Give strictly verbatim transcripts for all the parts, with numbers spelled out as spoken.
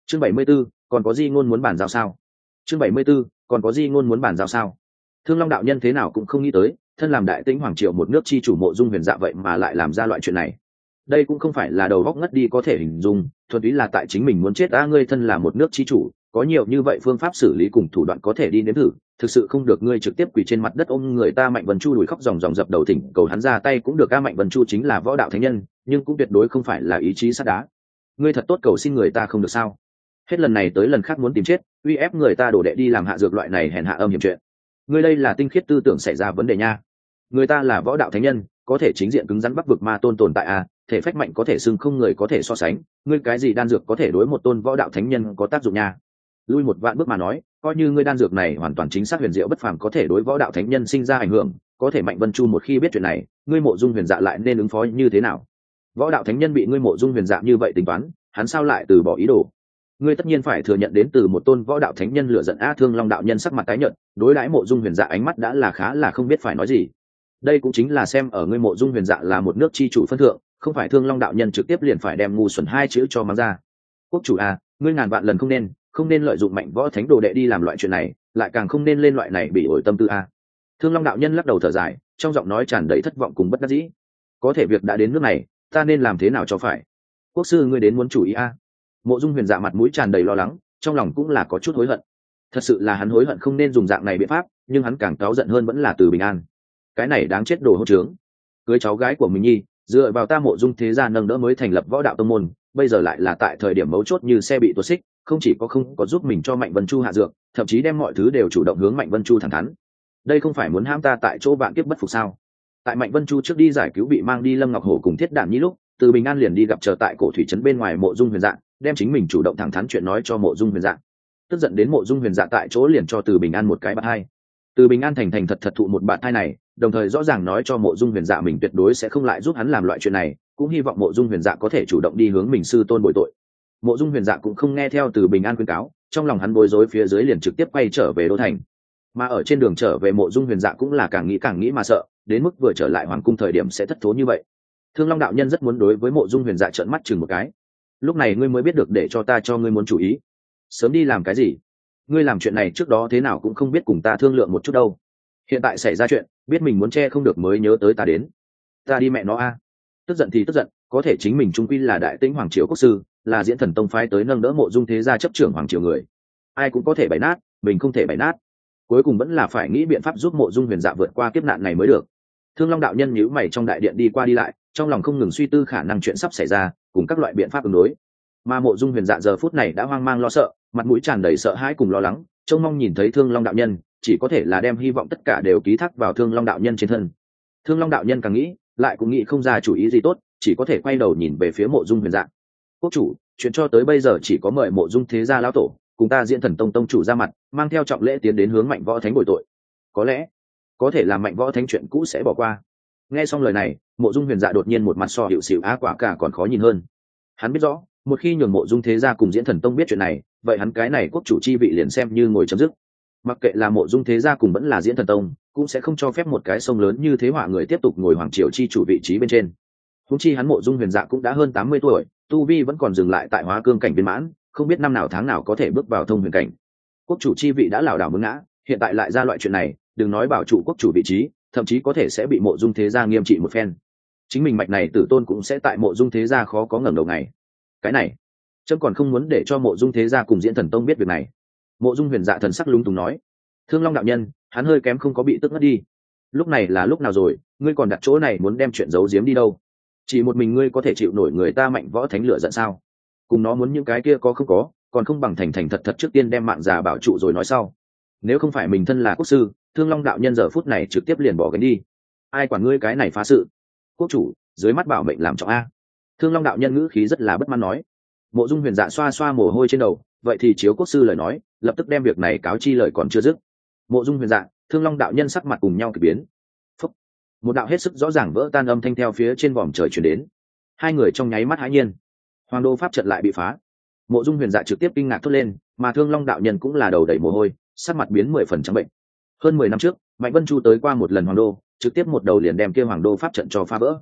chương bảy mươi 74, còn có di ngôn muốn bàn giao sao? chương bảy mươi 74, còn có di ngôn muốn bàn giao sao? Thương Long đạo nhân thế nào cũng không nghĩ tới, thân làm đại tĩnh hoàng triều một nước chi chủ Mộ Dung Huyền Dạ vậy mà lại làm ra loại chuyện này. Đây cũng không phải là đầu góc ngất đi có thể hình dung, thuần túy là tại chính mình muốn chết. A ngươi thân là một nước chi chủ, có nhiều như vậy phương pháp xử lý cùng thủ đoạn có thể đi nếm thử, thực sự không được ngươi trực tiếp quỳ trên mặt đất ôm người ta. Mạnh Vân Chu đùi khóc ròng ròng dập đầu thỉnh cầu hắn ra tay cũng được. A Mạnh Vân Chu chính là võ đạo thánh nhân, nhưng cũng tuyệt đối không phải là ý chí sắt đá. Ngươi thật tốt cầu xin người ta không được sao? Hết lần này tới lần khác muốn tìm chết, uy ép người ta đổ đệ đi làm hạ dược loại này hèn hạ âm hiểm chuyện. Ngươi đây là tinh khiết tư tưởng xảy ra vấn đề nha. Người ta là võ đạo thánh nhân, có thể chính diện cứng rắn bắc vực ma tôn tồn tại à, thể phách mạnh có thể xưng không người có thể so sánh. Ngươi cái gì đan dược có thể đối một tôn võ đạo thánh nhân có tác dụng nha? Lui một vạn bước mà nói, coi như ngươi đan dược này hoàn toàn chính xác huyền diệu bất phàm, có thể đối võ đạo thánh nhân sinh ra ảnh hưởng, có thể Mạnh Vân Chu một khi biết chuyện này, ngươi Mộ Dung Huyền Dạ lại nên ứng phó như thế nào? Võ đạo thánh nhân bị ngươi Mộ Dung Huyền Dạ như vậy tính toán, hắn sao lại từ bỏ ý đồ? Ngươi tất nhiên phải thừa nhận đến từ một tôn võ đạo thánh nhân lửa giận. A Thương Long đạo nhân sắc mặt tái nhợt, đối đãi Mộ Dung Huyền Dạ ánh mắt đã là khá là không biết phải nói gì. Đây cũng chính là xem ở ngươi Mộ Dung Huyền Dạ là một nước chi chủ phân thượng, không phải Thương Long đạo nhân trực tiếp liền phải đem ngu xuẩn hai chữ cho mắng ra. Quốc chủ a, ngươi ngàn vạn lần không nên, không nên lợi dụng mạnh võ thánh đồ đệ đi làm loại chuyện này, lại càng không nên lên loại này bị ổi tâm tư a. Thương Long đạo nhân lắc đầu thở dài, trong giọng nói tràn đầy thất vọng cùng bất đắc dĩ. Có thể việc đã đến nước này, ta nên làm thế nào cho phải? Quốc sư ngươi đến muốn chủ ý a. Mộ Dung Huyền Dạ mặt mũi tràn đầy lo lắng, trong lòng cũng là có chút hối hận. Thật sự là hắn hối hận không nên dùng dạng này biện pháp, nhưng hắn càng cáu giận hơn vẫn là Từ Bình An. Cái này đáng chết đồ hỗn trướng, cưới cháu gái của mình nhi, dựa vào ta Mộ Dung thế gia nâng đỡ mới thành lập võ đạo tông môn, bây giờ lại là tại thời điểm mấu chốt như xe bị tuột xích, không chỉ có không có giúp mình cho Mạnh Vân Chu hạ dược, thậm chí đem mọi thứ đều chủ động hướng Mạnh Vân Chu thẳng thắn. Đây không phải muốn ham ta tại chỗ vạn kiếp bất phục sao? Tại Mạnh Vân Chu trước đi giải cứu bị mang đi Lâm Ngọc Hổ cùng Thiết Đản Nhi lúc, Từ Bình An liền đi gặp chờ tại cổ thủy trấn bên ngoài Mộ Dung Huyền Dạ, đem chính mình chủ động thẳng thắn chuyện nói cho Mộ Dung Huyền Dạ. Tức giận đến Mộ Dung Huyền Dạ tại chỗ liền cho Từ Bình An một cái bạt hai. Từ Bình An thành thành thật thật thụ một bạt hai này, đồng thời rõ ràng nói cho Mộ Dung Huyền Dạ mình tuyệt đối sẽ không lại giúp hắn làm loại chuyện này, cũng hy vọng Mộ Dung Huyền Dạ có thể chủ động đi hướng mình sư tôn bồi tội. Mộ Dung Huyền Dạ cũng không nghe theo Từ Bình An khuyên cáo, trong lòng hắn bối rối phía dưới liền trực tiếp quay trở về đô thành. Mà ở trên đường trở về Mộ Dung Huyền Dạ cũng là càng nghĩ càng nghĩ mà sợ, đến mức vừa trở lại hoàng cung thời điểm sẽ thất thố như vậy. Thương Long đạo nhân rất muốn đối với Mộ Dung Huyền Dạ trợn mắt chừng một cái. Lúc này ngươi mới biết được để cho ta cho ngươi muốn chủ ý. Sớm đi làm cái gì? Ngươi làm chuyện này trước đó thế nào cũng không biết cùng ta thương lượng một chút đâu. Hiện tại xảy ra chuyện, biết mình muốn che không được mới nhớ tới ta đến. Ta đi mẹ nó a. Tức giận thì tức giận, có thể chính mình trung quy là đại tĩnh hoàng triều quốc sư, là Diễn Thần tông phái tới nâng đỡ Mộ Dung thế gia chấp trưởng hoàng triều người. Ai cũng có thể bày nát, mình không thể bày nát. Cuối cùng vẫn là phải nghĩ biện pháp giúp Mộ Dung Huyền Dạ vượt qua kiếp nạn này mới được. Thương Long đạo nhân nhíu mày trong đại điện đi qua đi lại, trong lòng không ngừng suy tư khả năng chuyện sắp xảy ra, cùng các loại biện pháp ứng đối. Mà Mộ Dung Huyền Dạ giờ phút này đã hoang mang lo sợ, mặt mũi tràn đầy sợ hãi cùng lo lắng, trông mong nhìn thấy Thương Long đạo nhân, chỉ có thể là đem hy vọng tất cả đều ký thác vào Thương Long đạo nhân trên thân. Thương Long đạo nhân càng nghĩ, lại cũng nghĩ không ra chủ ý gì tốt, chỉ có thể quay đầu nhìn về phía Mộ Dung Huyền Dạ. Quốc chủ, chuyện cho tới bây giờ chỉ có mời Mộ Dung thế gia lão tổ cùng ta Diễn Thần tông tông chủ ra mặt, mang theo trọng lễ tiến đến hướng Mạnh Võ Thánh bồi tội. Có lẽ có thể làm Mạnh Võ Thánh chuyện cũ sẽ bỏ qua. Nghe xong lời này, Mộ Dung Huyền Dạ đột nhiên một mặt so hiệu xỉu á quả cả còn khó nhìn hơn. Hắn biết rõ, một khi nhường Mộ Dung thế gia cùng Diễn Thần tông biết chuyện này, vậy hắn cái này quốc chủ chi vị liền xem như ngồi chấm dứt. Mặc kệ là Mộ Dung thế gia cùng vẫn là Diễn Thần tông, cũng sẽ không cho phép một cái sông lớn như thế họa người tiếp tục ngồi hoàng triều chi chủ vị trí bên trên. Huống chi hắn Mộ Dung Huyền Dạ cũng đã hơn tám mươi tuổi, tu vi vẫn còn dừng lại tại hóa cương cảnh viên mãn, không biết năm nào tháng nào có thể bước vào thông huyền cảnh. Quốc chủ chi vị đã lảo đảo muốn ngã, hiện tại lại ra loại chuyện này, đừng nói bảo trụ quốc chủ vị trí, thậm chí có thể sẽ bị Mộ Dung thế gia nghiêm trị một phen. Chính mình mạch này tử tôn cũng sẽ tại Mộ Dung thế gia khó có ngẩng đầu ngày. Cái này, chấm còn không muốn để cho Mộ Dung thế gia cùng Diễn Thần tông biết việc này. Mộ Dung Huyền Dạ thần sắc lúng túng nói. Thương Long đạo nhân, hắn hơi kém không có bị tức ngất đi. Lúc này là lúc nào rồi, ngươi còn đặt chỗ này muốn đem chuyện giấu giếm đi đâu? Chỉ một mình ngươi có thể chịu nổi người ta Mạnh Võ Thánh lửa giận sao? Cùng nó muốn những cái kia có không có, còn không bằng thành thành thật thật trước tiên đem mạng già bảo trụ rồi nói sau. Nếu không phải mình thân là quốc sư, Thương Long đạo nhân giờ phút này trực tiếp liền bỏ gánh đi. Ai quản ngươi cái này phá sự? Quốc chủ, dưới mắt bảo mệnh làm trọng a. Thương Long đạo nhân ngữ khí rất là bất mãn nói. Mộ Dung Huyền Dạ xoa xoa mồ hôi trên đầu, vậy thì chiếu quốc sư lời nói, lập tức đem việc này cáo chi lời còn chưa dứt. Mộ Dung Huyền Dạ, Thương Long đạo nhân sắc mặt cùng nhau kỳ biến. Phúc. Một đạo hết sức rõ ràng vỡ tan âm thanh theo phía trên vòm trời truyền đến. Hai người trong nháy mắt hãi nhiên. Hoàng đô pháp trận lại bị phá. Mộ Dung Huyền Dạ trực tiếp kinh ngạc thốt lên, mà Thương Long đạo nhân cũng là đầu đầy mồ hôi, sắc mặt biến mười phần trắng bệnh. Hơn mười năm trước, Mạnh Vân Chu tới qua một lần Hoàng đô, trực tiếp một đầu liền đem kia Hoàng đô pháp trận cho phá vỡ.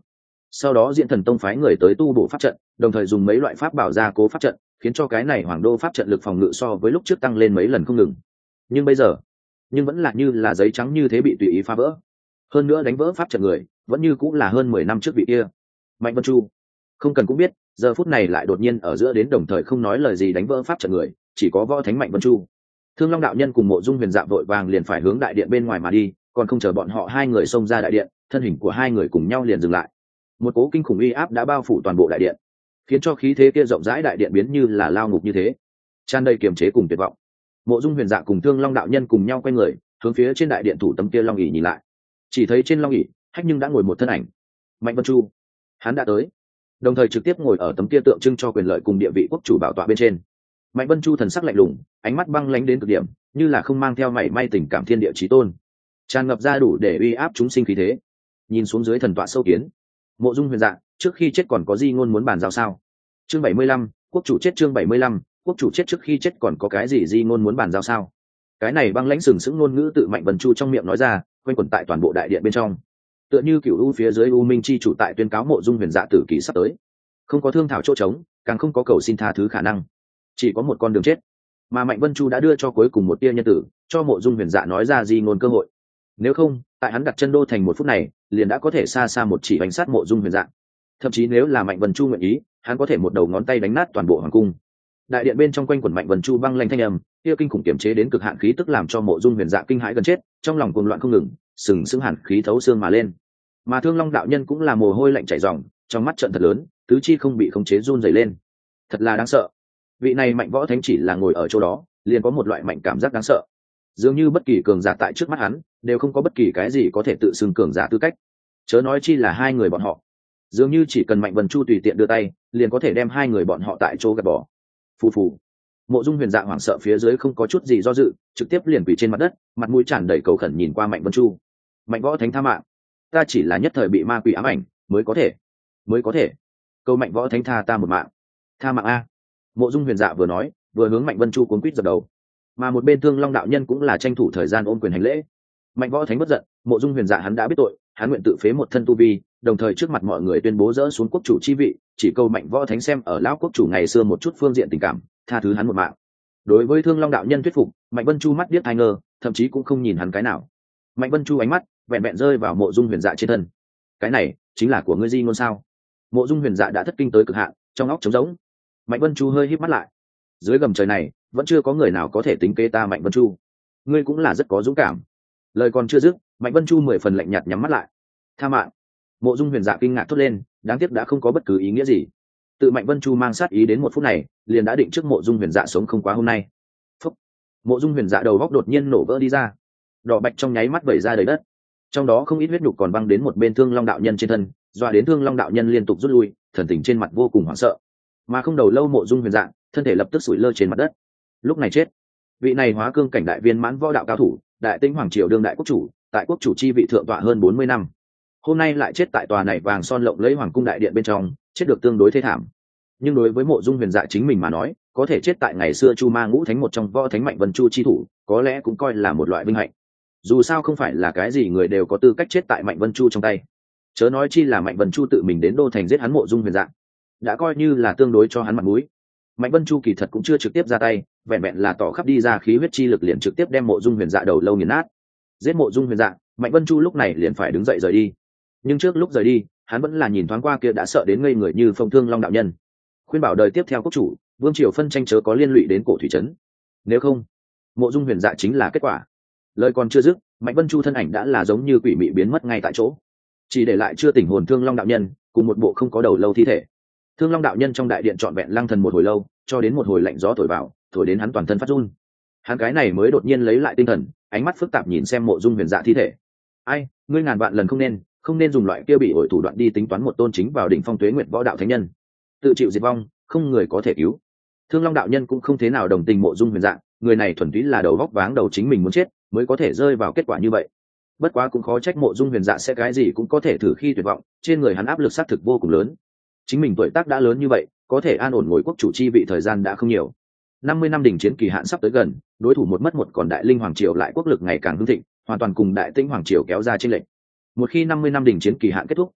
sau đó diễn thần tông phái người tới tu bổ pháp trận, đồng thời dùng mấy loại pháp bảo gia cố pháp trận, khiến cho cái này hoàng đô pháp trận lực phòng ngự so với lúc trước tăng lên mấy lần không ngừng. Nhưng bây giờ, nhưng vẫn là như là giấy trắng như thế bị tùy ý phá vỡ. Hơn nữa đánh vỡ pháp trận người vẫn như cũng là hơn mười năm trước vị kia Mạnh Vân Chu. Không cần cũng biết, giờ phút này lại đột nhiên ở giữa đến đồng thời không nói lời gì đánh vỡ pháp trận người, chỉ có võ thánh Mạnh Vân Chu. Thương Long đạo nhân cùng Mộ Dung Huyền Dạ vội vàng liền phải hướng đại điện bên ngoài mà đi, còn không chờ bọn họ hai người xông ra đại điện, thân hình của hai người cùng nhau liền dừng lại. Một cố kinh khủng uy áp đã bao phủ toàn bộ đại điện, khiến cho khí thế kia rộng rãi đại điện biến như là lao ngục như thế, tràn đầy kiềm chế cùng tuyệt vọng. Mộ Dung Huyền Dạ cùng Thương Long đạo nhân cùng nhau quay người, hướng phía trên đại điện thủ tấm kia long ỷ nhìn lại. Chỉ thấy trên long ỷ, hách nhưng đã ngồi một thân ảnh, Mạnh Vân Chu. Hắn đã tới, đồng thời trực tiếp ngồi ở tấm kia tượng trưng cho quyền lợi cùng địa vị quốc chủ bảo tọa bên trên. Mạnh Vân Chu thần sắc lạnh lùng, ánh mắt băng lãnh đến cực điểm, như là không mang theo mảy may tình cảm thiên địa chí tôn, tràn ngập ra đủ để uy áp chúng sinh khí thế. Nhìn xuống dưới thần tọa sâu kiến, Mộ Dung Huyền Dạ, trước khi chết còn có gì ngôn muốn bàn giao sao? Chương bảy mươi lăm, quốc chủ chết. Chương bảy mươi lăm, quốc chủ chết. Trước khi chết còn có cái gì di ngôn muốn bàn giao sao? Cái này băng lãnh sừng sững ngôn ngữ tự Mạnh Vân Chu trong miệng nói ra, quanh quẩn tại toàn bộ đại điện bên trong, tựa như cựu u phía dưới u minh chi chủ tại tuyên cáo Mộ Dung Huyền Dạ tử kỳ sắp tới. Không có thương thảo chỗ trống, càng không có cầu xin tha thứ khả năng, chỉ có một con đường chết. Mà Mạnh Vân Chu đã đưa cho cuối cùng một tia nhân tử, cho Mộ Dung Huyền Dạ nói ra di ngôn cơ hội. Nếu không, tại hắn đặt chân đô thành một phút này, liền đã có thể xa xa một chỉ bánh sát Mộ Dung Huyền Dạ. Thậm chí nếu là Mạnh Vân Chu nguyện ý, hắn có thể một đầu ngón tay đánh nát toàn bộ hoàng cung. Đại điện bên trong quanh quẩn Mạnh Vân Chu băng lanh thanh âm, kia kinh khủng kiểm chế đến cực hạn khí tức làm cho Mộ Dung Huyền Dạ kinh hãi gần chết, trong lòng cuồng loạn không ngừng, sừng sững hàn khí thấu xương mà lên. Mà Thương Long đạo nhân cũng là mồ hôi lạnh chảy ròng, trong mắt trợn thật lớn, tứ chi không bị khống chế run rẩy lên. Thật là đáng sợ. Vị này Mạnh Võ Thánh chỉ là ngồi ở chỗ đó, liền có một loại mạnh cảm giác đáng sợ. Dường như bất kỳ cường giả tại trước mắt hắn, đều không có bất kỳ cái gì có thể tự xưng cường giả tư cách. Chớ nói chi là hai người bọn họ. Dường như chỉ cần Mạnh Vân Chu tùy tiện đưa tay, liền có thể đem hai người bọn họ tại chỗ gạt bỏ. Phù phù. Mộ Dung Huyền Dạ hoảng sợ phía dưới không có chút gì do dự, trực tiếp liền quỳ trên mặt đất, mặt mũi tràn đầy cầu khẩn nhìn qua Mạnh Vân Chu. Mạnh Võ Thánh tha mạng, ta chỉ là nhất thời bị ma quỷ ám ảnh, mới có thể, mới có thể. Câu Mạnh Võ Thánh tha ta một mạng. Tha mạng a. Mộ Dung Huyền Dạ vừa nói, vừa hướng Mạnh Vân Chu cuống quýt dập đầu. Mà một bên Thương Long đạo nhân cũng là tranh thủ thời gian ôm quyền hành lễ. Mạnh Võ Thánh bất giận, Mộ Dung Huyền Dạ hắn đã biết tội, hắn nguyện tự phế một thân tu vi, đồng thời trước mặt mọi người tuyên bố dỡ xuống quốc chủ chi vị, chỉ câu Mạnh Võ Thánh xem ở lão quốc chủ ngày xưa một chút phương diện tình cảm, tha thứ hắn một mạng. Đối với Thương Long đạo nhân thuyết phục, Mạnh Vân Chu mắt điếc tai ngơ, thậm chí cũng không nhìn hắn cái nào. Mạnh Vân Chu ánh mắt vẹn vẹn rơi vào Mộ Dung Huyền Dạ trên thân. Cái này chính là của ngươi di ngôn sao? Mộ Dung Huyền Dạ đã thất kinh tới cực hạn, trong óc trống rỗng. Mạnh Vân Chu hơi híp mắt lại. Dưới gầm trời này, vẫn chưa có người nào có thể tính kế ta Mạnh Vân Chu. Ngươi cũng là rất có dũng cảm. Lời còn chưa dứt, Mạnh Vân Chu mười phần lạnh nhạt nhắm mắt lại. Tha mạng. Mộ Dung Huyền Dạ kinh ngạc thốt lên, đáng tiếc đã không có bất cứ ý nghĩa gì. Tự Mạnh Vân Chu mang sát ý đến một phút này, liền đã định trước Mộ Dung Huyền Dạ sống không quá hôm nay. Phúc. Mộ Dung Huyền Dạ đầu góc đột nhiên nổ vỡ đi ra, đỏ bạch trong nháy mắt vẩy ra đầy đất, trong đó không ít huyết nhục còn văng đến một bên Thương Long đạo nhân trên thân, dọa đến Thương Long đạo nhân liên tục rút lui, thần tình trên mặt vô cùng hoảng sợ. Mà không đầu lâu Mộ Dung Huyền Dạ, thân thể lập tức sủi lơ trên mặt đất. Lúc này chết. Vị này hóa cương cảnh đại viên mãn võ đạo cao thủ, đại tinh hoàng triều đương đại quốc chủ, tại quốc chủ chi vị thượng tọa hơn bốn mươi năm. Hôm nay lại chết tại tòa này vàng son lộng lẫy hoàng cung đại điện bên trong, chết được tương đối thê thảm. Nhưng đối với Mộ Dung Huyền Dạ chính mình mà nói, có thể chết tại ngày xưa Chu Ma Ngũ Thánh một trong võ thánh Mạnh Vân Chu chi thủ, có lẽ cũng coi là một loại vinh hạnh. Dù sao không phải là cái gì người đều có tư cách chết tại Mạnh Vân Chu trong tay. Chớ nói chi là Mạnh Vân Chu tự mình đến đô thành giết hắn Mộ Dung Huyền Dạ, đã coi như là tương đối cho hắn mặt mũi. Mạnh Vân Chu kỳ thật cũng chưa trực tiếp ra tay, vẹn vẹn là tỏ khắp đi ra khí huyết chi lực liền trực tiếp đem Mộ Dung Huyền Dạ đầu lâu nghiền nát. Giết Mộ Dung Huyền Dạ, Mạnh Vân Chu lúc này liền phải đứng dậy rời đi. Nhưng trước lúc rời đi, hắn vẫn là nhìn thoáng qua kia đã sợ đến ngây người như Phong Thương Long đạo nhân, khuyên bảo đời tiếp theo quốc chủ, vương triều phân tranh chớ có liên lụy đến cổ thủy trấn. Nếu không, Mộ Dung Huyền Dạ chính là kết quả. Lời còn chưa dứt, Mạnh Vân Chu thân ảnh đã là giống như quỷ mị biến mất ngay tại chỗ, chỉ để lại chưa tỉnh hồn Thương Long đạo nhân cùng một bộ không có đầu lâu thi thể. Thương Long đạo nhân trong đại điện trọn vẹn lăng thần một hồi lâu, cho đến một hồi lạnh gió thổi vào, thổi đến hắn toàn thân phát run. Hắn cái này mới đột nhiên lấy lại tinh thần, ánh mắt phức tạp nhìn xem Mộ Dung Huyền Dạ thi thể. Ai, ngươi ngàn vạn lần không nên, không nên dùng loại kia bị ổi thủ đoạn đi tính toán một tôn chính vào đỉnh phong tuế nguyệt võ đạo thánh nhân, tự chịu diệt vong, không người có thể cứu. Thương Long đạo nhân cũng không thế nào đồng tình Mộ Dung Huyền Dạ, người này thuần túy là đầu góc váng đầu chính mình muốn chết, mới có thể rơi vào kết quả như vậy. Bất quá cũng khó trách Mộ Dung Huyền Dạ sẽ cái gì cũng có thể thử khi tuyệt vọng, trên người hắn áp lực sát thực vô cùng lớn. Chính mình tuổi tác đã lớn như vậy, có thể an ổn ngồi quốc chủ chi vị thời gian đã không nhiều. năm mươi năm đỉnh chiến kỳ hạn sắp tới gần, đối thủ một mất một còn đại linh hoàng triều lại quốc lực ngày càng hưng thịnh, hoàn toàn cùng đại tĩnh hoàng triều kéo ra chênh lệch. Một khi năm mươi năm đỉnh chiến kỳ hạn kết thúc,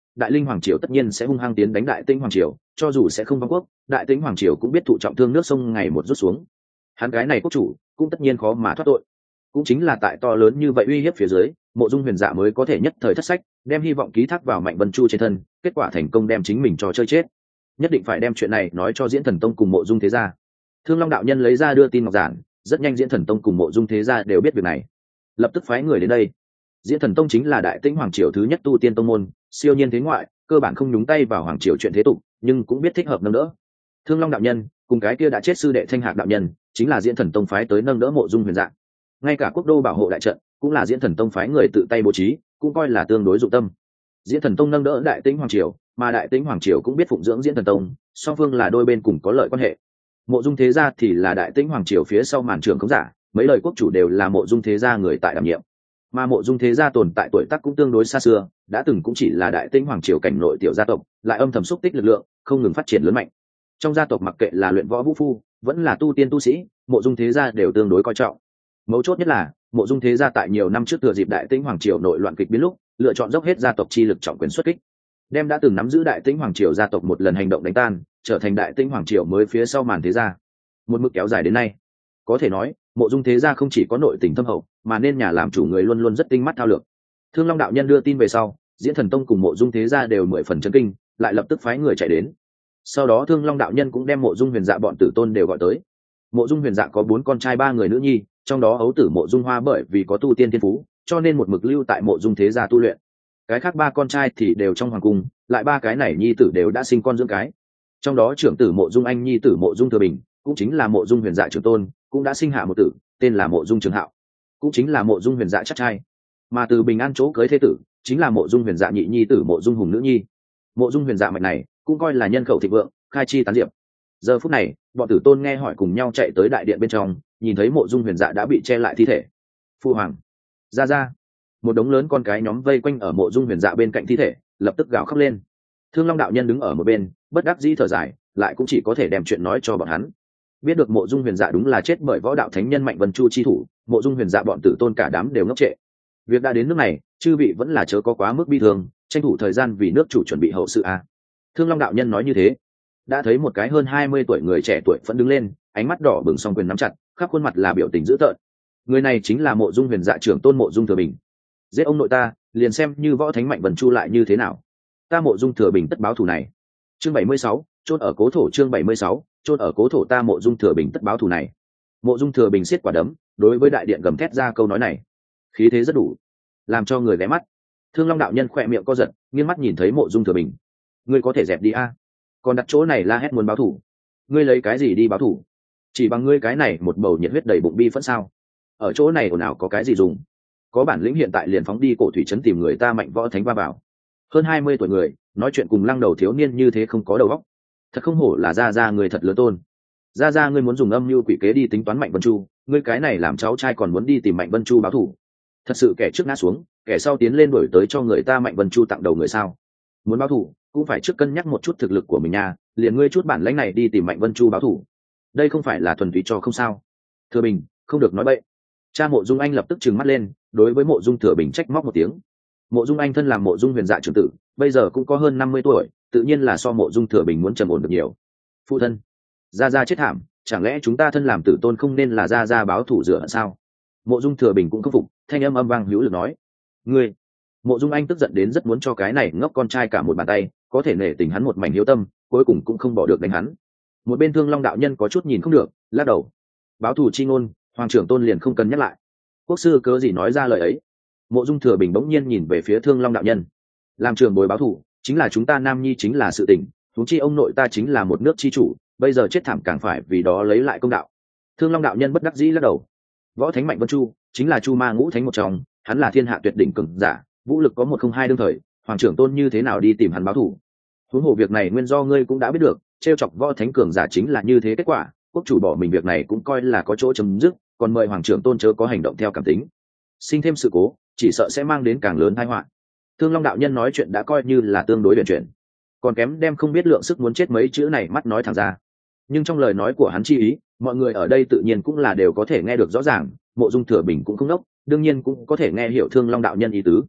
đại linh hoàng triều tất nhiên sẽ hung hăng tiến đánh đại tĩnh hoàng triều, cho dù sẽ không vong quốc, đại tĩnh hoàng triều cũng biết thụ trọng thương nước sông ngày một rút xuống. Hắn cái này quốc chủ cũng tất nhiên khó mà thoát tội. Cũng chính là tại to lớn như vậy uy hiếp phía dưới, Mộ Dung Huyền Dạ mới có thể nhất thời thất sách, đem hy vọng ký thác vào Mạnh Vân Chu trên thân, kết quả thành công đem chính mình cho chơi chết. Nhất định phải đem chuyện này nói cho Diễn Thần Tông cùng Mộ Dung Thế Gia. Thương Long đạo nhân lấy ra đưa tin ngọc giản, rất nhanh Diễn Thần Tông cùng Mộ Dung Thế Gia đều biết việc này, lập tức phái người đến đây. Diễn Thần Tông chính là đại tĩnh hoàng triều thứ nhất tu tiên tông môn, siêu nhiên thế ngoại, cơ bản không nhúng tay vào hoàng triều chuyện thế tục, nhưng cũng biết thích hợp nâng đỡ. Thương Long đạo nhân cùng cái kia đã chết sư đệ Thanh Hạc đạo nhân, chính là Diễn Thần Tông phái tới nâng đỡ Mộ Dung Huyền Dạ. Ngay cả quốc đô bảo hộ đại trận cũng là Diễn Thần Tông phái người tự tay bố trí, cũng coi là tương đối dụng tâm. Diễn Thần Tông nâng đỡ đại tĩnh hoàng triều, mà đại tĩnh hoàng triều cũng biết phụng dưỡng Diễn Thần Tông, song phương là đôi bên cùng có lợi quan hệ. Mộ Dung Thế Gia thì là đại tĩnh hoàng triều phía sau màn trưởng không giả, mấy lời quốc chủ đều là Mộ Dung Thế Gia người tại đảm nhiệm. Mà Mộ Dung Thế Gia tồn tại tuổi tác cũng tương đối xa xưa, đã từng cũng chỉ là đại tĩnh hoàng triều cảnh nội tiểu gia tộc, lại âm thầm xúc tích lực lượng, không ngừng phát triển lớn mạnh. Trong gia tộc mặc kệ là luyện võ vũ phu, vẫn là tu tiên tu sĩ, Mộ Dung Thế Gia đều tương đối coi trọng. Mấu chốt nhất là Mộ Dung Thế Gia tại nhiều năm trước thừa dịp đại tĩnh hoàng triều nội loạn kịch biến lúc, lựa chọn dốc hết gia tộc chi lực trọng quyền xuất kích, đem đã từng nắm giữ đại tĩnh hoàng triều gia tộc một lần hành động đánh tan, trở thành đại tĩnh hoàng triều mới phía sau màn thế gia, một mức kéo dài đến nay. Có thể nói Mộ Dung Thế Gia không chỉ có nội tình thâm hậu, mà nên nhà làm chủ người luôn luôn rất tinh mắt thao lược. Thương Long đạo nhân đưa tin về sau, Diễn Thần Tông cùng Mộ Dung Thế Gia đều mười phần chấn kinh, lại lập tức phái người chạy đến. Sau đó Thương Long đạo nhân cũng đem Mộ Dung Huyền Dạ bọn tử tôn đều gọi tới. Mộ Dung Huyền Dạ có bốn con trai ba người nữ nhi, trong đó ấu tử Mộ Dung Hoa bởi vì có tu tiên thiên phú, cho nên một mực lưu tại Mộ Dung Thế Gia tu luyện. Cái khác ba con trai thì đều trong hoàng cung, lại ba cái này nhi tử đều đã sinh con dưỡng cái. Trong đó trưởng tử Mộ Dung Anh nhi tử Mộ Dung Thừa Bình, cũng chính là Mộ Dung Huyền Dạ trưởng tôn, cũng đã sinh hạ một tử, tên là Mộ Dung Trường Hạo, cũng chính là Mộ Dung Huyền Dạ chắc trai. Mà từ Bình An chỗ cưới thế tử, chính là Mộ Dung Huyền Dạ nhị nhi tử Mộ Dung Hùng nữ nhi. Mộ Dung Huyền Dạ mạch này cũng coi là nhân khẩu thịnh vượng, khai chi tán diệp. Giờ phút này, bọn tử tôn nghe hỏi cùng nhau chạy tới đại điện bên trong, nhìn thấy Mộ Dung Huyền Dạ đã bị che lại thi thể. Phu hoàng, ra ra. Một đống lớn con cái nhóm vây quanh ở Mộ Dung Huyền Dạ bên cạnh thi thể, lập tức gào khóc lên. Thương Long đạo nhân đứng ở một bên, bất đắc dĩ thở dài, lại cũng chỉ có thể đem chuyện nói cho bọn hắn. Biết được Mộ Dung Huyền Dạ đúng là chết bởi võ đạo thánh nhân Mạnh Vân Chu chi thủ, Mộ Dung Huyền Dạ bọn tử tôn cả đám đều ngốc trệ. Việc đã đến nước này, chư vị vẫn là chớ có quá mức bi thương, tranh thủ thời gian vì nước chủ chuẩn bị hậu sự a. Thương Long đạo nhân nói như thế, đã thấy một cái hơn hai mươi tuổi người trẻ tuổi vẫn đứng lên, ánh mắt đỏ bừng song quyền nắm chặt, khắp khuôn mặt là biểu tình dữ tợn. Người này chính là Mộ Dung Huyền Dạ trưởng tôn Mộ Dung Thừa Bình. Giết ông nội ta, liền xem như võ thánh Mạnh Vân Chu lại như thế nào, ta Mộ Dung Thừa Bình tất báo thù này. Chương bảy mươi sáu, chôn ở cố thổ. Chương bảy mươi sáu, chôn ở cố thổ, ta Mộ Dung Thừa Bình tất báo thù này. Mộ Dung Thừa Bình siết quả đấm, đối với đại điện gầm thét ra câu nói này, khí thế rất đủ, làm cho người ghé mắt. Thương Long đạo nhân khỏe miệng co giật, nghiêng mắt nhìn thấy Mộ Dung Thừa Bình. Ngươi có thể dẹp đi a, còn đặt chỗ này la hét muốn báo thù, ngươi lấy cái gì đi báo thù? Chỉ bằng ngươi cái này một bầu nhiệt huyết đầy bụng bi phẫn sao? Ở chỗ này ồn ào có cái gì dùng? Có bản lĩnh hiện tại liền phóng đi cổ thủy trấn tìm người ta Mạnh võ thánh va vào. Hơn hai mươi tuổi người, nói chuyện cùng lăng đầu thiếu niên như thế không có đầu óc. Thật không hổ là gia gia người thật lớn tôn. Gia gia ngươi muốn dùng âm mưu quỷ kế đi tính toán Mạnh Vân Chu, ngươi cái này làm cháu trai còn muốn đi tìm Mạnh Vân Chu báo thù. Thật sự kẻ trước ngã xuống, kẻ sau tiến lên đuổi tới cho người ta Mạnh Vân Chu tặng đầu người sao? Muốn báo thù, cũng phải trước cân nhắc một chút thực lực của mình nha, liền ngươi chút bản lãnh này đi tìm Mạnh Vân Chu báo thù, đây không phải là thuần túy cho không sao? Thừa Bình, không được nói bậy. Cha Mộ Dung Anh lập tức trừng mắt lên, đối với Mộ Dung Thừa Bình trách móc một tiếng. Mộ Dung Anh thân làm Mộ Dung Huyền Dạ trưởng tử, bây giờ cũng có hơn năm mươi tuổi, tự nhiên là so Mộ Dung Thừa Bình muốn trầm ổn được nhiều. Phụ thân, gia gia chết thảm, chẳng lẽ chúng ta thân làm tử tôn không nên là gia gia báo thù rửa hận sao? Mộ Dung Thừa Bình cũng khâm phục, thanh âm âm vang hữu lực nói. Ngươi! Mộ Dung Anh tức giận đến rất muốn cho cái này ngốc con trai cả một bàn tay, có thể nể tình hắn một mảnh hiếu tâm, cuối cùng cũng không bỏ được đánh hắn. Một bên Thương Long đạo nhân có chút nhìn không được, lắc đầu. Báo thù chi ngôn, hoàng trưởng tôn liền không cần nhắc lại. Quốc sư cớ gì nói ra lời ấy? Mộ Dung Thừa Bình bỗng nhiên nhìn về phía Thương Long đạo nhân. Làm trưởng bối báo thù, chính là chúng ta nam nhi chính là sự tình, huống chi ông nội ta chính là một nước chi chủ, bây giờ chết thảm càng phải vì đó lấy lại công đạo. Thương Long đạo nhân bất đắc dĩ lắc đầu. Võ thánh Mạnh Vân Chu chính là Chu Ma ngũ thánh một trong, hắn là thiên hạ tuyệt đỉnh cường giả, vũ lực có một không hai đương thời, hoàng trưởng tôn như thế nào đi tìm hắn báo thù? Huống hồ việc này nguyên do ngươi cũng đã biết được, trêu chọc võ thánh cường giả chính là như thế kết quả, quốc chủ bỏ mình việc này cũng coi là có chỗ chấm dứt, còn mời hoàng trưởng tôn chớ có hành động theo cảm tính, sinh thêm sự cố chỉ sợ sẽ mang đến càng lớn tai họa. Thương Long đạo nhân nói chuyện đã coi như là tương đối biện chuyện, còn kém đem không biết lượng sức muốn chết mấy chữ này mắt nói thẳng ra. Nhưng trong lời nói của hắn chi ý, mọi người ở đây tự nhiên cũng là đều có thể nghe được rõ ràng. Mộ Dung Thừa Bình cũng không đốc, đương nhiên cũng có thể nghe hiểu Thương Long đạo nhân ý tứ.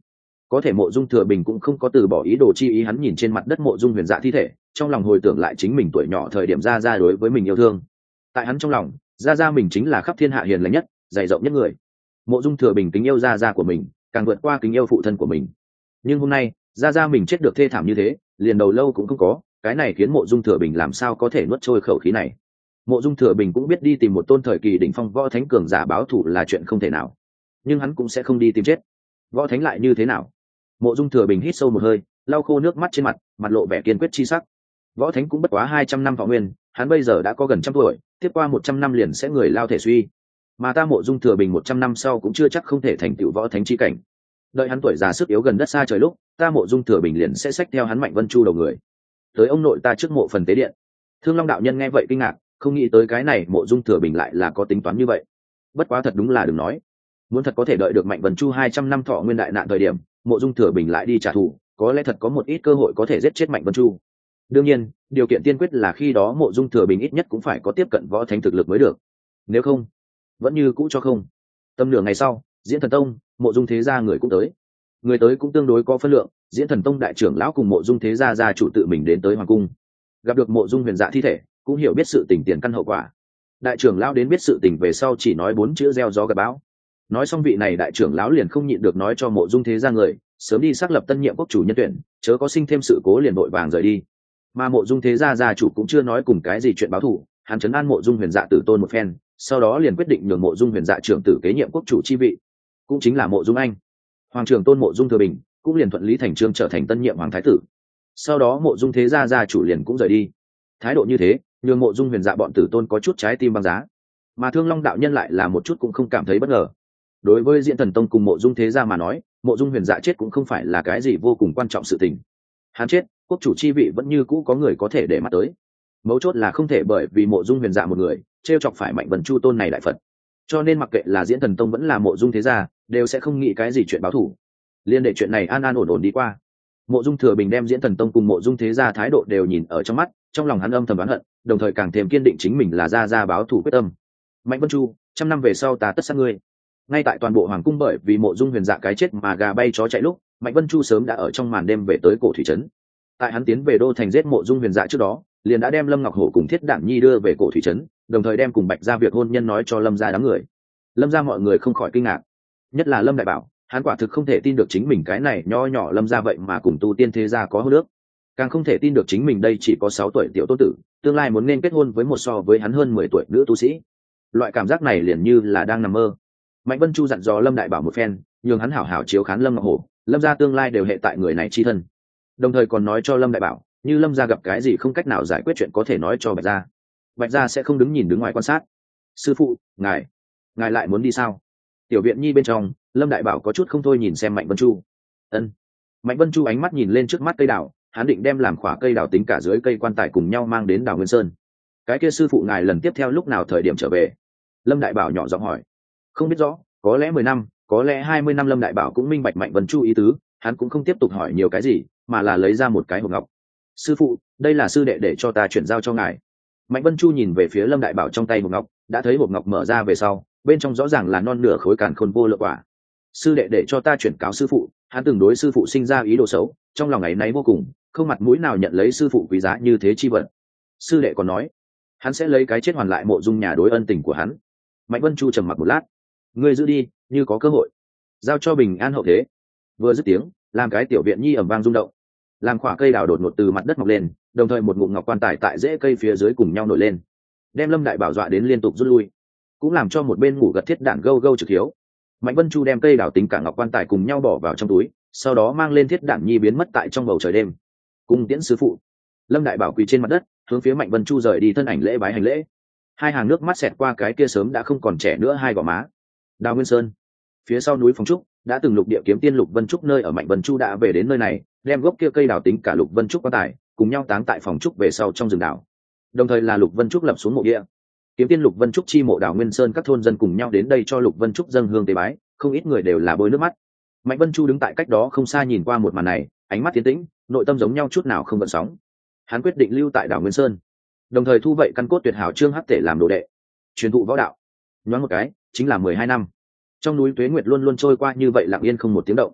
có thể mộ dung thừa bình cũng không có từ bỏ ý đồ chi ý. Hắn nhìn trên mặt đất mộ dung huyền dạ thi thể, trong lòng hồi tưởng lại chính mình tuổi nhỏ thời điểm ra ra đối với mình yêu thương. Tại hắn trong lòng, ra ra mình chính là khắp thiên hạ hiền lành nhất, dày rộng nhất người. Mộ dung thừa bình kính yêu ra ra của mình, càng vượt qua kính yêu phụ thân của mình. Nhưng hôm nay ra ra mình chết được thê thảm như thế, liền đầu lâu cũng không có, cái này khiến mộ dung thừa bình làm sao có thể nuốt trôi khẩu khí này. Mộ dung thừa bình cũng biết đi tìm một tôn thời kỳ đỉnh phong võ thánh cường giả báo thù là chuyện không thể nào, nhưng hắn cũng sẽ không đi tìm chết. Võ thánh lại như thế nào? Mộ dung thừa bình hít sâu một hơi, lau khô nước mắt trên mặt, mặt lộ vẻ kiên quyết chi sắc. Võ thánh cũng bất quá hai trăm năm thọ nguyên, hắn bây giờ đã có gần trăm tuổi, tiếp qua một trăm năm liền sẽ người lao thể suy, mà ta mộ dung thừa bình một trăm năm sau cũng chưa chắc không thể thành tựu võ thánh chi cảnh. Đợi hắn tuổi già sức yếu gần đất xa trời lúc, ta mộ dung thừa bình liền sẽ xách theo hắn Mạnh Vân Chu đầu người tới ông nội ta trước mộ phần tế điện. Thương Long đạo nhân nghe vậy kinh ngạc, không nghĩ tới cái này mộ dung thừa bình lại là có tính toán như vậy. Bất quá thật đúng là đừng nói, muốn thật có thể đợi được Mạnh Vân Chu hai trăm năm thọ nguyên đại nạn thời điểm, mộ dung thừa bình lại đi trả thù, có lẽ thật có một ít cơ hội có thể giết chết Mạnh Vân Chu. Đương nhiên, điều kiện tiên quyết là khi đó mộ dung thừa bình ít nhất cũng phải có tiếp cận võ thánh thực lực mới được, nếu không vẫn như cũ cho không. Tầm nửa ngày sau, Diễn Thần Tông, mộ dung thế gia người cũng tới. Người tới cũng tương đối có phân lượng, Diễn Thần Tông đại trưởng lão cùng mộ dung thế gia gia chủ tự mình đến tới hoàng cung, gặp được mộ dung huyền dạ thi thể, cũng hiểu biết sự tình tiền căn hậu quả. Đại trưởng lão đến biết sự tình về sau chỉ nói bốn chữ gieo gió gặt bão. Nói xong vị này đại trưởng lão liền không nhịn được nói cho mộ dung thế gia người sớm đi xác lập tân nhiệm quốc chủ nhân tuyển, chớ có sinh thêm sự cố liền vội vàng rời đi. Mà mộ dung thế gia gia chủ cũng chưa nói cùng cái gì chuyện báo thù, hắn trấn an mộ dung huyền dạ tử tôn một phen, sau đó liền quyết định nhường mộ dung huyền dạ trưởng tử kế nhiệm quốc chủ chi vị, cũng chính là mộ dung anh. Hoàng trưởng tôn mộ dung thừa bình cũng liền thuận lý thành trương trở thành tân nhiệm hoàng thái tử. Sau đó mộ dung thế gia gia chủ liền cũng rời đi. Thái độ như thế nhường mộ dung huyền dạ bọn tử tôn có chút trái tim băng giá, mà Thương Long đạo nhân lại là một chút cũng không cảm thấy bất ngờ. Đối với Diễn Thần Tông cùng mộ dung thế gia mà nói, mộ dung huyền dạ chết cũng không phải là cái gì vô cùng quan trọng sự tình. Hắn chết, quốc chủ chi vị vẫn như cũ có người có thể để mắt tới. Mấu chốt là không thể bởi vì mộ dung huyền dạ một người trêu chọc phải Mạnh Vân Chu tôn này đại phật. Cho nên mặc kệ là Diễn Thần Tông vẫn là mộ dung thế gia, đều sẽ không nghĩ cái gì chuyện báo thù, liên để chuyện này an an ổn ổn đi qua. Mộ dung thừa bình đem Diễn Thần Tông cùng mộ dung thế gia thái độ đều nhìn ở trong mắt, trong lòng hắn âm thầm oán hận, đồng thời càng thêm kiên định chính mình là gia gia báo thù quyết tâm. Mạnh Vân Chu, trăm năm về sau ta tất sát ngươi. Ngay tại toàn bộ hoàng cung bởi vì mộ dung huyền dạ cái chết mà gà bay chó chạy lúc, Mạnh Vân Chu sớm đã ở trong màn đêm về tới cổ thủy trấn. Tại hắn tiến về đô thành giết mộ dung huyền dạ trước đó, liền đã đem Lâm Ngọc Hổ cùng Thiết Đản Nhi đưa về cổ thủy trấn, đồng thời đem cùng Bạch gia việc hôn nhân nói cho Lâm gia đám người. Lâm gia mọi người không khỏi kinh ngạc, nhất là Lâm đại bảo, hắn quả thực không thể tin được chính mình cái này nho nhỏ Lâm gia vậy mà cùng tu tiên thế gia có hôn ước, càng không thể tin được chính mình đây chỉ có sáu tuổi tiểu tôn tử, tương lai muốn nên kết hôn với một so với hắn hơn mười tuổi nữ tu sĩ. Loại cảm giác này liền như là đang nằm mơ. Mạnh Vân Chu dặn dò Lâm đại bảo một phen, nhường hắn hảo hảo chiếu khán Lâm Ngọc Hổ, Lâm gia tương lai đều hệ tại người này chi thân. Đồng thời còn nói cho Lâm đại bảo, như Lâm gia gặp cái gì không cách nào giải quyết chuyện có thể nói cho Bạch gia. Bạch gia sẽ không đứng nhìn đứng ngoài quan sát. Sư phụ, ngài, ngài lại muốn đi sao? Tiểu viện nhi bên trong, Lâm đại bảo có chút không thôi nhìn xem Mạnh Vân Chu. Ân. Mạnh Vân Chu ánh mắt nhìn lên trước mắt cây đào, hắn định đem làm khỏa cây đào tính cả dưới cây quan tài cùng nhau mang đến Đào Nguyên Sơn. Cái kia sư phụ ngài lần tiếp theo lúc nào thời điểm trở về? Lâm đại bảo nhỏ giọng hỏi. Không biết rõ, có lẽ mười năm, có lẽ hai mươi năm. Lâm đại bảo cũng minh bạch Mạnh Vân Chu ý tứ, hắn cũng không tiếp tục hỏi nhiều cái gì, mà là lấy ra một cái hộp ngọc. Sư phụ, đây là sư đệ để cho ta chuyển giao cho ngài. Mạnh Vân Chu nhìn về phía Lâm đại bảo trong tay hộp ngọc, đã thấy hộp ngọc mở ra về sau, bên trong rõ ràng là non nửa khối càn khôn vô lượng quả. Sư đệ để cho ta chuyển cáo sư phụ, hắn từng đối sư phụ sinh ra ý đồ xấu, trong lòng ấy náy vô cùng, không mặt mũi nào nhận lấy sư phụ quý giá như thế chi vật. Sư đệ còn nói, hắn sẽ lấy cái chết hoàn lại mộ dung nhà đối ân tình của hắn. Mạnh Vân Chu trầm mặc một lát. Ngươi giữ đi, như có cơ hội giao cho bình an hậu thế. Vừa dứt tiếng, làm cái tiểu viện nhi ầm vang rung động, làm khỏa cây đào đột ngột từ mặt đất mọc lên, đồng thời một ngụm ngọc quan tài tại rễ cây phía dưới cùng nhau nổi lên, đem Lâm đại bảo dọa đến liên tục rút lui, cũng làm cho một bên ngủ gật Thiết Đản gâu gâu trực hiếu. Mạnh Vân Chu đem cây đào tính cả ngọc quan tài cùng nhau bỏ vào trong túi, sau đó mang lên Thiết Đản Nhi biến mất tại trong bầu trời đêm. Cung tiễn sư phụ. Lâm đại bảo quỳ trên mặt đất, hướng phía Mạnh Vân Chu rời đi thân ảnh lễ bái hành lễ. Hai hàng nước mắt xẹt qua cái kia sớm đã không còn trẻ nữa hai gò má. Đào Nguyên Sơn, phía sau núi Phong Trúc, đã từng lục địa kiếm tiên Lục Vân Trúc nơi ở Mạnh Vân Chu đã về đến nơi này, đem gốc kia cây đào tính cả Lục Vân Trúc quan tài cùng nhau táng tại Phong Trúc về sau trong rừng đào. Đồng thời là Lục Vân Trúc lập xuống mộ địa. Kiếm tiên Lục Vân Trúc chi mộ Đào Nguyên Sơn, các thôn dân cùng nhau đến đây cho Lục Vân Trúc dâng hương tế bái, không ít người đều là bôi nước mắt. Mạnh Vân Chu đứng tại cách đó không xa nhìn qua một màn này, ánh mắt tiến tĩnh, nội tâm giống nhau chút nào không gợn sóng. Hắn quyết định lưu tại Đào Nguyên Sơn, đồng thời thu vậy căn cốt tuyệt hảo Trương Hắc Tể làm đồ đệ, truyền thụ võ đạo. Nhoáng một cái, chính là mười hai năm. Trong núi tuế nguyệt luôn luôn trôi qua như vậy lặng yên không một tiếng động.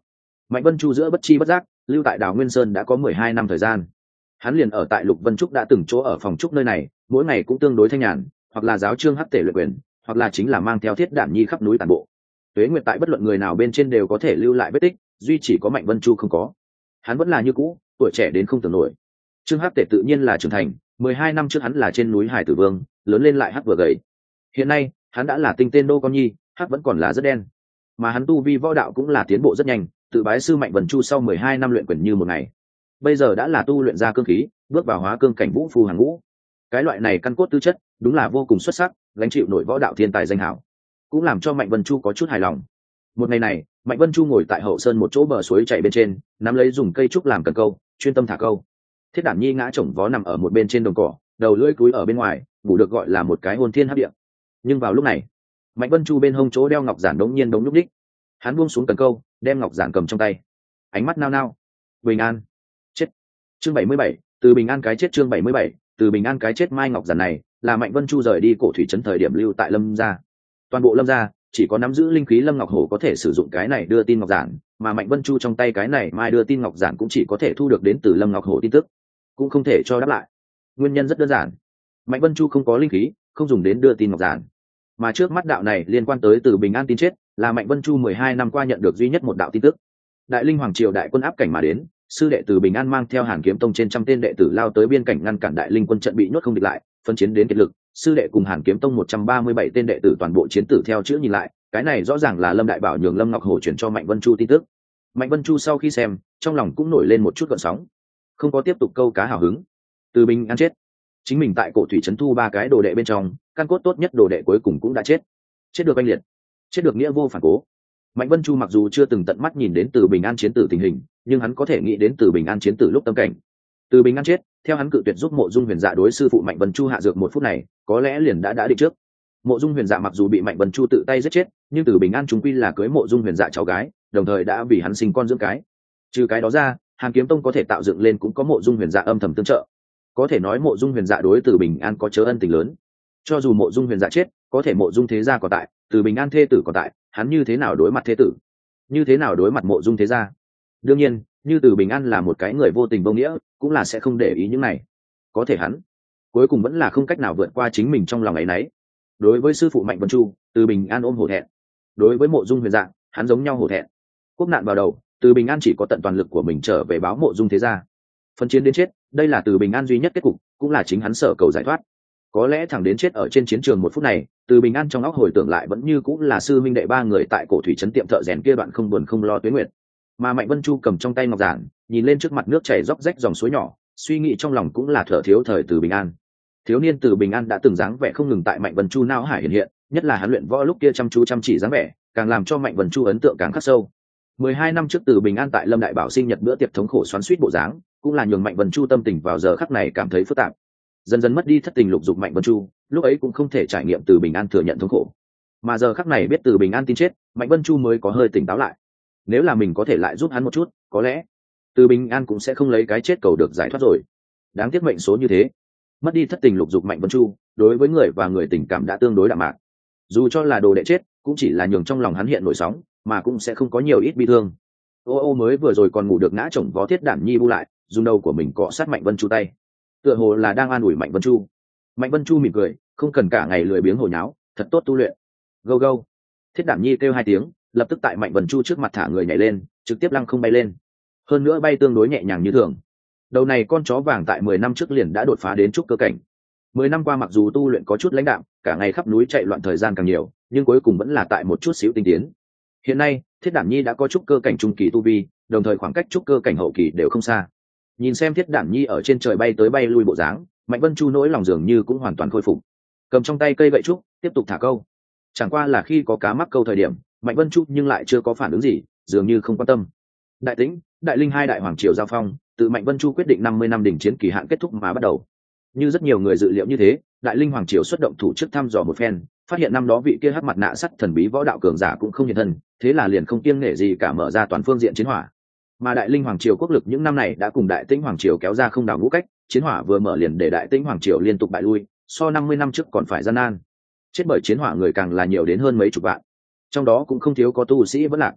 Mạnh Vân Chu giữa bất chi bất giác lưu tại Đào Nguyên Sơn đã có mười hai năm thời gian. Hắn liền ở tại Lục Vân Trúc đã từng chỗ ở phòng trúc nơi này, mỗi ngày cũng tương đối thanh nhàn, hoặc là giáo chương hắc tể luyện quyền, hoặc là chính là mang theo Thiết Đảm Nhi khắp núi tản bộ. Tuế Nguyệt tại bất luận người nào bên trên đều có thể lưu lại vết tích, duy chỉ có Mạnh Vân Chu không có. Hắn vẫn là như cũ, tuổi trẻ đến không tưởng nổi. Trương Hắc Tể tự nhiên là trưởng thành, mười hai năm trước hắn là trên núi Hải Tử Vương, lớn lên lại hắc vừa gầy. Hiện nay, hắn đã là tinh tên đô con nhi, hắc vẫn còn là rất đen. Mà hắn tu vi võ đạo cũng là tiến bộ rất nhanh, tự bái sư Mạnh Vân Chu sau mười hai năm luyện quyền như một ngày. Bây giờ đã là tu luyện ra cương khí, bước vào hóa cương cảnh vũ phu hàng ngũ. Cái loại này căn cốt tư chất, đúng là vô cùng xuất sắc, gánh chịu nổi võ đạo thiên tài danh hảo, cũng làm cho Mạnh Vân Chu có chút hài lòng. Một ngày này, Mạnh Vân Chu ngồi tại hậu sơn một chỗ bờ suối chảy bên trên, nắm lấy dùng cây trúc làm cần câu, chuyên tâm thả câu. Thiết Đảm Nhi ngã chồng vó nằm ở một bên trên đồng cỏ, đầu lưỡi cúi ở bên ngoài, ngủ được gọi là một cái hồn thiên hấp địa. Nhưng vào lúc này, Mạnh Vân Chu bên hông chỗ đeo ngọc giản đống nhiên đống nhúc đích. Hắn buông xuống cần câu, đem ngọc giản cầm trong tay, ánh mắt nao nao. Bình an, chết. Chương bảy mươi bảy, từ bình an cái chết. Chương bảy mươi bảy, từ bình an cái chết. Mai ngọc giản này là Mạnh Vân Chu rời đi cổ thủy trấn thời điểm lưu tại Lâm gia. Toàn bộ Lâm gia chỉ có nắm giữ linh khí Lâm Ngọc Hổ có thể sử dụng cái này đưa tin ngọc giản, mà Mạnh Vân Chu trong tay cái này mai đưa tin ngọc giản cũng chỉ có thể thu được đến từ Lâm Ngọc Hổ tin tức, cũng không thể cho đáp lại. Nguyên nhân rất đơn giản, Mạnh Vân Chu không có linh khí, không dùng đến đưa tin ngọc giản. Mà trước mắt đạo này liên quan tới từ bình an tin chết, là Mạnh Vân Chu mười hai năm qua nhận được duy nhất một đạo tin tức. Đại Linh Hoàng triều đại quân áp cảnh mà đến, sư đệ từ bình an mang theo Hàn Kiếm Tông trên trăm tên đệ tử lao tới biên cảnh ngăn cản Đại Linh quân trận bị nhốt không địch lại, phân chiến đến kiệt lực. Sư đệ cùng Hàn Kiếm Tông một trăm ba mươi bảy tên đệ tử toàn bộ chiến tử. Theo chữ nhìn lại, cái này rõ ràng là Lâm Đại Bảo nhường Lâm Ngọc Hổ chuyển cho Mạnh Vân Chu tin tức. Mạnh Vân Chu sau khi xem, trong lòng cũng nổi lên một chút gợn sóng, không có tiếp tục câu cá hào hứng. Từ bình an chết, chính mình tại cổ thủy trấn thu ba cái đồ đệ bên trong, căn cốt tốt nhất đồ đệ cuối cùng cũng đã chết. Chết được anh liệt, chết được nghĩa vô phản cố. Mạnh Vân Chu mặc dù chưa từng tận mắt nhìn đến từ bình an chiến tử tình hình, nhưng hắn có thể nghĩ đến từ bình an chiến tử lúc tâm cảnh. Từ bình an chết, theo hắn cự tuyệt giúp Mộ Dung Huyền Dạ đối sư phụ Mạnh Vân Chu hạ dược một phút này, có lẽ liền đã đã định trước. Mộ Dung Huyền Dạ mặc dù bị Mạnh Vân Chu tự tay giết chết, nhưng từ bình an chúng quy là cưới Mộ Dung Huyền Dạ cháu gái, đồng thời đã vì hắn sinh con dưỡng cái. Trừ cái đó ra, Hàn Kiếm Tông có thể tạo dựng lên cũng có Mộ Dung Huyền Dạ âm thầm tương trợ. Có thể nói Mộ Dung Huyền Dạ đối từ bình an có chớ ân tình lớn. Cho dù Mộ Dung Huyền Dạ chết, có thể Mộ Dung thế gia còn tại, từ bình an thê tử còn tại, hắn như thế nào đối mặt thế tử? Như thế nào đối mặt Mộ Dung thế gia? Đương nhiên, như từ bình an là một cái người vô tình vô nghĩa, cũng là sẽ không để ý những này. Có thể hắn cuối cùng vẫn là không cách nào vượt qua chính mình trong lòng ấy nấy. Đối với sư phụ Mạnh Vân Chu, từ bình an ôm hổ thẹn. Đối với Mộ Dung Huyền Dạ, hắn giống nhau hổ thẹn. Quốc nạn vào đầu, từ bình an chỉ có tận toàn lực của mình trở về báo Mộ Dung thế gia. Phân chiến đến chết, đây là từ bình an duy nhất kết cục, cũng là chính hắn sở cầu giải thoát. Có lẽ thẳng đến chết ở trên chiến trường một phút này, từ bình an trong óc hồi tưởng lại vẫn như cũng là sư minh đệ ba người tại cổ thủy trấn tiệm thợ rèn kia đoạn không buồn không lo tuế nguyệt. Mà Mạnh Vân Chu cầm trong tay ngọc giản, nhìn lên trước mặt nước chảy róc rách dòng suối nhỏ, suy nghĩ trong lòng cũng là thở thiếu thời từ bình an. Thiếu niên từ bình an đã từng dáng vẻ không ngừng tại Mạnh Vân Chu não hải hiện hiện, nhất là hắn luyện võ lúc kia chăm chú chăm chỉ dáng vẻ, càng làm cho Mạnh Vân Chu ấn tượng càng khắc sâu. mười hai năm trước từ bình an tại Lâm Đại Bảo sinh nhật bữa tiệc thống khổ xoắn xuýt bộ dáng, cũng là nhường Mạnh Vân Chu tâm tình vào giờ khắc này cảm thấy phức tạp. Dần dần mất đi thất tình lục dục Mạnh Vân Chu, lúc ấy cũng không thể trải nghiệm từ bình an thừa nhận thống khổ. Mà giờ khắc này biết từ bình an tin chết, Mạnh Vân Chu mới có hơi tỉnh táo lại. Nếu là mình có thể lại giúp hắn một chút, có lẽ từ bình an cũng sẽ không lấy cái chết cầu được giải thoát rồi. Đáng tiếc mệnh số như thế, mất đi thất tình lục dục Mạnh Vân Chu, đối với người và người tình cảm đã tương đối đạm mạc. Dù cho là đồ đệ chết, cũng chỉ là nhường trong lòng hắn hiện nổi sóng, mà cũng sẽ không có nhiều ít bi thương. Ô ô mới vừa rồi còn ngủ được ngã chồng vó Thiết Đảm Nhi bu lại, dùng đầu của mình cọ sát Mạnh Vân Chu tay, tựa hồ là đang an ủi Mạnh Vân Chu. Mạnh Vân Chu mỉm cười, không cần cả ngày lười biếng hồi nháo, thật tốt tu luyện. Go go. Thiết Đảm Nhi kêu hai tiếng, lập tức tại Mạnh Vân Chu trước mặt thả người nhảy lên, trực tiếp lăng không bay lên. Hơn nữa bay tương đối nhẹ nhàng như thường. Đầu này con chó vàng tại mười năm trước liền đã đột phá đến trúc cơ cảnh. Mười năm qua mặc dù tu luyện có chút lãnh đạm, cả ngày khắp núi chạy loạn thời gian càng nhiều, nhưng cuối cùng vẫn là tại một chút xíu tinh tiến. Hiện nay, Thiết Đảm Nhi đã có trúc cơ cảnh trung kỳ tu vi, đồng thời khoảng cách trúc cơ cảnh hậu kỳ đều không xa. Nhìn xem Thiết Đảm Nhi ở trên trời bay tới bay lui bộ dáng, Mạnh Vân Chu nỗi lòng dường như cũng hoàn toàn khôi phục. Cầm trong tay cây gậy trúc, tiếp tục thả câu. Chẳng qua là khi có cá mắc câu thời điểm, Mạnh Vân Chu nhưng lại chưa có phản ứng gì, dường như không quan tâm. Đại Tĩnh, Đại Linh hai đại hoàng triều giao phong, tự Mạnh Vân Chu quyết định năm mươi năm đỉnh chiến kỳ hạn kết thúc mà bắt đầu. Như rất nhiều người dự liệu như thế, Đại Linh hoàng triều xuất động thủ trước thăm dò một phen, phát hiện năm đó vị kia hắc mặt nạ sắt thần bí võ đạo cường giả cũng không hiện thân, thế là liền không kiêng nể gì cả mở ra toàn phương diện chiến hỏa. Mà Đại Linh hoàng triều quốc lực những năm này đã cùng Đại Tĩnh hoàng triều kéo ra không đảo ngũ cách, chiến hỏa vừa mở liền để Đại Tĩnh hoàng triều liên tục bại lui, so năm mươi năm trước còn phải gian nan. Chết bởi chiến hỏa người càng là nhiều đến hơn mấy chục vạn, trong đó cũng không thiếu có tu sĩ vẫn lạc.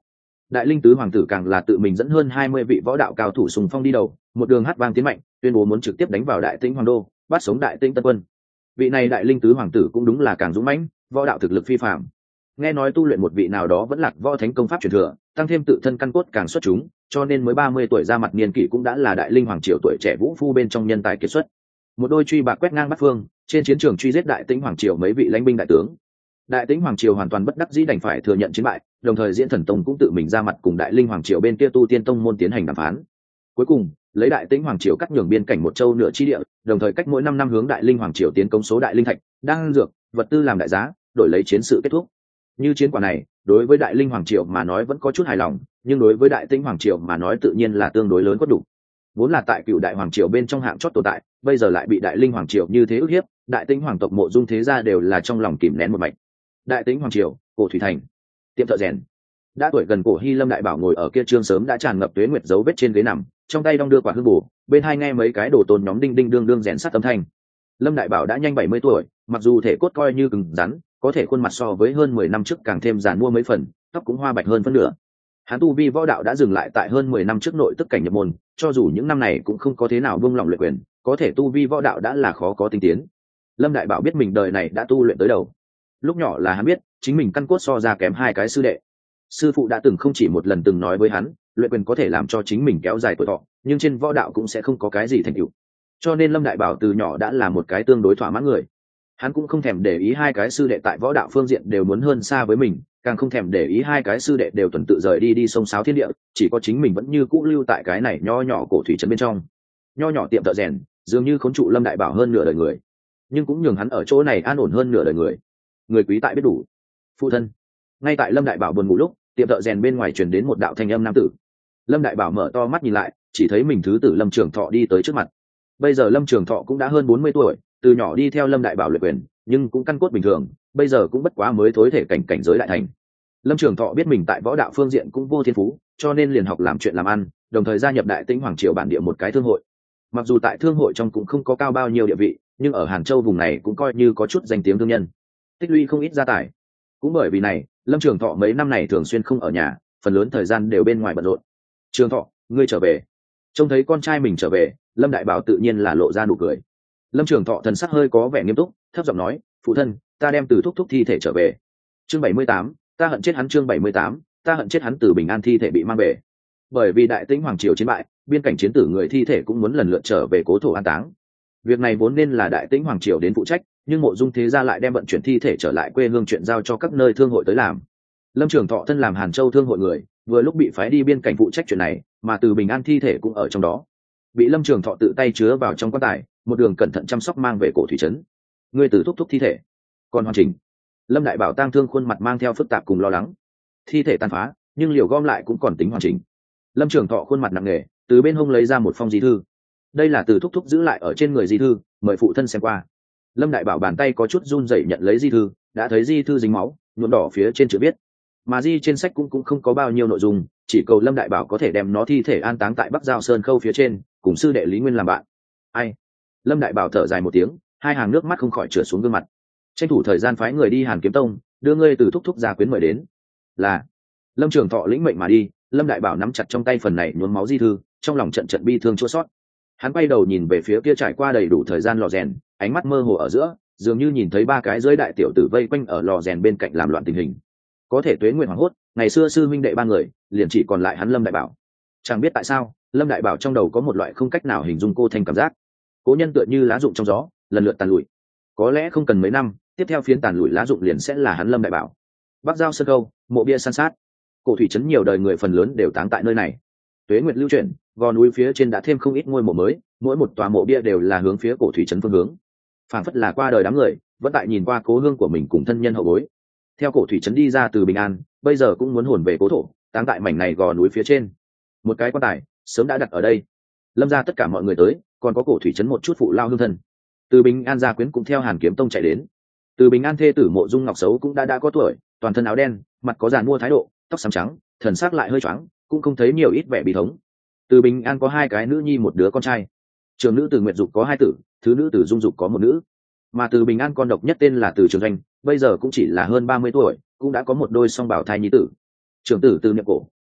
Đại linh tứ hoàng tử càng là tự mình dẫn hơn hai mươi vị võ đạo cao thủ xung phong đi đầu, một đường hát vang tiến mạnh, tuyên bố muốn trực tiếp đánh vào Đại Tĩnh hoàng đô, bắt sống Đại Tĩnh tân quân. Vị này đại linh tứ hoàng tử cũng đúng là càng dũng mãnh, võ đạo thực lực phi phàm. Nghe nói tu luyện một vị nào đó vẫn lạc võ thánh công pháp truyền thừa, tăng thêm tự thân căn cốt càng xuất chúng, cho nên mới ba mươi tuổi ra mặt niên kỷ cũng đã là đại linh hoàng triều tuổi trẻ vũ phu bên trong nhân tài kiệt xuất. Một đôi truy bạc quét ngang bát phương, trên chiến trường truy giết Đại Tĩnh hoàng triều mấy vị lãnh binh đại tướng. Đại Tĩnh hoàng triều hoàn toàn bất đắc dĩ đành phải thừa nhận chiến bại, đồng thời Diễn Thần Tông cũng tự mình ra mặt cùng Đại Linh hoàng triều bên kia tu tiên tông môn tiến hành đàm phán. Cuối cùng, lấy Đại Tĩnh hoàng triều cắt nhường biên cảnh một châu nửa chi địa, đồng thời cách mỗi năm năm hướng Đại Linh hoàng triều tiến công số đại linh thạch, đan dược, vật tư làm đại giá, đổi lấy chiến sự kết thúc. Như chiến quả này, đối với Đại Linh hoàng triều mà nói vẫn có chút hài lòng, nhưng đối với Đại Tĩnh hoàng triều mà nói tự nhiên là tương đối lớn có đủ. Vốn là tại Cựu Đại hoàng triều bên trong hạng chót tồn tại, bây giờ lại bị Đại Linh hoàng triều như thế ức hiếp, Đại Tĩnh hoàng tộc Mộ Dung thế gia đều là trong lòng kìm nén một mạch. Đại Tĩnh hoàng triều, Cổ Thủy thành, tiệm thợ rèn. Đã tuổi gần cổ Hy Lâm Đại Bảo ngồi ở kia trương sớm đã tràn ngập tuế nguyệt dấu vết trên ghế nằm, trong tay đong đưa quả hương bù, bên hai nghe mấy cái đồ tôn nhóm đinh đinh đương đương rèn sắt âm thanh. Lâm Đại Bảo đã nhanh bảy mươi tuổi, mặc dù thể cốt coi như cứng rắn, có thể khuôn mặt so với hơn mười năm trước càng thêm giàn mua mấy phần, tóc cũng hoa bạch hơn phân nửa. Hắn tu vi võ đạo đã dừng lại tại hơn mười năm trước nội tức cảnh nhập môn, cho dù những năm này cũng không có thế nào buông lòng luyện quyền, có thể tu vi võ đạo đã là khó có tinh tiến. Lâm Đại Bảo biết mình đời này đã tu luyện tới đầu. Lúc nhỏ là hắn biết, chính mình căn cốt so ra kém hai cái sư đệ. Sư phụ đã từng không chỉ một lần từng nói với hắn, luyện quyền có thể làm cho chính mình kéo dài tuổi thọ, nhưng trên võ đạo cũng sẽ không có cái gì thành tựu. Cho nên Lâm Đại Bảo từ nhỏ đã là một cái tương đối thỏa mãn người. Hắn cũng không thèm để ý hai cái sư đệ tại võ đạo phương diện đều muốn hơn xa với mình, càng không thèm để ý hai cái sư đệ đều tuần tự rời đi đi sông sáo thiên địa, chỉ có chính mình vẫn như cũ lưu tại cái này nho nhỏ cổ thủy trấn bên trong. Nho nhỏ tiệm thợ rèn, dường như khốn trụ Lâm Đại Bảo hơn nửa đời người, nhưng cũng nhường hắn ở chỗ này an ổn hơn nửa đời người. Người quý tại biết đủ. Phụ thân. Ngay tại Lâm Đại Bảo buồn ngủ lúc, tiệm thợ rèn bên ngoài truyền đến một đạo thanh âm nam tử. Lâm Đại Bảo mở to mắt nhìn lại, chỉ thấy mình thứ tử Lâm Trường Thọ đi tới trước mặt. Bây giờ Lâm Trường Thọ cũng đã hơn bốn mươi tuổi, từ nhỏ đi theo Lâm Đại Bảo luyện quyền, nhưng cũng căn cốt bình thường, bây giờ cũng bất quá mới thối thể cảnh cảnh giới đại thành. Lâm Trường Thọ biết mình tại võ đạo phương diện cũng vô thiên phú, cho nên liền học làm chuyện làm ăn, đồng thời gia nhập Đại Tĩnh hoàng triều bản địa một cái thương hội. Mặc dù tại thương hội trong cũng không có cao bao nhiêu địa vị, nhưng ở Hàn Châu vùng này cũng coi như có chút danh tiếng thương nhân, tích lũy không ít gia tài. Cũng bởi vì này, Lâm Trường Thọ mấy năm này thường xuyên không ở nhà, phần lớn thời gian đều bên ngoài bận rộn. Trường Thọ, ngươi trở về. Trông thấy con trai mình trở về, Lâm Đại Bảo tự nhiên là lộ ra nụ cười. Lâm Trường Thọ thần sắc hơi có vẻ nghiêm túc, thấp giọng nói, phụ thân, ta đem từ thúc thúc thi thể trở về. Chương bảy mươi tám, ta hận chết hắn. Chương bảy mươi tám, ta hận chết hắn. Từ Bình An thi thể bị mang về. Bởi vì Đại Tĩnh hoàng triều chiến bại, biên cảnh chiến tử người thi thể cũng muốn lần lượt trở về cố thổ an táng. Việc này vốn nên là Đại Tĩnh hoàng triều đến phụ trách, nhưng Mộ Dung thế gia lại đem vận chuyển thi thể trở lại quê hương chuyện giao cho các nơi thương hội tới làm. Lâm Trường Thọ thân làm Hàn Châu thương hội người, vừa lúc bị phái đi biên cảnh phụ trách chuyện này, mà Từ Bình An thi thể cũng ở trong đó, bị Lâm Trường Thọ tự tay chứa vào trong quan tài, một đường cẩn thận chăm sóc mang về cổ thủy trấn. Ngươi từ thúc thúc thi thể còn hoàn chỉnh. Lâm Đại Bảo tang thương khuôn mặt mang theo phức tạp cùng lo lắng. Thi thể tàn phá, nhưng liều gom lại cũng còn tính hoàn chỉnh. Lâm Trường Thọ khuôn mặt nặng nề, từ bên hông lấy ra một phong di thư. Đây là từ thúc thúc giữ lại ở trên người di thư, mời phụ thân xem qua. Lâm Đại Bảo bàn tay có chút run rẩy nhận lấy di thư, đã thấy di thư dính máu, nhuộm đỏ phía trên chữ viết, mà di trên sách cũng cũng không có bao nhiêu nội dung, chỉ cầu Lâm Đại Bảo có thể đem nó thi thể an táng tại Bắc Giao Sơn Khâu phía trên, cùng sư đệ Lý Nguyên làm bạn. Ai? Lâm Đại Bảo thở dài một tiếng, hai hàng nước mắt không khỏi trượt xuống gương mặt. Tranh thủ thời gian phái người đi Hàn Kiếm Tông, đưa ngươi từ thúc thúc gia quyến mời đến. Là. Lâm Trường Thọ lĩnh mệnh mà đi. Lâm Đại Bảo nắm chặt trong tay phần này nhuốm máu di thư, trong lòng trận trận bi thương chua xót. Hắn quay đầu nhìn về phía kia trải qua đầy đủ thời gian lò rèn, ánh mắt mơ hồ ở giữa, dường như nhìn thấy ba cái dưới đại tiểu tử vây quanh ở lò rèn bên cạnh làm loạn tình hình. Có thể tuế nguyện hoảng hốt, ngày xưa sư huynh đệ ba người, liền chỉ còn lại hắn Lâm Đại Bảo. Chẳng biết tại sao, Lâm Đại Bảo trong đầu có một loại không cách nào hình dung cô thành cảm giác. Cố nhân tựa như lá rụng trong gió, lần lượt tàn lụi. Có lẽ không cần mấy năm, tiếp theo phiến tàn lụi lá rụng liền sẽ là hắn Lâm Đại Bảo. Bắc Giao Sơn Câu, mộ bia san sát, cổ thủy trấn nhiều đời người phần lớn đều táng tại nơi này. Tuế nguyệt lưu chuyển, gò núi phía trên đã thêm không ít ngôi mộ mới, mỗi một tòa mộ bia đều là hướng phía cổ thủy trấn phương hướng. Phảng phất là qua đời đám người, vẫn tại nhìn qua cố hương của mình cùng thân nhân hậu bối. Theo cổ thủy trấn đi ra từ Bình An, bây giờ cũng muốn hồn về cố thổ, táng tại mảnh này gò núi phía trên. Một cái quan tài sớm đã đặt ở đây. Lâm ra tất cả mọi người tới, còn có cổ thủy trấn một chút phụ lao hương thân. Từ Bình An gia quyến cũng theo Hàn Kiếm Tông chạy đến. Từ Bình An thê tử Mộ Dung Ngọc Sấu cũng đã đã có tuổi, toàn thân áo đen, mặt có giàn mua thái độ, tóc xám trắng, thần sắc lại hơi choáng, cũng không thấy nhiều ít vẻ bi thống. Từ Bình An có hai cái nữ nhi một đứa con trai. Trường nữ Từ Nguyệt Dục có hai tử, thứ nữ Từ Dung Dục có một nữ. Mà Từ Bình An con độc nhất tên là Từ Trường Doanh, bây giờ cũng chỉ là hơn ba mươi tuổi, cũng đã có một đôi song bảo thai nhi tử. Trưởng tử Từ Niệm Cổ,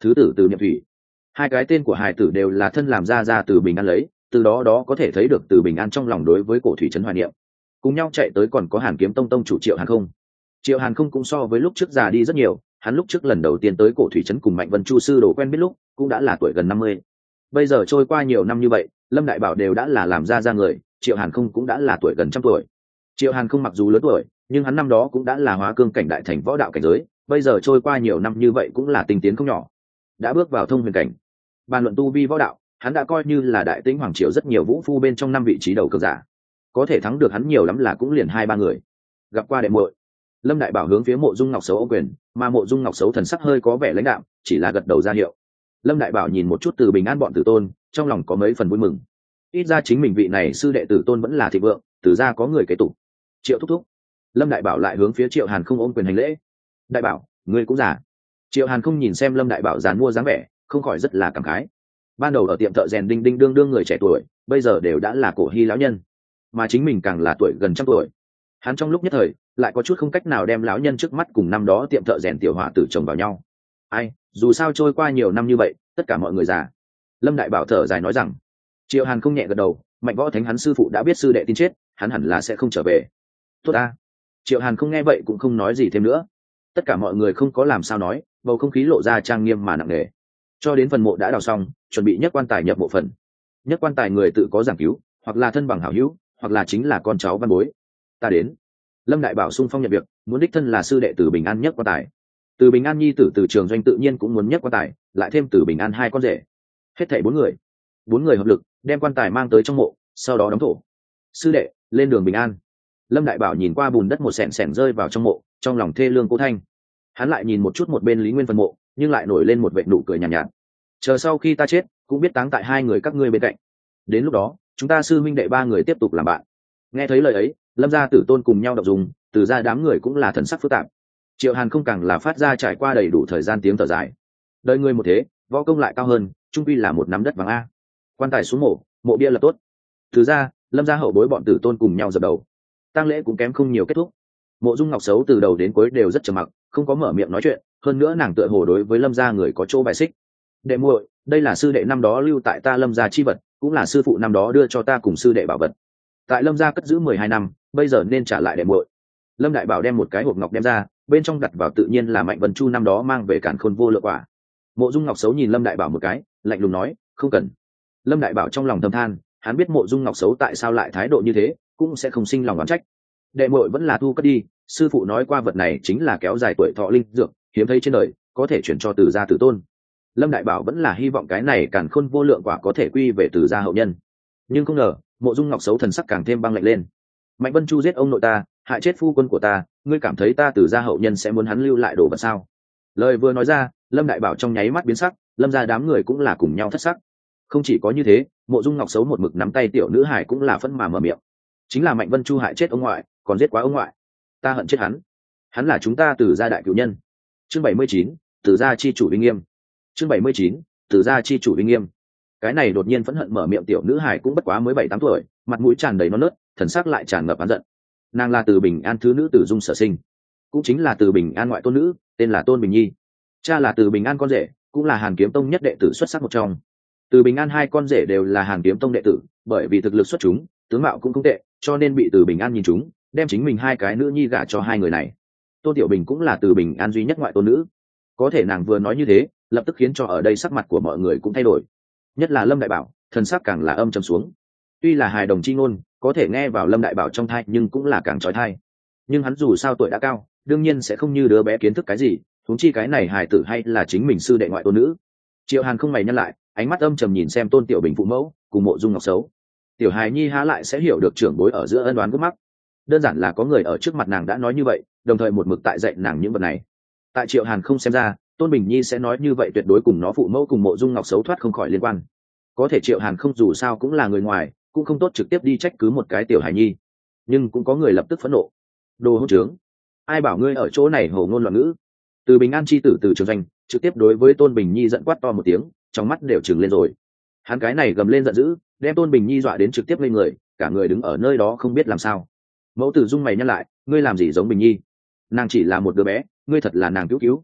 thứ tử Từ Niệm Thủy. Hai cái tên của hài tử đều là thân làm ra ra Từ Bình An lấy, từ đó đó có thể thấy được Từ Bình An trong lòng đối với cổ thủy trấn hoài niệm. Cùng nhau chạy tới còn có Hàn Kiếm Tông tông chủ Triệu Hàn Không. Triệu Hàn Không cũng so với lúc trước già đi rất nhiều, hắn lúc trước lần đầu tiên tới cổ thủy trấn cùng Mạnh Vân Chu sư đồ quen biết lúc cũng đã là tuổi gần năm mươi. Bây giờ trôi qua nhiều năm như vậy, Lâm Đại Bảo đều đã là làm ra ra người, Triệu Hàn Không cũng đã là tuổi gần trăm tuổi. Triệu Hàn Không mặc dù lớn tuổi, nhưng hắn năm đó cũng đã là hóa cương cảnh đại thành võ đạo cảnh giới, bây giờ trôi qua nhiều năm như vậy cũng là tinh tiến không nhỏ, đã bước vào thông huyền cảnh. Bàn luận tu vi võ đạo, hắn đã coi như là đại tĩnh hoàng triều rất nhiều vũ phu bên trong năm vị trí đầu cường giả, có thể thắng được hắn nhiều lắm là cũng liền hai ba người. Gặp qua đệ muội, Lâm Đại Bảo hướng phía Mộ Dung Ngọc Sấu ô quyền, mà Mộ Dung Ngọc Sấu thần sắc hơi có vẻ lãnh đạm, chỉ là gật đầu ra hiệu. Lâm Đại Bảo nhìn một chút Từ Bình An bọn tử tôn, trong lòng có mấy phần vui mừng. Ít ra chính mình vị này sư đệ tử tôn vẫn là thịnh vượng, từ ra có người kế tục. Triệu thúc thúc. Lâm Đại Bảo lại hướng phía Triệu Hàn Không ôm quyền hành lễ. Đại Bảo, ngươi cũng già. Triệu Hàn Không nhìn xem Lâm Đại Bảo giàn mua dáng vẻ, không khỏi rất là cảm khái. Ban đầu ở tiệm thợ rèn đinh đinh đương đương người trẻ tuổi, bây giờ đều đã là cổ hy lão nhân, mà chính mình càng là tuổi gần trăm tuổi. Hắn trong lúc nhất thời lại có chút không cách nào đem lão nhân trước mắt cùng năm đó tiệm thợ rèn tiểu hỏa tử chồng vào nhau. Ai, dù sao trôi qua nhiều năm như vậy, tất cả mọi người già. Lâm Đại Bảo thở dài nói rằng. Triệu Hàn không nhẹ gật đầu, Mạnh Võ Thánh hắn sư phụ đã biết sư đệ tin chết, hắn hẳn là sẽ không trở về. Tốt a. Triệu Hàn không nghe vậy cũng không nói gì thêm nữa. Tất cả mọi người không có làm sao nói, bầu không khí lộ ra trang nghiêm mà nặng nề. Cho đến phần mộ đã đào xong, chuẩn bị nhất quan tài nhập mộ phần. Nhất quan tài người tự có giảng cứu, hoặc là thân bằng hảo hữu, hoặc là chính là con cháu văn bối. Ta đến. Lâm Đại Bảo sung phong nhận việc, muốn đích thân là sư đệ Từ Bình An nhất quan tài. Từ Bình An nhi tử Từ Trường Doanh tự nhiên cũng muốn nhất quan tài, lại thêm Từ Bình An hai con rể. Hết thảy bốn người. Bốn người hợp lực, đem quan tài mang tới trong mộ, sau đó đóng thổ. Sư đệ, lên đường bình an. Lâm Đại Bảo nhìn qua bùn đất một sẹn sẹn rơi vào trong mộ, trong lòng thê lương cố thanh. Hắn lại nhìn một chút một bên Lý Nguyên phần mộ, nhưng lại nổi lên một vệt nụ cười nhàn nhạt, nhạt. Chờ sau khi ta chết, cũng biết táng tại hai người các ngươi bên cạnh. Đến lúc đó, chúng ta sư minh đệ ba người tiếp tục làm bạn. Nghe thấy lời ấy, Lâm gia tử tôn cùng nhau đọc dùng, từ ra đám người cũng là thần sắc phức tạp. Triệu Hàn không càng là phát ra trải qua đầy đủ thời gian tiếng thở dài. Đời người một thế, võ công lại cao hơn, trung quy là một nắm đất vàng a. Quan tài xuống mộ, mộ bia lập tốt. Từ ra, Lâm gia hậu bối bọn tử tôn cùng nhau dập đầu. Tang lễ cũng kém không nhiều kết thúc. Mộ Dung Ngọc Sấu từ đầu đến cuối đều rất trầm mặc, không có mở miệng nói chuyện, hơn nữa nàng tựa hồ đối với Lâm gia người có chỗ bài xích. Đệ muội, đây là sư đệ năm đó lưu tại ta Lâm gia chi vật, cũng là sư phụ năm đó đưa cho ta cùng sư đệ bảo vật. Tại Lâm gia cất giữ mười hai năm, bây giờ nên trả lại đệ muội. Lâm Đại Bảo đem một cái hộp ngọc đem ra, bên trong đặt vào tự nhiên là Mạnh Vân Chu năm đó mang về Càn Khôn Vô Lượng Quả. Mộ Dung Ngọc Sấu nhìn Lâm Đại Bảo một cái, lạnh lùng nói, không cần. Lâm Đại Bảo trong lòng thầm than, hắn biết Mộ Dung Ngọc Sấu tại sao lại thái độ như thế, cũng sẽ không sinh lòng oán trách. Đệ muội vẫn là thu cất đi, sư phụ nói qua vật này chính là kéo dài tuổi thọ linh dược, hiếm thấy trên đời, có thể chuyển cho Từ gia tử tôn. Lâm Đại Bảo vẫn là hy vọng cái này Càn Khôn Vô Lượng Quả có thể quy về Từ gia hậu nhân. Nhưng không ngờ, Mộ Dung Ngọc Sấu thần sắc càng thêm băng lạnh lên. Mạnh Vân Chu giết ông nội ta, hại chết phu quân của ta, ngươi cảm thấy ta Từ gia hậu nhân sẽ muốn hắn lưu lại đồ vật sao? Lời vừa nói ra, Lâm Đại Bảo trong nháy mắt biến sắc, Lâm gia đám người cũng là cùng nhau thất sắc. Không chỉ có như thế, Mộ Dung Ngọc Sấu một mực nắm tay tiểu nữ hải cũng là phẫn mà mở miệng. Chính là Mạnh Vân Chu hại chết ông ngoại, còn giết quá ông ngoại. Ta hận chết hắn. Hắn là chúng ta Từ gia đại cửu nhân. Chương bảy mươi chín, Từ gia chi chủ uy nghiêm. Chương bảy mươi chín, Từ gia chi chủ uy nghiêm. Cái này đột nhiên phẫn hận mở miệng tiểu nữ hải cũng bất quá mới bảy tám tuổi, mặt mũi tràn đầy non nớt, thần sắc lại tràn ngập oán giận. Nàng là Từ Bình An thứ nữ Từ Dung sở sinh, cũng chính là Từ Bình An ngoại tôn nữ, tên là Tôn Bình Nhi. Cha là Từ Bình An con rể, cũng là Hàn Kiếm Tông nhất đệ tử xuất sắc một trong. Từ Bình An hai con rể đều là Hàn Kiếm Tông đệ tử, bởi vì thực lực xuất chúng, tướng mạo cũng không tệ, cho nên bị Từ Bình An nhìn chúng, đem chính mình hai cái nữ nhi gả cho hai người này. Tôn Tiểu Bình cũng là Từ Bình An duy nhất ngoại tôn nữ. Có thể nàng vừa nói như thế, lập tức khiến cho ở đây sắc mặt của mọi người cũng thay đổi. Nhất là Lâm Đại Bảo, thần sắc càng là âm trầm xuống. Tuy là hài đồng chi ngôn, có thể nghe vào Lâm Đại Bảo trong tai, nhưng cũng là càng trói tai. Nhưng hắn dù sao tuổi đã cao, đương nhiên sẽ không như đứa bé kiến thức cái gì, huống chi cái này hài tử hay là chính mình sư đệ ngoại tôn nữ. Triệu Hàn không mày nhăn lại, ánh mắt âm trầm nhìn xem Tôn Tiểu Bình phụ mẫu cùng Mộ Dung Ngọc Sấu. Tiểu hài nhi há lại sẽ hiểu được trưởng bối ở giữa ân oán gút mắc. Đơn giản là có người ở trước mặt nàng đã nói như vậy, đồng thời một mực tại dạy nàng những vật này. Tại Triệu Hàn không xem ra, Tôn Bình Nhi sẽ nói như vậy tuyệt đối cùng nó phụ mẫu cùng Mộ Dung Ngọc Sấu thoát không khỏi liên quan. Có thể Triệu Hàn không dù sao cũng là người ngoài, cũng không tốt trực tiếp đi trách cứ một cái tiểu hài nhi. Nhưng cũng có người lập tức phẫn nộ. Đồ hỗn trướng, ai bảo ngươi ở chỗ này hồ ngôn loạn ngữ? Từ Bình An chi tử Từ Trường Doanh trực tiếp đối với Tôn Bình Nhi giận quát to một tiếng, trong mắt đều trừng lên rồi. Hắn cái này gầm lên giận dữ, đem Tôn Bình Nhi dọa đến trực tiếp lên người, cả người đứng ở nơi đó không biết làm sao. Mẫu Tử Dung mày nhăn lại, ngươi làm gì giống Bình Nhi? Nàng chỉ là một đứa bé, ngươi thật là nàng cứu cứu.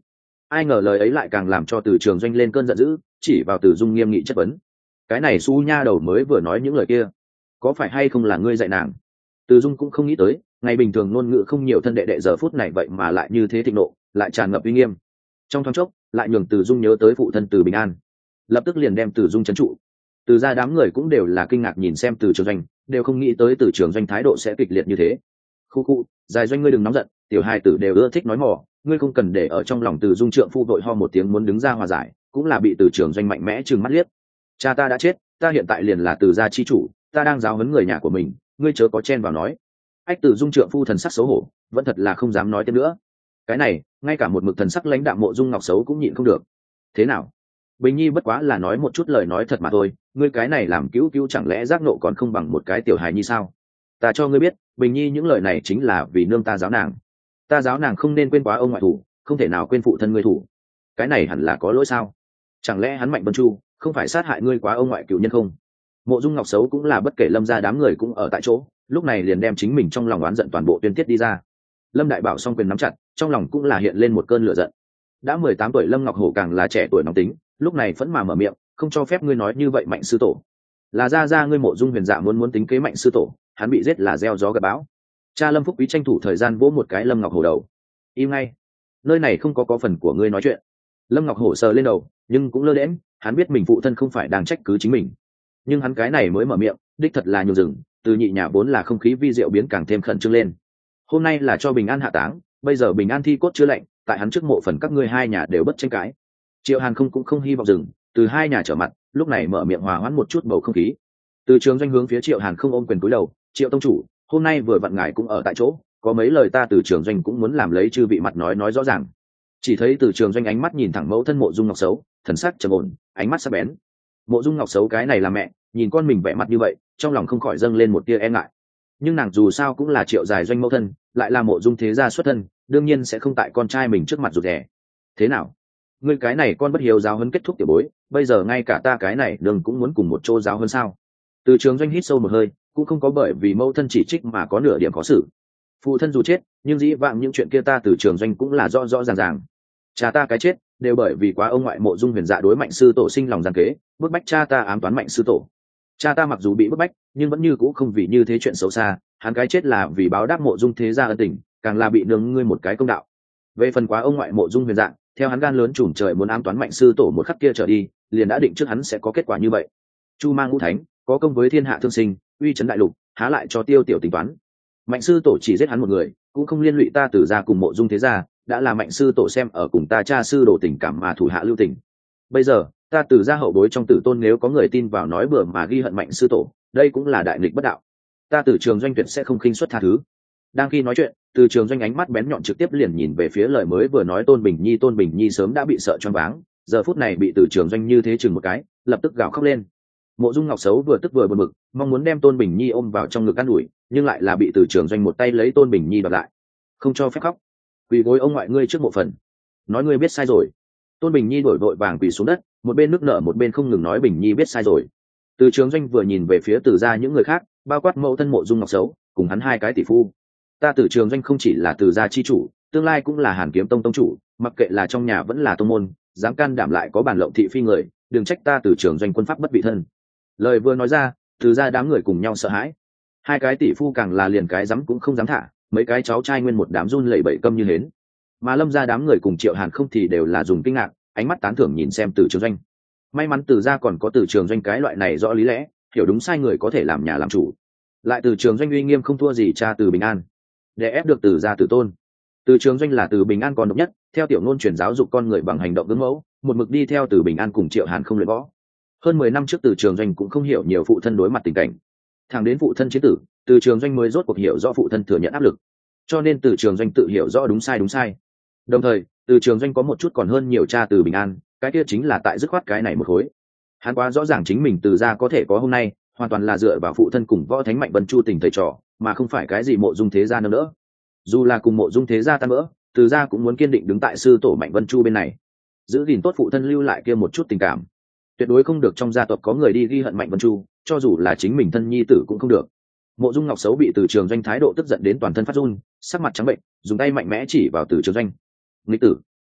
ai ngờ lời ấy lại càng làm cho từ trường doanh lên cơn giận dữ, chỉ vào từ dung nghiêm nghị chất vấn. Cái này su nha đầu mới vừa nói những lời kia, có phải hay không là ngươi dạy nàng? Từ dung cũng không nghĩ tới, ngày bình thường ngôn ngữ không nhiều thân đệ đệ giờ phút này vậy mà lại như thế thịnh nộ, lại tràn ngập uy nghiêm. Trong thoáng chốc lại nhường từ dung nhớ tới phụ thân từ bình an, lập tức liền đem từ dung trấn trụ. Từ ra đám người cũng đều là kinh ngạc nhìn xem từ trường doanh, đều không nghĩ tới từ trường doanh thái độ sẽ kịch liệt như thế. Khu khu, dài doanh ngươi đừng nóng giận, tiểu hai tử đều ưa thích nói mỏ, ngươi không cần để ở trong lòng. Từ dung trượng phu vội ho một tiếng muốn đứng ra hòa giải, cũng là bị từ trường doanh mạnh mẽ trừng mắt liếc. Cha ta đã chết, ta hiện tại liền là từ gia chi chủ, ta đang giáo huấn người nhà của mình, ngươi chớ có chen vào nói. Ách, từ dung trượng phu thần sắc xấu hổ, vẫn thật là không dám nói thêm nữa. Cái này ngay cả một mực thần sắc lãnh đạm Mộ Dung Ngọc xấu cũng nhịn không được. Thế nào, Bình Nhi bất quá là nói một chút lời nói thật mà thôi, ngươi cái này làm cứu cứu chẳng lẽ giác nộ còn không bằng một cái tiểu hài nhi sao? Ta cho ngươi biết, Bình Nhi những lời này chính là vì nương ta giáo nàng, ta giáo nàng không nên quên quá ông ngoại thủ, không thể nào quên phụ thân ngươi thủ. Cái này hẳn là có lỗi sao? Chẳng lẽ hắn Mạnh Vân Chu không phải sát hại ngươi quá ông ngoại cựu nhân không? Mộ Dung Ngọc xấu cũng là bất kể Lâm gia đám người cũng ở tại chỗ, lúc này liền đem chính mình trong lòng oán giận toàn bộ tuyên tiết đi ra. Lâm Đại Bảo song quyền nắm chặt, trong lòng cũng là hiện lên một cơn lửa giận. Đã mười tám tuổi Lâm Ngọc Hổ càng là trẻ tuổi nóng tính, lúc này phẫn mà mở miệng, không cho phép ngươi nói như vậy Mạnh sư tổ. Là ra ra ngươi Mộ Dung Huyền Dạ muốn muốn tính kế Mạnh sư tổ, hắn bị giết là gieo gió gặt bão. Cha Lâm Phúc Quý tranh thủ thời gian vỗ một cái Lâm Ngọc Hổ đầu. Im ngay, nơi này không có có phần của ngươi nói chuyện. Lâm Ngọc Hổ sờ lên đầu, nhưng cũng lơ đễm, hắn biết mình phụ thân không phải đang trách cứ chính mình, nhưng hắn cái này mới mở miệng, đích thật là nhiều rừng. Từ nhị nhà vốn là không khí vi diệu biến càng thêm khẩn trương lên. Hôm nay là cho Bình An hạ táng, bây giờ Bình An thi cốt chưa lạnh, tại hắn trước mộ phần các ngươi hai nhà đều bất tranh cãi. Triệu Hàn không cũng không hy vọng dừng, từ hai nhà trở mặt, lúc này mở miệng hòa hoãn một chút bầu không khí. Từ trường doanh hướng phía Triệu Hàn không ôm quyền cúi đầu, Triệu tông chủ, hôm nay vừa vặn ngài cũng ở tại chỗ, có mấy lời ta từ trường doanh cũng muốn làm lấy chư vị mặt nói nói rõ ràng. Chỉ thấy từ trường doanh ánh mắt nhìn thẳng mẫu thân Mộ Dung Ngọc xấu, thần sắc trầm ổn, ánh mắt sắc bén. Mộ Dung Ngọc xấu cái này là mẹ, nhìn con mình vẻ mặt như vậy, trong lòng không khỏi dâng lên một tia e ngại. Nhưng nàng dù sao cũng là Triệu dài doanh mẫu thân, lại là Mộ Dung thế gia xuất thân, đương nhiên sẽ không tại con trai mình trước mặt rụt rè. Thế nào, ngươi cái này con bất hiếu giáo huấn kết thúc tiểu bối, bây giờ ngay cả ta cái này đường cũng muốn cùng một chỗ giáo huấn sao? Từ trường doanh hít sâu một hơi, cũng không có bởi vì mẫu thân chỉ trích mà có nửa điểm khó xử. Phụ thân dù chết, nhưng dĩ vãng những chuyện kia ta từ trường doanh cũng là rõ rõ ràng ràng. Cha ta cái chết đều bởi vì quá ông ngoại Mộ Dung Huyền Dạ đối Mạnh sư tổ sinh lòng gian kế, bức bách cha ta ám toán Mạnh sư tổ. Cha ta mặc dù bị bức bách, nhưng vẫn như cũ không vì như thế chuyện xấu xa, hắn cái chết là vì báo đáp Mộ Dung thế gia ân tình, càng là bị nương ngươi một cái công đạo. Về phần quá ông ngoại Mộ Dung Huyền Dạ, theo hắn gan lớn trùm trời muốn ám toán Mạnh sư tổ một khắc kia trở đi, liền đã định trước hắn sẽ có kết quả như vậy. Chu mang ngũ thánh, có công với thiên hạ thương sinh, uy chấn đại lục, há lại cho tiêu tiểu tính toán. Mạnh sư tổ chỉ giết hắn một người, cũng không liên lụy ta Tử gia cùng Mộ Dung thế gia, đã là Mạnh sư tổ xem ở cùng ta cha sư đồ tình cảm mà thủ hạ lưu tình. Bây giờ ta Tử gia hậu bối trong tử tôn nếu có người tin vào nói bừa mà ghi hận Mạnh sư tổ, đây cũng là đại nghịch bất đạo, ta Từ trường doanh tuyệt sẽ không khinh suất tha thứ. Đang khi nói chuyện, Từ trường doanh ánh mắt bén nhọn trực tiếp liền nhìn về phía lời mới vừa nói Tôn Bình Nhi. Tôn Bình Nhi sớm đã bị sợ choáng váng, giờ phút này bị Từ trường doanh như thế chừng một cái, lập tức gào khóc lên. Mộ Dung Ngọc xấu vừa tức vừa buồn bực, mong muốn đem Tôn Bình Nhi ôm vào trong ngực an ủi, nhưng lại là bị Từ trường doanh một tay lấy Tôn Bình Nhi đoạt lại. Không cho phép khóc, quỳ gối ông ngoại ngươi trước mộ phần, nói ngươi biết sai rồi. Tôn Bình Nhi đổi vội vàng quỳ xuống đất, một bên nước nở một bên không ngừng nói Bình Nhi biết sai rồi. Từ trường doanh vừa nhìn về phía Từ gia những người khác, bao quát mẫu thân Mộ Dung Ngọc xấu cùng hắn hai cái tỷ phu. Ta Từ trường doanh không chỉ là Từ gia chi chủ, tương lai cũng là Hàn Kiếm Tông tông chủ, mặc kệ là trong nhà vẫn là tông môn, dám can đảm lại có bản lộng thị phi người, đừng trách ta Từ trường doanh quân pháp bất vị thân. Lời vừa nói ra, Từ gia đám người cùng nhau sợ hãi, hai cái tỷ phu càng là liền cái dám cũng không dám thả, mấy cái cháu trai nguyên một đám run lẩy bẩy câm như hến. Mà Lâm gia đám người cùng Triệu Hàn không thì đều là dùng kinh ngạc, ánh mắt tán thưởng nhìn xem Từ trường doanh. May mắn Từ gia còn có Từ trường doanh cái loại này rõ lý lẽ, hiểu đúng sai người có thể làm nhà làm chủ. Lại Từ trường doanh uy nghiêm không thua gì cha Từ Bình An, để ép được Từ gia Từ tôn. Từ trường doanh là Từ Bình An còn độc nhất, theo tiểu ngôn truyền giáo dục con người bằng hành động gương mẫu, một mực đi theo Từ Bình An cùng Triệu Hàn không luyện võ. Hơn mười năm trước Từ trường doanh cũng không hiểu nhiều phụ thân đối mặt tình cảnh, thẳng đến phụ thân chiến tử, Từ trường doanh mới rốt cuộc hiểu rõ phụ thân thừa nhận áp lực, cho nên Từ trường doanh tự hiểu rõ đúng sai đúng sai. Đồng thời Từ trường doanh có một chút còn hơn nhiều cha Từ Bình An, cái kia chính là tại dứt khoát cái này một khối. Hắn quá rõ ràng chính mình Từ gia có thể có hôm nay, hoàn toàn là dựa vào phụ thân cùng Võ Thánh Mạnh Vân Chu tình thầy trò, mà không phải cái gì Mộ Dung thế gia nữa nữa. Dù là cùng Mộ Dung thế gia tan vỡ, Từ gia cũng muốn kiên định đứng tại sư tổ Mạnh Vân Chu bên này, giữ gìn tốt phụ thân lưu lại kia một chút tình cảm. Tuyệt đối không được trong gia tộc có người đi ghi hận Mạnh Vân Chu, cho dù là chính mình thân nhi tử cũng không được. Mộ Dung Ngọc xấu bị Từ trường doanh thái độ tức giận đến toàn thân phát run, sắc mặt trắng bệnh, dùng tay mạnh mẽ chỉ vào Từ trường doanh. Nghịch tử,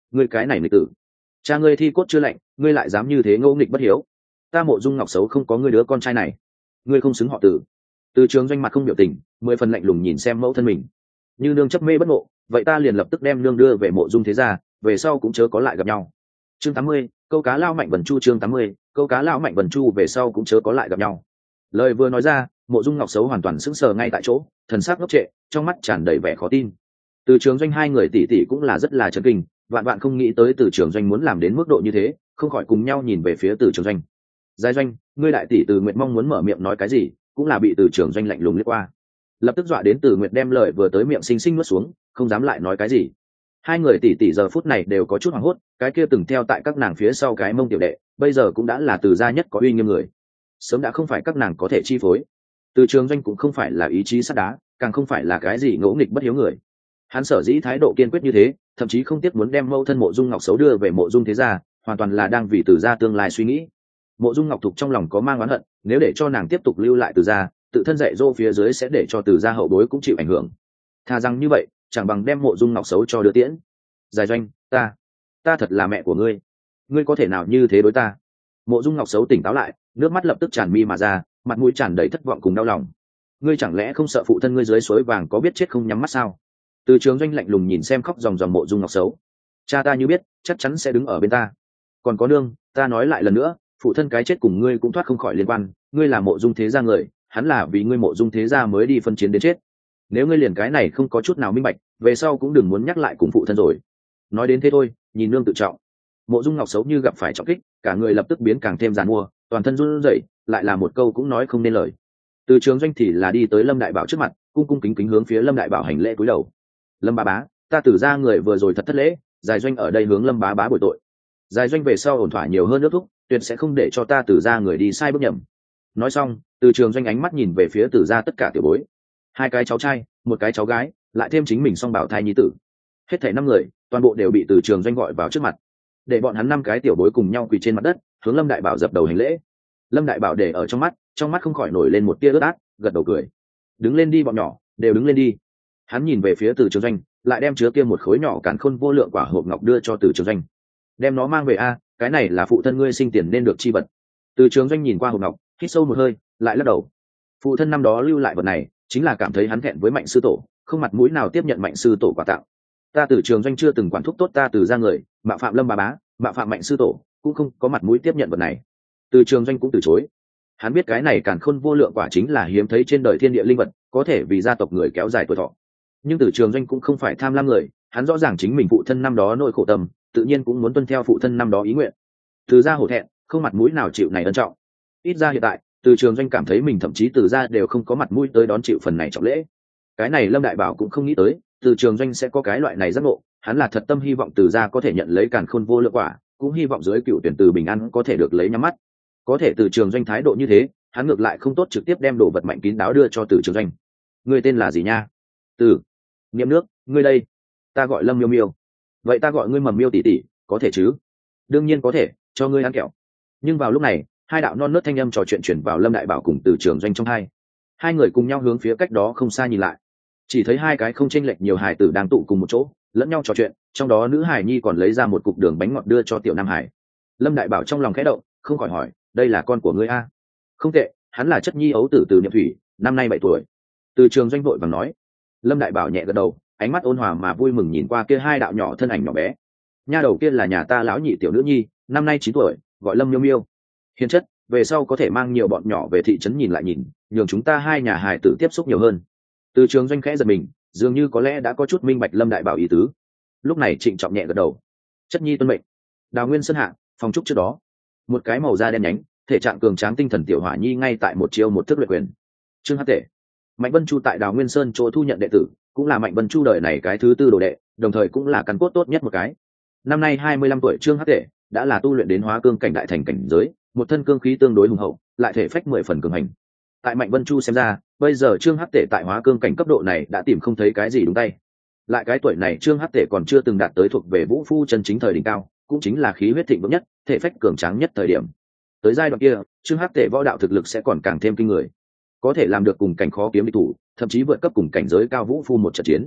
ngươi cái này nghịch tử, cha ngươi thi cốt chưa lạnh, ngươi lại dám như thế ngỗ nghịch bất hiếu. Ta Mộ Dung Ngọc Sấu không có ngươi đứa con trai này, ngươi không xứng họ Từ. Từ Trường Doanh mặt không biểu tình, mười phần lạnh lùng nhìn xem mẫu thân mình. Như nương chấp mê bất ngộ, vậy ta liền lập tức đem nương đưa về Mộ Dung thế gia, về sau cũng chớ có lại gặp nhau. Chương tám mươi, câu cá lao Mạnh Vân Chu. Chương tám mươi, câu cá lao Mạnh Vân Chu, về sau cũng chớ có lại gặp nhau. Lời vừa nói ra, Mộ Dung Ngọc Sấu hoàn toàn sững sờ ngay tại chỗ, thần sắc ngốc trệ, trong mắt tràn đầy vẻ khó tin. Từ Trường Doanh hai người tỷ tỷ cũng là rất là chấn kinh, vạn vạn không nghĩ tới Từ Trường Doanh muốn làm đến mức độ như thế, không khỏi cùng nhau nhìn về phía Từ Trường Doanh. Giai Doanh, ngươi đại tỷ Từ Nguyệt mong muốn mở miệng nói cái gì, cũng là bị Từ Trường Doanh lạnh lùng liếc qua. Lập tức dọa đến Từ Nguyệt đem lời vừa tới miệng xinh xinh nuốt xuống, không dám lại nói cái gì. Hai người tỷ tỷ giờ phút này đều có chút hoảng hốt, cái kia từng theo tại các nàng phía sau cái mông tiểu đệ, bây giờ cũng đã là Từ gia nhất có uy nghiêm người, sớm đã không phải các nàng có thể chi phối. Từ Trường Doanh cũng không phải là ý chí sắt đá, càng không phải là cái gì ngỗ nghịch bất hiếu người. Hắn sở dĩ thái độ kiên quyết như thế, thậm chí không tiếc muốn đem mẫu thân Mộ Dung Ngọc Sấu đưa về Mộ Dung thế gia, hoàn toàn là đang vì Từ gia tương lai suy nghĩ. Mộ Dung Ngọc Thục trong lòng có mang oán hận, nếu để cho nàng tiếp tục lưu lại Từ gia, tự thân dạy dỗ phía dưới sẽ để cho Từ gia hậu bối cũng chịu ảnh hưởng. Thà rằng như vậy, chẳng bằng đem Mộ Dung Ngọc Sấu cho đưa tiễn. Giải Doanh, ta, ta thật là mẹ của ngươi, ngươi có thể nào như thế đối ta? Mộ Dung Ngọc Sấu tỉnh táo lại, nước mắt lập tức tràn mi mà ra, mặt mũi tràn đầy thất vọng cùng đau lòng. Ngươi chẳng lẽ không sợ phụ thân ngươi dưới suối vàng có biết chết không nhắm mắt sao? Từ Trường Doanh lạnh lùng nhìn xem khóc ròng ròng Mộ Dung Ngọc Sấu. Cha ta như biết, chắc chắn sẽ đứng ở bên ta. Còn có nương, ta nói lại lần nữa, phụ thân cái chết cùng ngươi cũng thoát không khỏi liên quan, ngươi là Mộ Dung thế gia người, hắn là vì ngươi Mộ Dung thế gia mới đi phân chiến đến chết. Nếu ngươi liền cái này không có chút nào minh bạch, về sau cũng đừng muốn nhắc lại cùng phụ thân rồi. Nói đến thế thôi, nhìn nương tự trọng. Mộ Dung Ngọc Sấu như gặp phải trọng kích, cả người lập tức biến càng thêm giàn mua, toàn thân run rẩy, lại là một câu cũng nói không nên lời. Từ Trường Doanh thì là đi tới Lâm Đại Bảo trước mặt, cung cung kính kính hướng phía Lâm Đại Bảo hành lễ cúi đầu. Lâm bá bá, ta Từ gia người vừa rồi thật thất lễ, Giải Doanh ở đây hướng Lâm bá bá bồi tội. Giải Doanh về sau ổn thỏa nhiều hơn nước thúc, tuyệt sẽ không để cho ta Từ gia người đi sai bước nhầm. Nói xong, Từ Trường Doanh ánh mắt nhìn về phía Từ gia tất cả tiểu bối, hai cái cháu trai, một cái cháu gái, lại thêm chính mình song bảo thai nhi tử, hết thảy năm người, toàn bộ đều bị Từ Trường Doanh gọi vào trước mặt, để bọn hắn năm cái tiểu bối cùng nhau quỳ trên mặt đất, hướng Lâm Đại Bảo dập đầu hành lễ. Lâm Đại Bảo để ở trong mắt, trong mắt không khỏi nổi lên một tia ướt át, gật đầu cười. Đứng lên đi bọn nhỏ, đều đứng lên đi. Hắn nhìn về phía Từ Trường Doanh, lại đem chứa kia một khối nhỏ càn khôn vô lượng quả hộp ngọc đưa cho Từ Trường Doanh. Đem nó mang về a, cái này là phụ thân ngươi sinh tiền nên được chi vật. Từ Trường Doanh nhìn qua hộp ngọc, hít sâu một hơi, lại lắc đầu. Phụ thân năm đó lưu lại vật này, chính là cảm thấy hắn thẹn với Mạnh sư tổ, không mặt mũi nào tiếp nhận Mạnh sư tổ quà tặng. Ta Từ Trường Doanh chưa từng quản thúc tốt ta Từ gia người, mạo phạm Lâm bá bá, mạo phạm Mạnh sư tổ, cũng không có mặt mũi tiếp nhận vật này. Từ Trường Doanh cũng từ chối. Hắn biết cái này càn khôn vô lượng quả chính là hiếm thấy trên đời thiên địa linh vật, có thể vì gia tộc người kéo dài tuổi thọ. Nhưng Từ Trường Doanh cũng không phải tham lam người, hắn rõ ràng chính mình phụ thân năm đó nỗi khổ tâm, tự nhiên cũng muốn tuân theo phụ thân năm đó ý nguyện. Từ gia hổ thẹn, không mặt mũi nào chịu này ân trọng. Ít ra hiện tại, Từ Trường Doanh cảm thấy mình thậm chí Từ gia đều không có mặt mũi tới đón chịu phần này trọng lễ. Cái này Lâm Đại Bảo cũng không nghĩ tới, Từ Trường Doanh sẽ có cái loại này giác ngộ, hắn là thật tâm hy vọng Từ gia có thể nhận lấy càn khôn vô lượng quả, cũng hy vọng dưới cựu tuyển Từ bình an có thể được lấy nhắm mắt. Có thể Từ Trường Doanh thái độ như thế, hắn ngược lại không tốt trực tiếp đem đồ vật mạnh kín đáo đưa cho Từ Trường Doanh. Ngươi tên là gì nha? Từ Niệm Nước, ngươi đây? Ta gọi Lâm Miêu Miêu. Vậy ta gọi ngươi Mầm Miêu tỷ tỷ, có thể chứ? Đương nhiên có thể, cho ngươi ăn kẹo. Nhưng vào lúc này, hai đạo non nớt thanh âm trò chuyện chuyển vào Lâm Đại Bảo cùng Từ Trường Doanh trong hai. Hai người cùng nhau hướng phía cách đó không xa nhìn lại, chỉ thấy hai cái không chênh lệch nhiều hài tử đang tụ cùng một chỗ, lẫn nhau trò chuyện, trong đó nữ hài nhi còn lấy ra một cục đường bánh ngọt đưa cho tiểu nam hải. Lâm Đại Bảo trong lòng khẽ động, không khỏi hỏi, đây là con của ngươi a? Không tệ, hắn là chất nhi ấu tử Từ Niệm Thủy, năm nay bảy tuổi. Từ Trường Doanh vội vàng nói. Lâm Đại Bảo nhẹ gật đầu, ánh mắt ôn hòa mà vui mừng nhìn qua kia hai đạo nhỏ thân ảnh nhỏ bé. Nha đầu kia là nhà ta lão nhị tiểu nữ nhi, năm nay chín tuổi, gọi Lâm Miêu Miêu. Hiền chất, về sau có thể mang nhiều bọn nhỏ về thị trấn nhìn lại nhìn, nhường chúng ta hai nhà hài tử tiếp xúc nhiều hơn. Từ Trường Doanh khẽ giật mình, dường như có lẽ đã có chút minh bạch Lâm Đại Bảo ý tứ. Lúc này trịnh trọng nhẹ gật đầu. Chất nhi tuân mệnh. Đào Nguyên Sơn hạ, phòng trúc trước đó, một cái màu da đen nhánh, thể trạng cường tráng tinh thần tiểu hỏa nhi ngay tại một chiêu một thức luyện quyền. Trương Hắc Tể, Mạnh Vân Chu tại Đào Nguyên Sơn chỗ thu nhận đệ tử, cũng là Mạnh Vân Chu đời này cái thứ tư đồ đệ, đồng thời cũng là căn cốt tốt nhất một cái. Năm nay hai mươi lăm tuổi Trương Hắc Tể đã là tu luyện đến hóa cương cảnh đại thành cảnh giới, một thân cương khí tương đối hùng hậu, lại thể phách mười phần cường hành. Tại Mạnh Vân Chu xem ra, bây giờ Trương Hắc Tể tại hóa cương cảnh cấp độ này đã tìm không thấy cái gì đúng tay. Lại cái tuổi này Trương Hắc Tể còn chưa từng đạt tới thuộc về vũ phu chân chính thời đỉnh cao, cũng chính là khí huyết thịnh vượng nhất, thể phách cường tráng nhất thời điểm. Tới giai đoạn kia, Trương Hắc Tể võ đạo thực lực sẽ còn càng thêm kinh người, có thể làm được cùng cảnh khó kiếm địch thủ, thậm chí vượt cấp cùng cảnh giới cao vũ phu một trận chiến.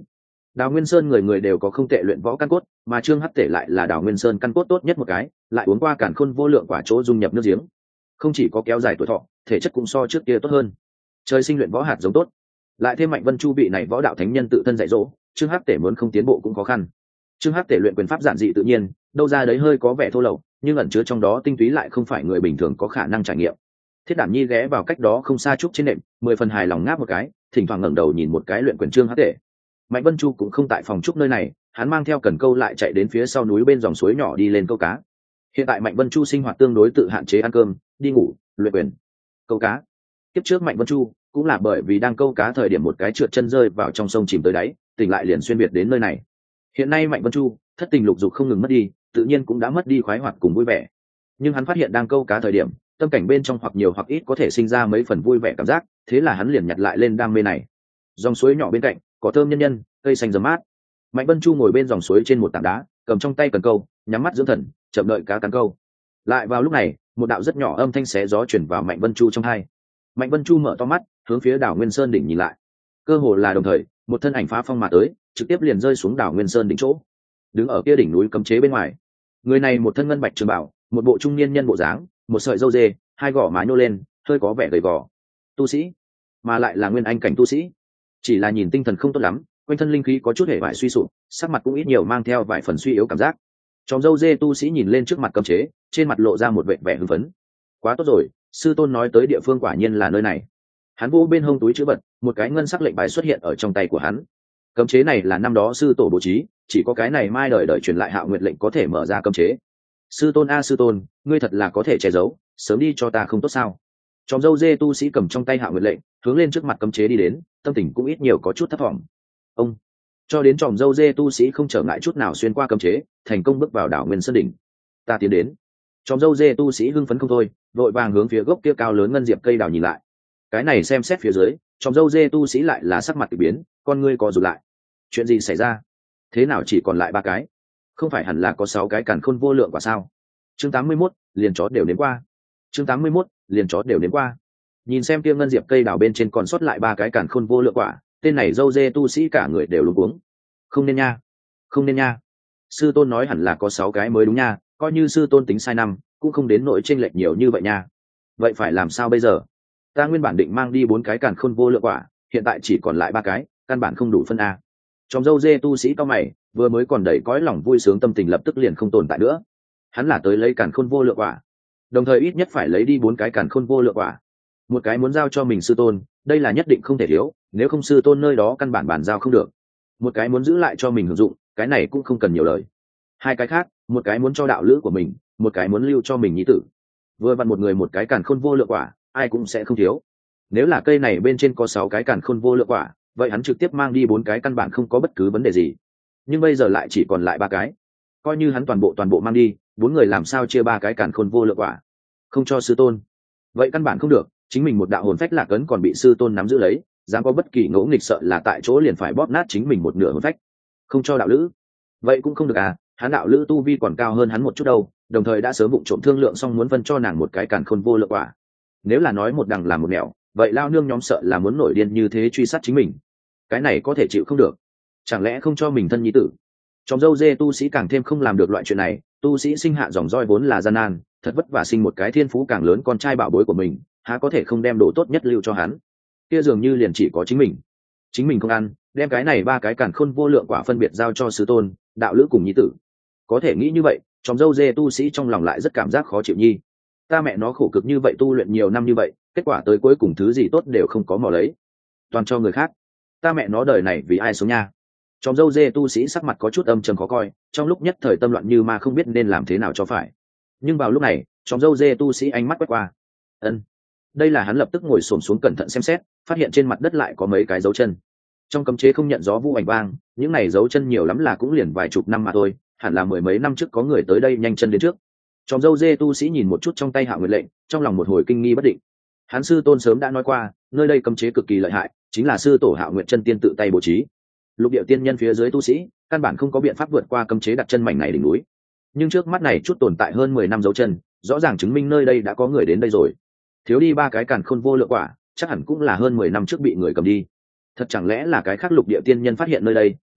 Đào Nguyên Sơn người người đều có không tệ luyện võ căn cốt, mà Trương Hắc Tể lại là Đào Nguyên Sơn căn cốt tốt nhất một cái, lại uống qua càn khôn vô lượng quả chỗ dung nhập nước giếng, không chỉ có kéo dài tuổi thọ, thể chất cũng so trước kia tốt hơn. Trời sinh luyện võ hạt giống tốt, lại thêm Mạnh Vân Chu bị này võ đạo thánh nhân tự thân dạy dỗ, Trương Hắc Tể muốn không tiến bộ cũng khó khăn. Trương Hắc Tể luyện quyền pháp giản dị tự nhiên, đâu ra đấy hơi có vẻ thô lậu, nhưng ẩn chứa trong đó tinh túy lại không phải người bình thường có khả năng trải nghiệm. Thiết Đảm Nhi ghé vào cách đó không xa trúc trên nệm, mười phần hài lòng ngáp một cái, thỉnh thoảng ngẩng đầu nhìn một cái luyện quyền Trương Hắc Tể. Mạnh Vân Chu cũng không tại phòng trúc nơi này, hắn mang theo cần câu lại chạy đến phía sau núi bên dòng suối nhỏ đi lên câu cá. Hiện tại Mạnh Vân Chu sinh hoạt tương đối tự hạn chế, ăn cơm, đi ngủ, luyện quyền, câu cá. Kiếp trước Mạnh Vân Chu cũng là bởi vì đang câu cá thời điểm một cái trượt chân rơi vào trong sông chìm tới đáy, tỉnh lại liền xuyên việt đến nơi này. Hiện nay Mạnh Vân Chu thất tình lục dục không ngừng mất đi, tự nhiên cũng đã mất đi khoái hoạt cùng vui vẻ. Nhưng hắn phát hiện đang câu cá thời điểm, tâm cảnh bên trong hoặc nhiều hoặc ít có thể sinh ra mấy phần vui vẻ cảm giác, thế là hắn liền nhặt lại lên đam mê này. Dòng suối nhỏ bên cạnh, cỏ thơm nhân nhân, cây xanh rậm mát. Mạnh Vân Chu ngồi bên dòng suối trên một tảng đá, cầm trong tay cần câu, nhắm mắt dưỡng thần, chậm đợi cá cắn câu. Lại vào lúc này, một đạo rất nhỏ âm thanh xé gió truyền vào Mạnh Vân Chu trong tai. Mạnh Vân Chu mở to mắt, hướng phía đảo Nguyên Sơn đỉnh nhìn lại. Cơ hồ là đồng thời, một thân ảnh phá phong mà tới, trực tiếp liền rơi xuống đảo Nguyên Sơn đỉnh chỗ. Đứng ở kia đỉnh núi cấm chế bên ngoài, người này một thân ngân bạch trường bảo, một bộ trung niên nhân bộ dáng, một sợi râu dê, hai gò má nhô lên, hơi có vẻ gầy gò. Tu sĩ, mà lại là nguyên anh cảnh tu sĩ. Chỉ là nhìn tinh thần không tốt lắm, quanh thân linh khí có chút hề vải suy sụp, sắc mặt cũng ít nhiều mang theo vài phần suy yếu cảm giác. Tròm râu dê tu sĩ nhìn lên trước mặt cấm chế, trên mặt lộ ra một vẻ vẻ hưng phấn. Quá tốt rồi, sư tôn nói tới địa phương quả nhiên là nơi này. Hắn vô bên hông túi chữ vật, một cái ngân sắc lệnh bài xuất hiện ở trong tay của hắn. Cấm chế này là năm đó sư tổ bố trí, chỉ có cái này mai đời đời truyền lại Hạo Nguyệt lệnh có thể mở ra cấm chế. Sư tôn a sư tôn, ngươi thật là có thể che giấu, sớm đi cho ta không tốt sao? Tròm râu dê tu sĩ cầm trong tay Hạo Nguyệt lệnh, hướng lên trước mặt cấm chế đi đến, tâm tình cũng ít nhiều có chút thất vọng. Ông cho đến tròm râu dê tu sĩ không trở ngại chút nào xuyên qua cấm chế, thành công bước vào đảo Nguyên Sơn đỉnh. Ta tiến đến. Tròm râu dê tu sĩ hưng phấn không thôi, vội vàng hướng phía gốc kia cao lớn ngân diệp cây đào nhìn lại. Cái này xem xét phía dưới, tròm râu dê tu sĩ lại là sắc mặt kỳ biến, con ngươi co rụt lại. Chuyện gì xảy ra? Thế nào chỉ còn lại ba cái? Không phải hẳn là có sáu cái càn khôn vô lượng quả sao? Chương tám mươi mốt, liền chó đều đến qua. Chương tám mươi mốt, liền chó đều đến qua. Nhìn xem kia ngân diệp cây đào bên trên còn sót lại ba cái càn khôn vô lượng quả, tên này râu dê tu sĩ cả người đều luống cuống. Không nên nha, không nên nha. Sư tôn nói hẳn là có sáu cái mới đúng nha, coi như sư tôn tính sai năm, cũng không đến nỗi chênh lệch nhiều như vậy nha. Vậy phải làm sao bây giờ? Ta nguyên bản định mang đi bốn cái càn khôn vô lượng quả, hiện tại chỉ còn lại ba cái, căn bản không đủ phân a. Trong râu dê tu sĩ cao mày, vừa mới còn đầy cõi lòng vui sướng tâm tình lập tức liền không tồn tại nữa. Hắn là tới lấy càn khôn vô lượng quả, đồng thời ít nhất phải lấy đi bốn cái càn khôn vô lượng quả. Một cái muốn giao cho mình sư tôn, đây là nhất định không thể thiếu, nếu không sư tôn nơi đó căn bản bàn giao không được. Một cái muốn giữ lại cho mình hưởng dụng, cái này cũng không cần nhiều lời. Hai cái khác, một cái muốn cho đạo lữ của mình, một cái muốn lưu cho mình nhi tử. Vừa vặn một người một cái càn khôn vô lượng quả, ai cũng sẽ không thiếu. Nếu là cây này bên trên có sáu cái càn khôn vô lượng quả, vậy hắn trực tiếp mang đi bốn cái căn bản không có bất cứ vấn đề gì. Nhưng bây giờ lại chỉ còn lại ba cái, coi như hắn toàn bộ toàn bộ mang đi, bốn người làm sao chia ba cái càn khôn vô lượng quả? Không cho sư tôn, vậy căn bản không được. Chính mình một đạo hồn phách lạc ấn còn bị sư tôn nắm giữ lấy, dám có bất kỳ ngỗ nghịch sợ là tại chỗ liền phải bóp nát chính mình một nửa hồn phách. Không cho đạo lữ, vậy cũng không được à, hắn đạo lữ tu vi còn cao hơn hắn một chút đâu, đồng thời đã sớm bụng trộm thương lượng xong muốn phân cho nàng một cái càn khôn vô lượng quả. Nếu là nói một đằng làm một nẻo, vậy lao nương nhóm sợ là muốn nổi điên như thế truy sát chính mình. Cái này có thể chịu không được, chẳng lẽ không cho mình thân nhi tử? Trong dâu dê tu sĩ càng thêm không làm được loại chuyện này, tu sĩ sinh hạ dòng roi vốn là gian nan, thật vất vả sinh một cái thiên phú càng lớn con trai bảo bối của mình, há có thể không đem đồ tốt nhất lưu cho hắn? Kia dường như liền chỉ có chính mình, chính mình không ăn, đem cái này ba cái càn khôn vô lượng quả phân biệt giao cho sư tôn, đạo lữ cùng nhi tử. Có thể nghĩ như vậy, trong dâu dê tu sĩ trong lòng lại rất cảm giác khó chịu nhi. Ta mẹ nó khổ cực như vậy tu luyện nhiều năm như vậy, kết quả tới cuối cùng thứ gì tốt đều không có mò lấy, toàn cho người khác. Ta mẹ nó đời này vì ai sống nha? Trong dâu dê tu sĩ sắc mặt có chút âm trầm khó coi, trong lúc nhất thời tâm loạn như ma không biết nên làm thế nào cho phải. Nhưng vào lúc này, trong dâu dê tu sĩ ánh mắt quét qua. Ân, đây là hắn lập tức ngồi xổm xuống cẩn thận xem xét, phát hiện trên mặt đất lại có mấy cái dấu chân. Trong cấm chế không nhận gió vu ảnh vang, những này dấu chân nhiều lắm là cũng liền vài chục năm mà thôi, hẳn là mười mấy năm trước có người tới đây nhanh chân đến trước. Trong dâu dê tu sĩ nhìn một chút trong tay Hạo Nguyệt lệnh, trong lòng một hồi kinh nghi bất định. Hắn sư tôn sớm đã nói qua, nơi đây cấm chế cực kỳ lợi hại, chính là sư tổ Hạo Nguyệt chân tiên tự tay bố trí. Lục địa tiên nhân phía dưới tu sĩ, căn bản không có biện pháp vượt qua cấm chế đặt chân mảnh này đỉnh núi. Nhưng trước mắt này chút tồn tại hơn mười năm dấu chân, rõ ràng chứng minh nơi đây đã có người đến đây rồi. Thiếu đi ba cái càn khôn vô lượng quả, chắc hẳn cũng là hơn mười năm trước bị người cầm đi. Thật chẳng lẽ là cái khác lục địa tiên nhân phát hiện nơi đây,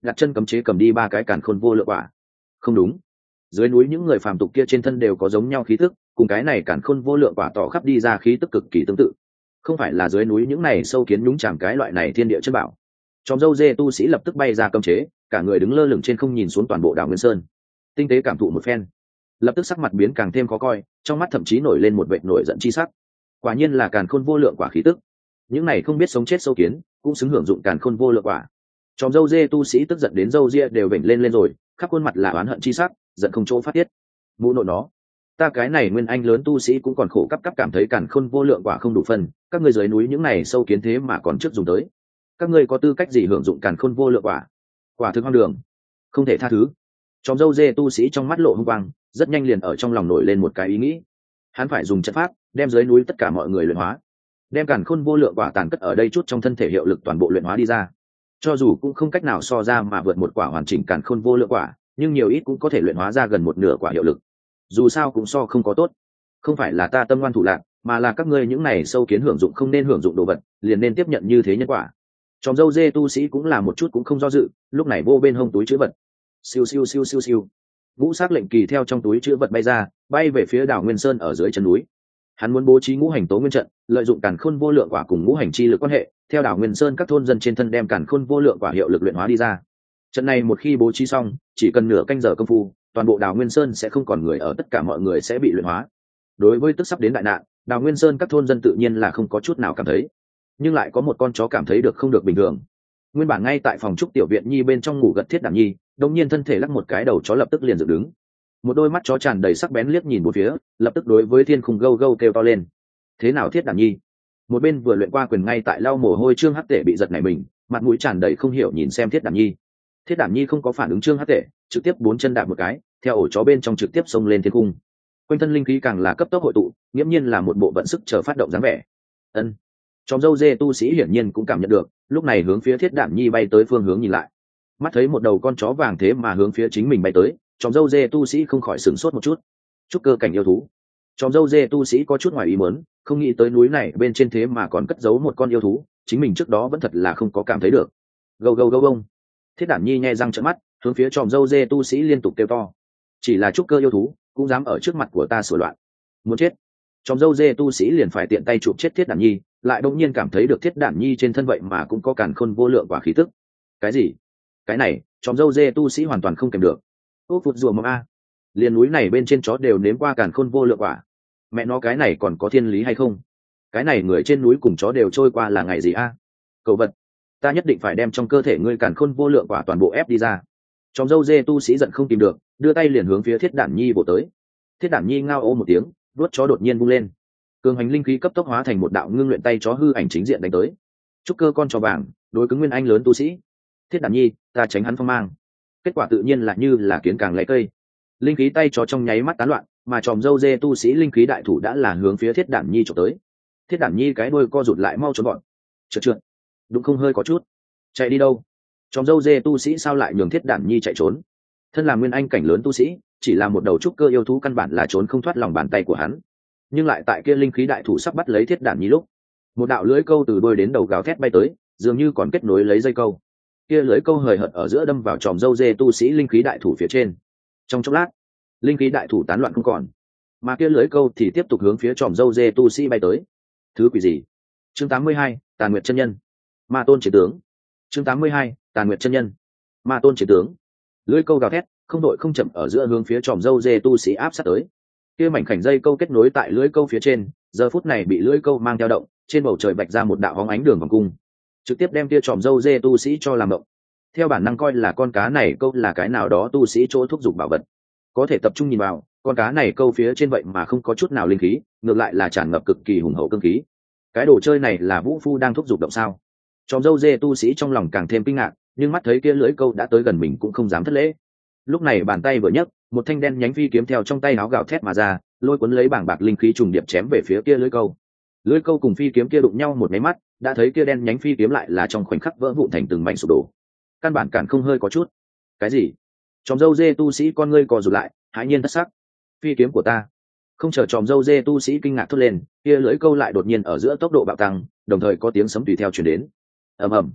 đặt chân cấm chế cầm đi ba cái càn khôn vô lượng quả. Không đúng, dưới núi những người phàm tục kia trên thân đều có giống nhau khí tức, cùng cái này càn khôn vô lượng quả tỏ khắp đi ra khí tức cực kỳ tương tự. Không phải là dưới núi những này sâu kiến nhúng chạm cái loại này thiên địa chân bảo. Trong dâu dê tu sĩ lập tức bay ra cấm chế, cả người đứng lơ lửng trên không nhìn xuống toàn bộ đảo Nguyên Sơn, tinh tế cảm thụ một phen, lập tức sắc mặt biến càng thêm khó coi, trong mắt thậm chí nổi lên một vệt nổi giận chi sắc. Quả nhiên là càn khôn vô lượng quả khí tức, những này không biết sống chết sâu kiến cũng xứng hưởng dụng càn khôn vô lượng quả. Trong dâu dê tu sĩ tức giận đến dâu ria đều vểnh lên lên rồi, khắp khuôn mặt là oán hận chi sắc, giận không chỗ phát tiết. Mụ nội nó, ta cái này nguyên anh lớn tu sĩ cũng còn khổ cấp cấp cảm thấy càn khôn vô lượng quả không đủ phần, các ngươi dưới núi những này sâu kiến thế mà còn trước dùng tới, các ngươi có tư cách gì hưởng dụng càn khôn vô lượng quả? Quả thực hoang đường, không thể tha thứ. Trong dâu dê tu sĩ trong mắt lộ hung quang, rất nhanh liền ở trong lòng nổi lên một cái ý nghĩ, hắn phải dùng trận pháp đem dưới núi tất cả mọi người luyện hóa, đem càn khôn vô lượng quả tàn cất ở đây chút trong thân thể hiệu lực toàn bộ luyện hóa đi ra. Cho dù cũng không cách nào so ra mà vượt một quả hoàn chỉnh càn khôn vô lượng quả, nhưng nhiều ít cũng có thể luyện hóa ra gần một nửa quả hiệu lực. Dù sao cũng so không có tốt. Không phải là ta tâm ngoan thủ lạc, mà là các ngươi những này sâu kiến hưởng dụng không nên hưởng dụng đồ vật, liền nên tiếp nhận như thế nhân quả. Trong dâu dê tu sĩ cũng là một chút cũng không do dự, lúc này vô bên hông túi chữ vật, siêu siêu siêu siêu siêu, ngũ sắc lệnh kỳ theo trong túi chữ vật bay ra, bay về phía đảo Nguyên Sơn ở dưới chân núi. Hắn muốn bố trí ngũ hành tố nguyên trận, lợi dụng càn khôn vô lượng quả cùng ngũ hành chi lực quan hệ, theo đảo Nguyên Sơn các thôn dân trên thân đem càn khôn vô lượng quả hiệu lực luyện hóa đi ra. Trận này một khi bố trí xong, chỉ cần nửa canh giờ công phu, toàn bộ đảo Nguyên Sơn sẽ không còn người ở, tất cả mọi người sẽ bị luyện hóa. Đối với tức sắp đến đại nạn, đảo Nguyên Sơn các thôn dân tự nhiên là không có chút nào cảm thấy, nhưng lại có một con chó cảm thấy được không được bình thường. Nguyên bản ngay tại phòng trúc tiểu viện nhi bên trong ngủ gật Thiết Đảm Nhi, đột nhiên thân thể lắc một cái, đầu chó lập tức liền dựng đứng, một đôi mắt chó tràn đầy sắc bén liếc nhìn bốn phía, lập tức đối với thiên khung gâu gâu kêu to lên. Thế nào Thiết Đảm Nhi? Một bên vừa luyện qua quyền ngay tại lau mồ hôi Trương Hắc Tể bị giật nảy mình, mặt mũi tràn đầy không hiểu nhìn xem Thiết Đảm Nhi. Thiết Đảm Nhi không có phản ứng Trương Hắc Tể, trực tiếp bốn chân đạp một cái, theo ổ chó bên trong trực tiếp xông lên thiên cung. Quanh thân linh khí càng là cấp tốc hội tụ, nghiễm nhiên là một bộ vận sức chờ phát động dáng vẻ. Ân. Trong dâu dê tu sĩ hiển nhiên cũng cảm nhận được, lúc này hướng phía Thiết Đảm Nhi bay tới phương hướng nhìn lại, mắt thấy một đầu con chó vàng thế mà hướng phía chính mình bay tới, trong dâu dê tu sĩ không khỏi sửng sốt một chút. Trúc cơ cảnh yêu thú. Trong dâu dê tu sĩ có chút ngoài ý muốn, không nghĩ tới núi này bên trên thế mà còn cất giấu một con yêu thú, chính mình trước đó vẫn thật là không có cảm thấy được. Gâu gâu gâu gông. Thiết Đảm Nhi nhe răng trợn mắt, hướng phía tròm dâu dê tu sĩ liên tục kêu to. Chỉ là trúc cơ yêu thú, cũng dám ở trước mặt của ta sửa loạn. Muốn chết. Tròm dâu dê tu sĩ liền phải tiện tay chụp chết Thiết Đảm Nhi, lại đột nhiên cảm thấy được Thiết Đảm Nhi trên thân vậy mà cũng có càn khôn vô lượng quả khí tức. Cái gì? Cái này, tròm dâu dê tu sĩ hoàn toàn không kèm được. Ốc phụt rùa mầm a, liền núi này bên trên chó đều nếm qua càn khôn vô lượng quả, mẹ nó cái này còn có thiên lý hay không? Cái này người trên núi cùng chó đều trôi qua là ngày gì a? Cầu vật, ta nhất định phải đem trong cơ thể ngươi càn khôn vô lượng quả toàn bộ ép đi ra. Trong dâu dê tu sĩ giận không tìm được, đưa tay liền hướng phía Thiết Đảm Nhi bổ tới. Thiết Đảm Nhi ngao ô một tiếng, đuốt chó đột nhiên vung lên, cường hành linh khí cấp tốc hóa thành một đạo ngưng luyện tay chó hư ảnh chính diện đánh tới. Trúc cơ con chó vàng, đối cứng nguyên anh lớn tu sĩ. Thiết Đảm Nhi, ta tránh hắn phong mang. Kết quả tự nhiên là như là kiến càng lấy cây, linh khí tay chó trong nháy mắt tán loạn, mà tròm dâu dê tu sĩ linh khí đại thủ đã là hướng phía Thiết Đảm Nhi chụp tới. Thiết Đảm Nhi cái đuôi co rụt lại mau trốn gọn, trượt trượt, đúng không hơi có chút, chạy đi đâu? Tròm dâu dê tu sĩ sao lại nhường Thiết Đảm Nhi chạy trốn? Thân là nguyên anh cảnh lớn tu sĩ, chỉ là một đầu trúc cơ yêu thú căn bản là trốn không thoát lòng bàn tay của hắn, nhưng lại tại kia linh khí đại thủ sắp bắt lấy Thiết Đảm Nhi lúc, một đạo lưỡi câu từ đuôi đến đầu gào thét bay tới, dường như còn kết nối lấy dây câu. Kia lưỡi câu hời hợt ở giữa đâm vào tròm dâu dê tu sĩ linh khí đại thủ phía trên. Trong chốc lát, linh khí đại thủ tán loạn không còn, mà kia lưỡi câu thì tiếp tục hướng phía tròm dâu dê tu sĩ bay tới. Thứ quỷ gì? Chương tám mươi hai, Tàn Nguyệt chân nhân. Ma tôn chiến tướng. Chương tám mươi hai, Tàn Nguyệt chân nhân. Ma tôn chiến tướng. Lưỡi câu gào thét, không đội không chậm ở giữa hướng phía tròm dâu dê tu sĩ áp sát tới. Kia mảnh khảnh dây câu kết nối tại lưỡi câu phía trên, giờ phút này bị lưỡi câu mang theo động, trên bầu trời bạch ra một đạo hóng ánh đường vòng cung, trực tiếp đem kia tròm dâu dê tu sĩ cho làm động. Theo bản năng coi là con cá này câu là cái nào đó tu sĩ chỗ thúc giục bảo vật, có thể tập trung nhìn vào, con cá này câu phía trên vậy mà không có chút nào linh khí, ngược lại là tràn ngập cực kỳ hùng hậu cương khí. Cái đồ chơi này là vũ phu đang thúc giục động sao? Tròm dâu dê tu sĩ trong lòng càng thêm kinh ngạc, nhưng mắt thấy kia lưỡi câu đã tới gần mình cũng không dám thất lễ. Lúc này bàn tay vừa nhấc, một thanh đen nhánh phi kiếm theo trong tay áo gào thét mà ra, lôi cuốn lấy bảng bạc linh khí trùng điệp chém về phía kia lưỡi câu. Lưỡi câu cùng phi kiếm kia đụng nhau một cái mắt, đã thấy kia đen nhánh phi kiếm lại là trong khoảnh khắc vỡ vụn thành từng mảnh sụp đổ. Căn bản cản không hơi có chút. Cái gì? Tròm dâu dê tu sĩ con ngươi co rụt lại, hãi nhiên thất sắc. Phi kiếm của ta! Không chờ tròm dâu dê tu sĩ kinh ngạc thốt lên, kia lưỡi câu lại đột nhiên ở giữa tốc độ bạo tăng, đồng thời có tiếng sấm tùy theo truyền đến. Ầm ầm.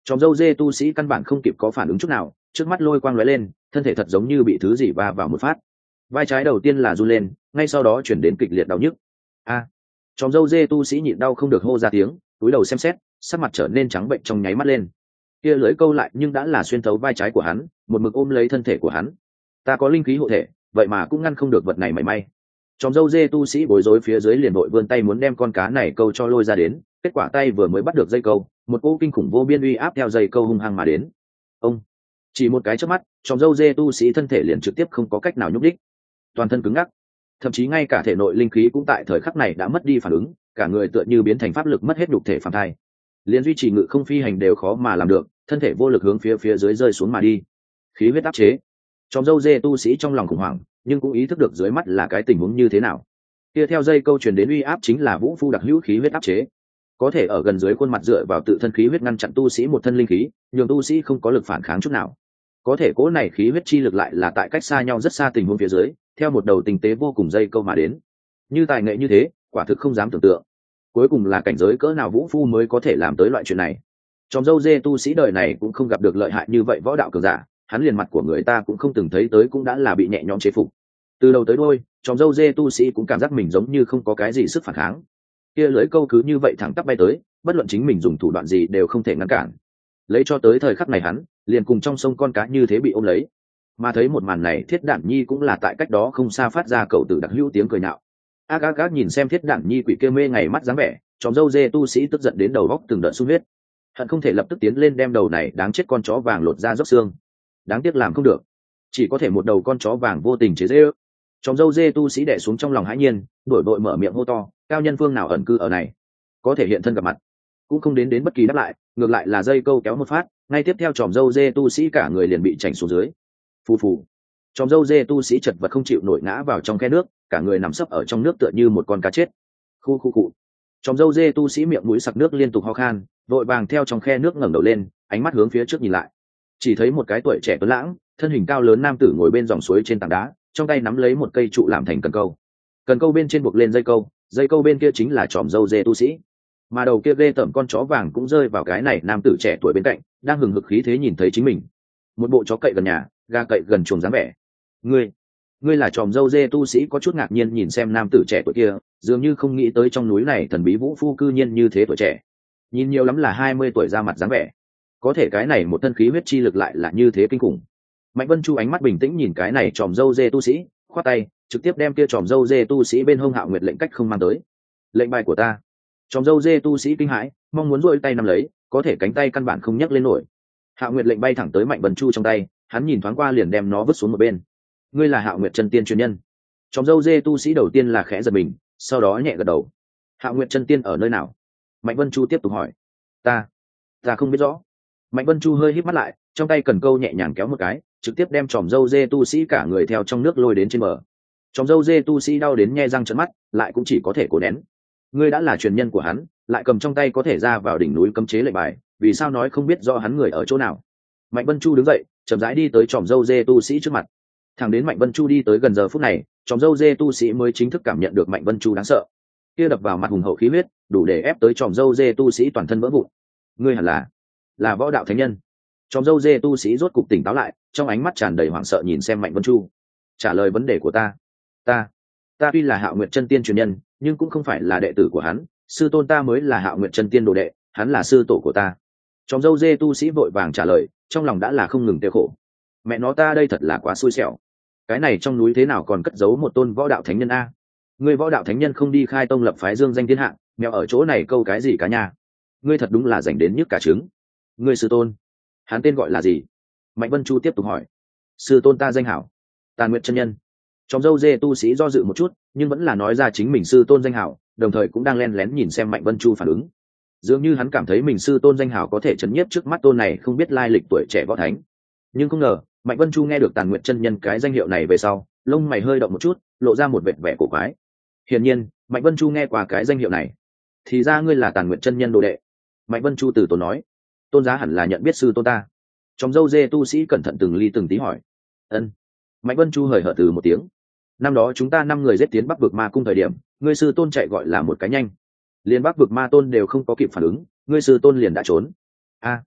Tròm dâu dê tu sĩ căn bản không kịp có phản ứng chút nào, trước mắt lôi quang lóe lên, thân thể thật giống như bị thứ gì va vào một phát. Vai trái đầu tiên là run lên, ngay sau đó chuyển đến kịch liệt đau nhức. A! À, Tròm dâu dê tu sĩ nhịn đau không được hô ra tiếng, cúi đầu xem xét, sắc mặt trở nên trắng bệnh trong nháy mắt lên. Kia lưỡi câu lại nhưng đã là xuyên thấu vai trái của hắn, một mực ôm lấy thân thể của hắn. Ta có linh khí hộ thể, vậy mà cũng ngăn không được vật này mảy may. Tròm dâu dê tu sĩ bối rối phía dưới liền đội vươn tay muốn đem con cá này câu cho lôi ra đến, kết quả tay vừa mới bắt được dây câu, một cỗ kinh khủng vô biên uy áp theo dây câu hung hăng mà đến. Ông! Chỉ một cái chớp mắt, tròm dâu dê tu sĩ thân thể liền trực tiếp không có cách nào nhúc đích, toàn thân cứng ngắc, thậm chí ngay cả thể nội linh khí cũng tại thời khắc này đã mất đi phản ứng, cả người tựa như biến thành pháp lực mất hết nhục thể phàm thai, liền duy trì ngự không phi hành đều khó mà làm được, thân thể vô lực hướng phía phía dưới rơi xuống mà đi. Khí huyết áp chế. Tròm dâu dê tu sĩ trong lòng khủng hoảng, nhưng cũng ý thức được dưới mắt là cái tình huống như thế nào. Kia theo dây câu truyền đến uy áp chính là vũ phu đặc hữu khí huyết áp chế, có thể ở gần dưới khuôn mặt dựa vào tự thân khí huyết ngăn chặn tu sĩ một thân linh khí, nhường tu sĩ không có lực phản kháng chút nào. Có thể cố này khí huyết chi lực lại là tại cách xa nhau rất xa tình huống phía dưới, theo một đầu tình tế vô cùng dây câu mà đến. Như tài nghệ như thế, quả thực không dám tưởng tượng. Cuối cùng là cảnh giới cỡ nào vũ phu mới có thể làm tới loại chuyện này. Tròm dâu dê tu sĩ đời này cũng không gặp được lợi hại như vậy võ đạo cường giả, hắn liền mặt của người ta cũng không từng thấy tới cũng đã là bị nhẹ nhõm chế phục. Từ đầu tới đuôi, tròm dâu dê tu sĩ cũng cảm giác mình giống như không có cái gì sức phản kháng. Kia lưỡi câu cứ như vậy thẳng tắp bay tới, bất luận chính mình dùng thủ đoạn gì đều không thể ngăn cản. Lấy cho tới thời khắc này hắn, liền cùng trong sông con cá như thế bị ôm lấy. Mà thấy một màn này, Thiết Đản Nhi cũng là tại cách đó không xa phát ra cậu tử đặc hữu tiếng cười nhạo. Ác ác ác nhìn xem Thiết Đản Nhi quỷ kia mê ngày mắt dáng vẻ, tròm dâu dê tu sĩ tức giận đến đầu góc từng đợt sung huyết, hận không thể lập tức tiến lên đem đầu này đáng chết con chó vàng lột ra dốc xương. Đáng tiếc làm không được, chỉ có thể một đầu con chó vàng vô tình chế dê ước. Tròm dâu dê tu sĩ đẻ xuống trong lòng hãi nhiên, đổi vội mở miệng hô to, cao nhân phương nào ẩn cư ở này, có thể hiện thân gặp mặt. Cũng không đến đến bất kỳ đáp lại, ngược lại là dây câu kéo một phát, ngay tiếp theo tròm dâu dê tu sĩ cả người liền bị chảnh xuống dưới. Phù phù. Tròm dâu dê tu sĩ chật vật không chịu nổi ngã vào trong khe nước, cả người nằm sấp ở trong nước tựa như một con cá chết. Khu khu cụ. Tròm dâu dê tu sĩ miệng mũi sặc nước liên tục ho khan, vội vàng theo trong khe nước ngẩng đầu lên, ánh mắt hướng phía trước nhìn lại, chỉ thấy một cái tuổi trẻ tuấn lãng, thân hình cao lớn nam tử ngồi bên dòng suối trên tảng đá, trong tay nắm lấy một cây trụ làm thành cần câu. Cần câu bên trên buộc lên dây câu, dây câu bên kia chính là tròm dâu dê tu sĩ, mà đầu kia ghê tởm con chó vàng cũng rơi vào cái này nam tử trẻ tuổi bên cạnh, đang hừng hực khí thế nhìn thấy chính mình. Một bộ chó cậy gần nhà, gà cậy gần chuồng dáng vẻ. Ngươi, ngươi là tròm dâu dê tu sĩ có chút ngạc nhiên nhìn xem nam tử trẻ tuổi kia, dường như không nghĩ tới trong núi này thần bí vũ phu cư nhiên như thế tuổi trẻ, nhìn nhiều lắm là hai mươi tuổi ra mặt dáng vẻ, có thể cái này một thân khí huyết chi lực lại là như thế kinh khủng. Mạnh Vân Chu ánh mắt bình tĩnh nhìn cái này tròm dâu dê tu sĩ, khoát tay trực tiếp đem kia tròm dâu dê tu sĩ bên hông Hạo Nguyệt lệnh cách không mang tới. Lệnh bài của ta. Tròm dâu dê tu sĩ kinh hãi, mong muốn duỗi tay nắm lấy, có thể cánh tay căn bản không nhấc lên nổi. Hạo Nguyệt lệnh bay thẳng tới Mạnh Vân Chu trong tay, hắn nhìn thoáng qua liền đem nó vứt xuống một bên. Ngươi là Hạo Nguyệt chân tiên truyền nhân. Tròm dâu dê tu sĩ đầu tiên là khẽ giật mình, sau đó nhẹ gật đầu. Hạo Nguyệt chân tiên ở nơi nào? Mạnh Vân Chu tiếp tục hỏi. Ta, ta không biết rõ. Mạnh Vân Chu hơi híp mắt lại, trong tay cần câu nhẹ nhàng kéo một cái, trực tiếp đem tròm dâu dê tu sĩ cả người theo trong nước lôi đến trên bờ. Tròm dâu dê tu sĩ đau đến nhe răng trợn mắt, lại cũng chỉ có thể cố nén. Ngươi đã là truyền nhân của hắn, lại cầm trong tay có thể ra vào đỉnh núi cấm chế lệnh bài, vì sao nói không biết rõ hắn người ở chỗ nào? Mạnh Vân Chu đứng dậy, chậm rãi đi tới tròm dâu dê tu sĩ trước mặt. Thẳng đến Mạnh Vân Chu đi tới gần giờ phút này, tròm dâu dê tu sĩ mới chính thức cảm nhận được Mạnh Vân Chu đáng sợ. Kia đập vào mặt hùng hậu khí huyết, đủ để ép tới tròm dâu dê tu sĩ toàn thân vỡ vụn. Ngươi hẳn là là võ đạo thánh nhân. Tròm dâu dê tu sĩ rốt cục tỉnh táo lại, trong ánh mắt tràn đầy hoảng sợ nhìn xem Mạnh Vân Chu. Trả lời vấn đề của ta. Ta, ta tuy là Hạo Nguyệt chân tiên truyền nhân, nhưng cũng không phải là đệ tử của hắn, sư tôn ta mới là Hạo Nguyệt chân tiên đồ đệ, hắn là sư tổ của ta. Tròm dâu dê tu sĩ vội vàng trả lời, trong lòng đã là không ngừng tiêu khổ. Mẹ nó, ta đây thật là quá xui xẻo. Cái này trong núi thế nào còn cất giấu một tôn võ đạo thánh nhân a? Ngươi võ đạo thánh nhân không đi khai tông lập phái dương danh thiên hạ, mèo ở chỗ này câu cái gì cả nhà? Ngươi thật đúng là dành đến nhức cả trứng. Ngươi sư tôn, hắn tên gọi là gì? Mạnh Vân Chu tiếp tục hỏi. Sư tôn ta danh hảo Tàn Nguyệt chân nhân. Tròm dâu dê tu sĩ do dự một chút, nhưng vẫn là nói ra chính mình sư tôn danh hảo, đồng thời cũng đang len lén nhìn xem Mạnh Vân Chu phản ứng. Dường như hắn cảm thấy mình sư tôn danh hảo có thể chấn nhiếp trước mắt tôn này không biết lai lịch tuổi trẻ võ thánh. Nhưng không ngờ, Mạnh Vân Chu nghe được Tàn Nguyệt chân nhân cái danh hiệu này về sau, lông mày hơi động một chút, lộ ra một vệt vẻ cổ quái. Hiển nhiên, Mạnh Vân Chu nghe qua cái danh hiệu này. Thì ra ngươi là Tàn Nguyệt chân nhân đồ đệ. Mạnh Vân Chu từ tốn nói. Tôn giá hẳn là nhận biết sư tôn ta. Trong dâu dê tu sĩ cẩn thận từng ly từng tí hỏi. Ân. Mạnh Vân Chu hời hợt từ một tiếng. Năm đó chúng ta năm người giết tiến Bắc vực ma cung thời điểm, ngươi sư tôn chạy gọi là một cái nhanh, liền Bắc vực ma tôn đều không có kịp phản ứng, ngươi sư tôn liền đã trốn. A.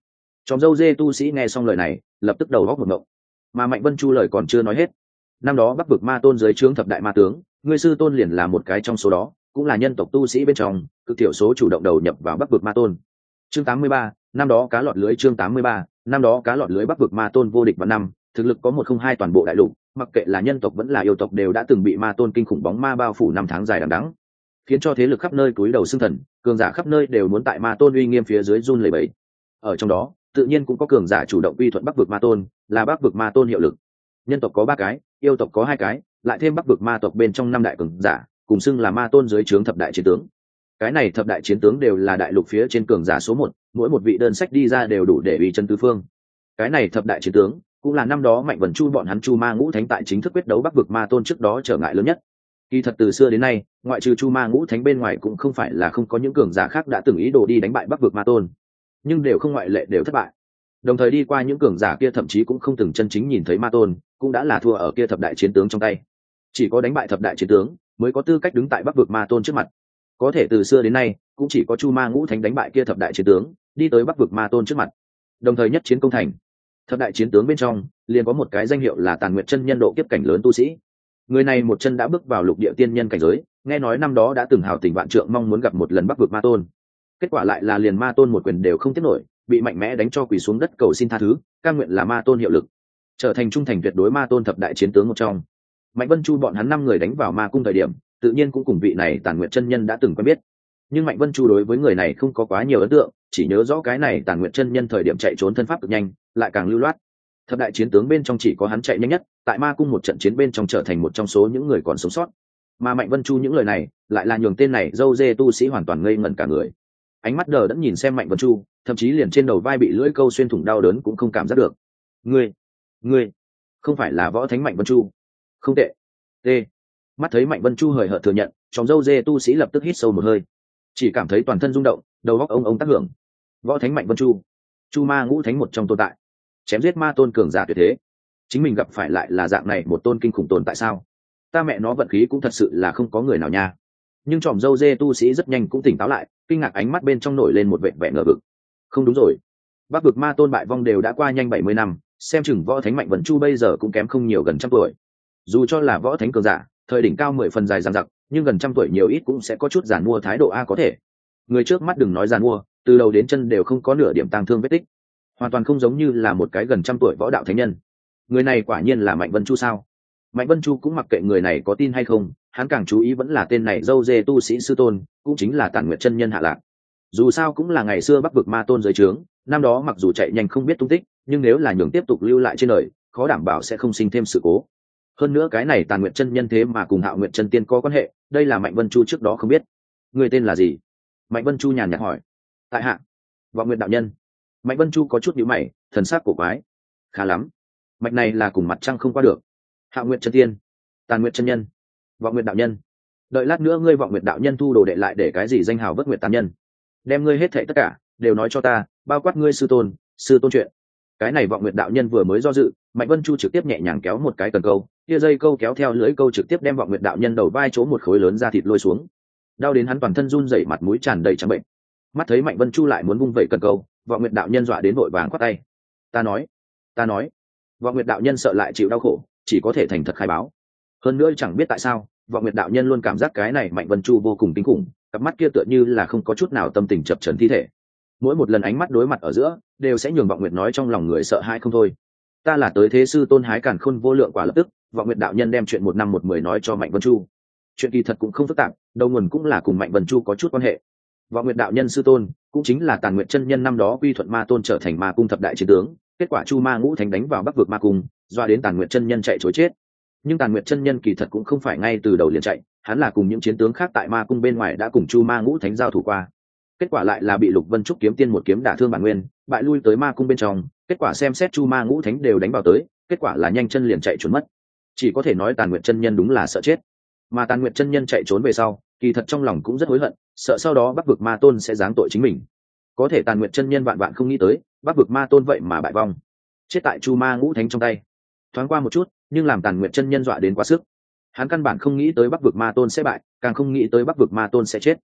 Chòm dâu dê tu sĩ nghe xong lời này lập tức đầu góc một ngộng. Mà Mạnh Vân Chu lời còn chưa nói hết. Năm đó Bắc vực ma tôn dưới trướng thập đại ma tướng, ngươi sư tôn liền là một cái trong số đó, cũng là nhân tộc tu sĩ bên trong cực thiểu số chủ động đầu nhập vào Bắc vực ma tôn. Chương tám mươi ba, năm đó cá lọt lưới. Chương tám mươi ba, năm đó cá lọt lưới. Bắc vực ma tôn vô địch vạn năm, thực lực có một không hai toàn bộ đại lục, mặc kệ là nhân tộc vẫn là yêu tộc đều đã từng bị ma tôn kinh khủng bóng ma bao phủ năm tháng dài đằng đẵng, khiến cho thế lực khắp nơi cúi đầu xưng thần, cường giả khắp nơi đều muốn tại ma tôn uy nghiêm phía dưới run lẩy bẩy. Ở trong đó tự nhiên cũng có cường giả chủ động uy thuận Bắc vực ma tôn, là Bắc vực ma tôn hiệu lực. Nhân tộc có ba cái, yêu tộc có hai cái, lại thêm Bắc vực ma tộc bên trong năm đại cường giả, cùng xưng là ma tôn dưới trướng thập đại chiến tướng. Cái này thập đại chiến tướng đều là đại lục phía trên cường giả số một, mỗi một vị đơn sách đi ra đều đủ để uy chân tứ phương. Cái này thập đại chiến tướng cũng là năm đó Mạnh Vân Chu bọn hắn Chu Ma Ngũ Thánh tại chính thức quyết đấu Bắc vực ma tôn trước đó trở ngại lớn nhất. Kỳ thật từ xưa đến nay, ngoại trừ Chu Ma Ngũ Thánh bên ngoài cũng không phải là không có những cường giả khác đã từng ý đồ đi đánh bại Bắc vực ma tôn, nhưng đều không ngoại lệ đều thất bại. Đồng thời đi qua những cường giả kia thậm chí cũng không từng chân chính nhìn thấy ma tôn, cũng đã là thua ở kia thập đại chiến tướng trong tay. Chỉ có đánh bại thập đại chiến tướng mới có tư cách đứng tại Bắc vực ma tôn trước mặt. Có thể từ xưa đến nay cũng chỉ có Chu Ma Ngũ Thánh đánh bại kia thập đại chiến tướng, đi tới Bắc vực ma tôn trước mặt, đồng thời nhất chiến công thành. Thập đại chiến tướng bên trong liền có một cái danh hiệu là Tàn Nguyệt chân nhân độ kiếp cảnh lớn tu sĩ. Người này một chân đã bước vào lục địa tiên nhân cảnh giới, nghe nói năm đó đã từng hào tình vạn trượng mong muốn gặp một lần Bắc vực ma tôn. Kết quả lại là liền ma tôn một quyền đều không tiếp nổi, bị mạnh mẽ đánh cho quỳ xuống đất cầu xin tha thứ, cam nguyện là ma tôn hiệu lực, trở thành trung thành tuyệt đối ma tôn thập đại chiến tướng một trong. Mạnh Vân Chu bọn hắn năm người đánh vào ma cung thời điểm, tự nhiên cũng cùng vị này Tàn Nguyệt chân nhân đã từng quen biết. Nhưng Mạnh Vân Chu đối với người này không có quá nhiều ấn tượng, chỉ nhớ rõ cái này Tàn Nguyệt chân nhân thời điểm chạy trốn thân pháp cực nhanh, lại càng lưu loát. Thập đại chiến tướng bên trong chỉ có hắn chạy nhanh nhất, tại ma cung một trận chiến bên trong trở thành một trong số những người còn sống sót. Mà Mạnh Vân Chu những lời này lại là nhường tên này dâu dê tu sĩ hoàn toàn ngây ngẩn cả người. Ánh mắt đờ đẫn nhìn xem Mạnh Vân Chu, thậm chí liền trên đầu vai bị lưỡi câu xuyên thủng đau đớn cũng không cảm giác được. Ngươi, ngươi, không phải là võ thánh Mạnh Vân Chu? Không tệ. T. Mắt thấy Mạnh Vân Chu hời hợt thừa nhận, chòm dâu dê tu sĩ lập tức hít sâu một hơi, chỉ cảm thấy toàn thân rung động, đầu óc ông ông tác hưởng. Võ thánh Mạnh Vân Chu, Chu Ma Ngũ Thánh một trong tồn tại, chém giết ma tôn cường giả tuyệt thế, chính mình gặp phải lại là dạng này một tôn kinh khủng tồn tại sao? Ta mẹ nó vận khí cũng thật sự là không có người nào nha. Nhưng chòm dâu dê tu sĩ rất nhanh cũng tỉnh táo lại, kinh ngạc ánh mắt bên trong nổi lên một vẻ vẻ ngờ vực. Không đúng rồi, Bắc vực ma tôn bại vong đều đã qua nhanh bảy mươi năm, xem chừng võ thánh Mạnh Vân Chu bây giờ cũng kém không nhiều, gần trăm tuổi. Dù cho là võ thánh cường giả, thời đỉnh cao mười phần dài dằng dặc, nhưng gần trăm tuổi nhiều ít cũng sẽ có chút giàn mua thái độ a có thể. Người trước mắt đừng nói giàn mua, từ đầu đến chân đều không có nửa điểm tang thương vết tích, hoàn toàn không giống như là một cái gần trăm tuổi võ đạo thánh nhân. Người này quả nhiên là Mạnh Vân Chu sao? Mạnh Vân Chu cũng mặc kệ người này có tin hay không, hắn càng chú ý vẫn là tên này dâu dê tu sĩ sư tôn, cũng chính là Tàn Nguyệt chân nhân hạ lạc. Dù sao cũng là ngày xưa Bắc vực ma tôn dưới trướng, năm đó mặc dù chạy nhanh không biết tung tích, nhưng nếu là nhường tiếp tục lưu lại trên đời, khó đảm bảo sẽ không sinh thêm sự cố. Hơn nữa cái này Tàn Nguyệt chân nhân thế mà cùng Hạo Nguyệt chân tiên có quan hệ, đây là Mạnh Vân Chu trước đó không biết. Người tên là gì? Mạnh Vân Chu nhàn nhạt hỏi. Tại hạ Vọng Nguyệt đạo nhân. Mạnh Vân Chu có chút nhíu mày, thần sắc cổ quái. Khá lắm, mạch này là cùng mặt trăng không qua được. Hạo Nguyệt chân tiên, Tàn Nguyệt chân nhân, Vọng Nguyệt đạo nhân. Đợi lát nữa ngươi Vọng Nguyệt đạo nhân thu đồ đệ lại để cái gì danh hào Bất Nguyệt tán nhân, đem ngươi hết thảy tất cả đều nói cho ta, bao quát ngươi sư tôn, sư tôn chuyện. Cái này Vọng Nguyệt đạo nhân vừa mới do dự, Mạnh Vân Chu trực tiếp nhẹ nhàng kéo một cái cần câu, kia dây câu kéo theo lưỡi câu trực tiếp đem Vọng Nguyệt đạo nhân đầu vai chỗ một khối lớn da thịt lôi xuống, đau đến hắn toàn thân run rẩy, mặt mũi tràn đầy trắng bệnh. Mắt thấy Mạnh Vân Chu lại muốn vung vẩy cần câu, Vọng Nguyệt đạo nhân dọa đến vội vàng quát tay. Ta nói, ta nói. Vọng Nguyệt đạo nhân sợ lại chịu đau khổ, chỉ có thể thành thật khai báo. Hơn nữa chẳng biết tại sao, Vọng Nguyệt đạo nhân luôn cảm giác cái này Mạnh Vân Chu vô cùng kinh khủng, cặp mắt kia tựa như là không có chút nào tâm tình chập chờn thi thể. Mỗi một lần ánh mắt đối mặt ở giữa, đều sẽ nhường Vọng Nguyệt nói trong lòng người sợ hãi không thôi. Ta là tới thế sư tôn hái càn khôn vô lượng quả. Lập tức Vọng Nguyệt đạo nhân đem chuyện một năm một mười nói cho Mạnh Vân Chu. Chuyện kỳ thật cũng không phức tạp, đầu nguồn cũng là cùng Mạnh Vân Chu có chút quan hệ. Vọng Nguyệt đạo nhân sư tôn cũng chính là Tàn Nguyệt chân nhân năm đó quy thuận ma tôn trở thành ma cung thập đại chiến tướng, kết quả Chu Ma Ngũ Thánh đánh vào Bắc vực ma cung, doa đến Tàn Nguyệt chân nhân chạy trối chết. Nhưng Tàn Nguyệt chân nhân kỳ thật cũng không phải ngay từ đầu liền chạy, hắn là cùng những chiến tướng khác tại ma cung bên ngoài đã cùng Chu Ma Ngũ Thánh giao thủ qua. Kết quả lại là bị Lục Vân Trúc kiếm tiên một kiếm đả thương bản nguyên, bại lui tới ma cung bên trong. Kết quả xem xét Chu Ma Ngũ Thánh đều đánh vào tới, kết quả là nhanh chân liền chạy trốn mất. Chỉ có thể nói Tàn Nguyệt chân nhân đúng là sợ chết. Mà Tàn Nguyệt chân nhân chạy trốn về sau, kỳ thật trong lòng cũng rất hối hận, sợ sau đó Bắc vực ma tôn sẽ giáng tội chính mình. Có thể Tàn Nguyệt chân nhân vạn vạn không nghĩ tới, Bắc vực ma tôn vậy mà bại vong, chết tại Chu Ma Ngũ Thánh trong tay. Thoáng qua một chút, nhưng làm Tàn Nguyệt chân nhân dọa đến quá sức. Hắn căn bản không nghĩ tới Bắc vực ma tôn sẽ bại, càng không nghĩ tới Bắc vực ma tôn sẽ chết.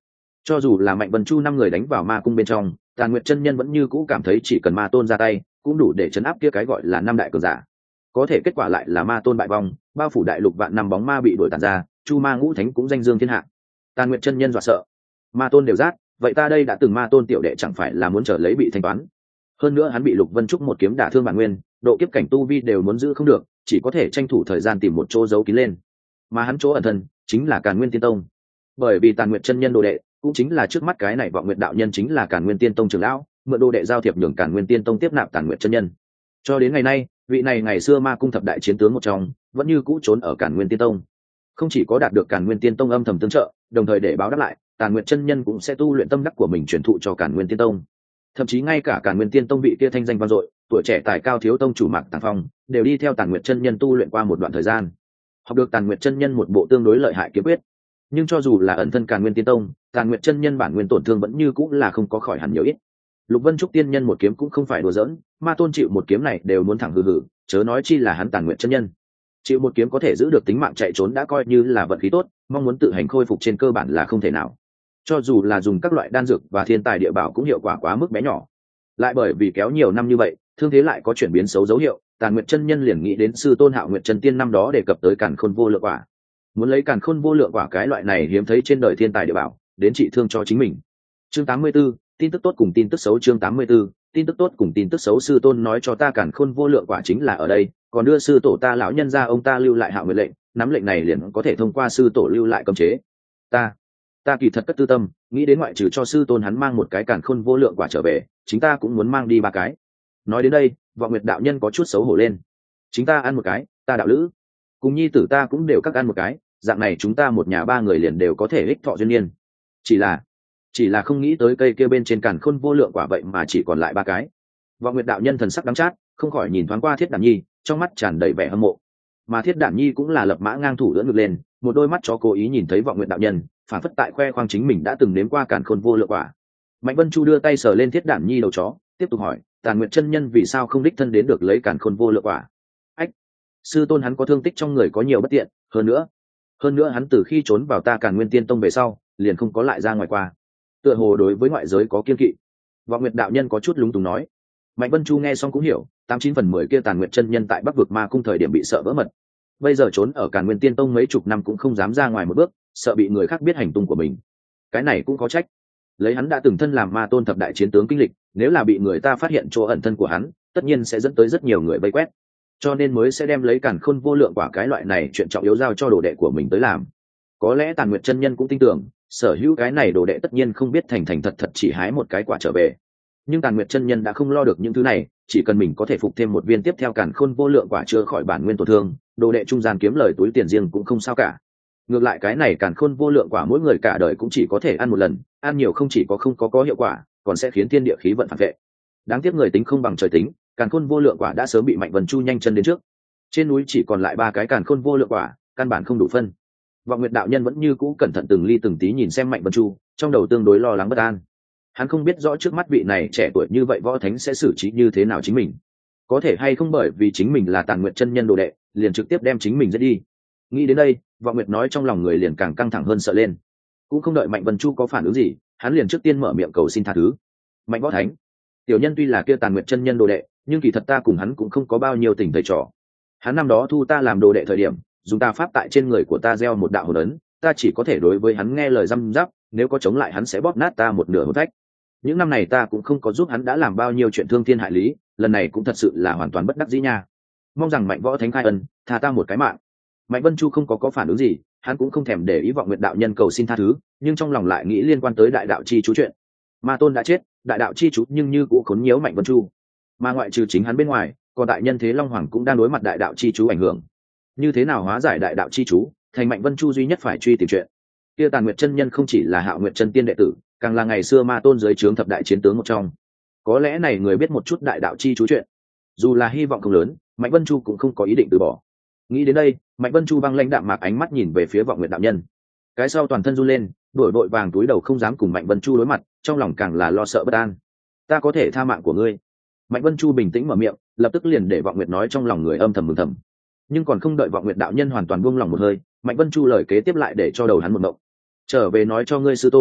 Cho dù là Mạnh Vân Chu năm người đánh vào ma cung bên trong, Tàn Nguyệt chân nhân vẫn như cũ cảm thấy chỉ cần ma tôn ra tay cũng đủ để chấn áp kia cái gọi là năm đại cường giả. Có thể kết quả lại là ma tôn bại vong, bao phủ đại lục vạn năm bóng ma bị đuổi tàn ra, Chu Ma Ngũ Thánh cũng danh dương thiên hạ. Tàn Nguyệt chân nhân dọa sợ, ma tôn đều rát, vậy ta đây đã từng ma tôn tiểu đệ chẳng phải là muốn trở lấy bị thanh toán. Hơn nữa hắn bị Lục Vân Trúc một kiếm đả thương bản nguyên, độ kiếp cảnh tu vi đều muốn giữ không được, chỉ có thể tranh thủ thời gian tìm một chỗ giấu kín lên. Mà hắn chỗ ẩn thân chính là Càn Nguyên Tiên Tông, bởi vì Tàn Nguyệt chân nhân đồ đệ cũng chính là trước mắt cái này Vọng Nguyệt đạo nhân chính là Càn Nguyên Tiên Tông trưởng lão, mượn đồ đệ giao thiệp nhường Càn Nguyên Tiên Tông tiếp nạp Tàn Nguyệt chân nhân. Cho đến ngày nay, vị này ngày xưa ma cung thập đại chiến tướng một trong vẫn như cũ trốn ở Càn Nguyên Tiên Tông, không chỉ có đạt được Càn Nguyên Tiên Tông âm thầm tương trợ, đồng thời để báo đáp lại, Tàn Nguyệt chân nhân cũng sẽ tu luyện tâm đắc của mình truyền thụ cho Càn Nguyên Tiên Tông. Thậm chí ngay cả Càn Nguyên Tiên Tông vị kia thanh danh vang dội, tuổi trẻ tài cao thiếu tông chủ Mạc Tàng Phong đều đi theo Tàn Nguyệt chân nhân tu luyện qua một đoạn thời gian, học được Tàn Nguyệt chân nhân một bộ tương đối lợi hại kiếm quyết. Nhưng cho dù là ẩn thân Càn Nguyên Tiên Tông, Tàn Nguyệt chân nhân bản nguyên tổn thương vẫn như cũng là không có khỏi hẳn nhiều ít. Lục Vân Trúc tiên nhân một kiếm cũng không phải đùa giỡn, ma tôn chịu một kiếm này đều muốn thẳng hừ hừ, chớ nói chi là hắn Tàn Nguyệt chân nhân. Chịu một kiếm có thể giữ được tính mạng chạy trốn đã coi như là vận khí tốt, mong muốn tự hành khôi phục trên cơ bản là không thể nào. Cho dù là dùng các loại đan dược và thiên tài địa bảo cũng hiệu quả quá mức bé nhỏ. Lại bởi vì kéo nhiều năm như vậy, thương thế lại có chuyển biến xấu dấu hiệu, Tàn Nguyệt chân nhân liền nghĩ đến sư tôn Hạo Nguyệt Chân Tiên năm đó đề cập tới Càn Khôn vô lượng quả. Muốn lấy Càn Khôn vô lượng quả cái loại này hiếm thấy trên đời thiên tài địa bảo, đến trị thương cho chính mình. Chương tám mươi 84, tin tức tốt cùng tin tức xấu. Chương tám mươi 84, tin tức tốt cùng tin tức xấu. Sư tôn nói cho ta Càn Khôn vô lượng quả chính là ở đây, còn đưa sư tổ ta lão nhân ra ông ta lưu lại Hạo Nguyệt lệnh, nắm lệnh này liền có thể thông qua sư tổ lưu lại cấm chế. Ta, ta kỳ thật cất tư tâm, nghĩ đến ngoại trừ cho sư tôn hắn mang một cái Càn Khôn vô lượng quả trở về, chính ta cũng muốn mang đi ba cái. Nói đến đây, Vọng Nguyệt đạo nhân có chút xấu hổ lên. Chính ta ăn một cái, ta đạo lữ cùng nhi tử ta cũng đều các ăn một cái, dạng này chúng ta một nhà ba người liền đều có thể ích thọ duyên niên. Chỉ là, chỉ là không nghĩ tới cây kia bên trên Càn Khôn vô lượng quả vậy mà chỉ còn lại ba cái. Vọng Nguyệt đạo nhân thần sắc đắng chát, không khỏi nhìn thoáng qua Thiết Đản Nhi, trong mắt tràn đầy vẻ hâm mộ. Mà Thiết Đản Nhi cũng là lập mã ngang thủ đỡ ngực lên, một đôi mắt chó cố ý nhìn thấy Vọng Nguyệt đạo nhân, phản phất tại khoe khoang chính mình đã từng nếm qua Càn Khôn vô lượng quả. Mạnh Vân Chu đưa tay sờ lên Thiết Đản Nhi đầu chó, tiếp tục hỏi, Tàn Nguyệt chân nhân vì sao không đích thân đến được lấy Càn Khôn vô lượng quả? Ách, sư tôn hắn có thương tích trong người có nhiều bất tiện, hơn nữa, hơn nữa hắn từ khi trốn vào ta Càn Nguyên Tiên Tông về sau, liền không có lại ra ngoài qua. Tựa hồ đối với ngoại giới có kiên kỵ. Vọng Nguyệt đạo nhân có chút lúng túng nói. Mạnh Vân Chu nghe xong cũng hiểu, tám chín phần mười kia Tàn Nguyệt chân nhân tại Bắc vực ma cung thời điểm bị sợ vỡ mật. Bây giờ trốn ở Càn Nguyên Tiên Tông mấy chục năm cũng không dám ra ngoài một bước, sợ bị người khác biết hành tung của mình. Cái này cũng có trách. Lấy hắn đã từng thân làm ma tôn thập đại chiến tướng kinh lịch, nếu là bị người ta phát hiện chỗ ẩn thân của hắn, tất nhiên sẽ dẫn tới rất nhiều người vây quét, cho nên mới sẽ đem lấy Càn Khôn vô lượng quả cái loại này chuyện trọng yếu giao cho đồ đệ của mình tới làm. Có lẽ Tàn Nguyệt chân nhân cũng tin tưởng, sở hữu cái này đồ đệ tất nhiên không biết thành thành thật thật chỉ hái một cái quả trở về. Nhưng Tàn Nguyệt chân nhân đã không lo được những thứ này, chỉ cần mình có thể phục thêm một viên tiếp theo Càn Khôn vô lượng quả chữa khỏi bản nguyên tổn thương, đồ đệ trung gian kiếm lời túi tiền riêng cũng không sao cả. Ngược lại cái này Càn Khôn vô lượng quả mỗi người cả đời cũng chỉ có thể ăn một lần, ăn nhiều không chỉ có không có có hiệu quả, còn sẽ khiến thiên địa khí vận phản vệ. Đáng tiếc người tính không bằng trời tính, Càn Khôn vô lượng quả đã sớm bị Mạnh Vân Chu nhanh chân đến trước. Trên núi chỉ còn lại ba cái Càn Khôn vô lượng quả, căn bản không đủ phân. Vọng Nguyệt đạo nhân vẫn như cũ cẩn thận từng ly từng tí nhìn xem Mạnh Vân Chu, trong đầu tương đối lo lắng bất an. Hắn không biết rõ trước mắt vị này trẻ tuổi như vậy võ thánh sẽ xử trí như thế nào chính mình, có thể hay không bởi vì chính mình là Tàn Nguyệt chân nhân đồ đệ, liền trực tiếp đem chính mình giết đi. Nghĩ đến đây, Vọng Nguyệt nói trong lòng người liền càng căng thẳng hơn sợ lên. Cũng không đợi Mạnh Vân Chu có phản ứng gì, hắn liền trước tiên mở miệng cầu xin tha thứ. Mạnh võ thánh, tiểu nhân tuy là kia Tàn Nguyệt chân nhân đồ đệ, nhưng kỳ thật ta cùng hắn cũng không có bao nhiêu tình thầy trò. Hắn năm đó thu ta làm đồ đệ thời điểm, dùng ta pháp tại trên người của ta gieo một đạo hồn ấn, ta chỉ có thể đối với hắn nghe lời răm rắp, nếu có chống lại hắn sẽ bóp nát ta một nửa hồn phách. Những năm này ta cũng không có giúp hắn đã làm bao nhiêu chuyện thương thiên hại lý, lần này cũng thật sự là hoàn toàn bất đắc dĩ nha. Mong rằng Mạnh võ thánh khai ân, tha ta một cái mạng. Mạnh Vân Chu không có có phản ứng gì, hắn cũng không thèm để ý Vọng Nguyệt đạo nhân cầu xin tha thứ, nhưng trong lòng lại nghĩ liên quan tới đại đạo chi chú chuyện. Ma tôn đã chết, đại đạo chi chú nhưng như cũng khốn nhiễu Mạnh Vân Chu. Mà ngoại trừ chính hắn bên ngoài, còn đại nhân thế Long Hoàng cũng đang đối mặt đại đạo chi chú ảnh hưởng. Như thế nào hóa giải đại đạo chi chú, thành Mạnh Vân Chu duy nhất phải truy tìm chuyện. Kia Tàn Nguyệt chân nhân không chỉ là Hạo Nguyệt chân tiên đệ tử, càng là ngày xưa ma tôn dưới trướng thập đại chiến tướng một trong. Có lẽ này người biết một chút đại đạo chi chú chuyện. Dù là hy vọng không lớn, Mạnh Vân Chu cũng không có ý định từ bỏ. Nghĩ đến đây, Mạnh Vân Chu băng lãnh đạm mạc ánh mắt nhìn về phía Vọng Nguyệt đạo nhân. Cái sau toàn thân run lên, đổi vội vàng túi đầu không dám cùng Mạnh Vân Chu đối mặt, trong lòng càng là lo sợ bất an. Ta có thể tha mạng của ngươi. Mạnh Vân Chu bình tĩnh mở miệng, lập tức liền để Vọng Nguyệt nói trong lòng người âm thầm mừng thầm. Nhưng còn không đợi Vọng Nguyệt đạo nhân hoàn toàn buông lòng một hơi, Mạnh Vân Chu lời kế tiếp lại để cho đầu hắn một ngộng. Trở về nói cho ngươi sư tôn,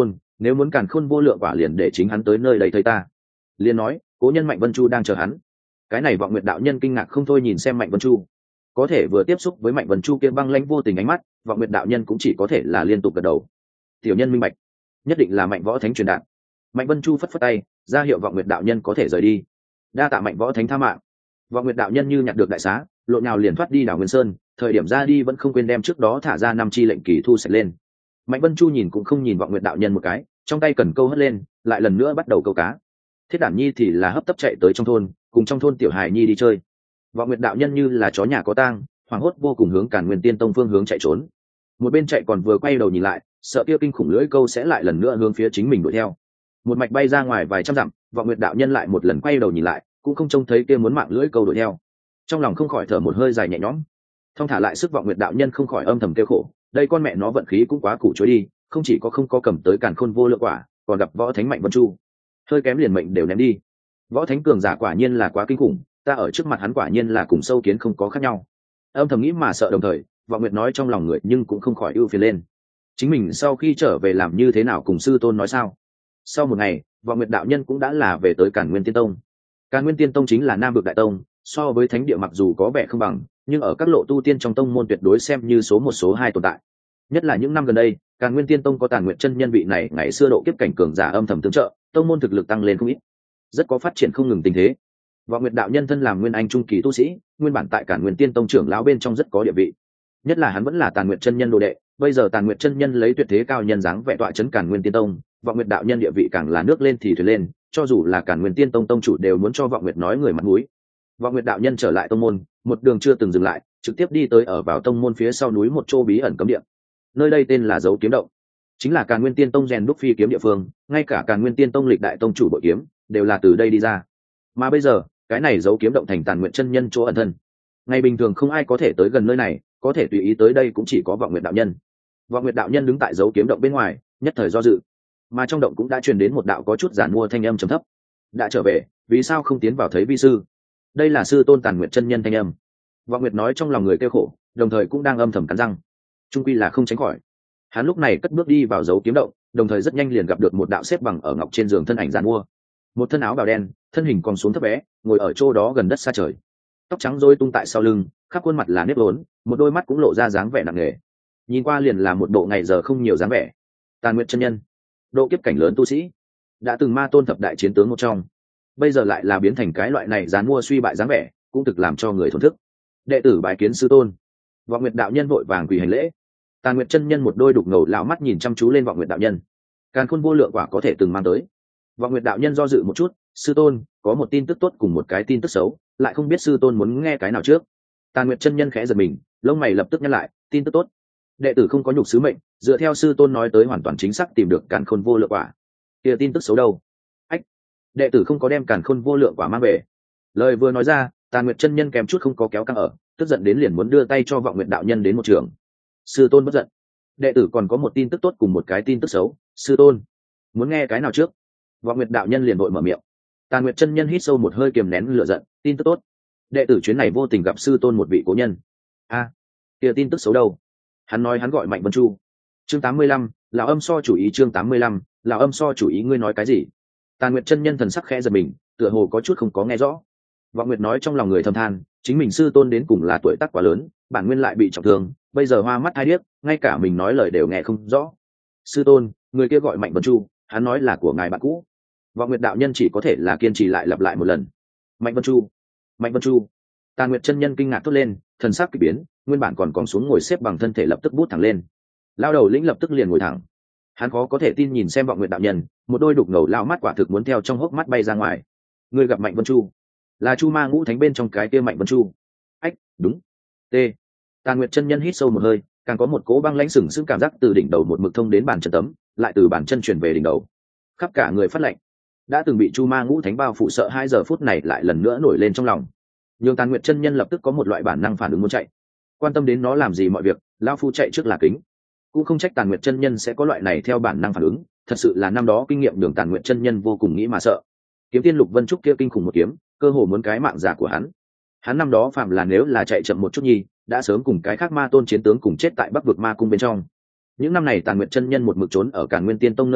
nếu muốn càn khôn vô lượng quả liền để chính hắn tới nơi đây thấy ta. Liền nói cố nhân Mạnh Vân Chu đang chờ hắn. Cái này Vọng Nguyệt đạo nhân kinh ngạc không thôi nhìn xem Mạnh Vân Chu, có thể vừa tiếp xúc với Mạnh Vân Chu kia băng lãnh vô tình ánh mắt, Vọng Nguyệt đạo nhân cũng chỉ có thể là liên tục gật đầu. Tiểu nhân minh bạch, nhất định là Mạnh Võ Thánh truyền đạt. Mạnh Vân Chu phất phất tay ra hiệu Vọng Nguyệt đạo nhân có thể rời đi. Đa tạ Mạnh Võ Thánh tha mạng. Vọng Nguyệt đạo nhân như nhặt được đại xá, lộn nhào liền thoát đi đảo Nguyên Sơn, thời điểm ra đi vẫn không quên đem trước đó thả ra năm chi lệnh kỳ thu sạch lên. Mạnh Vân Chu nhìn cũng không nhìn Vọng Nguyệt đạo nhân một cái, trong tay cần câu hất lên, lại lần nữa bắt đầu câu cá. Thiết Đản Nhi thì là hấp tấp chạy tới trong thôn, cùng trong thôn tiểu hài nhi đi chơi. Vọng Nguyệt đạo nhân như là chó nhà có tang, hoảng hốt vô cùng hướng Càn Nguyên Tiên Tông phương hướng chạy trốn. Một bên chạy còn vừa quay đầu nhìn lại, sợ kia kinh khủng lưỡi câu sẽ lại lần nữa hướng phía chính mình đuổi theo. Một mạch bay ra ngoài vài trăm dặm, Vọng Nguyệt đạo nhân lại một lần quay đầu nhìn lại, cũng không trông thấy kia muốn mạng lưỡi câu đuổi theo. Trong lòng không khỏi thở một hơi dài nhẹ nhõm. Thông thả lại sức, Vọng Nguyệt đạo nhân không khỏi âm thầm kêu khổ, đây con mẹ nó vận khí cũng quá củ chối đi, không chỉ có không có cầm tới Càn Khôn vô lượng quả, còn gặp Võ Thánh Mạnh Vân Chu, hơi kém liền mệnh đều ném đi. Võ Thánh cường giả quả nhiên là quá kinh khủng, ta ở trước mặt hắn quả nhiên là cùng sâu kiến không có khác nhau. Âm thầm nghĩ mà sợ, đồng thời Vọng Nguyệt nói trong lòng người nhưng cũng không khỏi ưu phiền lên. Chính mình sau khi trở về làm như thế nào cùng sư tôn nói sao? Sau một ngày, Vọng Nguyệt đạo nhân cũng đã là về tới Càn Nguyên Tiên Tông. Càn Nguyên Tiên Tông chính là Nam vực đại tông, so với thánh địa mặc dù có vẻ không bằng, nhưng ở các lộ tu tiên trong tông môn tuyệt đối xem như số một số hai tồn tại. Nhất là những năm gần đây, Càn Nguyên Tiên Tông có Tàn Nguyệt chân nhân vị này ngày xưa độ kiếp cảnh cường giả âm thầm tương trợ, tông môn thực lực tăng lên không ít, rất có phát triển không ngừng tình thế. Vọng Nguyệt đạo nhân thân làm nguyên anh trung kỳ tu sĩ, nguyên bản tại Càn Nguyên Tiên Tông trưởng lão bên trong rất có địa vị. Nhất là hắn vẫn là Tàn Nguyệt chân nhân đồ đệ, bây giờ Tàn Nguyệt chân nhân lấy tuyệt thế cao nhân dáng vẻ tọa trấn Càn Nguyên Tiên Tông, Vọng Nguyệt đạo nhân địa vị càng là nước lên thì thuyền lên, cho dù là Càn Nguyên Tiên Tông tông chủ đều muốn cho Vọng Nguyệt nói người mặt mũi. Vọng Nguyệt đạo nhân trở lại tông môn, một đường chưa từng dừng lại, trực tiếp đi tới ở vào tông môn phía sau núi một chỗ bí ẩn cấm địa. Nơi đây tên là Dấu Kiếm Động, chính là Càn Nguyên Tiên Tông rèn đúc phi kiếm địa phương, ngay cả Càn Nguyên Tiên Tông lịch đại tông chủ bội kiếm đều là từ đây đi ra. Mà bây giờ, cái này Dấu Kiếm Động thành Tàn Nguyệt chân nhân chỗ ẩn thân. Ngày bình thường không ai có thể tới gần nơi này, có thể tùy ý tới đây cũng chỉ có Vọng Nguyệt đạo nhân. Vọng Nguyệt đạo nhân đứng tại Dấu Kiếm Động bên ngoài, nhất thời do dự. Mà trong động cũng đã truyền đến một đạo có chút giản mua thanh âm trầm thấp. Đã trở về, vì sao không tiến vào thấy vi sư? Đây là sư tôn Tàn Nguyệt chân nhân thanh âm. Vọng Nguyệt nói trong lòng người kêu khổ, đồng thời cũng đang âm thầm cắn răng. Trung quy là không tránh khỏi. Hắn lúc này cất bước đi vào Dấu Kiếm Động, đồng thời rất nhanh liền gặp được một đạo xếp bằng ở ngọc trên giường thân ảnh giản mua. Một thân áo bào đen, thân hình còn xuống thấp bé, ngồi ở chỗ đó gần đất xa trời. Tóc trắng rối tung tại sau lưng, khắp khuôn mặt là nếp vốn, một đôi mắt cũng lộ ra dáng vẻ nặng nề. Nhìn qua liền là một bộ ngày giờ không nhiều dáng vẻ. Tàn Nguyệt chân nhân, độ kiếp cảnh lớn tu sĩ, đã từng ma tôn thập đại chiến tướng một trong, bây giờ lại là biến thành cái loại này dán mua suy bại dáng vẻ, cũng thực làm cho người thổn thức. Đệ tử bái kiến sư tôn. Vọng Nguyệt đạo nhân vội vàng quỳ hành lễ. Tàn Nguyệt chân nhân một đôi đục ngầu lão mắt nhìn chăm chú lên Vọng Nguyệt đạo nhân. Càn Khôn vô lượng quả có thể từng mang tới. Vọng Nguyệt đạo nhân do dự một chút, sư tôn, có một tin tức tốt cùng một cái tin tức xấu, lại không biết sư tôn muốn nghe cái nào trước. Tàn Nguyệt chân nhân khẽ giật mình, lông mày lập tức nhăn lại, tin tức tốt. Đệ tử không có nhục sứ mệnh, dựa theo sư tôn nói tới hoàn toàn chính xác tìm được Càn Khôn vô lượng quả. Kia tin tức xấu đâu? Ách, đệ tử không có đem Càn Khôn vô lượng quả mang về. Lời vừa nói ra, Tàn Nguyệt chân nhân kèm chút không có kéo căng ở, tức giận đến liền muốn đưa tay cho Vọng Nguyệt đạo nhân đến một trường. Sư tôn bất giận, đệ tử còn có một tin tức tốt cùng một cái tin tức xấu, sư tôn muốn nghe cái nào trước? Vọng Nguyệt đạo nhân liền vội mở miệng. Tàn Nguyệt chân nhân hít sâu một hơi kiềm nén lửa giận, tin tức tốt, đệ tử chuyến này vô tình gặp sư tôn một vị cố nhân. A, à, kia tin tức xấu đâu? Hắn nói hắn gọi Mạnh Vân Chu. Chương tám mươi lăm, lão âm so chủ ý. Chương tám mươi lăm, lão âm so chủ ý. Ngươi nói cái gì? Tàn Nguyệt chân nhân thần sắc khẽ giật mình, tựa hồ có chút không có nghe rõ. Vọng Nguyệt nói trong lòng người thầm than, chính mình sư tôn đến cùng là tuổi tác quá lớn, bản nguyên lại bị trọng thương, bây giờ hoa mắt hai điếc, ngay cả mình nói lời đều nghe không rõ. Sư tôn, người kia gọi Mạnh Vân Chu, hắn nói là của ngài bạn cũ. Vọng Nguyệt đạo nhân chỉ có thể là kiên trì lại lặp lại một lần. Mạnh Vân Chu, Mạnh Vân Chu. Tàn Nguyệt chân nhân kinh ngạc thốt lên, thần sắc kỳ biến, nguyên bản còn còn xuống ngồi xếp bằng thân thể lập tức bút thẳng lên. Lao đầu lĩnh lập tức liền ngồi thẳng. Hắn khó có thể tin nhìn xem Vọng Nguyệt đạo nhân, một đôi đục ngầu lao mắt quả thực muốn theo trong hốc mắt bay ra ngoài. Người gặp Mạnh Vân Chu, là Chu Ma Ngũ Thánh bên trong cái kia Mạnh Vân Chu. Ách, đúng. T. Tàn Nguyệt chân nhân hít sâu một hơi, càng có một cỗ băng lãnh sừng sững cảm giác từ đỉnh đầu một mực thông đến bàn chân tấm, lại từ bàn chân truyền về đỉnh đầu. Khắp cả người phát lạnh. Đã từng bị Chu Ma Ngũ Thánh bao phủ sợ hai giờ phút này lại lần nữa nổi lên trong lòng. Nhưng Tàn Nguyệt chân nhân lập tức có một loại bản năng phản ứng muốn chạy. Quan tâm đến nó làm gì mọi việc, lão phu chạy trước là kính. Cũng không trách Tàn Nguyệt chân nhân sẽ có loại này theo bản năng phản ứng, thật sự là năm đó kinh nghiệm đường Tàn Nguyệt chân nhân vô cùng nghĩ mà sợ. Kiếm tiên Lục Vân Trúc kia kinh khủng một kiếm, cơ hồ muốn cái mạng giả của hắn. Hắn năm đó phạm là nếu là chạy chậm một chút nhi, đã sớm cùng cái khác ma tôn chiến tướng cùng chết tại Bắc vực ma cung bên trong. Những năm này Tàn Nguyệt chân nhân một mực trốn ở Càn Nguyên Tiên Tông nơi này,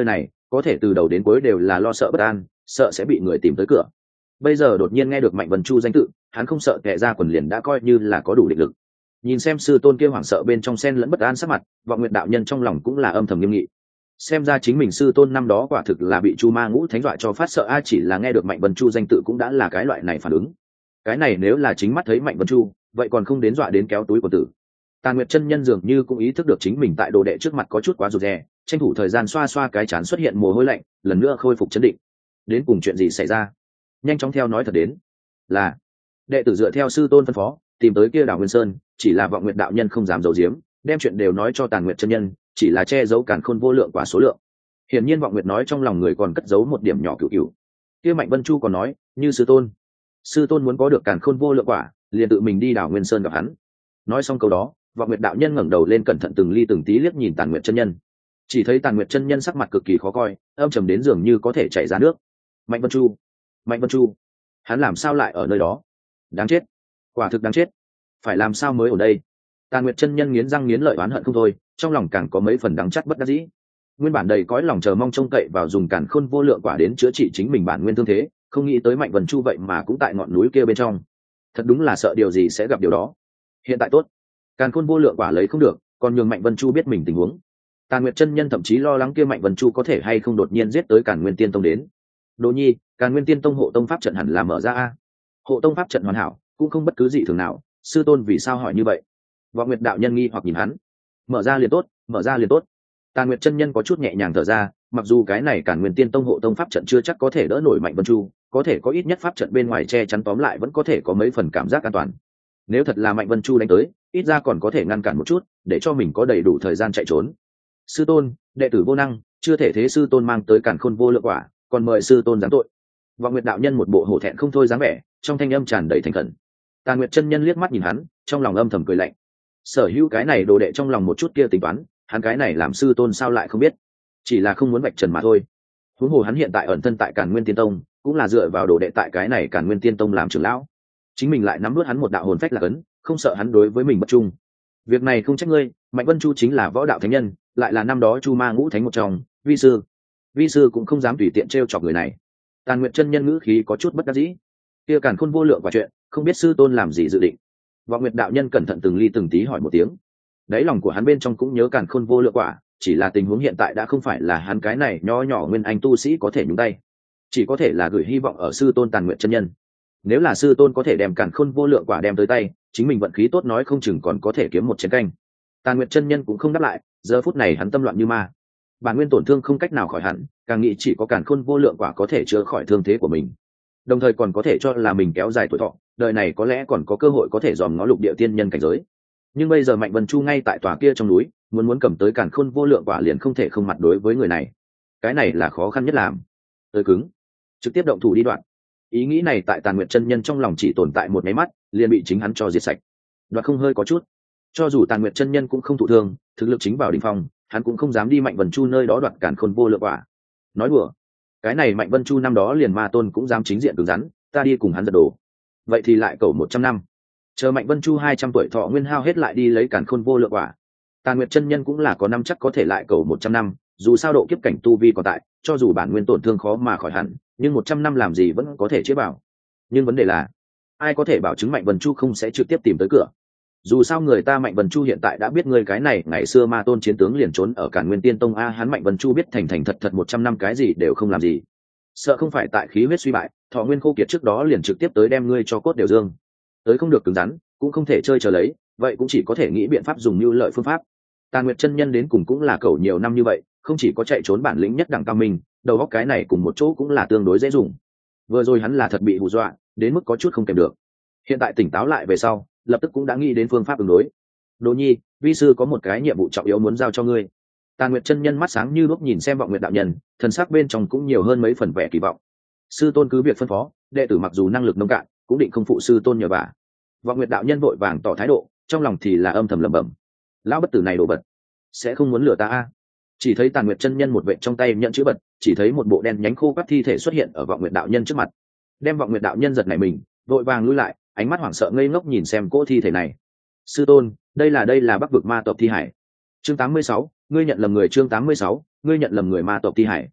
có thể từ đầu đến cuối đều là lo sợ bất an, sợ sẽ bị người tìm tới cửa. Bây giờ đột nhiên nghe được Mạnh Vân Chu danh tự, hắn không sợ tệ ra quần liền đã coi như là có đủ định lực. Nhìn xem sư tôn kia hoảng sợ bên trong sen lẫn bất an sắc mặt, Vọng Nguyệt đạo nhân trong lòng cũng là âm thầm nghiêm nghị. Xem ra chính mình sư tôn năm đó quả thực là bị Chu Ma Ngũ Thánh dọa cho phát sợ a, chỉ là nghe được Mạnh Vân Chu danh tự cũng đã là cái loại này phản ứng. Cái này nếu là chính mắt thấy Mạnh Vân Chu, vậy còn không đến dọa đến kéo túi của tử. Tàn Nguyệt chân nhân dường như cũng ý thức được chính mình tại đồ đệ trước mặt có chút quá rụt rè, tranh thủ thời gian xoa xoa cái chán xuất hiện mồ hôi lạnh, lần nữa khôi phục chấn định. Đến cùng chuyện gì xảy ra? Nhanh chóng theo nói thật đến. Là đệ tử dựa theo sư tôn phân phó, tìm tới kia đảo Nguyên Sơn, chỉ là Vọng Nguyệt đạo nhân không dám giấu giếm, đem chuyện đều nói cho Tàn Nguyệt chân nhân, chỉ là che giấu càn khôn vô lượng quả số lượng. Hiển nhiên Vọng Nguyệt nói trong lòng người còn cất giấu một điểm nhỏ cửu cửu. Kia Mạnh Vân Chu còn nói, như sư tôn, sư tôn muốn có được càn khôn vô lượng quả, liền tự mình đi đảo Nguyên Sơn gặp hắn. Nói xong câu đó, Vọng Nguyệt đạo nhân ngẩng đầu lên cẩn thận từng ly từng tí liếc nhìn Tàn Nguyệt chân nhân. Chỉ thấy Tàn Nguyệt chân nhân sắc mặt cực kỳ khó coi, âm trầm đến dường như có thể chảy ra nước. Mạnh Vân Chu, Mạnh Vân Chu, hắn làm sao lại ở nơi đó? Đáng chết, quả thực đáng chết, phải làm sao mới ở đây? Tàn Nguyệt chân nhân nghiến răng nghiến lợi oán hận không thôi, trong lòng càng có mấy phần đắng chắt bất đắc dĩ. Nguyên bản đầy cõi lòng chờ mong trông cậy vào dùng càn khôn vô lượng quả đến chữa trị chính mình bản nguyên thương thế, không nghĩ tới Mạnh Vân Chu vậy mà cũng tại ngọn núi kia bên trong. Thật đúng là sợ điều gì sẽ gặp điều đó. Hiện tại tốt, càn khôn vô lượng quả lấy không được, còn nhường Mạnh Vân Chu biết mình tình huống. Tàn Nguyệt chân nhân thậm chí lo lắng kia Mạnh Vân Chu có thể hay không đột nhiên giết tới Càn Nguyên Tiên Tông đến. Đỗ Nhi, Càn Nguyên Tiên Tông hộ tông pháp trận hẳn là mở ra a. Hộ tông pháp trận hoàn hảo, cũng không bất cứ gì thường nào, sư tôn vì sao hỏi như vậy? Vọng Nguyệt đạo nhân nghi hoặc nhìn hắn. Mở ra liền tốt, mở ra liền tốt. Tàn Nguyệt chân nhân có chút nhẹ nhàng thở ra, mặc dù cái này Càn Nguyên Tiên Tông hộ tông pháp trận chưa chắc có thể đỡ nổi Mạnh Vân Chu, có thể có ít nhất pháp trận bên ngoài che chắn tóm lại vẫn có thể có mấy phần cảm giác an toàn. Nếu thật là Mạnh Vân Chu đánh tới, ít ra còn có thể ngăn cản một chút, để cho mình có đầy đủ thời gian chạy trốn. Sư tôn, đệ tử vô năng, chưa thể thế sư tôn mang tới càn khôn vô lượng quả, còn mời sư tôn giáng tội. Vọng Nguyệt đạo nhân một bộ hổ thẹn không thôi dáng vẻ, trong thanh âm tràn đầy thành khẩn. Tàn Nguyệt chân nhân liếc mắt nhìn hắn, trong lòng âm thầm cười lạnh. Sở hữu cái này đồ đệ trong lòng một chút kia tính toán, hắn cái này làm sư tôn sao lại không biết, chỉ là không muốn vạch trần mà thôi. Huống hồ hắn hiện tại ẩn thân tại Càn Nguyên Tiên Tông, cũng là dựa vào đồ đệ tại cái này Càn Nguyên Tiên Tông làm trưởng lão, chính mình lại nắm nuốt hắn một đạo hồn phách là cấn, không sợ hắn đối với mình bất trung. Việc này không trách ngươi, Mạnh Vân Chu chính là võ đạo thánh nhân, lại là năm đó Chu Ma Ngũ Thánh một trong, vi sư, vi sư cũng không dám tùy tiện trêu chọc người này. Tàn Nguyệt chân nhân ngữ khí có chút bất đắc dĩ. Kia càn khôn vô lượng quả chuyện, không biết sư tôn làm gì dự định. Vọng Nguyệt đạo nhân cẩn thận từng ly từng tí hỏi một tiếng. Đáy lòng của hắn bên trong cũng nhớ càn khôn vô lượng quả, chỉ là tình huống hiện tại đã không phải là hắn cái này nho nhỏ nguyên anh tu sĩ có thể nhúng tay, chỉ có thể là gửi hy vọng ở sư tôn Tàn Nguyệt chân nhân. Nếu là sư tôn có thể đem càn khôn vô lượng quả đem tới tay, chính mình vận khí tốt nói không chừng còn có thể kiếm một chén canh. Tàn Nguyệt chân nhân cũng không đáp lại, giờ phút này hắn tâm loạn như ma. Bản nguyên tổn thương không cách nào khỏi hẳn, càng nghĩ chỉ có càn khôn vô lượng quả có thể chữa khỏi thương thế của mình, đồng thời còn có thể cho là mình kéo dài tuổi thọ, đời này có lẽ còn có cơ hội có thể dòm ngó lục địa tiên nhân cảnh giới. Nhưng bây giờ Mạnh Vân Chu ngay tại tòa kia trong núi, muốn muốn cầm tới càn khôn vô lượng quả liền không thể không mặt đối với người này. Cái này là khó khăn nhất làm. Tới cứng, trực tiếp động thủ đi đoạn. Ý nghĩ này tại Tàn Nguyệt chân nhân trong lòng chỉ tồn tại một máy mắt, liền bị chính hắn cho diệt sạch. Đoạt không hơi có chút, cho dù Tàn Nguyệt chân nhân cũng không thụ thương, thực lực chính vào đỉnh phong, hắn cũng không dám đi Mạnh Vân Chu nơi đó đoạt càn khôn vô lượng quả. Nói đùa, cái này Mạnh Vân Chu năm đó liền ma tôn cũng dám chính diện cứng rắn, ta đi cùng hắn giật đồ. Vậy thì lại cầu một trăm năm, chờ Mạnh Vân Chu hai trăm tuổi thọ nguyên hao hết lại đi lấy càn khôn vô lượng quả. Tàn Nguyệt chân nhân cũng là có năm chắc có thể lại cầu một trăm năm, dù sao độ kiếp cảnh tu vi còn tại, cho dù bản nguyên tổn thương khó mà khỏi hẳn, nhưng một trăm năm làm gì vẫn có thể chữa bảo. Nhưng vấn đề là, ai có thể bảo chứng Mạnh Vân Chu không sẽ trực tiếp tìm tới cửa? Dù sao người ta Mạnh Vân Chu hiện tại đã biết người cái này ngày xưa ma tôn chiến tướng liền trốn ở Càn Nguyên Tiên Tông a, hắn Mạnh Vân Chu biết thành thành thật thật một trăm năm cái gì đều không làm gì, sợ không phải tại khí huyết suy bại, thọ nguyên khô kiệt trước đó liền trực tiếp tới đem ngươi cho cốt đều dương. Tới không được cứng rắn, cũng không thể chơi chờ lấy, vậy cũng chỉ có thể nghĩ biện pháp dùng mưu lợi phương pháp. Tàn Nguyệt chân nhân đến cùng cũng là cầu nhiều năm như vậy, không chỉ có chạy trốn bản lĩnh nhất đẳng cao minh, đầu óc cái này cùng một chỗ cũng là tương đối dễ dùng. Vừa rồi hắn là thật bị hù dọa, đến mức có chút không kèm được. Hiện tại tỉnh táo lại về sau, lập tức cũng đã nghĩ đến phương pháp ứng đối. Đỗ Nhi, vi sư có một cái nhiệm vụ trọng yếu muốn giao cho ngươi. Tàn Nguyệt chân nhân mắt sáng như lúc nhìn xem Vọng Nguyệt đạo nhân, thần sắc bên trong cũng nhiều hơn mấy phần vẻ kỳ vọng. Sư tôn cứ việc phân phó, đệ tử mặc dù năng lực nông cạn, cũng định không phụ sư tôn nhờ vả. Vọng Nguyệt đạo nhân vội vàng tỏ thái độ, trong lòng thì là âm thầm lẩm bẩm, lão bất tử này đồ vật, sẽ không muốn lừa ta a. Chỉ thấy Tàn Nguyệt chân nhân một vệ trong tay nhận chữ bật, chỉ thấy một bộ đen nhánh khô quắt thi thể xuất hiện ở Vọng Nguyệt đạo nhân trước mặt. Đem Vọng Nguyệt đạo nhân giật nảy mình, vội vàng lui lại, ánh mắt hoảng sợ ngây ngốc nhìn xem cỗ thi thể này. Sư tôn, đây là đây là Bắc vực ma tộc thi hải. Chương tám mươi sáu, ngươi nhận lầm người. Chương tám mươi sáu, ngươi nhận lầm người ma tộc thi hải.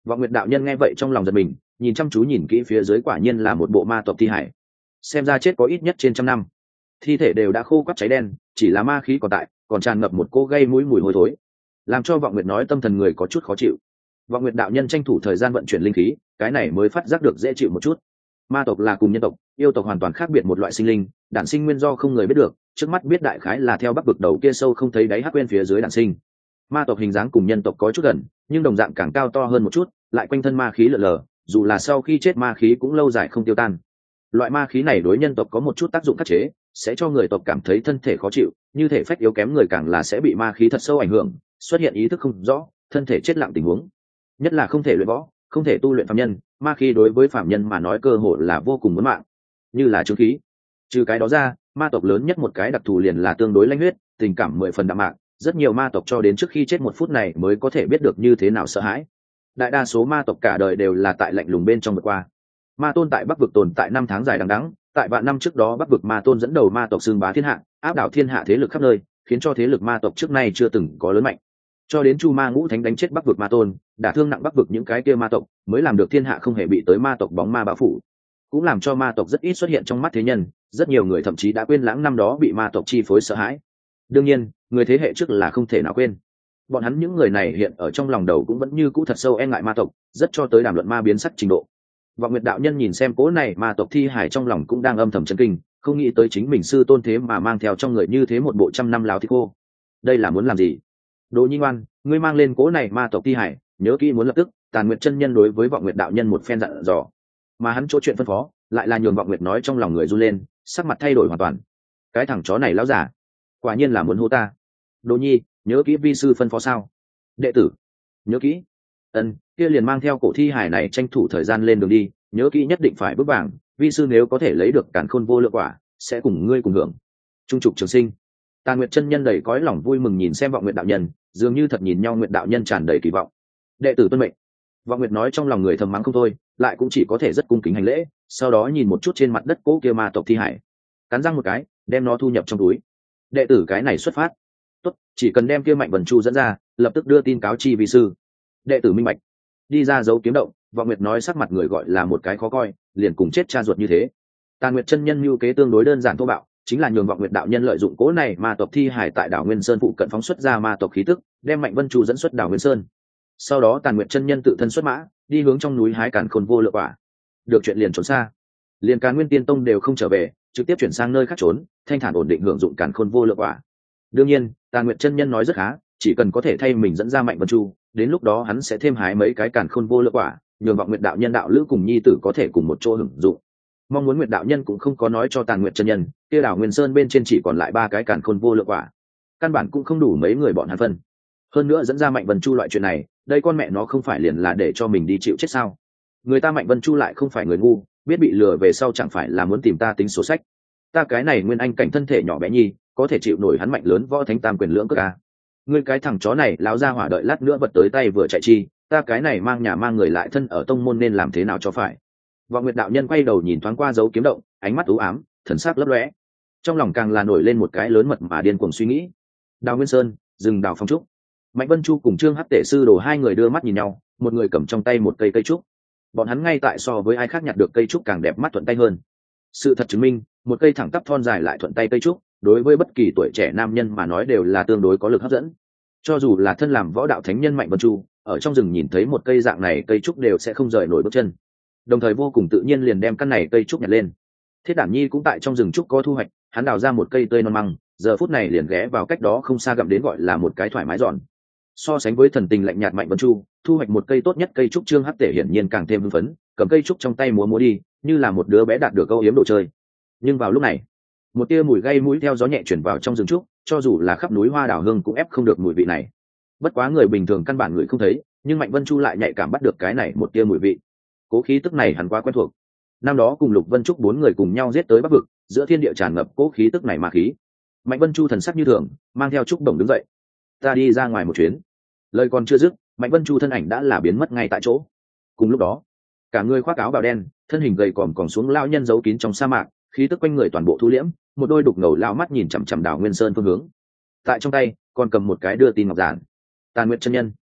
Vọng Nguyệt đạo nhân nghe vậy trong lòng giật mình, nhìn chăm chú nhìn kỹ phía dưới, quả nhiên là một bộ ma tộc thi hải, xem ra chết có ít nhất trên trăm năm, thi thể đều đã khô quắt cháy đen, chỉ là ma khí còn tại, còn tràn ngập một cô gây mũi mùi hôi thối, làm cho Vọng Nguyệt nói tâm thần người có chút khó chịu. Vọng Nguyệt đạo nhân tranh thủ thời gian vận chuyển linh khí, cái này mới phát giác được dễ chịu một chút. Ma tộc là cùng nhân tộc, yêu tộc hoàn toàn khác biệt một loại sinh linh, đản sinh nguyên do không người biết được, trước mắt biết đại khái là theo bắc vực đầu kia sâu không thấy đáy hắc quên phía dưới đản sinh. Ma tộc hình dáng cùng nhân tộc có chút gần, nhưng đồng dạng càng cao to hơn một chút, lại quanh thân ma khí lờ lờ, dù là sau khi chết ma khí cũng lâu dài không tiêu tan. Loại ma khí này đối nhân tộc có một chút tác dụng khắc chế, sẽ cho người tộc cảm thấy thân thể khó chịu, như thể phách yếu kém người càng là sẽ bị ma khí thật sâu ảnh hưởng, xuất hiện ý thức không rõ, thân thể chết lặng tình huống. Nhất là không thể luyện võ, không thể tu luyện phàm nhân, ma khí đối với phàm nhân mà nói cơ hội là vô cùng muốn mạng, như là chứng khí. Trừ cái đó ra, ma tộc lớn nhất một cái đặc thù liền là tương đối lãnh huyết, tình cảm mười phần đạm mạc, rất nhiều ma tộc cho đến trước khi chết một phút này mới có thể biết được như thế nào sợ hãi. Đại đa số ma tộc cả đời đều là tại lạnh lùng bên trong vượt qua. Ma tôn tại bắc vực tồn tại năm tháng dài đằng đẵng, tại vạn năm trước đó bắc vực ma tôn dẫn đầu ma tộc xưng bá thiên hạ, áp đảo thiên hạ thế lực khắp nơi, khiến cho thế lực ma tộc trước nay chưa từng có lớn mạnh. Cho đến chu ma ngũ thánh đánh chết bắc vực ma tôn, đả thương nặng bắc vực những cái kia ma tộc, mới làm được thiên hạ không hề bị tới ma tộc bóng ma bao phủ, cũng làm cho ma tộc rất ít xuất hiện trong mắt thế nhân, rất nhiều người thậm chí đã quên lãng năm đó bị ma tộc chi phối sợ hãi. Đương nhiên, người thế hệ trước là không thể nào quên, bọn hắn những người này hiện ở trong lòng đầu cũng vẫn như cũ thật sâu e ngại ma tộc, rất cho tới đàm luận ma biến sắc trình độ. Vọng Nguyệt đạo nhân nhìn xem cố này ma tộc thi hải trong lòng cũng đang âm thầm chấn kinh, không nghĩ tới chính mình sư tôn thế mà mang theo trong người như thế một bộ trăm năm láo thi khô. Đây là muốn làm gì? Đỗ Nhi Ngoan, ngươi mang lên cố này ma tộc thi hải, nhớ kỹ muốn lập tức. Tàn Nguyệt chân nhân đối với Vọng Nguyệt đạo nhân một phen dặn dò, mà hắn chỗ chuyện phân phó lại là nhường Vọng Nguyệt nói trong lòng người run lên, sắc mặt thay đổi hoàn toàn. Cái thằng chó này lão giả, quả nhiên là muốn hô ta. Đỗ Nhi, nhớ kỹ vi sư phân phó sao? Đệ tử nhớ kỹ. Ân, kia liền mang theo cổ thi hải này tranh thủ thời gian lên đường đi, nhớ kỹ nhất định phải bước vàng, vi sư nếu có thể lấy được càn khôn vô lượng quả, sẽ cùng ngươi cùng hưởng. Trung trục trường sinh. Tàn Nguyệt chân nhân đầy cõi lòng vui mừng nhìn xem Vọng Nguyệt đạo nhân, dường như thật nhìn nhau. Nguyệt đạo nhân tràn đầy kỳ vọng. Đệ tử tuân mệnh. Vọng Nguyệt nói trong lòng người thầm mắng không thôi, lại cũng chỉ có thể rất cung kính hành lễ, sau đó nhìn một chút trên mặt đất cố kia ma tộc thi hải, cắn răng một cái, đem nó thu nhập trong túi. Đệ tử cái này xuất phát. Tốt, chỉ cần đem kia Mạnh Vân Chu dẫn ra, lập tức đưa tin cáo chi vi sư. Đệ tử minh bạch. Đi ra dấu kiếm động, Vọng Nguyệt nói sắc mặt người gọi là một cái khó coi, liền cùng chết cha ruột như thế. Tàn Nguyệt chân nhân mưu kế tương đối đơn giản thô bạo, chính là nhường Vọng Nguyệt đạo nhân lợi dụng cố này ma tộc thi hải tại đảo Nguyên Sơn phụ cận phóng xuất ra ma tộc khí tức, đem Mạnh Vân Chu dẫn xuất đảo Nguyên Sơn. Sau đó Tàn Nguyệt chân nhân tự thân xuất mã, đi hướng trong núi hái càn khôn vô lượng quả. Được chuyện liền trốn xa, liền Càn Nguyên Tiên Tông đều không trở về, trực tiếp chuyển sang nơi khác trốn, thanh thản ổn định hưởng dụng càn khôn vô lượng quả. Đương nhiên, Tàn Nguyệt chân nhân nói rất khá, chỉ cần có thể thay mình dẫn ra Mạnh Vân Chu, đến lúc đó hắn sẽ thêm hái mấy cái càn khôn vô lượng quả, nhường Vọng Nguyệt đạo nhân đạo lữ cùng nhi tử có thể cùng một chỗ hưởng dụng. Mong muốn Nguyệt đạo nhân cũng không có nói cho Tàn Nguyệt chân nhân, kia đảo Nguyên Sơn bên trên chỉ còn lại ba cái càn khôn vô lượng quả, căn bản cũng không đủ mấy người bọn hắn phân. Hơn nữa dẫn ra Mạnh Vân Chu loại chuyện này, đây con mẹ nó không phải liền là để cho mình đi chịu chết sao? Người ta Mạnh Vân Chu lại không phải người ngu, biết bị lừa về sau chẳng phải là muốn tìm ta tính sổ sách. Ta cái này nguyên anh cảnh thân thể nhỏ bé nhi, có thể chịu nổi hắn mạnh lớn võ thánh tam quyền lưỡng cước à? Ngươi cái thằng chó này lão ra hỏa đợi lát nữa vật tới tay vừa chạy chi, ta cái này mang nhà mang người lại thân ở tông môn nên làm thế nào cho phải. Vọng Nguyệt đạo nhân quay đầu nhìn thoáng qua dấu kiếm động, ánh mắt u ám, thần sắc lấp lóe, trong lòng càng là nổi lên một cái lớn mật mà điên cuồng suy nghĩ. Đào Nguyên Sơn, rừng đào phong trúc. Mạnh Vân Chu cùng Trương Hắc Tể sư đồ hai người đưa mắt nhìn nhau, một người cầm trong tay một cây cây trúc. Bọn hắn ngay tại so với ai khác nhặt được cây trúc càng đẹp mắt thuận tay hơn. Sự thật chứng minh, một cây thẳng tắp thon dài lại thuận tay cây trúc, đối với bất kỳ tuổi trẻ nam nhân mà nói đều là tương đối có lực hấp dẫn. Cho dù là thân làm võ đạo thánh nhân Mạnh Vân Chu, ở trong rừng nhìn thấy một cây dạng này cây trúc đều sẽ không rời nổi bước chân, đồng thời vô cùng tự nhiên liền đem căn này cây trúc nhặt lên. Thiết Đản Nhi cũng tại trong rừng trúc có thu hoạch, hắn đào ra một cây tươi non măng, giờ phút này liền ghé vào cách đó không xa gặm đến gọi là một cái thoải mái giòn. So sánh với thần tình lạnh nhạt Mạnh Vân Chu, thu hoạch một cây tốt nhất cây trúc Trương Hắc Tể hiển nhiên càng thêm hưng phấn, cầm cây trúc trong tay múa múa đi, như là một đứa bé đạt được câu yếm đồ chơi. Nhưng vào lúc này, một tia mùi gây mũi theo gió nhẹ chuyển vào trong rừng trúc, cho dù là khắp núi hoa đào hương cũng ép không được mùi vị này. Bất quá người bình thường căn bản người không thấy, nhưng Mạnh Vân Chu lại nhạy cảm bắt được cái này một tia mùi vị. Cố khí tức này hắn quá quen thuộc. Năm đó cùng Lục Vân Trúc bốn người cùng nhau giết tới Bắc vực, giữa thiên địa tràn ngập cố khí tức này mà khí. Mạnh Vân Chu thần sắc như thường, mang theo trúc đồng đứng dậy. Ta đi ra ngoài một chuyến. Lời còn chưa dứt, Mạnh Vân Chu thân ảnh đã là biến mất ngay tại chỗ. Cùng lúc đó, cả người khoác áo bào đen, thân hình gầy còm còm xuống lao nhân giấu kín trong sa mạc, khí tức quanh người toàn bộ thu liễm, một đôi đục ngầu lao mắt nhìn chằm chằm đảo Nguyên Sơn phương hướng. Tại trong tay còn cầm một cái đưa tin ngọc giản. Tàn Nguyệt chân nhân,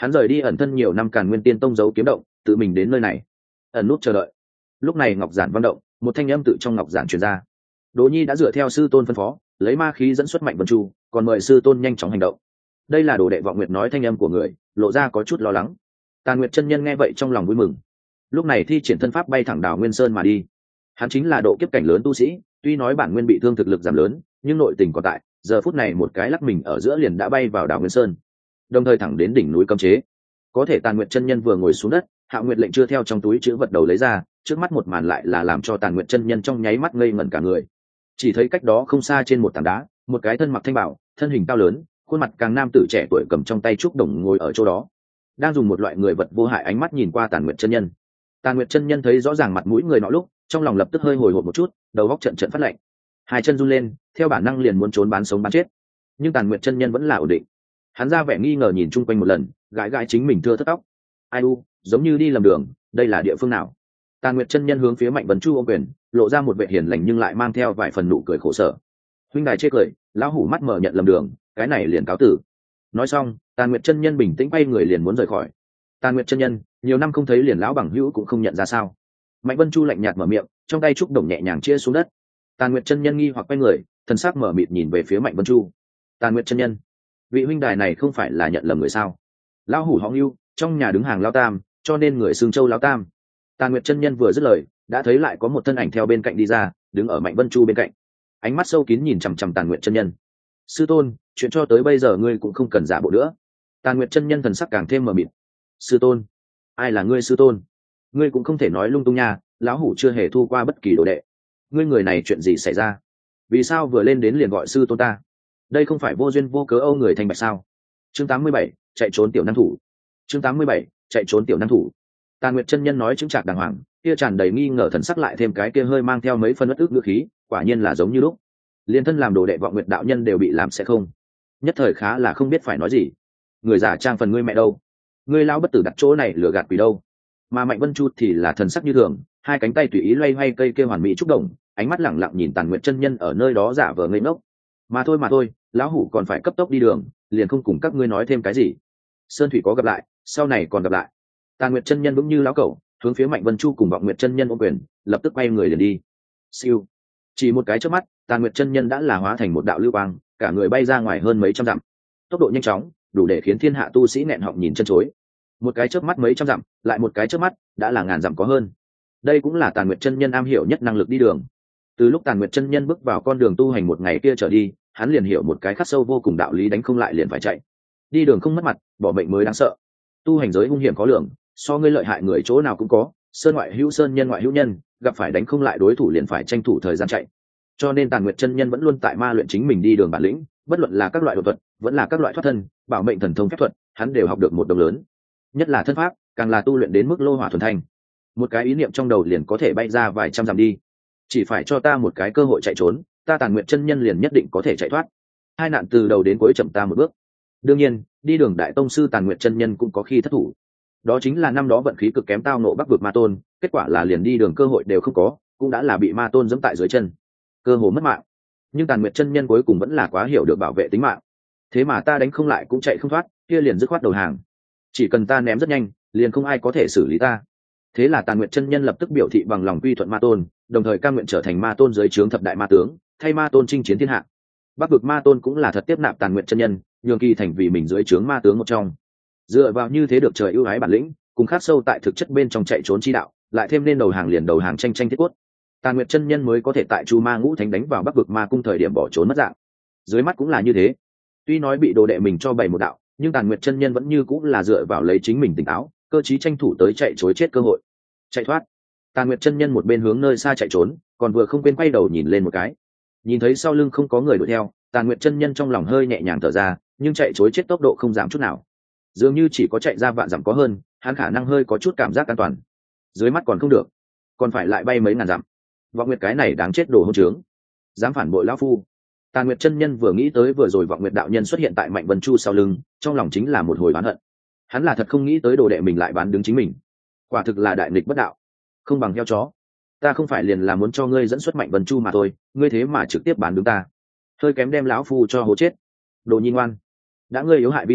hắn rời đi ẩn thân nhiều năm Càn Nguyên Tiên Tông giấu kiếm động, tự mình đến nơi này ẩn nút chờ đợi. Lúc này ngọc giản vang động, một thanh âm tự trong ngọc giản truyền ra. Đỗ Nhi đã dựa theo sư tôn phân phó, lấy ma khí dẫn xuất Mạnh Vân Chu, còn mời sư tôn nhanh chóng hành động. Đây là Đồ đệ Vọng Nguyệt nói thanh âm của người, lộ ra có chút lo lắng. Tàn Nguyệt chân nhân nghe vậy trong lòng vui mừng. Lúc này thi triển thân pháp bay thẳng Đào Nguyên Sơn mà đi. Hắn chính là độ kiếp cảnh lớn tu sĩ, tuy nói bản nguyên bị thương thực lực giảm lớn, nhưng nội tình còn tại, giờ phút này một cái lắc mình ở giữa liền đã bay vào Đào Nguyên Sơn, đồng thời thẳng đến đỉnh núi cấm chế. Có thể Tàn Nguyệt chân nhân vừa ngồi xuống đất, Hạo Nguyệt lệnh chưa theo trong túi chữ vật đầu lấy ra, trước mắt một màn lại là làm cho Tàn Nguyệt chân nhân trong nháy mắt ngây ngẩn cả người. Chỉ thấy cách đó không xa trên một tảng đá, một cái thân mặc thanh bảo, thân hình cao lớn, khuôn mặt càng nam tử trẻ tuổi cầm trong tay trúc đồng ngồi ở chỗ đó, đang dùng một loại người vật vô hại ánh mắt nhìn qua Tàn Nguyệt chân nhân. Tàn Nguyệt chân nhân thấy rõ ràng mặt mũi người nọ lúc, trong lòng lập tức hơi hồi hộp một chút, đầu óc trận trận phát lạnh, hai chân run lên, theo bản năng liền muốn trốn bán sống bán chết. Nhưng Tàn Nguyệt chân nhân vẫn là ổn định. Hắn ra vẻ nghi ngờ nhìn chung quanh một lần, gãi gãi chính mình thưa thất tóc. Ai u, giống như đi lầm đường, đây là địa phương nào? Tàn Nguyệt chân nhân hướng phía Mạnh Vân Chu ôm quyền, lộ ra một vẻ hiền lành nhưng lại mang theo vài phần nụ cười khổ sở. Huynh đài chê cười, lão hủ mắt mở nhận lầm đường, cái này liền cáo tử. Nói xong, Tàn Nguyệt chân nhân bình tĩnh quay người liền muốn rời khỏi. Tàn Nguyệt chân nhân, nhiều năm không thấy liền lão bằng hữu cũng không nhận ra sao? Mạnh Vân Chu lạnh nhạt mở miệng, trong tay trúc đồng nhẹ nhàng chia xuống đất. Tàn Nguyệt chân nhân nghi hoặc quay người, thần sắc mở mịt nhìn về phía Mạnh Vân Chu. Tàn Nguyệt chân nhân, vị huynh đài này không phải là nhận lầm người sao? Lão hủ họ Ngưu, trong nhà đứng hàng lão tam, cho nên người xương châu lão tam. Tàn Nguyệt chân nhân vừa dứt lời, đã thấy lại có một thân ảnh theo bên cạnh đi ra, đứng ở Mạnh Vân Chu bên cạnh, ánh mắt sâu kín nhìn chằm chằm Tàn Nguyệt chân nhân. Sư tôn, chuyện cho tới bây giờ ngươi cũng không cần giả bộ nữa. Tàn Nguyệt chân nhân thần sắc càng thêm mờ mịt. Sư tôn? Ai là ngươi sư tôn? Ngươi cũng không thể nói lung tung nha, lão hủ chưa hề thu qua bất kỳ đồ đệ. Ngươi người này chuyện gì xảy ra? Vì sao vừa lên đến liền gọi sư tôn ta? Đây không phải vô duyên vô cớ âu người thành bạch sao? Chương tám mươi bảy, chạy trốn tiểu năng thủ. Chương tám mươi bảy, chạy trốn tiểu năng thủ. Tàn Nguyệt chân nhân nói chứng trạc đàng hoàng, kia tràn đầy nghi ngờ thần sắc lại thêm cái kia hơi mang theo mấy phân uất ức ngữ khí, quả nhiên là giống như lúc liên thân làm đồ đệ Vọng Nguyệt đạo nhân đều bị làm sẽ không. Nhất thời khá là không biết phải nói gì. Người giả trang phần ngươi mẹ đâu? Ngươi lão bất tử đặt chỗ này lừa gạt quỷ đâu? Mà Mạnh Vân Chu thì là thần sắc như thường, hai cánh tay tùy ý loay hoay cây kia hoàn mỹ trúc đồng, ánh mắt lẳng lặng nhìn Tàn Nguyệt chân nhân ở nơi đó giả vờ ngây ngốc. Mà thôi mà thôi, lão hủ còn phải cấp tốc đi đường, liền không cùng các ngươi nói thêm cái gì. Sơn thủy có gặp lại, sau này còn gặp lại. Tàn Nguyệt chân nhân vững như lão cẩu, hướng phía Mạnh Vân Chu cùng Vọng Nguyệt chân nhân ôm quyền, lập tức quay người liền đi. Siêu, chỉ một cái chớp mắt, Tàn Nguyệt chân nhân đã là hóa thành một đạo lưu quang, cả người bay ra ngoài hơn mấy trăm dặm. Tốc độ nhanh chóng, đủ để khiến thiên hạ tu sĩ nghẹn họng nhìn chân chối. Một cái chớp mắt mấy trăm dặm, lại một cái chớp mắt, đã là ngàn dặm có hơn. Đây cũng là Tàn Nguyệt chân nhân am hiểu nhất năng lực đi đường. Từ lúc Tàn Nguyệt chân nhân bước vào con đường tu hành một ngày kia trở đi, hắn liền hiểu một cái khắc sâu vô cùng đạo lý, đánh không lại liền phải chạy. Đi đường không mất mặt, bỏ mệnh mới đáng sợ. Tu hành giới hung hiểm khó lường, so ngươi lợi hại người chỗ nào cũng có, sơn ngoại hữu sơn, nhân ngoại hữu nhân, gặp phải đánh không lại đối thủ liền phải tranh thủ thời gian chạy. Cho nên Tàn Nguyệt chân nhân vẫn luôn tại ma luyện chính mình đi đường bản lĩnh, bất luận là các loại đột thuật, vẫn là các loại thoát thân, bảo mệnh thần thông phép thuật, hắn đều học được một đồng lớn. Nhất là thân pháp, càng là tu luyện đến mức lô hỏa thuần thanh. Một cái ý niệm trong đầu liền có thể bay ra vài trăm dặm đi. Chỉ phải cho ta một cái cơ hội chạy trốn, ta Tàn Nguyệt chân nhân liền nhất định có thể chạy thoát. Hai nạn từ đầu đến cuối chậm ta một bước. Đương nhiên, đi đường đại tông sư Tàn Nguyệt chân nhân cũng có khi thất thủ. Đó chính là năm đó vận khí cực kém tao nộ Bắc vực ma tôn, kết quả là liền đi đường cơ hội đều không có, cũng đã là bị ma tôn giẫm tại dưới chân, cơ hồ mất mạng. Nhưng Tàn Nguyệt chân nhân cuối cùng vẫn là quá hiểu được bảo vệ tính mạng. Thế mà ta đánh không lại cũng chạy không thoát, kia liền dứt khoát đầu hàng. Chỉ cần ta ném rất nhanh, liền không ai có thể xử lý ta. Thế là Tàn Nguyệt chân nhân lập tức biểu thị bằng lòng quy thuận ma tôn, đồng thời cam nguyện trở thành ma tôn dưới trướng thập đại ma tướng, thay ma tôn chinh chiến thiên hạ. Bắc vực ma tôn cũng là thật tiếp nạp Tàn Nguyệt chân nhân, nhường kỳ thành vì mình dưới trướng ma tướng một trong. Dựa vào như thế được trời ưu ái bản lĩnh, cùng khắc sâu tại thực chất bên trong chạy trốn chi đạo, lại thêm nên đầu hàng liền đầu hàng tranh tranh thiết quất, Tàn Nguyệt chân nhân mới có thể tại Chu Ma Ngũ Thánh đánh vào Bắc vực ma cung thời điểm bỏ trốn mất dạng. Dưới mắt cũng là như thế. Tuy nói bị đồ đệ mình cho bày một đạo, nhưng Tàn Nguyệt chân nhân vẫn như cũng là dựa vào lấy chính mình tỉnh táo, cơ trí tranh thủ tới chạy trối chết cơ hội. Chạy thoát. Tàn Nguyệt chân nhân một bên hướng nơi xa chạy trốn, còn vừa không quên quay đầu nhìn lên một cái. Nhìn thấy sau lưng không có người đuổi theo, Tàn Nguyệt chân nhân trong lòng hơi nhẹ nhàng thở ra, nhưng chạy trối chết tốc độ không giảm chút nào. Dường như chỉ có chạy ra vạn dặm có hơn, hắn khả năng hơi có chút cảm giác an toàn. Dưới mắt còn không được, còn phải lại bay mấy ngàn dặm. Vọng Nguyệt cái này đáng chết đồ hỗn trướng, dám phản bội lão phu. Tàn Nguyệt chân nhân vừa nghĩ tới vừa rồi Vọng Nguyệt đạo nhân xuất hiện tại Mạnh Vân Chu sau lưng, trong lòng chính là một hồi oán hận. Hắn là thật không nghĩ tới đồ đệ mình lại bán đứng chính mình, quả thực là đại nghịch bất đạo, không bằng heo chó. Ta không phải liền là muốn cho ngươi dẫn xuất Mạnh Vân Chu mà thôi, ngươi thế mà trực tiếp bán đứng ta, hơi kém đem lão phu cho hố chết. Đồ nhi ngoan, đã ngươi yếu hại vi sư,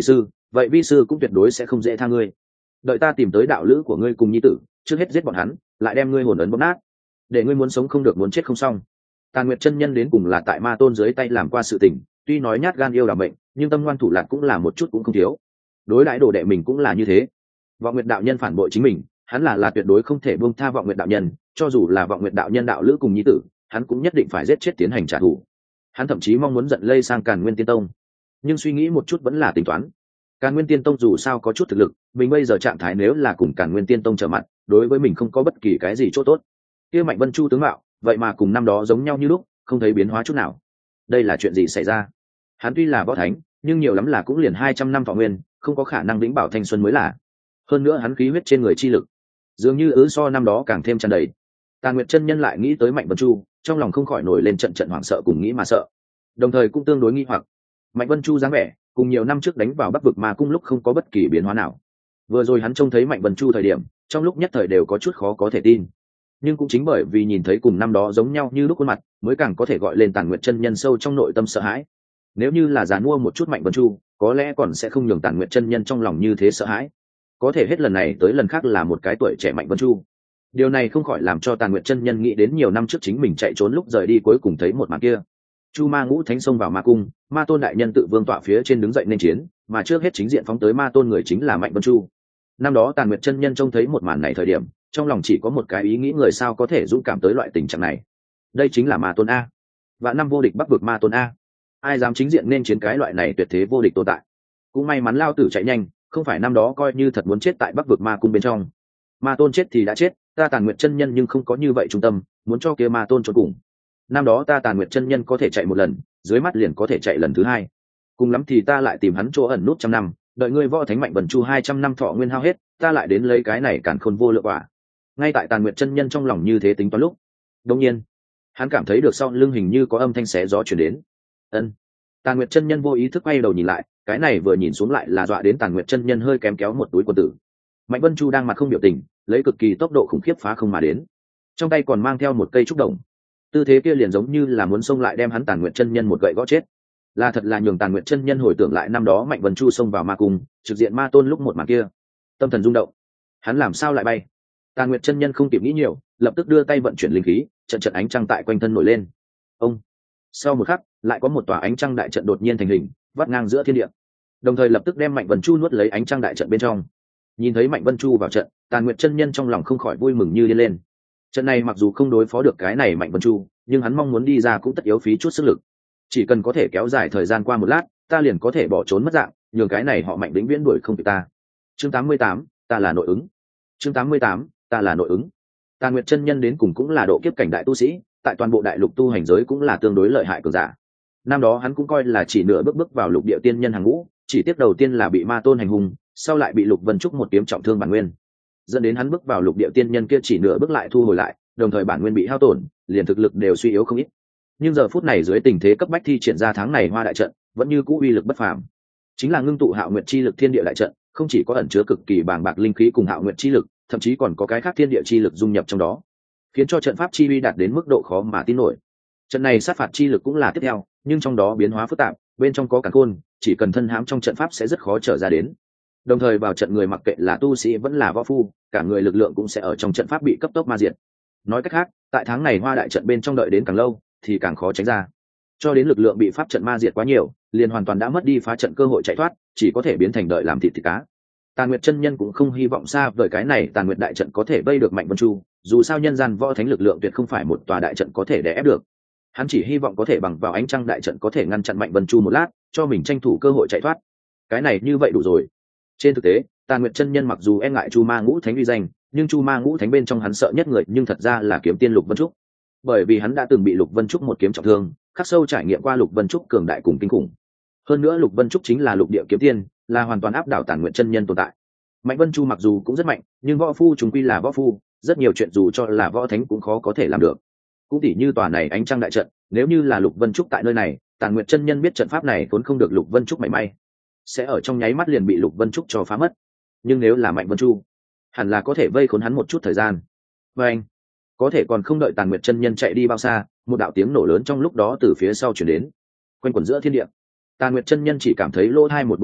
vậy vi sư cũng tuyệt đối sẽ không dễ tha ngươi. Đợi ta tìm tới đạo lữ của ngươi cùng nhi tử, trước hết giết bọn hắn, lại đem ngươi hồn ấn bóp nát, để ngươi muốn sống không được, muốn chết không xong. Tàn Nguyệt chân nhân đến cùng là tại Ma Tôn dưới tay làm qua sự tình, tuy nói nhát gan yêu đảm mệnh, nhưng tâm ngoan thủ lạt cũng là một chút cũng không thiếu. Đối đãi đồ đệ mình cũng là như thế. Vọng Nguyệt đạo nhân phản bội chính mình, hắn là là tuyệt đối không thể buông tha Vọng Nguyệt đạo nhân, cho dù là Vọng Nguyệt đạo nhân đạo lữ cùng nhi tử, hắn cũng nhất định phải giết chết tiến hành trả thù. Hắn thậm chí mong muốn giận lây sang Càn Nguyên Tiên Tông, nhưng suy nghĩ một chút vẫn là tính toán. Càn Nguyên Tiên Tông dù sao có chút thực lực, mình bây giờ trạng thái nếu là cùng Càn Nguyên Tiên Tông trở mặt, đối với mình không có bất kỳ cái gì chỗ tốt. Kia Mạnh Vân Chu tướng mạo, vậy mà cùng năm đó giống nhau như lúc, không thấy biến hóa chút nào. Đây là chuyện gì xảy ra? Hắn tuy là võ thánh, nhưng nhiều lắm là cũng liền hai trăm năm thọ nguyên, không có khả năng vĩnh bảo thanh xuân mới là. Hơn nữa hắn khí huyết trên người chi lực, dường như ứ so năm đó càng thêm tràn đầy. Tàn Nguyệt chân nhân lại nghĩ tới Mạnh Vân Chu, trong lòng không khỏi nổi lên trận trận hoảng sợ cùng nghĩ mà sợ, đồng thời cũng tương đối nghi hoặc. Mạnh Vân Chu dáng vẻ cùng nhiều năm trước đánh vào Bắc vực Ma cung lúc không có bất kỳ biến hóa nào. Vừa rồi hắn trông thấy Mạnh Vân Chu thời điểm, trong lúc nhất thời đều có chút khó có thể tin. Nhưng cũng chính bởi vì nhìn thấy cùng năm đó giống nhau như lúc khuôn mặt, mới càng có thể gọi lên Tàn Nguyệt chân nhân sâu trong nội tâm sợ hãi. Nếu như là giàn mua một chút Mạnh Vân Chu, có lẽ còn sẽ không nhường Tàn Nguyệt chân nhân trong lòng như thế sợ hãi. Có thể hết lần này tới lần khác là một cái tuổi trẻ Mạnh Vân Chu. Điều này không khỏi làm cho Tàn Nguyệt chân nhân nghĩ đến nhiều năm trước chính mình chạy trốn lúc rời đi cuối cùng thấy một màn kia. Chu Ma Ngũ Thánh xông vào Ma cung, Ma Tôn đại nhân tự vương tọa phía trên đứng dậy nên chiến, mà trước hết chính diện phóng tới Ma Tôn người chính là Mạnh Vân Chu. Năm đó Tàn Nguyệt chân nhân trông thấy một màn này thời điểm, trong lòng chỉ có một cái ý nghĩ, người sao có thể dũng cảm tới loại tình trạng này. Đây chính là Ma Tôn a, vạn năm vô địch Bắc vực Ma Tôn a. Ai dám chính diện nên chiến cái loại này tuyệt thế vô địch tồn tại. Cũng may mắn lao tử chạy nhanh, không phải năm đó coi như thật muốn chết tại Bắc vực Ma cung bên trong. Ma Tôn chết thì đã chết, ta Tàn Nguyệt chân nhân nhưng không có như vậy trung tâm, muốn cho kia Ma Tôn trốn cùng. Năm đó ta Tàn Nguyệt chân nhân có thể chạy một lần, dưới mắt liền có thể chạy lần thứ hai. Cùng lắm thì ta lại tìm hắn chỗ ẩn nút trăm năm, đợi ngươi võ thánh Mạnh Vân Chu hai trăm năm thọ nguyên hao hết, ta lại đến lấy cái này càn khôn vô lượng quả. Ngay tại Tàn Nguyệt chân nhân trong lòng như thế tính toán lúc, đột nhiên, hắn cảm thấy được sau lưng hình như có âm thanh xé gió truyền đến. Ân. Tàn Nguyệt chân nhân vô ý thức quay đầu nhìn lại, cái này vừa nhìn xuống lại là dọa đến Tàn Nguyệt chân nhân hơi kém kéo một túi quần tử. Mạnh Vân Chu đang mặt không biểu tình, lấy cực kỳ tốc độ khủng khiếp phá không mà đến, trong tay còn mang theo một cây trúc đồng. Tư thế kia liền giống như là muốn xông lại đem hắn Tàn Nguyệt chân nhân một gậy gõ chết. Là thật là nhường Tàn Nguyệt chân nhân hồi tưởng lại năm đó Mạnh Vân Chu xông vào Ma cung, trực diện Ma Tôn lúc một màn kia, tâm thần rung động. Hắn làm sao lại bay? Tàn Nguyệt chân nhân không kịp nghĩ nhiều, lập tức đưa tay vận chuyển linh khí, trận trận ánh trăng tại quanh thân nổi lên. Ông. Sau một khắc, lại có một tòa ánh trăng đại trận đột nhiên thành hình, vắt ngang giữa thiên địa. Đồng thời lập tức đem Mạnh Vân Chu nuốt lấy ánh trăng đại trận bên trong. Nhìn thấy Mạnh Vân Chu vào trận, Tàn Nguyệt chân nhân trong lòng không khỏi vui mừng như điên lên. Trận này mặc dù không đối phó được cái này Mạnh Vân Chu, nhưng hắn mong muốn đi ra cũng tất yếu phí chút sức lực. Chỉ cần có thể kéo dài thời gian qua một lát, ta liền có thể bỏ trốn mất dạng, nhường cái này họ Mạnh vĩnh viễn đuổi không kịp ta. Chương tám mươi tám, ta là nội ứng. Chương tám mươi tám, ta là nội ứng. Tàn Nguyệt chân nhân đến cùng cũng là độ kiếp cảnh đại tu sĩ, tại toàn bộ đại lục tu hành giới cũng là tương đối lợi hại cường giả. Năm đó hắn cũng coi là chỉ nửa bước bước vào lục địa tiên nhân hàng ngũ, chỉ tiếp đầu tiên là bị Ma Tôn hành hung, sau lại bị Lục Vân Trúc một kiếm trọng thương bản nguyên, dẫn đến hắn bước vào lục địa tiên nhân kia chỉ nửa bước lại thu hồi lại, đồng thời bản nguyên bị hao tổn, liền thực lực đều suy yếu không ít. Nhưng giờ phút này dưới tình thế cấp bách thi triển ra tháng này Hoa đại trận, vẫn như cũ uy lực bất phàm. Chính là ngưng tụ Hạo Nguyệt chi lực thiên địa đại trận, không chỉ có ẩn chứa cực kỳ bàng bạc linh khí cùng Hạo Nguyệt chi lực, thậm chí còn có cái khác thiên địa chi lực dung nhập trong đó, khiến cho trận pháp chi uy đạt đến mức độ khó mà tin nổi. Trận này sát phạt chi lực cũng là tiếp theo, nhưng trong đó biến hóa phức tạp, bên trong có càn khôn, chỉ cần thân hãm trong trận pháp sẽ rất khó trở ra đến. Đồng thời vào trận người mặc kệ là tu sĩ vẫn là võ phu, cả người lực lượng cũng sẽ ở trong trận pháp bị cấp tốc ma diệt. Nói cách khác, tại tháng này Hoa đại trận bên trong đợi đến càng lâu thì càng khó tránh ra, cho đến lực lượng bị pháp trận ma diệt quá nhiều, liền hoàn toàn đã mất đi phá trận cơ hội chạy thoát, chỉ có thể biến thành đợi làm thịt thịt cá. Tàn Nguyệt chân nhân cũng không hy vọng xa vời cái này Tàn Nguyệt đại trận có thể vây được Mạnh Vân Chu, dù sao nhân gian võ thánh lực lượng tuyệt không phải một tòa đại trận có thể đè ép được. Hắn chỉ hy vọng có thể bằng vào ánh trăng đại trận có thể ngăn chặn Mạnh Vân Chu một lát, cho mình tranh thủ cơ hội chạy thoát. Cái này như vậy đủ rồi. Trên thực tế, Tàn Nguyệt chân nhân mặc dù e ngại Chu Ma Ngũ Thánh uy danh, nhưng Chu Ma Ngũ Thánh bên trong hắn sợ nhất người nhưng thật ra là kiếm tiên Lục Vân Trúc. Bởi vì hắn đã từng bị Lục Vân Trúc một kiếm trọng thương, khắc sâu trải nghiệm qua Lục Vân Trúc cường đại cùng kinh khủng. Hơn nữa Lục Vân Trúc chính là lục địa kiếm tiên, là hoàn toàn áp đảo Tàn Nguyệt chân nhân tồn tại. Mạnh Vân Chu mặc dù cũng rất mạnh, nhưng võ phu chúng quy là võ phu, rất nhiều chuyện dù cho là võ thánh cũng khó có thể làm được. Cũng tỉ như tòa này ánh trăng đại trận, nếu như là Lục Vân Trúc tại nơi này, Tàn Nguyệt chân nhân biết trận pháp này vốn không được Lục Vân Trúc mảy may, sẽ ở trong nháy mắt liền bị Lục Vân Trúc cho phá mất. Nhưng nếu là Mạnh Vân Chu, hẳn là có thể vây khốn hắn một chút thời gian. Và anh, có thể còn không đợi Tàn Nguyệt chân nhân chạy đi bao xa, một đạo tiếng nổ lớn trong lúc đó từ phía sau truyền đến, quanh quẩn giữa thiên địa. Tàn Nguyệt chân nhân chỉ cảm thấy lỗ tai một bực bực,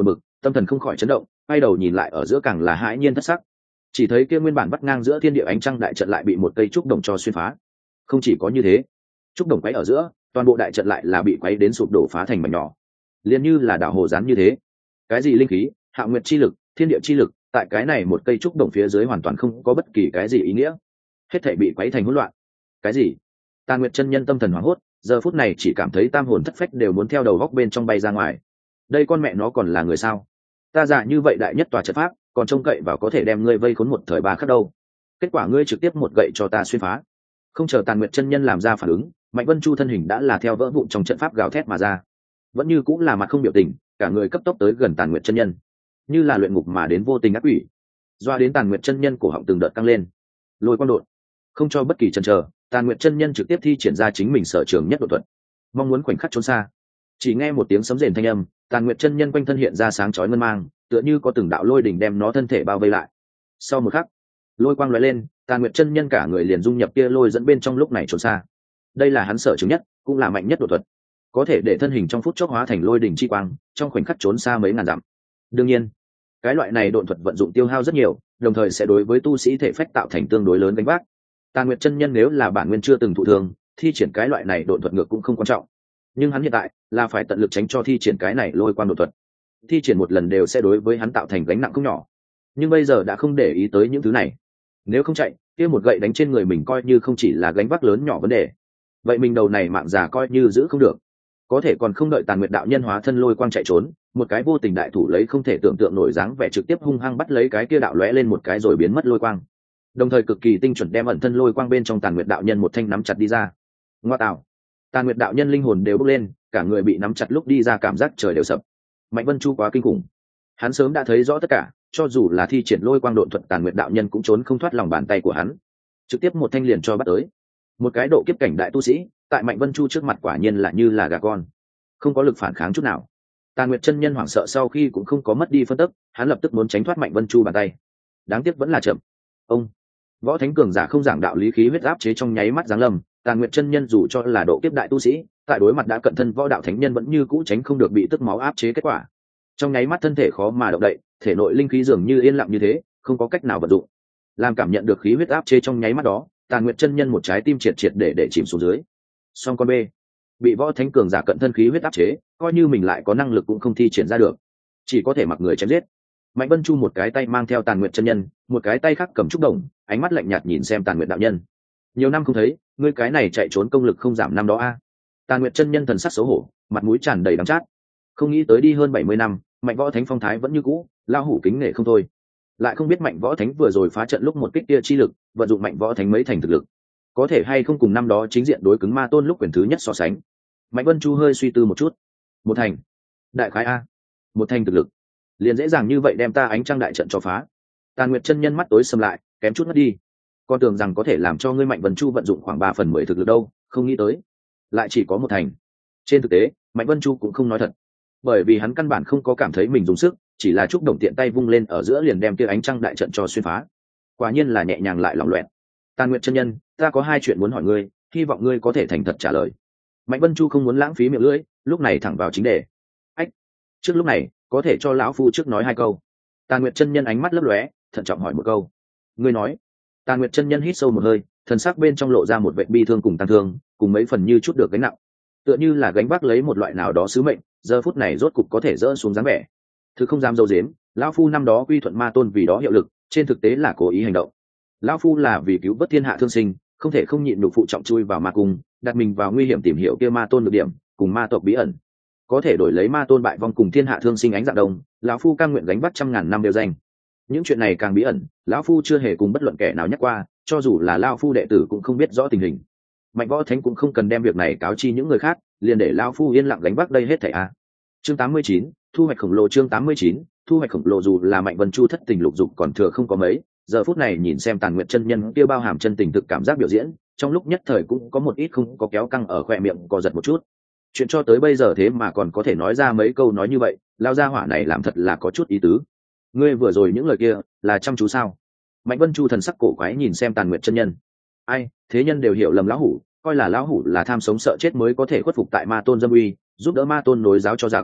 tâm thần không khỏi chấn động, quay đầu nhìn lại ở giữa càng là hãi nhiên thất sắc. Chỉ thấy kia nguyên bản bắt ngang giữa thiên địa ánh trăng đại trận lại bị một cây trúc đồng cho xuyên phá. Không chỉ có như thế, trúc đồng quấy ở giữa, toàn bộ đại trận lại là bị quấy đến sụp đổ phá thành mảnh nhỏ, liền như là đảo hồ rán như thế. Cái gì linh khí, hạ nguyệt chi lực, thiên địa chi lực, tại cái này một cây trúc đồng phía dưới hoàn toàn không có bất kỳ cái gì ý nghĩa, hết thảy bị quấy thành hỗn loạn. Cái gì? Tàn Nguyệt chân nhân tâm thần hoảng hốt, giờ phút này chỉ cảm thấy tam hồn thất phách đều muốn theo đầu góc bên trong bay ra ngoài. Đây con mẹ nó còn là người sao? Ta giả như vậy đại nhất tòa trận pháp, còn trông cậy vào có thể đem ngươi vây khốn một thời ba khắc đâu. Kết quả ngươi trực tiếp một gậy cho ta xuyên phá. Không chờ Tàn Nguyệt chân nhân làm ra phản ứng, Mạnh Vân Chu thân hình đã là theo vỡ vụn trong trận pháp gào thét mà ra. Vẫn như cũng là mặt không biểu tình, cả người cấp tốc tới gần Tàn Nguyệt chân nhân, như là luyện ngục mà đến vô tình ác quỷ. Doa đến Tàn Nguyệt chân nhân cổ họng từng đợt căng lên. Lôi quang đột, không cho bất kỳ chần chờ, Tàn Nguyệt chân nhân trực tiếp thi triển ra chính mình sở trường nhất độ thuật, mong muốn khoảnh khắc trốn xa. Chỉ nghe một tiếng sấm rền thanh âm, Tàn Nguyệt chân nhân quanh thân hiện ra sáng chói ngân mang, tựa như có từng đạo lôi đỉnh đem nó thân thể bao vây lại. Sau một khắc, lôi quang lóe lên, Tàn Nguyệt chân nhân cả người liền dung nhập kia lôi dẫn bên trong, lúc này trốn xa. Đây là hắn sở trường nhất, cũng là mạnh nhất độ thuật, có thể để thân hình trong phút chốc hóa thành lôi đỉnh chi quang, trong khoảnh khắc trốn xa mấy ngàn dặm. Đương nhiên, cái loại này độn thuật vận dụng tiêu hao rất nhiều, đồng thời sẽ đối với tu sĩ thể phách tạo thành tương đối lớn gánh vác. Tàn Nguyệt chân nhân nếu là bản nguyên chưa từng thụ thương, thi triển cái loại này độn thuật ngược cũng không quan trọng, nhưng hắn hiện tại là phải tận lực tránh cho thi triển cái này lôi quang độn thuật. Thi triển một lần đều sẽ đối với hắn tạo thành gánh nặng không nhỏ, nhưng bây giờ đã không để ý tới những thứ này. Nếu không chạy, kia một gậy đánh trên người mình coi như không chỉ là gánh vác lớn nhỏ vấn đề, vậy mình đầu này mạng già coi như giữ không được. Có thể còn không đợi Tàn Nguyệt đạo nhân hóa thân lôi quang chạy trốn, một cái vô tình đại thủ lấy không thể tưởng tượng nổi dáng vẻ trực tiếp hung hăng bắt lấy cái kia đạo lóe lên một cái rồi biến mất lôi quang, đồng thời cực kỳ tinh chuẩn đem ẩn thân lôi quang bên trong Tàn Nguyệt đạo nhân một thanh nắm chặt đi ra. Ngoa tạo! Tàn Nguyệt đạo nhân linh hồn đều bốc lên, cả người bị nắm chặt lúc đi ra cảm giác trời đều sập. Mạnh Vân Chu quá kinh khủng, hắn sớm đã thấy rõ tất cả, cho dù là thi triển lôi quang độn thuật, Tàn Nguyệt đạo nhân cũng trốn không thoát lòng bàn tay của hắn, trực tiếp một thanh liền cho bắt tới. Một cái độ kiếp cảnh đại tu sĩ, tại Mạnh Vân Chu trước mặt quả nhiên là như là gà con, không có lực phản kháng chút nào. Tàn Nguyệt chân nhân hoảng sợ sau khi cũng không có mất đi phân tức, hắn lập tức muốn tránh thoát Mạnh Vân Chu bàn tay, đáng tiếc vẫn là chậm. Ông võ thánh cường giả không giảng đạo lý, khí huyết áp chế trong nháy mắt giáng lâm. Tàn Nguyệt chân nhân dù cho là độ kiếp đại tu sĩ, tại đối mặt đã cận thân võ đạo thánh nhân vẫn như cũ tránh không được bị tức máu áp chế kết quả. Trong nháy mắt thân thể khó mà động đậy, thể nội linh khí dường như yên lặng như thế, không có cách nào vận dụng. Làm cảm nhận được khí huyết áp chế trong nháy mắt đó, Tàn Nguyệt chân nhân một trái tim triệt triệt để để chìm xuống dưới. Song con B, bị võ thánh cường giả cận thân khí huyết áp chế, coi như mình lại có năng lực cũng không thi triển ra được, chỉ có thể mặc người chém giết. Mạnh Vân Chu một cái tay mang theo Tàn Nguyệt chân nhân, một cái tay khác cầm trúc đồng, ánh mắt lạnh nhạt nhìn xem Tàn Nguyệt đạo nhân. Nhiều năm không thấy, ngươi cái này chạy trốn công lực không giảm năm đó a? À? Tàn Nguyệt chân nhân thần sắc xấu hổ, mặt mũi tràn đầy đắng chát. Không nghĩ tới đi hơn bảy mươi năm, Mạnh Võ Thánh phong thái vẫn như cũ, lao hủ kính nể không thôi. Lại không biết Mạnh Võ Thánh vừa rồi phá trận lúc một kích kia chi lực, vận dụng Mạnh Võ Thánh mấy thành thực lực, có thể hay không cùng năm đó chính diện đối cứng Ma Tôn lúc quyền thứ nhất so sánh. Mạnh Vân Chu hơi suy tư một chút. Một thành, đại khái a, một thành thực lực, liền dễ dàng như vậy đem ta ánh trăng đại trận cho phá. Tàn Nguyệt chân nhân mắt tối sầm lại, kém chút mất đi. Con tưởng rằng có thể làm cho ngươi Mạnh Vân Chu vận dụng khoảng ba phần mười thực lực đâu, không nghĩ tới lại chỉ có một thành. Trên thực tế, Mạnh Vân Chu cũng không nói thật, bởi vì hắn căn bản không có cảm thấy mình dùng sức, chỉ là chúc đồng tiện tay vung lên ở giữa liền đem kia ánh trăng đại trận cho xuyên phá. Quả nhiên là nhẹ nhàng lại lỏng loẹt. Tàn Nguyệt chân nhân, ta có hai chuyện muốn hỏi ngươi, hy vọng ngươi có thể thành thật trả lời. Mạnh Vân Chu không muốn lãng phí miệng lưỡi, lúc này thẳng vào chính đề. Ách, trước lúc này có thể cho lão phu trước nói hai câu. Tàn Nguyệt chân nhân ánh mắt lấp lóe, thận trọng hỏi một câu. Ngươi nói. Tàn Nguyệt chân nhân hít sâu một hơi, thần sắc bên trong lộ ra một vẻ bi thương cùng tăng thương, cùng mấy phần như chút được gánh nặng, tựa như là gánh vác lấy một loại nào đó sứ mệnh, giờ phút này rốt cục có thể dỡ xuống dáng vẻ. Thứ không dám dâu dếm, lão phu năm đó quy thuận Ma Tôn vì đó hiệu lực, trên thực tế là cố ý hành động. Lão phu là vì cứu vớt thiên hạ thương sinh, không thể không nhịn nhục phụ trọng chui vào ma cung, đặt mình vào nguy hiểm tìm hiểu kia Ma Tôn được điểm, cùng ma tộc bí ẩn, có thể đổi lấy Ma Tôn bại vong cùng thiên hạ thương sinh ánh dạng đông, lão phu cam nguyện gánh vác trăm ngàn năm đều danh. Những chuyện này càng bí ẩn, lão phu chưa hề cùng bất luận kẻ nào nhắc qua, cho dù là lão phu đệ tử cũng không biết rõ tình hình. Mạnh Võ Thánh cũng không cần đem việc này cáo chi những người khác, liền để lão phu yên lặng gánh vác đây hết thảy a. Chương tám mươi chín, thu hoạch khổng lồ. Chương tám mươi chín, thu hoạch khổng lồ. Dù là Mạnh Vân Chu thất tình lục dục còn thừa không có mấy, giờ phút này nhìn xem Tàn Nguyệt chân nhân kia bao hàm chân tình thực cảm giác biểu diễn, trong lúc nhất thời cũng có một ít không có kéo căng ở khóe miệng co giật một chút. Chuyện cho tới bây giờ thế mà còn có thể nói ra mấy câu nói như vậy, lao gia hỏa này làm thật là có chút ý tứ. Ngươi vừa rồi những lời kia là chăm chú sao? Mạnh Vân Chu thần sắc cổ quái nhìn xem Tàn Nguyệt chân nhân. Ai, thế nhân đều hiểu lầm lão hủ, coi là lão hủ là tham sống sợ chết mới có thể khuất phục tại Ma Tôn dâm uy, giúp đỡ Ma Tôn nối giáo cho giặc.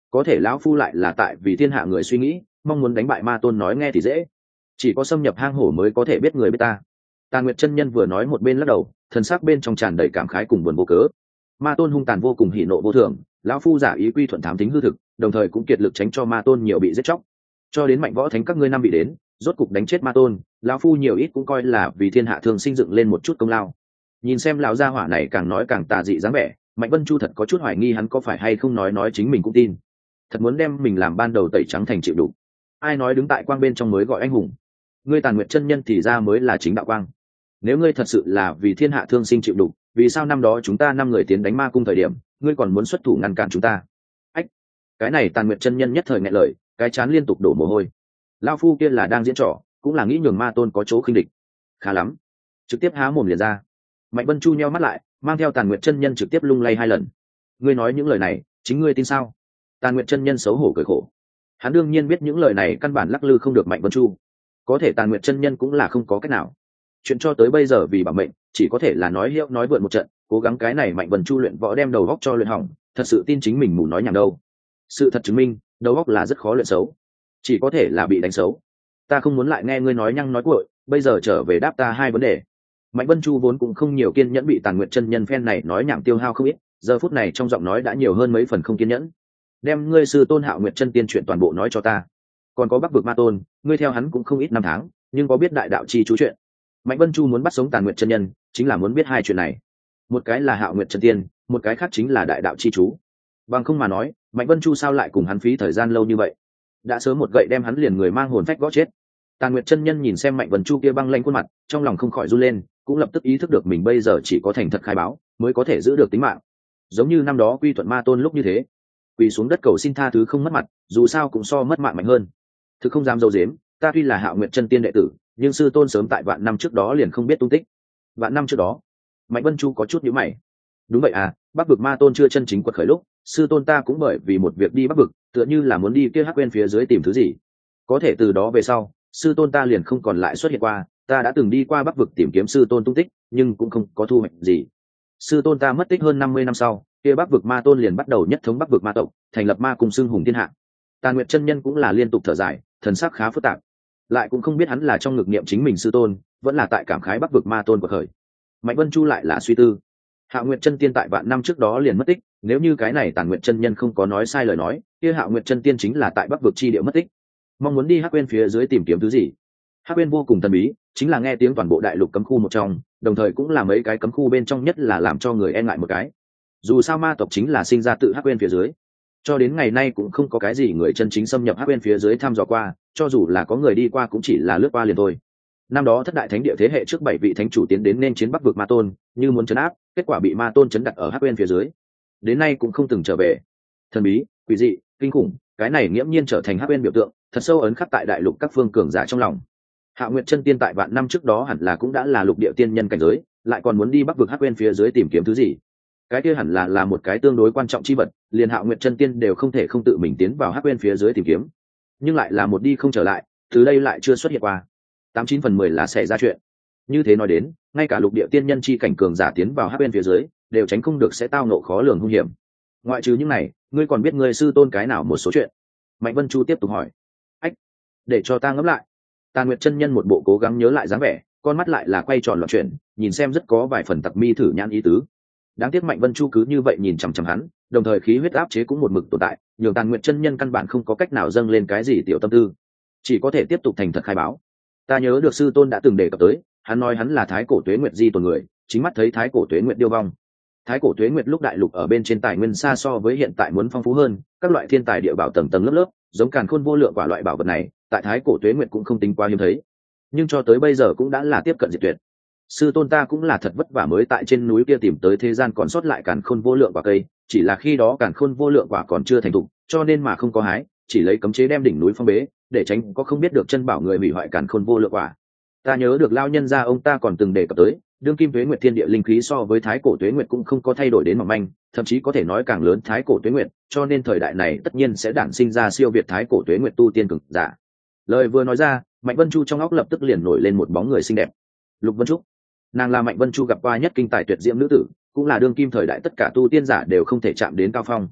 có thể lão phu lại là tại vì thiên hạ người suy nghĩ, mong muốn đánh bại ma tôn nói nghe thì dễ, chỉ có xâm nhập hang hổ mới có thể biết người biết ta. Tàn Nguyệt chân nhân vừa nói một bên lắc đầu, thần sắc bên trong tràn đầy cảm khái cùng buồn vô cớ. Ma tôn hung tàn vô cùng, hỉ nộ vô thường, lão phu giả ý quy thuận thám tính hư thực, đồng thời cũng kiệt lực tránh cho ma tôn nhiều bị giết chóc, cho đến mạnh võ thánh các ngươi năm bị đến, rốt cục đánh chết ma tôn, lão phu nhiều ít cũng coi là vì thiên hạ thường sinh dựng lên một chút công lao. Nhìn xem lão gia hỏa này càng nói càng tà dị dáng vẻ, Mạnh Vân Chu thật có chút hoài nghi hắn có phải hay không nói nói chính mình cũng tin, thật muốn đem mình làm ban đầu tẩy trắng thành chịu đủ. Ai nói đứng tại quang bên trong mới gọi anh hùng? Ngươi Tàn Nguyệt chân nhân thì ra mới là chính đạo quang. Nếu ngươi thật sự là vì thiên hạ thương sinh chịu đủ, vì sao năm đó chúng ta năm người tiến đánh ma cung thời điểm, ngươi còn muốn xuất thủ ngăn cản chúng ta? Ách, cái này Tàn Nguyệt chân nhân nhất thời nghẹn lời, cái chán liên tục đổ mồ hôi. Lão phu kia là đang diễn trò, cũng là nghĩ nhường ma tôn có chỗ khinh địch. Khá lắm, trực tiếp há mồm liền ra. Mạnh Vân Chu nheo mắt lại, mang theo Tàn Nguyệt chân nhân trực tiếp lung lay hai lần. Ngươi nói những lời này, chính ngươi tin sao? Tàn Nguyệt chân nhân xấu hổ cười khổ. Hắn đương nhiên biết những lời này căn bản lắc lư không được Mạnh Vân Chu, có thể Tàn Nguyệt chân nhân cũng là không có cách nào. Chuyện cho tới bây giờ vì bảo mệnh, chỉ có thể là nói hiệu nói vượn một trận, cố gắng cái này Mạnh Vân Chu luyện võ đem đầu góc cho luyện hỏng, thật sự tin chính mình mù nói nhảm đâu. Sự thật chứng minh, đầu góc là rất khó luyện xấu, chỉ có thể là bị đánh xấu. Ta không muốn lại nghe ngươi nói nhăng nói cuội, bây giờ trở về đáp ta hai vấn đề. Mạnh Vân Chu vốn cũng không nhiều kiên nhẫn, bị Tàn Nguyệt chân nhân phen này nói nhảm tiêu hao không ít, giờ phút này trong giọng nói đã nhiều hơn mấy phần không kiên nhẫn. Đem ngươi sư tôn Hạo Nguyệt chân tiên chuyện toàn bộ nói cho ta. Còn có Bắc vực ma tôn, ngươi theo hắn cũng không ít năm tháng, nhưng có biết đại đạo chi chú chuyện? Mạnh Vân Chu muốn bắt sống Tàn Nguyệt chân nhân, chính là muốn biết hai chuyện này. Một cái là Hạo Nguyệt chân tiên, một cái khác chính là đại đạo chi chú. Bằng không mà nói, Mạnh Vân Chu sao lại cùng hắn phí thời gian lâu như vậy? Đã sớm một gậy đem hắn liền người mang hồn phách gõ chết. Tàn Nguyệt chân nhân nhìn xem Mạnh Vân Chu kia băng lanh khuôn mặt, trong lòng không khỏi run lên, cũng lập tức ý thức được mình bây giờ chỉ có thành thật khai báo mới có thể giữ được tính mạng, giống như năm đó quy thuận ma tôn lúc như thế, quỳ xuống đất cầu xin tha thứ không mất mặt, dù sao cũng so mất mạng mạnh hơn. Thực không dám dâu dếm, ta tuy là Hạo Nguyệt chân tiên đệ tử, nhưng sư tôn sớm tại vạn năm trước đó liền không biết tung tích. Vạn năm trước đó? Mạnh Vân Chu có chút nhíu mày. Đúng vậy à, Bắc vực ma tôn chưa chân chính quật khởi lúc, sư tôn ta cũng bởi vì một việc đi Bắc vực, tựa như là muốn đi kia Hắc Quên phía dưới tìm thứ gì. Có thể từ đó về sau, sư tôn ta liền không còn lại xuất hiện qua. Ta đã từng đi qua Bắc vực tìm kiếm sư tôn tung tích, nhưng cũng không có thu hoạch gì. Sư tôn ta mất tích hơn năm mươi năm sau, kia Bắc vực ma tôn liền bắt đầu nhất thống Bắc vực ma tộc, thành lập ma cùng xưng hùng thiên hạ. Tàn Nguyệt chân nhân cũng là liên tục thở dài, thần sắc khá phức tạp, lại cũng không biết hắn là trong ngực niệm chính mình sư tôn, vẫn là tại cảm khái Bắc vực ma tôn của khởi. Mạnh Vân Chu lại là suy tư, Hạo Nguyệt chân tiên tại vạn năm trước đó liền mất tích, nếu như cái này Tàn Nguyệt chân nhân không có nói sai lời nói, kia Hạo Nguyệt chân tiên chính là tại Bắc vực chi địa mất tích, mong muốn đi Hắc Quên phía dưới tìm kiếm thứ gì. Hắc Quên vô cùng thần bí, chính là nghe tiếng toàn bộ đại lục cấm khu một trong, đồng thời cũng là mấy cái cấm khu bên trong nhất là làm cho người e ngại một cái. Dù sao ma tộc chính là sinh ra tự Hắc Quên phía dưới, cho đến ngày nay cũng không có cái gì người chân chính xâm nhập Hắc Quên phía dưới thăm dò qua, cho dù là có người đi qua cũng chỉ là lướt qua liền thôi. Năm đó thất đại thánh địa thế hệ trước bảy vị thánh chủ tiến đến nên chiến Bắc vực ma tôn, như muốn trấn áp, kết quả bị ma tôn chấn đặt ở Hắc Quên phía dưới, đến nay cũng không từng trở về. Thần bí, quỷ dị, kinh khủng, cái này nghiễm nhiên trở thành Hắc Quên biểu tượng, thật sâu ấn khắc tại đại lục các phương cường giả trong lòng. Hạo Nguyệt chân tiên tại vạn năm trước đó hẳn là cũng đã là lục địa tiên nhân cảnh giới, lại còn muốn đi Bắc vực Hắc Quên phía dưới tìm kiếm thứ gì? Cái kia hẳn là là một cái tương đối quan trọng chi vật, liền Hạo Nguyệt chân tiên đều không thể không tự mình tiến vào Hắc Quên phía dưới tìm kiếm, nhưng lại là một đi không trở lại, từ đây lại chưa xuất hiện qua. Tám chín phần mười là sẽ ra chuyện. Như thế nói đến, ngay cả lục địa tiên nhân chi cảnh cường giả tiến vào Hắc Quên phía dưới, đều tránh không được sẽ tao nộ khó lường hung hiểm. Ngoại trừ những này, ngươi còn biết ngươi sư tôn cái nào một số chuyện? Mạnh Vân Chu tiếp tục hỏi. Ách, để cho ta ngẫm lại. Tàn Nguyệt chân nhân một bộ cố gắng nhớ lại dáng vẻ, con mắt lại là quay tròn loạn chuyển, nhìn xem rất có vài phần tặc mi thử nhãn ý tứ. Đáng tiếc Mạnh Vân Chu cứ như vậy nhìn chằm chằm hắn, đồng thời khí huyết áp chế cũng một mực tồn tại, nhường Tàn Nguyệt chân nhân căn bản không có cách nào dâng lên cái gì tiểu tâm tư, chỉ có thể tiếp tục thành thật khai báo. Ta nhớ được sư tôn đã từng đề cập tới, hắn nói hắn là Thái Cổ Tuế Nguyệt di tồn người, chính mắt thấy Thái Cổ Tuế Nguyệt điêu vong. Thái Cổ Tuế Nguyệt lúc đại lục ở bên trên tài nguyên xa so với hiện tại muốn phong phú hơn, các loại thiên tài địa bảo tầng tầng lớp lớp, giống càn khôn vô lượng quả loại bảo vật này, tại Thái Cổ Tuế Nguyệt cũng không tính quá hiếm thấy, nhưng cho tới bây giờ cũng đã là tiếp cận diệt tuyệt. Sư tôn ta cũng là thật vất vả mới tại trên núi kia tìm tới thế gian còn sót lại càn khôn vô lượng quả cây, chỉ là khi đó càn khôn vô lượng quả còn chưa thành thục, cho nên mà không có hái, chỉ lấy cấm chế đem đỉnh núi phong bế, để tránh có không biết được chân bảo người hủy hoại càn khôn vô lượng quả. Ta nhớ được lao nhân gia ông ta còn từng đề cập tới, đương kim Tuế Nguyệt thiên địa linh khí so với Thái Cổ Tuế Nguyệt cũng không có thay đổi đến mỏng manh, thậm chí có thể nói càng lớn Thái Cổ Tuế Nguyệt, cho nên thời đại này tất nhiên sẽ đản sinh ra siêu việt Thái Cổ Tuế Nguyệt tu tiên cường giả. Lời vừa nói ra, Mạnh Vân Chu trong óc lập tức liền nổi lên một bóng người xinh đẹp. Lục Vân Trúc. Nàng là Mạnh Vân Chu gặp qua nhất kinh tài tuyệt diễm nữ tử, cũng là đương kim thời đại tất cả tu tiên giả đều không thể chạm đến cao phong.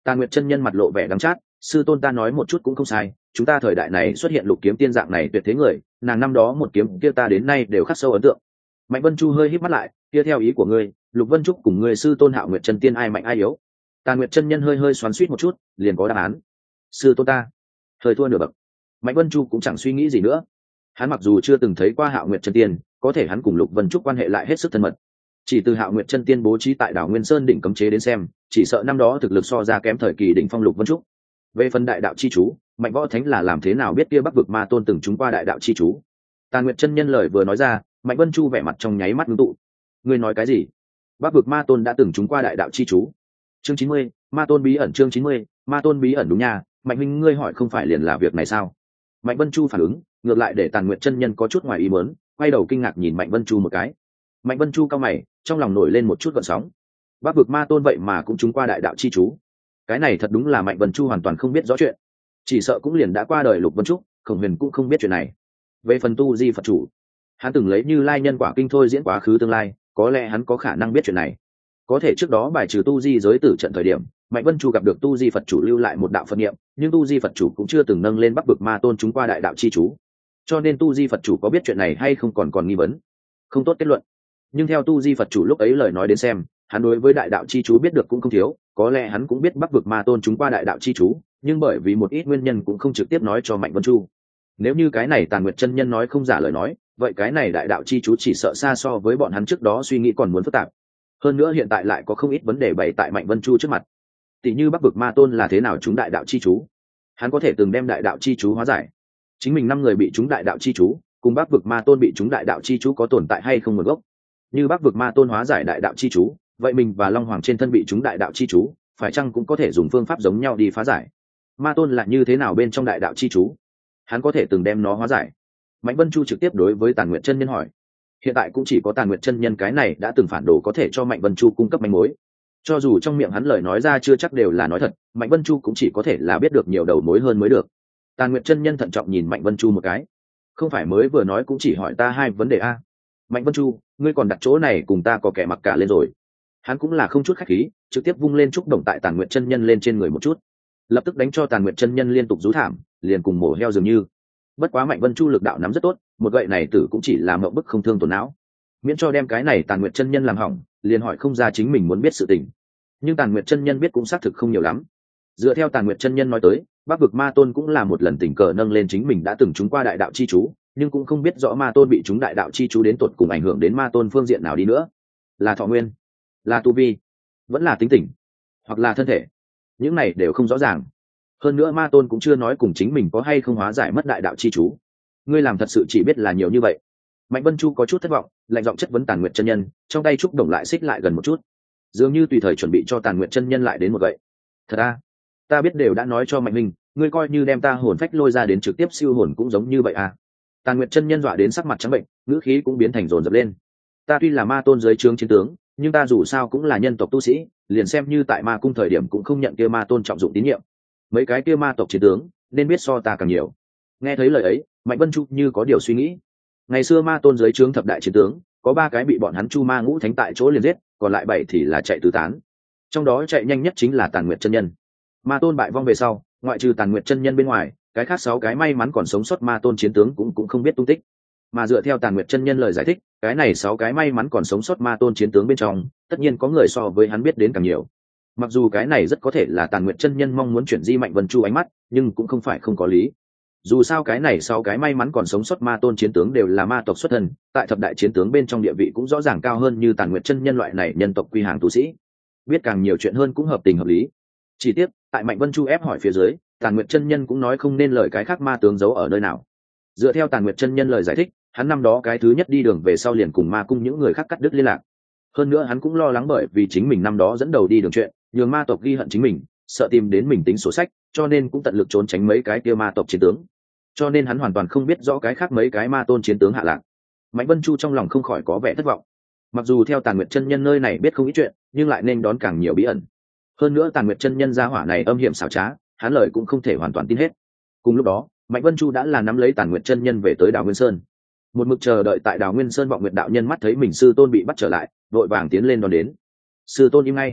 Tàn Nguyệt chân nhân mặt lộ vẻ đắng chát, sư tôn ta nói một chút cũng không sai, chúng ta thời đại này xuất hiện lục kiếm tiên dạng này tuyệt thế người, nàng năm đó một kiếm kia ta đến nay đều khắc sâu ấn tượng. Mạnh Vân Chu hơi híp mắt lại, kia theo ý của ngươi, Lục Vân Trúc cùng ngươi sư tôn Hạo Nguyệt chân tiên ai mạnh ai yếu? Tàn Nguyệt chân nhân hơi hơi xoắn xuýt một chút, liền có đáp án. Sư tôn ta, hơi thua nửa bậc. Mạnh Vân Chu cũng chẳng suy nghĩ gì nữa. Hắn mặc dù chưa từng thấy qua Hạo Nguyệt chân tiên, có thể hắn cùng Lục Vân Trúc quan hệ lại hết sức thân mật. Chỉ từ Hạo Nguyệt chân tiên bố trí tại đảo Nguyên Sơn đỉnh cấm chế đến xem, chỉ sợ năm đó thực lực so ra kém thời kỳ đỉnh phong Lục Vân Trúc. Về phần đại đạo chi chú, Mạnh Võ Thánh là làm thế nào biết kia Bắc vực ma tôn từng chúng qua đại đạo chi chú? Tàn Nguyệt chân nhân lời vừa nói ra, Mạnh Vân Chu vẻ mặt trong nháy mắt ngưng tụ. Ngươi nói cái gì? Bắc vực ma tôn đã từng chúng qua đại đạo chi chú? Chương chín mươi, ma tôn bí ẩn. Chương chín mươi, ma tôn bí ẩn. Đúng nha, Mạnh huynh ngươi hỏi không phải liền là việc này sao? Mạnh Vân Chu phản ứng, ngược lại để Tàn Nguyệt chân nhân có chút ngoài ý muốn, quay đầu kinh ngạc nhìn Mạnh Vân Chu một cái. Mạnh Vân Chu cao mày, trong lòng nổi lên một chút gợn sóng. Bắc vực ma tôn vậy mà cũng chúng qua đại đạo chi chú. Cái này thật đúng là Mạnh Vân Chu hoàn toàn không biết rõ chuyện. Chỉ sợ cũng liền đã qua đời Lục Vân Trúc, Khổng Huyền cũng không biết chuyện này. Về phần tu di Phật chủ, hắn từng lấy Như Lai nhân quả kinh thôi diễn quá khứ tương lai, có lẽ hắn có khả năng biết chuyện này. Có thể trước đó bài trừ tu di giới tử trận thời điểm, Mạnh Vân Chu gặp được tu di Phật chủ lưu lại một đạo Phật niệm, nhưng tu di Phật chủ cũng chưa từng nâng lên Bắc vực ma tôn chúng qua đại đạo chi chú, cho nên tu di Phật chủ có biết chuyện này hay không còn còn nghi vấn, không tốt kết luận. Nhưng theo tu di Phật chủ lúc ấy lời nói đến xem, hắn đối với đại đạo chi chú biết được cũng không thiếu, có lẽ hắn cũng biết Bắc vực ma tôn chúng qua đại đạo chi chú, nhưng bởi vì một ít nguyên nhân cũng không trực tiếp nói cho Mạnh Vân Chu. Nếu như cái này Tàn Nguyệt chân nhân nói không giả lời nói, vậy cái này đại đạo chi chú chỉ sợ xa so với bọn hắn trước đó suy nghĩ còn muốn phức tạp. Hơn nữa hiện tại lại có không ít vấn đề bày tại Mạnh Vân Chu trước mặt. Tỷ như Bắc vực ma tôn là thế nào chúng đại đạo chi chú, hắn có thể từng đem đại đạo chi chú hóa giải. Chính mình năm người bị chúng đại đạo chi chú, cùng Bắc vực ma tôn bị chúng đại đạo chi chú có tồn tại hay không nguồn gốc. Như Bắc vực ma tôn hóa giải đại đạo chi chú, vậy mình và Long Hoàng trên thân bị chúng đại đạo chi chú, phải chăng cũng có thể dùng phương pháp giống nhau đi phá giải? Ma tôn là như thế nào bên trong đại đạo chi chú, hắn có thể từng đem nó hóa giải? Mạnh Vân Chu trực tiếp đối với Tàn Nguyệt chân nhân hỏi. Hiện tại cũng chỉ có Tàn Nguyệt chân nhân cái này đã từng phản đồ có thể cho Mạnh Vân Chu cung cấp manh mối. Cho dù trong miệng hắn lời nói ra chưa chắc đều là nói thật, Mạnh Vân Chu cũng chỉ có thể là biết được nhiều đầu mối hơn mới được. Tàn Nguyệt chân nhân thận trọng nhìn Mạnh Vân Chu một cái. Không phải mới vừa nói cũng chỉ hỏi ta hai vấn đề a? Mạnh Vân Chu, ngươi còn đặt chỗ này cùng ta có kẻ mặc cả lên rồi. Hắn cũng là không chút khách khí, trực tiếp vung lên trúc đồng tại Tàn Nguyệt chân nhân lên trên người một chút, lập tức đánh cho Tàn Nguyệt chân nhân liên tục rú thảm, liền cùng mổ heo dường như. Bất quá Mạnh Vân Chu lực đạo nắm rất tốt, một gậy này tử cũng chỉ làm mộng bức không thương tổn não, miễn cho đem cái này Tàn Nguyệt chân nhân làm hỏng, liền hỏi không ra chính mình muốn biết sự tình. Nhưng Tàn Nguyệt chân nhân biết cũng xác thực không nhiều lắm. Dựa theo Tàn Nguyệt chân nhân nói tới, Bắc vực ma tôn cũng là một lần tình cờ nâng lên chính mình đã từng trúng qua đại đạo chi chú, nhưng cũng không biết rõ ma tôn bị trúng đại đạo chi chú đến tột cùng ảnh hưởng đến ma tôn phương diện nào đi nữa, là thọ nguyên, là tu vi, vẫn là tính tình, hoặc là thân thể, những này đều không rõ ràng. Hơn nữa ma tôn cũng chưa nói cùng chính mình có hay không hóa giải mất đại đạo chi chú. Ngươi làm thật sự chỉ biết là nhiều như vậy? Mạnh Vân Chu có chút thất vọng, lạnh giọng chất vấn Tàn Nguyệt chân nhân, trong tay trúc đồng lại xích lại gần một chút, dường như tùy thời chuẩn bị cho Tàn Nguyệt chân nhân lại đến một gậy. Thật à? Ta biết đều đã nói cho Mạnh Minh, ngươi coi như đem ta hồn phách lôi ra đến trực tiếp siêu hồn cũng giống như vậy à? Tàn Nguyệt chân nhân dọa đến sắc mặt trắng bệnh, ngữ khí cũng biến thành rồn rập lên. Ta tuy là ma tôn dưới trướng chiến tướng, nhưng ta dù sao cũng là nhân tộc tu sĩ, liền xem như tại ma cung thời điểm cũng không nhận kia ma tôn trọng dụng tín nhiệm. Mấy cái kia ma tộc chiến tướng nên biết so ta càng nhiều. Nghe thấy lời ấy, Mạnh Vân Chu như có điều suy nghĩ. Ngày xưa ma tôn dưới trướng thập đại chiến tướng, có ba cái bị bọn hắn Chu Ma Ngũ Thánh tại chỗ liền giết, còn lại bảy thì là chạy tứ tán. Trong đó chạy nhanh nhất chính là Tàn Nguyệt chân nhân. Ma tôn bại vong về sau, ngoại trừ Tàn Nguyệt chân nhân bên ngoài, cái khác sáu cái may mắn còn sống sót ma tôn chiến tướng cũng cũng không biết tung tích. Mà dựa theo Tàn Nguyệt chân nhân lời giải thích, cái này sáu cái may mắn còn sống sót ma tôn chiến tướng bên trong, tất nhiên có người so với hắn biết đến càng nhiều. Mặc dù cái này rất có thể là Tàn Nguyệt chân nhân mong muốn chuyển di Mạnh Vân Chu ánh mắt, nhưng cũng không phải không có lý. Dù sao cái này sáu cái may mắn còn sống sót ma tôn chiến tướng đều là ma tộc xuất thân, tại thập đại chiến tướng bên trong địa vị cũng rõ ràng cao hơn như Tàn Nguyệt chân nhân loại này nhân tộc quy hàng tu sĩ. Biết càng nhiều chuyện hơn cũng hợp tình hợp lý. Chỉ tiếc, tại Mạnh Vân Chu ép hỏi phía dưới, Tàn Nguyệt chân nhân cũng nói không nên lời cái khác ma tướng giấu ở nơi nào. Dựa theo Tàn Nguyệt chân nhân lời giải thích, hắn năm đó cái thứ nhất đi đường về sau liền cùng ma cung những người khác cắt đứt liên lạc. Hơn nữa hắn cũng lo lắng bởi vì chính mình năm đó dẫn đầu đi đường chuyện, nhường ma tộc ghi hận chính mình, sợ tìm đến mình tính sổ sách, cho nên cũng tận lực trốn tránh mấy cái kia ma tộc chiến tướng. Cho nên hắn hoàn toàn không biết rõ cái khác mấy cái ma tôn chiến tướng hạ lạc. Mạnh Vân Chu trong lòng không khỏi có vẻ thất vọng. Mặc dù theo Tàn Nguyệt chân nhân nơi này biết không ít chuyện, nhưng lại nên đón càng nhiều bí ẩn. Hơn nữa Tàn Nguyệt chân nhân gia hỏa này âm hiểm xảo trá, hắn lời cũng không thể hoàn toàn tin hết. Cùng lúc đó, Mạnh Vân Chu đã là nắm lấy Tàn Nguyệt chân nhân về tới Đào Nguyên Sơn. Một mực chờ đợi tại Đào Nguyên Sơn Vọng Nguyệt đạo nhân mắt thấy mình sư tôn bị bắt trở lại, vội vàng tiến lên đón đến. Sư tôn im ngay.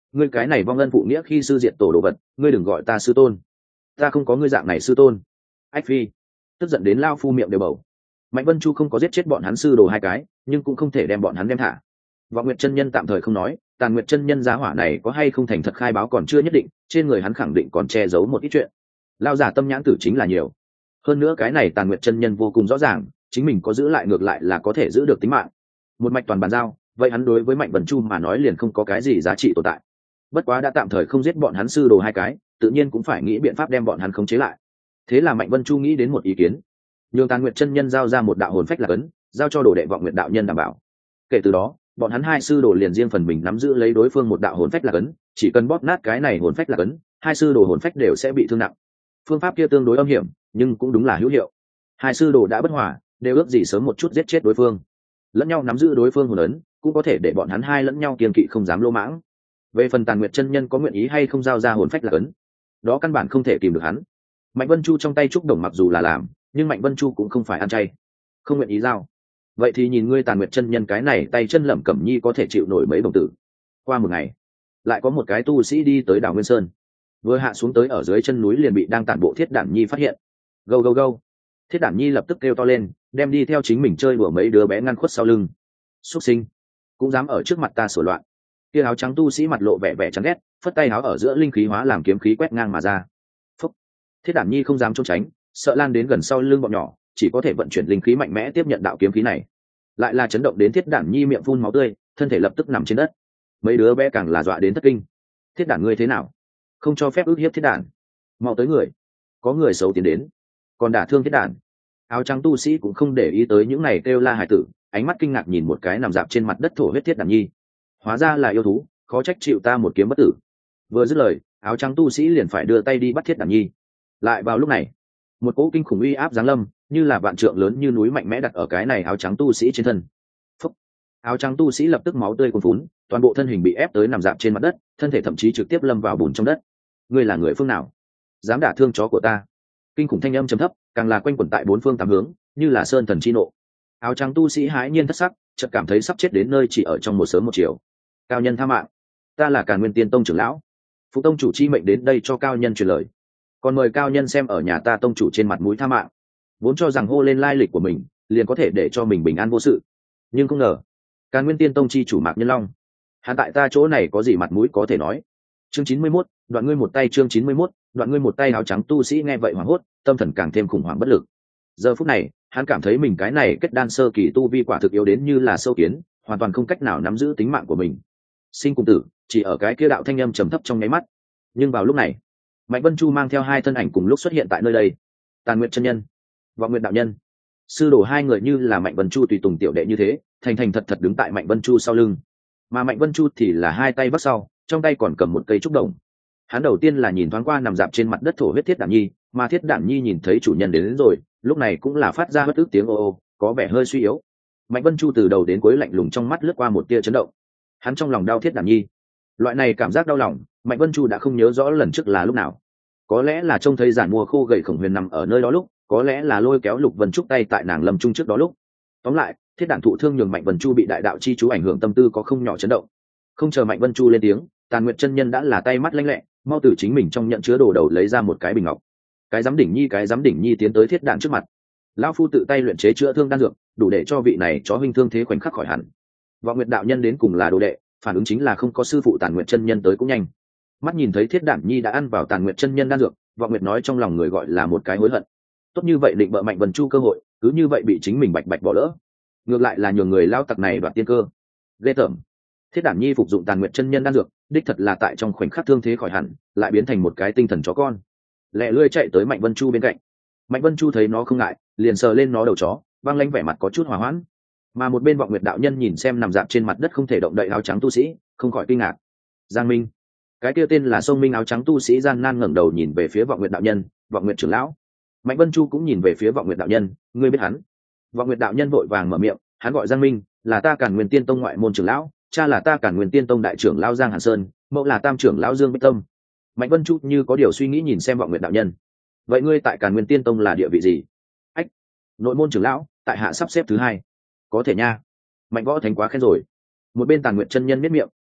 ngươi cái này vong ân phụ nghĩa khi sư diệt tổ đồ vật, ngươi đừng gọi ta sư tôn, ta không có ngươi dạng này sư tôn. Ách phi, tức giận đến lao phu miệng đều bầu. Mạnh Vân Chu không có giết chết bọn hắn sư đồ hai cái, nhưng cũng không thể đem bọn hắn đem thả. Vọng Nguyệt chân nhân tạm thời không nói, Tàn Nguyệt chân nhân giá hỏa này có hay không thành thật khai báo còn chưa nhất định, trên người hắn khẳng định còn che giấu một ít chuyện. Lao giả tâm nhãn tử chính là nhiều. Hơn nữa cái này Tàn Nguyệt chân nhân vô cùng rõ ràng, chính mình có giữ lại ngược lại là có thể giữ được tính mạng. Một mạch toàn bàn giao, vậy hắn đối với Mạnh Vân Chu mà nói liền không có cái gì giá trị tồn tại. Bất quá đã tạm thời không giết bọn hắn sư đồ hai cái, tự nhiên cũng phải nghĩ biện pháp đem bọn hắn khống chế lại. Thế là Mạnh Vân Chu nghĩ đến một ý kiến, nhường Tàn Nguyệt chân nhân giao ra một đạo hồn phách là cấn, giao cho đồ đệ Vọng Nguyệt đạo nhân đảm bảo. Kể từ đó, bọn hắn hai sư đồ liền riêng phần mình nắm giữ lấy đối phương một đạo hồn phách là cấn, chỉ cần bóp nát cái này hồn phách là cấn, hai sư đồ hồn phách đều sẽ bị thương nặng. Phương pháp kia tương đối âm hiểm, nhưng cũng đúng là hữu hiệu. Hai sư đồ đã bất hòa, đều ước gì sớm một chút giết chết đối phương. Lẫn nhau nắm giữ đối phương hồn ấn, cũng có thể để bọn hắn hai lẫn nhau kiêng kỵ không dám lô mãng. Về phần Tàn Nguyệt chân nhân có nguyện ý hay không giao ra hồn phách là cấn, đó căn bản không thể kìm được hắn. Mạnh Vân Chu trong tay trúc đồng mặc dù là làm, nhưng Mạnh Vân Chu cũng không phải ăn chay, không nguyện ý giao. Vậy thì nhìn ngươi Tàn Nguyệt chân nhân cái này tay chân lẩm cẩm nhi có thể chịu nổi mấy đồng tử. Qua một ngày, lại có một cái tu sĩ đi tới đảo Nguyên Sơn, vừa hạ xuống tới ở dưới chân núi liền bị đang tản bộ Thiết Đản Nhi phát hiện. Gâu gâu gâu, Thiết Đản Nhi lập tức kêu to lên, đem đi theo chính mình chơi đùa mấy đứa bé ngăn khuất sau lưng. Xuất sinh, cũng dám ở trước mặt ta sửa loạn. Kia áo trắng tu sĩ mặt lộ vẻ vẻ chán ghét, phất tay áo ở giữa linh khí hóa làm kiếm khí quét ngang mà ra. Phúc. Thiết Đản Nhi không dám trốn tránh, sợ lan đến gần sau lưng bọn nhỏ, chỉ có thể vận chuyển linh khí mạnh mẽ tiếp nhận đạo kiếm khí này. Lại là chấn động đến Thiết Đản Nhi miệng phun máu tươi, thân thể lập tức nằm trên đất. Mấy đứa bé càng là dọa đến thất kinh. Thiết Đản ngươi thế nào? Không cho phép ức hiếp Thiết Đản. Mau tới người. Có người xấu tiến đến, còn đả thương Thiết Đản. Áo trắng tu sĩ cũng không để ý tới những này kêu la hải tử, ánh mắt kinh ngạc nhìn một cái nằm dạp trên mặt đất thổ huyết Thiết Đản Nhi. Hóa ra là yêu thú, khó trách chịu ta một kiếm bất tử. Vừa dứt lời, áo trắng tu sĩ liền phải đưa tay đi bắt Thiết Đản Nhi. Lại vào lúc này, một cỗ kinh khủng uy áp giáng lâm, như là vạn trượng lớn như núi mạnh mẽ đặt ở cái này áo trắng tu sĩ trên thân. Phúc. Áo trắng tu sĩ lập tức máu tươi cuồn phún, toàn bộ thân hình bị ép tới nằm dạp trên mặt đất, thân thể thậm chí trực tiếp lâm vào bùn trong đất. Ngươi là người phương nào? Dám đả thương chó của ta? Kinh khủng thanh âm trầm thấp, càng là quanh quẩn tại bốn phương tám hướng, như là sơn thần chi nộ. Áo trắng tu sĩ hãi nhiên thất sắc, chợt cảm thấy sắp chết đến nơi chỉ ở trong một sớm một chiều. Cao nhân tha mạng, ta là Càn Nguyên Tiên Tông trưởng lão, phụ tông chủ chi mệnh đến đây cho cao nhân truyền lời, còn mời cao nhân xem ở nhà ta tông chủ trên mặt mũi tha mạng. Vốn cho rằng hô lên lai lịch của mình liền có thể để cho mình bình an vô sự, nhưng không ngờ Càn Nguyên Tiên Tông chi chủ Mạc Nhân Long, hắn tại ta chỗ này có gì mặt mũi có thể nói. Chương chín mươi mốt, đoạn ngươi một tay. Chương chín mươi mốt, đoạn ngươi một tay. Áo trắng tu sĩ nghe vậy hoảng hốt, tâm thần càng thêm khủng hoảng bất lực. Giờ phút này hắn cảm thấy mình cái này kết đan sơ kỳ tu vi quả thực yếu đến như là sâu kiến, hoàn toàn không cách nào nắm giữ tính mạng của mình. Sinh cùng tử chỉ ở cái kia đạo thanh âm trầm thấp trong nháy mắt. Nhưng vào lúc này, Mạnh Vân Chu mang theo hai thân ảnh cùng lúc xuất hiện tại nơi đây. Tàn Nguyệt chân nhân, Vọng Nguyệt đạo nhân, sư đồ hai người như là Mạnh Vân Chu tùy tùng tiểu đệ như thế, thành thành thật thật đứng tại Mạnh Vân Chu sau lưng. Mà Mạnh Vân Chu thì là hai tay vắt sau, trong tay còn cầm một cây trúc đồng. Hắn đầu tiên là nhìn thoáng qua nằm dạp trên mặt đất thổ huyết Thiết Đản Nhi, mà Thiết Đản Nhi nhìn thấy chủ nhân đến, đến rồi, lúc này cũng là phát ra bất ức tiếng ô ô, có vẻ hơi suy yếu. Mạnh Vân Chu từ đầu đến cuối lạnh lùng, trong mắt lướt qua một tia chấn động. Hắn trong lòng đau Thiết Đản Nhi. Loại này cảm giác đau lòng, Mạnh Vân Chu đã không nhớ rõ lần trước là lúc nào. Có lẽ là trông thấy giản mua khô gầy Khổng Huyền nằm ở nơi đó lúc, có lẽ là lôi kéo Lục Vân Trúc tay tại nàng lâm trung trước đó lúc. Tóm lại, Thiết Đản thụ thương nhường Mạnh Vân Chu bị đại đạo chi chú ảnh hưởng tâm tư có không nhỏ chấn động. Không chờ Mạnh Vân Chu lên tiếng, Tàn Nguyệt chân nhân đã là tay mắt lanh lẹ, mau từ chính mình trong nhận chứa đồ đầu lấy ra một cái bình ngọc. Cái giám đỉnh nhi, cái giám đỉnh nhi tiến tới Thiết Đản trước mặt. Lão phu tự tay luyện chế chữa thương đan dược, đủ để cho vị này chó huynh thương thế khoảnh khắc khỏi hẳn. Vọng Nguyệt đạo nhân đến cùng là đồ đệ, phản ứng chính là không có sư phụ Tàn Nguyệt chân nhân tới cũng nhanh. Mắt nhìn thấy Thiết Đản Nhi đã ăn vào Tàn Nguyệt chân nhân đan dược, Vọng Nguyệt nói trong lòng người gọi là một cái hối hận. Tốt như vậy định bợ Mạnh Vân Chu cơ hội, cứ như vậy bị chính mình bạch bạch bỏ lỡ. Ngược lại là nhường người lao tặc này đoạt tiên cơ. Ghê tởm. Thiết Đản Nhi phục dụng Tàn Nguyệt chân nhân đan dược, đích thật là tại trong khoảnh khắc thương thế khỏi hẳn, lại biến thành một cái tinh thần chó con. Lẹ lươi chạy tới Mạnh Vân Chu bên cạnh. Mạnh Vân Chu thấy nó không ngại, liền sờ lên nó đầu chó, băng lãnh vẻ mặt có chút hòa hoãn. Mà một bên Vọng Nguyệt đạo nhân nhìn xem nằm dạp trên mặt đất không thể động đậy áo trắng tu sĩ, không khỏi kinh ngạc. Giang Minh, cái kia tên là Sông Minh áo trắng tu sĩ gian nan ngẩng đầu nhìn về phía Vọng Nguyệt đạo nhân. Vọng Nguyệt trưởng lão. Mạnh Vân Chu cũng nhìn về phía Vọng Nguyệt đạo nhân, ngươi biết hắn? Vọng Nguyệt đạo nhân vội vàng mở miệng, hắn gọi Giang Minh, là ta Càn Nguyên Tiên Tông ngoại môn trưởng lão, cha là ta Càn Nguyên Tiên Tông đại trưởng lão Giang Hàn Sơn, mẫu là tam trưởng lão Dương Bích Tâm. Mạnh Vân Chu như có điều suy nghĩ nhìn xem Vọng Nguyệt đạo nhân. Vậy ngươi tại Càn Nguyên Tiên Tông là địa vị gì? Ách, nội môn trưởng lão, tại hạ sắp xếp thứ hai. Có thể nha. Mạnh Võ Thánh quá khen rồi. Một bên Tàn Nguyệt chân nhân miết miệng,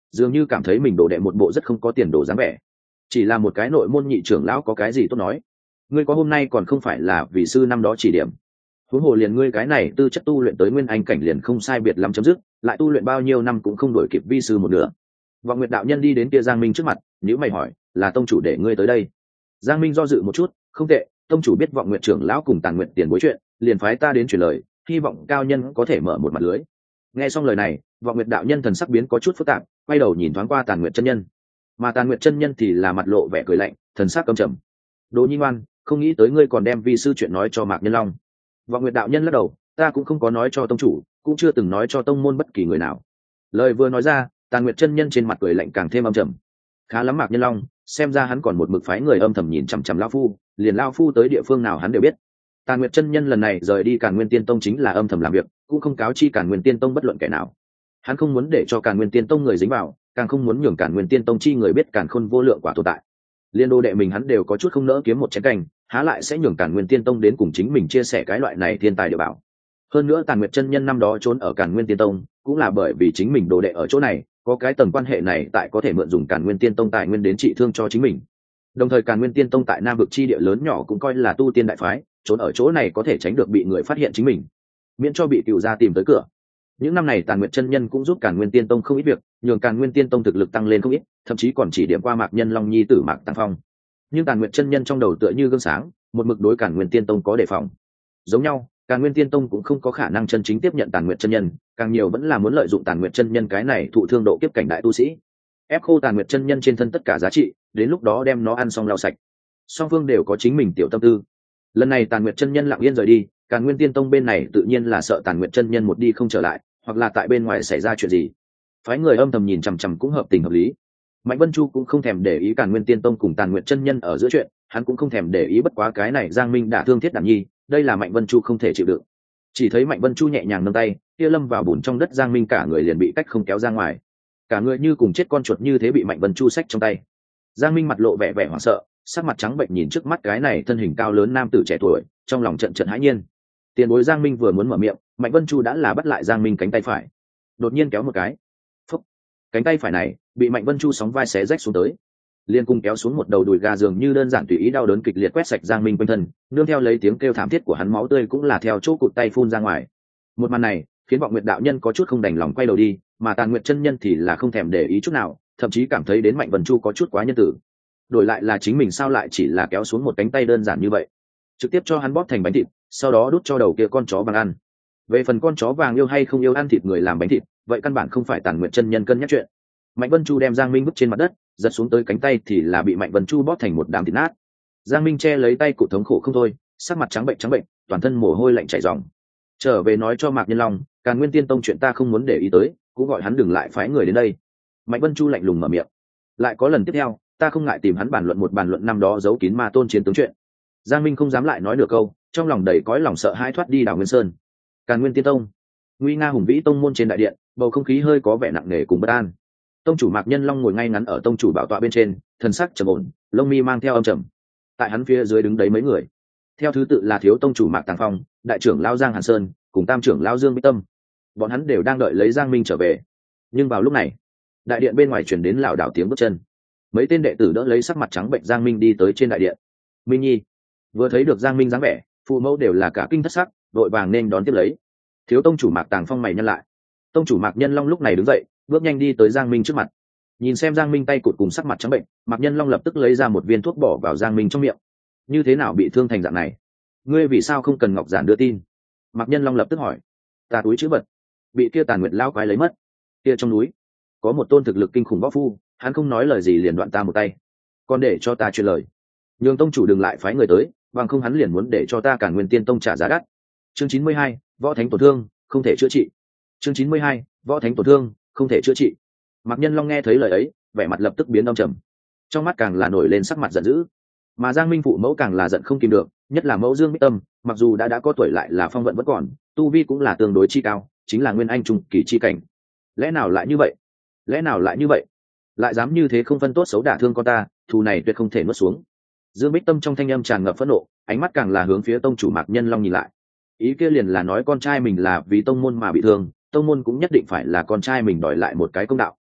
dường như cảm thấy mình đồ đệ một bộ rất không có tiền đồ dáng vẻ. Chỉ là một cái nội môn nhị trưởng lão có cái gì tốt nói, ngươi có hôm nay còn không phải là vì sư năm đó chỉ điểm. Huống hồ liền ngươi cái này tư chất tu luyện tới nguyên anh cảnh liền không sai biệt lắm chấm dứt, lại tu luyện bao nhiêu năm cũng không đổi kịp vi sư một nửa. Vọng Nguyệt đạo nhân đi đến kia Giang Minh trước mặt, nếu mày hỏi, là tông chủ để ngươi tới đây? Giang Minh do dự một chút, không tệ, tông chủ biết Vọng Nguyệt trưởng lão cùng Tàn Nguyệt tiền bối chuyện, liền phái ta đến truyền lời, hy vọng cao nhân có thể mở một mặt lưới. Nghe xong lời này, Vọng Nguyệt đạo nhân thần sắc biến có chút phức tạp, quay đầu nhìn thoáng qua Tàn Nguyệt chân nhân, mà Tàn Nguyệt chân nhân thì là mặt lộ vẻ cười lạnh, thần sắc căm trầm. Đỗ Nhi Ngoan, không nghĩ tới ngươi còn đem vi sư chuyện nói cho Mạc Nhân Long. Vọng Nguyệt đạo nhân lắc đầu, ta cũng không có nói cho tông chủ, cũng chưa từng nói cho tông môn bất kỳ người nào. Lời vừa nói ra, Tàn Nguyệt chân nhân trên mặt cười lạnh càng thêm âm trầm. Khá lắm Mạc Nhân Long, xem ra hắn còn một mực phái người âm thầm nhìn chằm chằm lão phu, liền lão phu tới địa phương nào hắn đều biết. Tàn Nguyệt chân nhân lần này rời đi Càn Nguyên Tiên Tông chính là âm thầm làm việc, cũng không cáo chi Càn Nguyên Tiên Tông bất luận kẻ nào. Hắn không muốn để cho Càn Nguyên Tiên Tông người dính vào, càng không muốn nhường Càn Nguyên Tiên Tông chi người biết Càn Khôn vô lượng quả tồn tại. Liên đô đệ mình hắn đều có chút không nỡ kiếm một chén canh, há lại sẽ nhường Càn Nguyên Tiên Tông đến cùng chính mình chia sẻ cái loại này thiên tài địa bảo. Hơn nữa Tàn Nguyệt chân nhân năm đó trốn ở Càn Nguyên Tiên Tông, cũng là bởi vì chính mình đồ đệ ở chỗ này, có cái tầng quan hệ này tại có thể mượn dùng Càn Nguyên Tiên Tông tài nguyên đến trị thương cho chính mình. Đồng thời Càn Nguyên Tiên Tông tại Nam vực chi địa lớn nhỏ cũng coi là tu tiên đại phái, trốn ở chỗ này có thể tránh được bị người phát hiện chính mình, miễn cho bị cựu gia tìm tới cửa. Những năm này Tàn Nguyệt chân nhân cũng giúp Càn Nguyên Tiên Tông không ít việc, nhường Càn Nguyên Tiên Tông thực lực tăng lên không ít, thậm chí còn chỉ điểm qua Mạc Nhân Long nhi tử Mạc Tàng Phong. Nhưng Tàn Nguyệt chân nhân trong đầu tựa như gương sáng, một mực đối Càn Nguyên Tiên Tông có đề phòng. Giống nhau, Càn Nguyên Tiên Tông cũng không có khả năng chân chính tiếp nhận Tàn Nguyệt chân nhân, càng nhiều vẫn là muốn lợi dụng Tàn Nguyệt chân nhân cái này thụ thương độ kiếp cảnh đại tu sĩ, ép khô Tàn Nguyệt chân nhân trên thân tất cả giá trị, đến lúc đó đem nó ăn xong lau sạch. Song phương đều có chính mình tiểu tâm tư. Lần này Tàn Nguyệt chân nhân lặng yên rời đi, Càn Nguyên Tiên Tông bên này tự nhiên là sợ Tàn Nguyệt chân nhân một đi không trở lại, hoặc là tại bên ngoài xảy ra chuyện gì. Phái người âm thầm nhìn chằm chằm cũng hợp tình hợp lý. Mạnh Vân Chu cũng không thèm để ý Càn Nguyên Tiên Tông cùng Tàn Nguyệt chân nhân ở giữa chuyện, hắn cũng không thèm để ý, bất quá cái này Giang Minh đã thương Thiết Đảm Nhi, đây là Mạnh Vân Chu không thể chịu đựng. Chỉ thấy Mạnh Vân Chu nhẹ nhàng nâng tay, kia lâm vào bùn trong đất Giang Minh cả người liền bị cách không kéo ra ngoài, cả người như cùng chết con chuột như thế bị Mạnh Vân Chu xách trong tay. Giang Minh mặt lộ vẻ vẻ hoảng sợ, sắc mặt trắng bệnh nhìn trước mắt cái này thân hình cao lớn nam tử trẻ tuổi, trong lòng trận trận hãi nhiên. Tiền bối Giang Minh vừa muốn mở miệng, Mạnh Vân Chu đã là bắt lại Giang Minh cánh tay phải, đột nhiên kéo một cái, phúc, cánh tay phải này bị Mạnh Vân Chu sóng vai xé rách xuống tới, liên cung kéo xuống một đầu đùi gà, dường như đơn giản tùy ý đau đớn kịch liệt quét sạch Giang Minh quanh thân, nương theo lấy tiếng kêu thảm thiết của hắn, máu tươi cũng là theo chỗ cụt tay phun ra ngoài. Một màn này khiến Vọng Nguyệt đạo nhân có chút không đành lòng quay đầu đi, mà Tàn Nguyệt chân nhân thì là không thèm để ý chút nào, thậm chí cảm thấy đến Mạnh Vân Chu có chút quá nhân tử. Đổi lại là chính mình sao lại chỉ là kéo xuống một cánh tay đơn giản như vậy, trực tiếp cho hắn bóp thành bánh thịt, sau đó đút cho đầu kia con chó vàng ăn. Về phần con chó vàng yêu hay không yêu ăn thịt người làm bánh thịt, vậy căn bản không phải Tàn Nguyệt chân nhân cân nhắc chuyện. Mạnh Vân Chu đem Giang Minh vứt trên mặt đất, giật xuống tới cánh tay thì là bị Mạnh Vân Chu bóp thành một đám thịt nát. Giang Minh che lấy tay cụ thống khổ không thôi, sắc mặt trắng bệnh trắng bệnh, toàn thân mồ hôi lạnh chảy ròng. Trở về nói cho Mạc Nhân Long, Càn Nguyên Tiên Tông chuyện ta không muốn để ý tới, cũng gọi hắn đừng lại phái người đến đây. Mạnh Vân Chu lạnh lùng mở miệng. Lại có lần tiếp theo, ta không ngại tìm hắn bàn luận một bàn luận năm đó giấu kín Ma Tôn chiến tướng chuyện. Giang Minh không dám lại nói nửa câu, trong lòng đầy cõi lòng sợ hãi thoát đi Đào Nguyên Sơn. Càn Nguyên Tiên Tông, nguy nga hùng vĩ tông môn trên đại điện, bầu không khí hơi có vẻ nặng nề cùng bất an. Tông chủ Mạc Nhân Long ngồi ngay ngắn ở tông chủ bảo tọa bên trên, thần sắc trầm ổn, lông mi mang theo âm trầm. Tại hắn phía dưới đứng đấy mấy người, theo thứ tự là thiếu tông chủ Mạc Tàng Phong, đại trưởng lão Giang Hàn Sơn, cùng tam trưởng lão Dương Bích Tâm. Bọn hắn đều đang đợi lấy Giang Minh trở về. Nhưng vào lúc này, đại điện bên ngoài truyền đến lảo đảo tiếng bước chân. Mấy tên đệ tử đỡ lấy sắc mặt trắng bệnh Giang Minh đi tới trên đại điện. Minh Nhi vừa thấy được Giang Minh dáng vẻ, phụ mẫu đều là cả kinh thất sắc, đội vàng nên đón tiếp lấy. Thiếu tông chủ Mạc Tàng Phong mày nhăn lại. Tông chủ Mạc Nhân Long lúc này đứng dậy, bước nhanh đi tới Giang Minh trước mặt. Nhìn xem Giang Minh tay cụt cùng sắc mặt trắng bệnh, Mạc Nhân Long lập tức lấy ra một viên thuốc bỏ vào Giang Minh trong miệng. Như thế nào bị thương thành dạng này? Ngươi vì sao không cần Ngọc Giản đưa tin? Mạc Nhân Long lập tức hỏi. Ta túi chữ vật bị kia Tàn Nguyệt lão quái lấy mất. Kia trong núi có một tôn thực lực kinh khủng võ phu, hắn không nói lời gì liền đoạn ta một tay, còn để cho ta truyền lời nhường tông chủ đừng lại phái người tới, bằng không hắn liền muốn để cho ta Càn Nguyên Tiên Tông trả giá đắt. Chương chín mươi hai, võ thánh tổn thương không thể chữa trị. Chương chín mươi hai, võ thánh tổn thương không thể chữa trị. Mạc Nhân Long nghe thấy lời ấy, vẻ mặt lập tức biến đông trầm, trong mắt càng là nổi lên sắc mặt giận dữ. Mà Giang Minh phụ mẫu càng là giận không kìm được, nhất là mẫu Dương Bích Tâm, mặc dù đã đã có tuổi lại là phong vận vẫn còn, tu vi cũng là tương đối chi cao, chính là nguyên anh trung kỳ chi cảnh. Lẽ nào lại như vậy? Lẽ nào lại như vậy? Lại dám như thế không phân tốt xấu đả thương con ta, thù này tuyệt không thể nuốt xuống. Dương Bích Tâm trong thanh âm tràn ngập phẫn nộ, ánh mắt càng là hướng phía tông chủ Mạc Nhân Long nhìn lại. Ý kia liền là nói con trai mình là vì tông môn mà bị thương, tông môn cũng nhất định phải là con trai mình đòi lại một cái công đạo.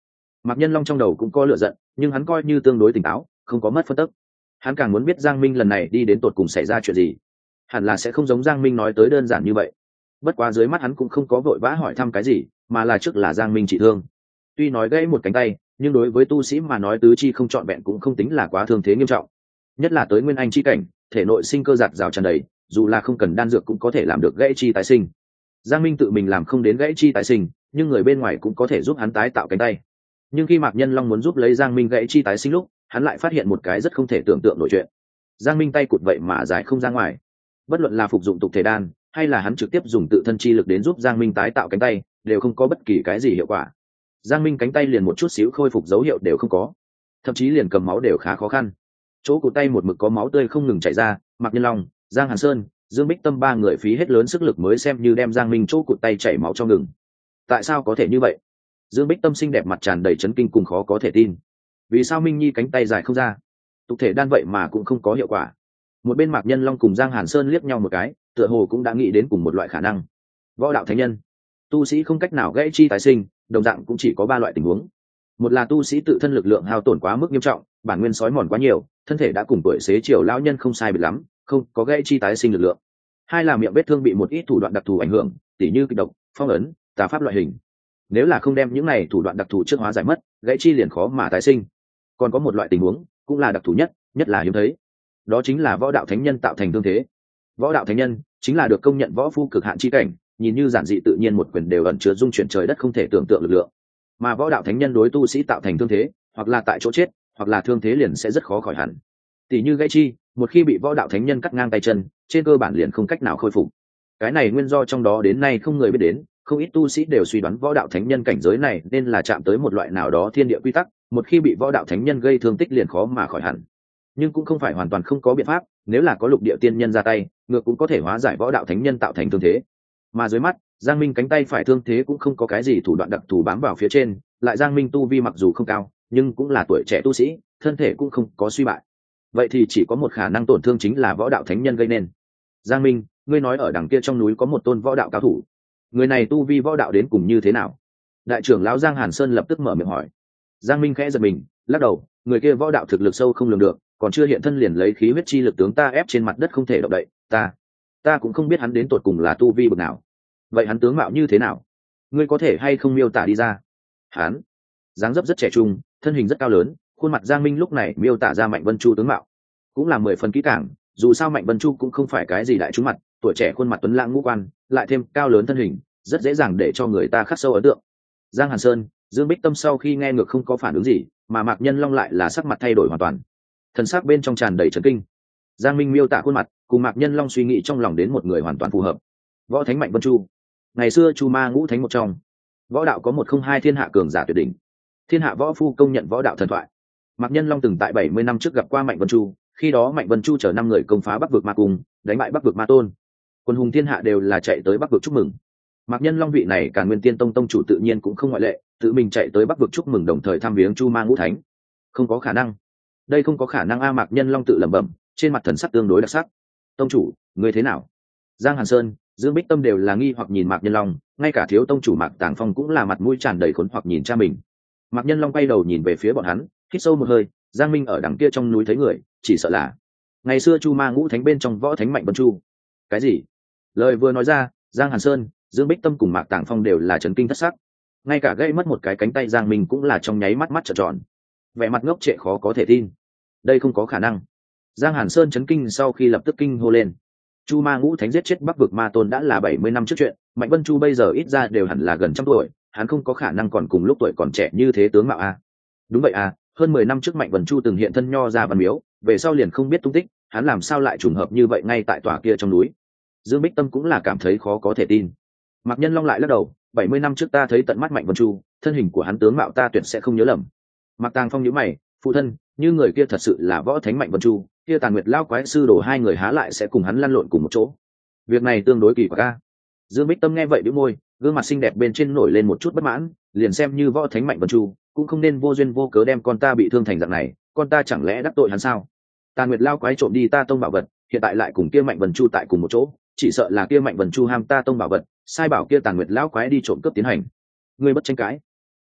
Mạc Nhân Long trong đầu cũng có lửa giận, nhưng hắn coi như tương đối tỉnh táo, không có mất phân tức. Hắn càng muốn biết Giang Minh lần này đi đến tột cùng xảy ra chuyện gì. Hẳn là sẽ không giống Giang Minh nói tới đơn giản như vậy. Bất quá dưới mắt hắn cũng không có vội vã hỏi thăm cái gì, mà là trước là Giang Minh trị thương. Tuy nói gãy một cánh tay, nhưng đối với tu sĩ mà nói tứ chi không trọn vẹn cũng không tính là quá thương thế nghiêm trọng. Nhất là tới nguyên anh chi cảnh, thể nội sinh cơ giạt rào tràn đầy, dù là không cần đan dược cũng có thể làm được gãy chi tái sinh. Giang Minh tự mình làm không đến gãy chi tái sinh, nhưng người bên ngoài cũng có thể giúp hắn tái tạo cánh tay. Nhưng khi Mạc Nhân Long muốn giúp lấy Giang Minh gãy chi tái sinh lúc, hắn lại phát hiện một cái rất không thể tưởng tượng nổi chuyện. Giang Minh tay cụt vậy mà giải không ra ngoài. Bất luận là phục dụng tục thể đan, hay là hắn trực tiếp dùng tự thân chi lực đến giúp Giang Minh tái tạo cánh tay, đều không có bất kỳ cái gì hiệu quả. Giang Minh cánh tay liền một chút xíu khôi phục dấu hiệu đều không có, thậm chí liền cầm máu đều khá khó khăn. Chỗ cụt tay một mực có máu tươi không ngừng chảy ra, Mạc Nhân Long, Giang Hàn Sơn, Dương Bích Tâm ba người phí hết lớn sức lực mới xem như đem Giang Minh chỗ cụt tay chảy máu cho ngừng. Tại sao có thể như vậy? Dương Bích Tâm xinh đẹp mặt tràn đầy chấn kinh cùng khó có thể tin. Vì sao Minh Nhi cánh tay dài không ra? Tục thể đan vậy mà cũng không có hiệu quả. Một bên Mạc Nhân Long cùng Giang Hàn Sơn liếc nhau một cái, tựa hồ cũng đã nghĩ đến cùng một loại khả năng. Võ đạo thánh nhân, tu sĩ không cách nào gãy chi tái sinh, đồng dạng cũng chỉ có ba loại tình huống. Một là tu sĩ tự thân lực lượng hao tổn quá mức nghiêm trọng, bản nguyên sói mòn quá nhiều, thân thể đã cùng tuổi xế chiều lão nhân không sai biệt lắm, không có gãy chi tái sinh lực lượng. Hai là miệng vết thương bị một ít thủ đoạn đặc thù ảnh hưởng, tỉ như kịch độc, phong ấn, tà pháp loại hình. Nếu là không đem những này thủ đoạn đặc thù trước hóa giải mất, gãy chi liền khó mà tái sinh. Còn có một loại tình huống, cũng là đặc thù nhất, nhất là hiếm thấy. Đó chính là võ đạo thánh nhân tạo thành thương thế. Võ đạo thánh nhân chính là được công nhận võ phu cực hạn chi cảnh, nhìn như giản dị tự nhiên một quyền đều ẩn chứa dung chuyển trời đất không thể tưởng tượng lực lượng. Mà võ đạo thánh nhân đối tu sĩ tạo thành thương thế, hoặc là tại chỗ chết, hoặc là thương thế liền sẽ rất khó khỏi hẳn. Tỷ như gãy chi, một khi bị võ đạo thánh nhân cắt ngang tay chân, trên cơ bản liền không cách nào khôi phục. Cái này nguyên do trong đó đến nay không người biết đến, không ít tu sĩ đều suy đoán võ đạo thánh nhân cảnh giới này nên là chạm tới một loại nào đó thiên địa quy tắc, một khi bị võ đạo thánh nhân gây thương tích liền khó mà khỏi hẳn. Nhưng cũng không phải hoàn toàn không có biện pháp, nếu là có lục địa tiên nhân ra tay, ngược cũng có thể hóa giải võ đạo thánh nhân tạo thành thương thế. Mà dưới mắt, Giang Minh cánh tay phải thương thế cũng không có cái gì thủ đoạn đặc thù bám vào phía trên, lại Giang Minh tu vi mặc dù không cao, nhưng cũng là tuổi trẻ tu sĩ, thân thể cũng không có suy bại. Vậy thì chỉ có một khả năng tổn thương chính là võ đạo thánh nhân gây nên. Giang Minh, ngươi nói ở đằng kia trong núi có một tôn võ đạo cao thủ, người này tu vi võ đạo đến cùng như thế nào? Đại trưởng lão Giang Hàn Sơn lập tức mở miệng hỏi. Giang Minh khẽ giật mình, lắc đầu, người kia võ đạo thực lực sâu không lường được, còn chưa hiện thân liền lấy khí huyết chi lực tướng ta ép trên mặt đất không thể động đậy, ta, ta cũng không biết hắn đến tột cùng là tu vi bậc nào. Vậy hắn tướng mạo như thế nào? Ngươi có thể hay không miêu tả đi ra? Hắn, dáng dấp rất trẻ trung, thân hình rất cao lớn, khuôn mặt Giang Minh lúc này miêu tả ra Mạnh Vân Chu tướng mạo, cũng là mười phần kỹ càng. Dù sao Mạnh Vân Chu cũng không phải cái gì đại trúng mặt, tuổi trẻ khuôn mặt tuấn lãng ngũ quan, lại thêm cao lớn thân hình, rất dễ dàng để cho người ta khắc sâu ấn tượng. Giang Hàn Sơn, Dương Bích Tâm sau khi nghe ngược không có phản ứng gì, mà Mạc Nhân Long lại là sắc mặt thay đổi hoàn toàn, thần sắc bên trong tràn đầy trấn kinh. Giang Minh miêu tả khuôn mặt, cùng Mạc Nhân Long suy nghĩ trong lòng đến một người hoàn toàn phù hợp. Võ Thánh Mạnh Vân Chu, ngày xưa Chu Ma ngũ thánh một trong, võ đạo có một không hai thiên hạ cường giả tuyệt đỉnh, thiên hạ võ phu công nhận võ đạo thần thoại. Mạc Nhân Long từng tại bảy mươi năm trước gặp qua Mạnh Vân Chu, khi đó Mạnh Vân Chu chở năm người công phá Bắc vực Ma Cung, đánh bại Bắc vực Ma Tôn, quân hùng thiên hạ đều là chạy tới Bắc vực chúc mừng. Mạc Nhân Long vị này Càn Nguyên Tiên Tông tông chủ tự nhiên cũng không ngoại lệ, tự mình chạy tới Bắc vực chúc mừng đồng thời thăm viếng Chu Ma ngũ thánh. Không có khả năng, đây không có khả năng a. Mạc Nhân Long tự lẩm bẩm, trên mặt thần sắc tương đối đặc sắc. Tông chủ, ngươi thế nào? Giang Hàn Sơn, Dương Bích Tâm đều là nghi hoặc nhìn Mạc Nhân Long, ngay cả thiếu tông chủ Mạc Tàng Phong cũng là mặt mũi tràn đầy khốn hoặc nhìn cha mình. Mạc Nhân Long quay đầu nhìn về phía bọn hắn, hít sâu một hơi. Giang Minh ở đằng kia trong núi thấy người, chỉ sợ là ngày xưa Chu Ma ngũ thánh bên trong võ thánh Mạnh Vân Chu. Cái gì? Lời vừa nói ra, Giang Hàn Sơn, Dương Bích Tâm cùng Mạc Tàng Phong đều là chấn kinh thất sắc. Ngay cả gây mất một cái cánh tay Giang Minh cũng là trong nháy mắt mắt trợn tròn, vẻ mặt ngốc trệ khó có thể tin. Đây không có khả năng. Giang Hàn Sơn chấn kinh sau khi lập tức kinh hô lên. Chu Ma ngũ thánh giết chết Bắc vực Ma Tôn đã là bảy mươi năm trước chuyện, Mạnh Vân Chu bây giờ ít ra đều hẳn là gần trăm tuổi, hắn không có khả năng còn cùng lúc tuổi còn trẻ như thế tướng mạo a. Đúng vậy à, hơn mười năm trước Mạnh Vân Chu từng hiện thân nho ra văn miếu, về sau liền không biết tung tích, hắn làm sao lại trùng hợp như vậy ngay tại tòa kia trong núi. Dương Bích Tâm cũng là cảm thấy khó có thể tin. Mạc Nhân Long lại lắc đầu, bảy mươi năm trước ta thấy tận mắt Mạnh Vân Chu, thân hình của hắn tướng mạo ta tuyệt sẽ không nhớ lầm. Mạc Tàng Phong nhíu mày, phụ thân, như người kia thật sự là võ thánh Mạnh Vân Chu, kia Tàn Nguyệt lão quái sư đồ hai người há lại sẽ cùng hắn lăn lộn cùng một chỗ. Việc này tương đối kỳ quặc a. Dương Bích Tâm nghe vậy bĩu môi, gương mặt xinh đẹp bên trên nổi lên một chút bất mãn, liền xem như võ thánh Mạnh Vân Chu, cũng không nên vô duyên vô cớ đem con ta bị thương thành dạng này, con ta chẳng lẽ đắc tội hắn sao? Tàn Nguyệt lão quái trộm đi ta tông bảo vật, hiện tại lại cùng kia Mạnh Vân Chu tại cùng một chỗ, chỉ sợ là kia Mạnh Vân Chu ham ta tông bảo vật, sai bảo kia Tàn Nguyệt lão quái đi trộm cướp tiến hành. Ngươi bất tranh cãi.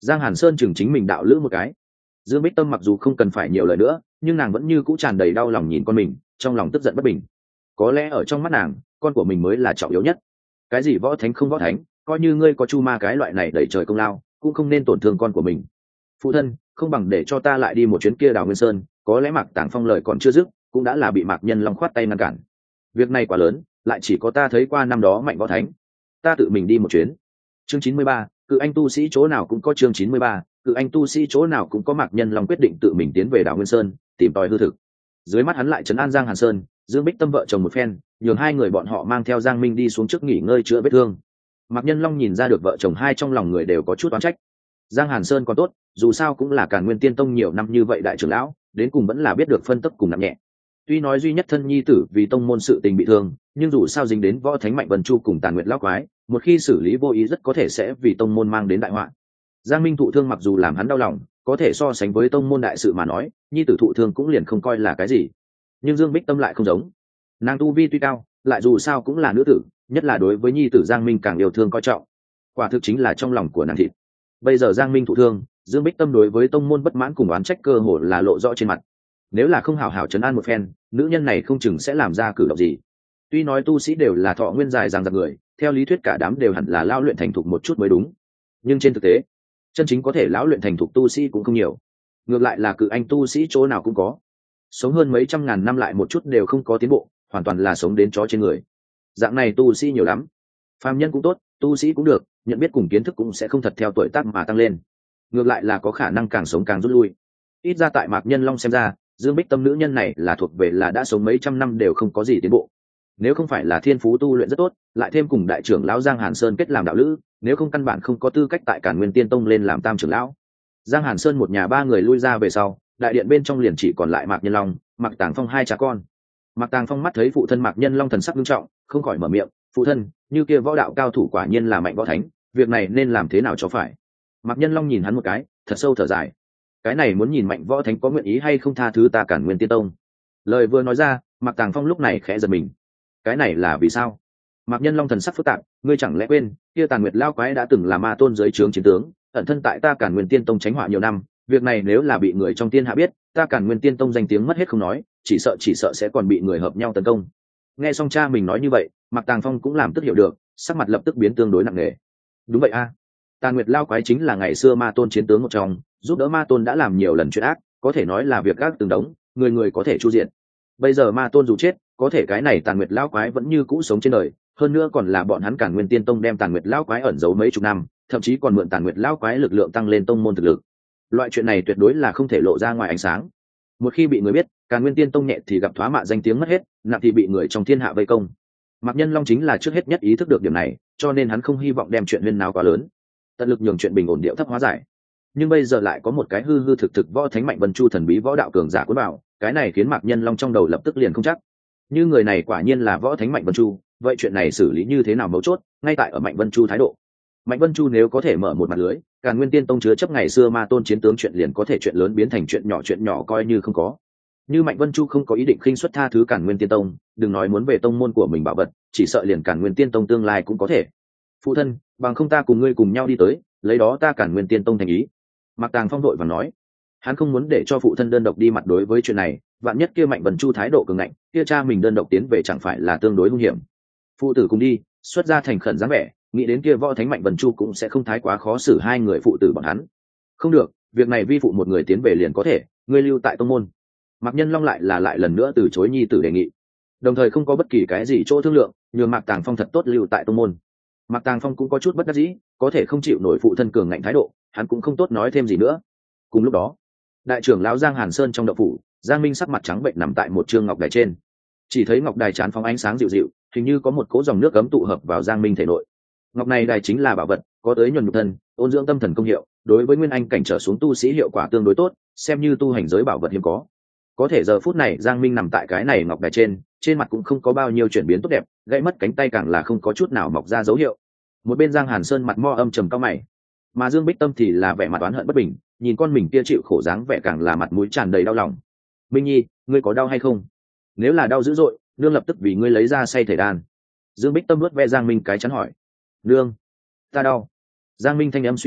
Giang Hàn Sơn chừng chính mình đạo lữ một cái. Dương Bích Tâm mặc dù không cần phải nhiều lời nữa, nhưng nàng vẫn như cũ tràn đầy đau lòng nhìn con mình, trong lòng tức giận bất bình. Có lẽ ở trong mắt nàng, con của mình mới là trọng yếu nhất. Cái gì võ thánh không võ thánh, coi như ngươi có chu ma cái loại này đẩy trời công lao, cũng không nên tổn thương con của mình. Phụ thân, không bằng để cho ta lại đi một chuyến kia Đào Nguyên Sơn. Có lẽ Mạc Tàng Phong lời còn chưa dứt, cũng đã là bị Mạc Nhân Long khoát tay ngăn cản. Việc này quá lớn, lại chỉ có ta thấy qua năm đó mạnh võ thánh, ta tự mình đi một chuyến. Chương chín mươi ba, cự anh tu sĩ chỗ nào cũng có. Chương chín mươi ba, cự anh tu sĩ chỗ nào cũng có. Mạc Nhân Long quyết định tự mình tiến về Đào Nguyên Sơn, tìm tòi hư thực. Dưới mắt hắn lại trấn an Giang Hàn Sơn, Dương Bích Tâm vợ chồng một phen, nhường hai người bọn họ mang theo Giang Minh đi xuống trước nghỉ ngơi chữa vết thương. Mạc Nhân Long nhìn ra được vợ chồng hai trong lòng người đều có chút oán trách. Giang Hàn Sơn còn tốt, dù sao cũng là Càn Nguyên Tiên Tông nhiều năm như vậy đại trưởng lão, đến cùng vẫn là biết được phân tấp cùng nặng nhẹ. Tuy nói duy nhất thân nhi tử vì tông môn sự tình bị thương, nhưng dù sao dính đến võ thánh mạnh Vân Chu cùng Tàn Nguyệt lão quái, một khi xử lý vô ý rất có thể sẽ vì tông môn mang đến đại họa. Giang Minh thụ thương mặc dù làm hắn đau lòng, có thể so sánh với tông môn đại sự mà nói, nhi tử thụ thương cũng liền không coi là cái gì. Nhưng Dương Bích Tâm lại không giống, nàng tu vi tuy cao, lại dù sao cũng là nữ tử, nhất là đối với nhi tử Giang Minh càng yêu thương coi trọng. Quả thực chính là trong lòng của nàng thịt. Bây giờ Giang Minh thụ thương, Dương Bích Tâm đối với tông môn bất mãn cùng oán trách cơ hồ là lộ rõ trên mặt. Nếu là không hảo hảo trấn an một phen, nữ nhân này không chừng sẽ làm ra cử động gì. Tuy nói tu sĩ đều là thọ nguyên dài rằng giặc người, theo lý thuyết cả đám đều hẳn là lao luyện thành thục một chút mới đúng, nhưng trên thực tế, chân chính có thể lão luyện thành thục tu sĩ cũng không nhiều. Ngược lại là cự anh tu sĩ chỗ nào cũng có, sống hơn mấy trăm ngàn năm lại một chút đều không có tiến bộ, hoàn toàn là sống đến chó trên người. Dạng này tu sĩ nhiều lắm, phàm nhân cũng tốt, tu sĩ cũng được, nhận biết cùng kiến thức cũng sẽ không thật theo tuổi tác mà tăng lên, ngược lại là có khả năng càng sống càng rút lui. Ít ra tại Mạc Nhân Long xem ra, Dương Bích Tâm nữ nhân này là thuộc về là đã sống mấy trăm năm đều không có gì tiến bộ. Nếu không phải là thiên phú tu luyện rất tốt, lại thêm cùng đại trưởng lão Giang Hàn Sơn kết làm đạo lữ, nếu không căn bản không có tư cách tại Càn Nguyên Tiên Tông lên làm tam trưởng lão. Giang Hàn Sơn một nhà ba người lui ra về sau, đại điện bên trong liền chỉ còn lại Mạc Nhân Long, Mạc Tàng Phong hai cha con. Mạc Tàng Phong mắt thấy phụ thân Mạc Nhân Long thần sắc nghiêm trọng, không khỏi mở miệng, "Phụ thân, như kia võ đạo cao thủ quả nhiên là mạnh võ thánh, việc này nên làm thế nào cho phải?" Mạc Nhân Long nhìn hắn một cái, thật sâu thở dài. Cái này muốn nhìn mạnh võ thánh có nguyện ý hay không tha thứ ta Càn Nguyên Tiên Tông. Lời vừa nói ra, Mạc Tàng Phong lúc này khẽ giật mình. Cái này là vì sao? Mạc Nhân Long thần sắc phức tạp, ngươi chẳng lẽ quên, kia Tàn Nguyệt lão quái đã từng là ma tôn dưới trướng chiến tướng, ẩn thân tại ta Càn Nguyên Tiên Tông tránh họa nhiều năm, việc này nếu là bị người trong tiên hạ biết, ta Càn Nguyên Tiên Tông danh tiếng mất hết không nói, chỉ sợ chỉ sợ sẽ còn bị người hợp nhau tấn công. Nghe xong cha mình nói như vậy, Mạc Tàng Phong cũng làm tức hiểu được, sắc mặt lập tức biến tương đối nặng nề. Đúng vậy a, à. Tàn Nguyệt lão quái chính là ngày xưa ma tôn chiến tướng một trong, giúp đỡ ma tôn đã làm nhiều lần chuyện ác, có thể nói là việc ác từng đống, người người có thể chu diện. Bây giờ ma tôn dù chết, có thể cái này Tàn Nguyệt lão quái vẫn như cũ sống trên đời, hơn nữa còn là bọn hắn Càn Nguyên Tiên Tông đem Tàn Nguyệt lão quái ẩn giấu mấy chục năm, thậm chí còn mượn Tàn Nguyệt lão quái lực lượng tăng lên tông môn thực lực. Loại chuyện này tuyệt đối là không thể lộ ra ngoài ánh sáng. Một khi bị người biết, Càn Nguyên Tiên Tông nhẹ thì gặp thoá mạ danh tiếng mất hết, nặng thì bị người trong thiên hạ vây công. Mạc Nhân Long chính là trước hết nhất ý thức được điểm này, cho nên hắn không hy vọng đem chuyện huyên nào quá lớn, tận lực nhường chuyện bình ổn điệu thấp hóa giải. Nhưng bây giờ lại có một cái hư hư thực thực võ thánh mạnh Vân Chu thần bí võ đạo cường giả cuốn vào, cái này khiến Mạc Nhân Long trong đầu lập tức liền không chắc. Như người này quả nhiên là võ thánh mạnh Vân Chu, vậy chuyện này xử lý như thế nào mấu chốt, ngay tại ở mạnh Vân Chu thái độ. Mạnh Vân Chu nếu có thể mở một mặt lưới, Càn Nguyên Tiên Tông chứa chấp ngày xưa ma tôn chiến tướng chuyện liền có thể chuyện lớn biến thành chuyện nhỏ, chuyện nhỏ coi như không có. Như Mạnh Vân Chu không có ý định khinh suất tha thứ Càn Nguyên Tiên Tông, đừng nói muốn về tông môn của mình bảo vật, chỉ sợ liền Càn Nguyên Tiên Tông tương lai cũng có thể. Phụ thân, bằng không ta cùng ngươi cùng nhau đi tới, lấy đó ta Càn Nguyên Tiên Tông thành ý. Mạc Tàng Phong đội và nói, hắn không muốn để cho phụ thân đơn độc đi mặt đối với chuyện này, vạn nhất kia Mạnh Vân Chu thái độ cường ngạnh, kia cha mình đơn độc tiến về chẳng phải là tương đối nguy hiểm. Phụ tử cùng đi, xuất ra thành khẩn dáng vẻ, nghĩ đến kia võ thánh Mạnh Vân Chu cũng sẽ không thái quá khó xử hai người phụ tử bọn hắn. Không được, việc này vi phụ một người tiến về liền có thể, ngươi lưu tại tông môn. Mạc Nhân Long lại là lại lần nữa từ chối nhi tử đề nghị, đồng thời không có bất kỳ cái gì chỗ thương lượng, nhường Mạc Tàng Phong thật tốt lưu tại tông môn. Mạc Tàng Phong cũng có chút bất đắc dĩ, có thể không chịu nổi phụ thân cường ngạnh thái độ, hắn cũng không tốt nói thêm gì nữa. Cùng lúc đó, đại trưởng lão Giang Hàn Sơn trong động phủ, Giang Minh sắc mặt trắng bệnh nằm tại một trương ngọc đài trên, chỉ thấy ngọc đài chán phóng ánh sáng dịu dịu, hình như có một cỗ dòng nước cấm tụ hợp vào Giang Minh thể nội. Ngọc này đài chính là bảo vật, có tới nhuần nhục thân, ôn dưỡng tâm thần công hiệu, đối với nguyên anh cảnh trở xuống tu sĩ hiệu quả tương đối tốt, xem như tu hành giới bảo vật hiếm có. Có thể giờ phút này Giang Minh nằm tại cái này ngọc đài trên, trên mặt cũng không có bao nhiêu chuyển biến tốt đẹp, gãy mất cánh tay càng là không có chút nào mọc ra dấu hiệu. Một bên Giang Hàn Sơn mặt mo âm trầm cao mày, mà Dương Bích Tâm thì là vẻ mặt oán hận bất bình, nhìn con mình kia chịu khổ dáng vẻ càng là mặt mũi tràn đầy đau lòng. Minh Nhi, ngươi có đau hay không? Nếu là đau dữ dội, nương lập tức vì ngươi lấy ra say thể đan. Dương Bích Tâm vuốt ve Giang Minh cái chắn hỏi. Nương, ta đau. Giang Minh thanh âm suy yếu,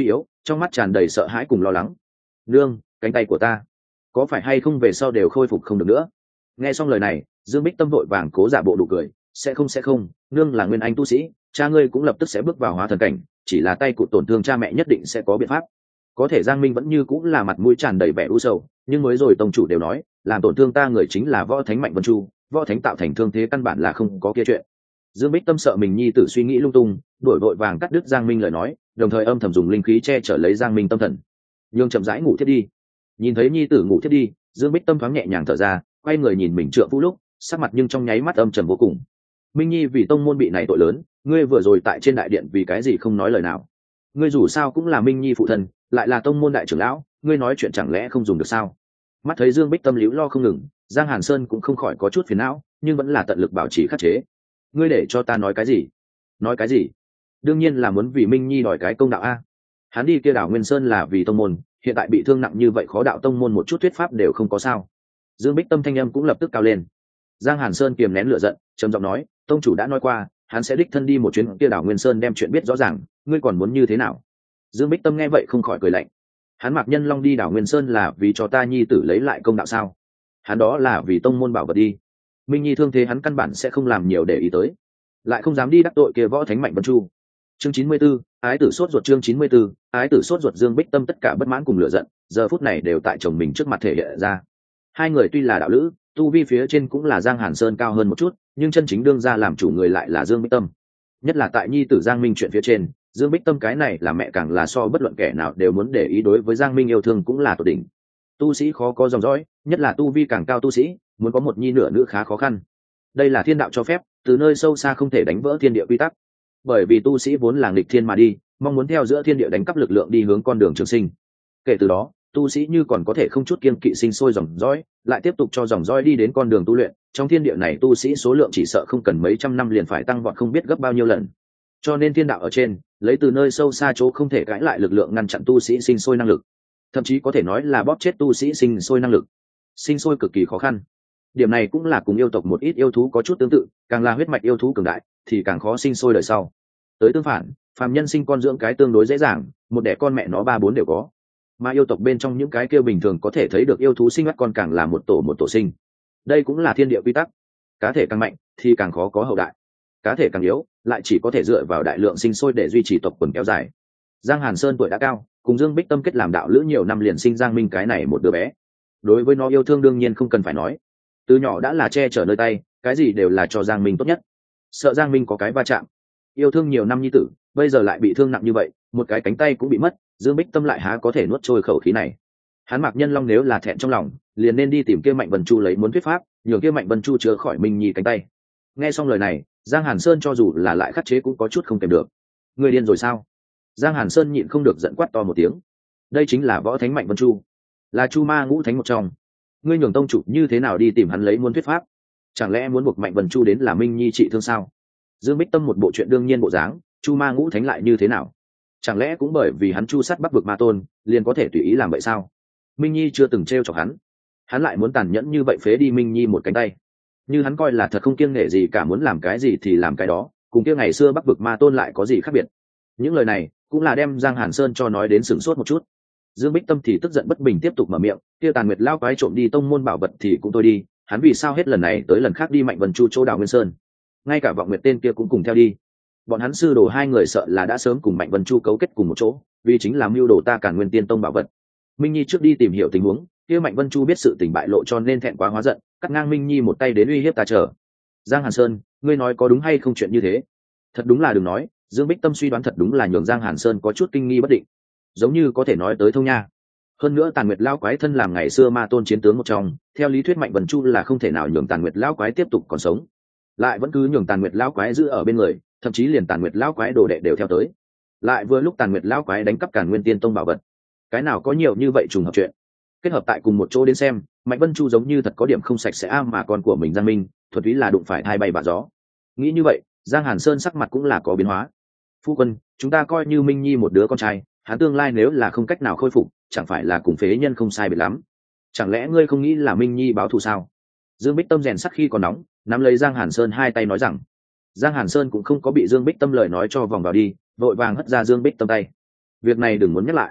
trong mắt tràn đầy sợ hãi cùng lo lắng. Nương, cánh tay của ta có phải hay không về sau đều khôi phục không được nữa? Nghe xong lời này, Dương Bích Tâm vội vàng cố giả bộ nụ cười, sẽ không sẽ không, nương là nguyên anh tu sĩ, cha ngươi cũng lập tức sẽ bước vào hóa thần cảnh, chỉ là tay cụt tổn thương cha mẹ nhất định sẽ có biện pháp. Có thể Giang Minh vẫn như cũng là mặt mũi tràn đầy vẻ u sầu, nhưng mới rồi tông chủ đều nói, làm tổn thương ta người chính là võ thánh Mạnh Vân Chu, võ thánh tạo thành thương thế căn bản là không có kia chuyện. Dương Bích Tâm sợ mình nhi tử suy nghĩ lung tung, đổi vội vàng cắt đứt Giang Minh lời nói, đồng thời âm thầm dùng linh khí che chở lấy Giang Minh tâm thần. Nhưng chậm rãi ngủ thiết đi. Nhìn thấy nhi tử ngủ thiết đi, Dương Bích Tâm thoáng nhẹ nhàng thở ra, quay người nhìn mình trượng phu lúc, sắc mặt nhưng trong nháy mắt âm trầm vô cùng. Minh Nhi vì tông môn bị này tội lớn, ngươi vừa rồi tại trên đại điện vì cái gì không nói lời nào? Ngươi dù sao cũng là Minh Nhi phụ thân, lại là tông môn đại trưởng lão, ngươi nói chuyện chẳng lẽ không dùng được sao? Mắt thấy Dương Bích Tâm liễu lo không ngừng, Giang Hàn Sơn cũng không khỏi có chút phiền não, nhưng vẫn là tận lực bảo trì khắc chế. Ngươi để cho ta nói cái gì? Nói cái gì? Đương nhiên là muốn vì Minh Nhi đòi cái công đạo a. Hắn đi kia đảo Nguyên Sơn là vì tông môn, hiện tại bị thương nặng như vậy khó đạo tông môn một chút thuyết pháp đều không có sao. Dương Bích Tâm thanh âm cũng lập tức cao lên. Giang Hàn Sơn kiềm nén lửa giận, trầm giọng nói, tông chủ đã nói qua, hắn sẽ đích thân đi một chuyến kia đảo Nguyên Sơn đem chuyện biết rõ ràng, ngươi còn muốn như thế nào? Dương Bích Tâm nghe vậy không khỏi cười lạnh. Hắn Mạc Nhân Long đi đảo Nguyên Sơn là vì cho ta nhi tử lấy lại công đạo sao? Hắn đó là vì tông môn bảo vật đi. Minh Nhi thương thế hắn căn bản sẽ không làm nhiều để ý tới, lại không dám đi đắc tội kia võ thánh Mạnh Vân Chu. Chương chín mươi 44, ái tử sốt ruột chương chín mươi 44, ái tử sốt ruột Dương Bích Tâm tất cả bất mãn cùng lửa giận, giờ phút này đều tại chồng mình trước mặt thể hiện ra. Hai người tuy là đạo lữ, tu vi phía trên cũng là Giang Hàn Sơn cao hơn một chút, nhưng chân chính đương ra làm chủ người lại là Dương Bích Tâm. Nhất là tại nhi tử Giang Minh chuyện phía trên, Dương Bích Tâm cái này là mẹ càng là so bất luận kẻ nào đều muốn để ý đối với Giang Minh yêu thương cũng là tột đỉnh. Tu sĩ khó có dòng dõi, nhất là tu vi càng cao tu sĩ, muốn có một nhi nửa nữ khá khó khăn. Đây là thiên đạo cho phép, từ nơi sâu xa không thể đánh vỡ thiên địa quy tắc. Bởi vì tu sĩ vốn là nghịch thiên mà đi, mong muốn theo giữa thiên địa đánh cắp lực lượng đi hướng con đường trường sinh. Kể từ đó, tu sĩ như còn có thể không chút kiêng kỵ sinh sôi dòng dõi, lại tiếp tục cho dòng dõi đi đến con đường tu luyện, trong thiên địa này tu sĩ số lượng chỉ sợ không cần mấy trăm năm liền phải tăng vọt không biết gấp bao nhiêu lần. Cho nên thiên đạo ở trên, lấy từ nơi sâu xa chỗ không thể cãi lại lực lượng ngăn chặn tu sĩ sinh sôi năng lực, thậm chí có thể nói là bóp chết tu sĩ sinh sôi năng lực. Sinh sôi cực kỳ khó khăn. Điểm này cũng là cùng yêu tộc một ít yêu thú có chút tương tự, càng là huyết mạch yêu thú cường đại thì càng khó sinh sôi đời sau. Tới tương phản, phàm nhân sinh con dưỡng cái tương đối dễ dàng, một đẻ con mẹ nó ba bốn đều có. Mà yêu tộc bên trong những cái kia bình thường có thể thấy được yêu thú sinh mắt con càng là một tổ một tổ sinh. Đây cũng là thiên địa quy tắc. Cá thể càng mạnh thì càng khó có hậu đại, cá thể càng yếu lại chỉ có thể dựa vào đại lượng sinh sôi để duy trì tộc quần kéo dài. Giang Hàn Sơn tuổi đã cao, cùng Dương Bích Tâm kết làm đạo lữ nhiều năm liền sinh Giang Minh cái này một đứa bé. Đối với nó yêu thương đương nhiên không cần phải nói, từ nhỏ đã là che chở nơi tay, cái gì đều là cho Giang Minh tốt nhất. Sợ Giang Minh có cái va chạm, yêu thương nhiều năm nhi tử, bây giờ lại bị thương nặng như vậy, một cái cánh tay cũng bị mất, Dương Bích Tâm lại há có thể nuốt trôi khẩu khí này. Hắn Mạc Nhân Long nếu là thẹn trong lòng, liền nên đi tìm kia Mạnh Vân Chu lấy muốn thuyết pháp, nhường kia Mạnh Vân Chu chữa khỏi Minh Nhi cánh tay. Nghe xong lời này, Giang Hàn Sơn cho dù là lại khắc chế cũng có chút không kèm được. Người điên rồi sao? Giang Hàn Sơn nhịn không được giận quát to một tiếng. Đây chính là võ thánh Mạnh Vân Chu, là Chu Ma ngũ thánh một trong. Ngươi nhường tông chủ như thế nào đi tìm hắn lấy muốn thuyết pháp? Chẳng lẽ muốn buộc Mạnh Vân Chu đến là Minh Nhi trị thương sao? Dương Bích Tâm một bộ chuyện đương nhiên bộ dáng, Chu Ma ngũ thánh lại như thế nào? Chẳng lẽ cũng bởi vì hắn chu sát Bắc vực ma tôn, liền có thể tùy ý làm vậy sao? Minh Nhi chưa từng trêu chọc hắn, hắn lại muốn tàn nhẫn như vậy phế đi Minh Nhi một cánh tay. Như hắn coi là thật không kiêng nể gì cả, muốn làm cái gì thì làm cái đó, cùng kia ngày xưa Bắc vực ma tôn lại có gì khác biệt? Những lời này cũng là đem Giang Hàn Sơn cho nói đến sửng sốt một chút. Dương Bích Tâm thì tức giận bất bình tiếp tục mở miệng, kia Tàn Nguyệt lao quái trộm đi tông môn bảo vật thì cũng thôi đi, hắn vì sao hết lần này tới lần khác đi Mạnh Vân Chu chỗ đảo Nguyên Sơn, ngay cả Vọng Nguyệt tên kia cũng cùng theo đi. Bọn hắn sư đồ hai người sợ là đã sớm cùng Mạnh Vân Chu cấu kết cùng một chỗ, vì chính là mưu đồ ta Càn Nguyên Tiên tông bảo vật. Minh Nhi trước đi tìm hiểu tình huống, kia Mạnh Vân Chu biết sự tình bại lộ cho nên thẹn quá hóa giận, cắt ngang Minh Nhi một tay đến uy hiếp ta chờ. Giang Hàn Sơn, ngươi nói có đúng hay không chuyện như thế? Thật đúng là đừng nói, Dương Bích Tâm suy đoán thật đúng là nhường Giang Hàn Sơn có chút kinh nghi bất định, giống như có thể nói tới thông nha. Hơn nữa Tàn Nguyệt lao quái thân làm ngày xưa ma tôn chiến tướng một trong, theo lý thuyết Mạnh Vân Chu là không thể nào nhường Tàn Nguyệt lao quái tiếp tục còn sống, lại vẫn cứ nhường Tàn Nguyệt lao quái giữ ở bên người, thậm chí liền Tàn Nguyệt lao quái đồ đệ đều theo tới. Lại vừa lúc Tàn Nguyệt lao quái đánh cắp Càn Nguyên Tiên tông bảo vật, cái nào có nhiều như vậy trùng hợp chuyện. Kết hợp tại cùng một chỗ đến xem, Mạnh Vân Chu giống như thật có điểm không sạch sẽ a, mà con của mình Giang Minh thuật ý là đụng phải hai bay bạ gió. Nghĩ như vậy, Giang Hàn Sơn sắc mặt cũng là có biến hóa. Phu quân, chúng ta coi như Minh Nhi một đứa con trai, hắn tương lai nếu là không cách nào khôi phục, chẳng phải là cùng phế nhân không sai biệt lắm? Chẳng lẽ ngươi không nghĩ là Minh Nhi báo thù sao? Dương Bích Tâm rèn sắc khi còn nóng, nắm lấy Giang Hàn Sơn hai tay nói rằng. Giang Hàn Sơn cũng không có bị Dương Bích Tâm lời nói cho vòng vào đi, vội vàng hất ra Dương Bích Tâm tay. Việc này đừng muốn nhắc lại.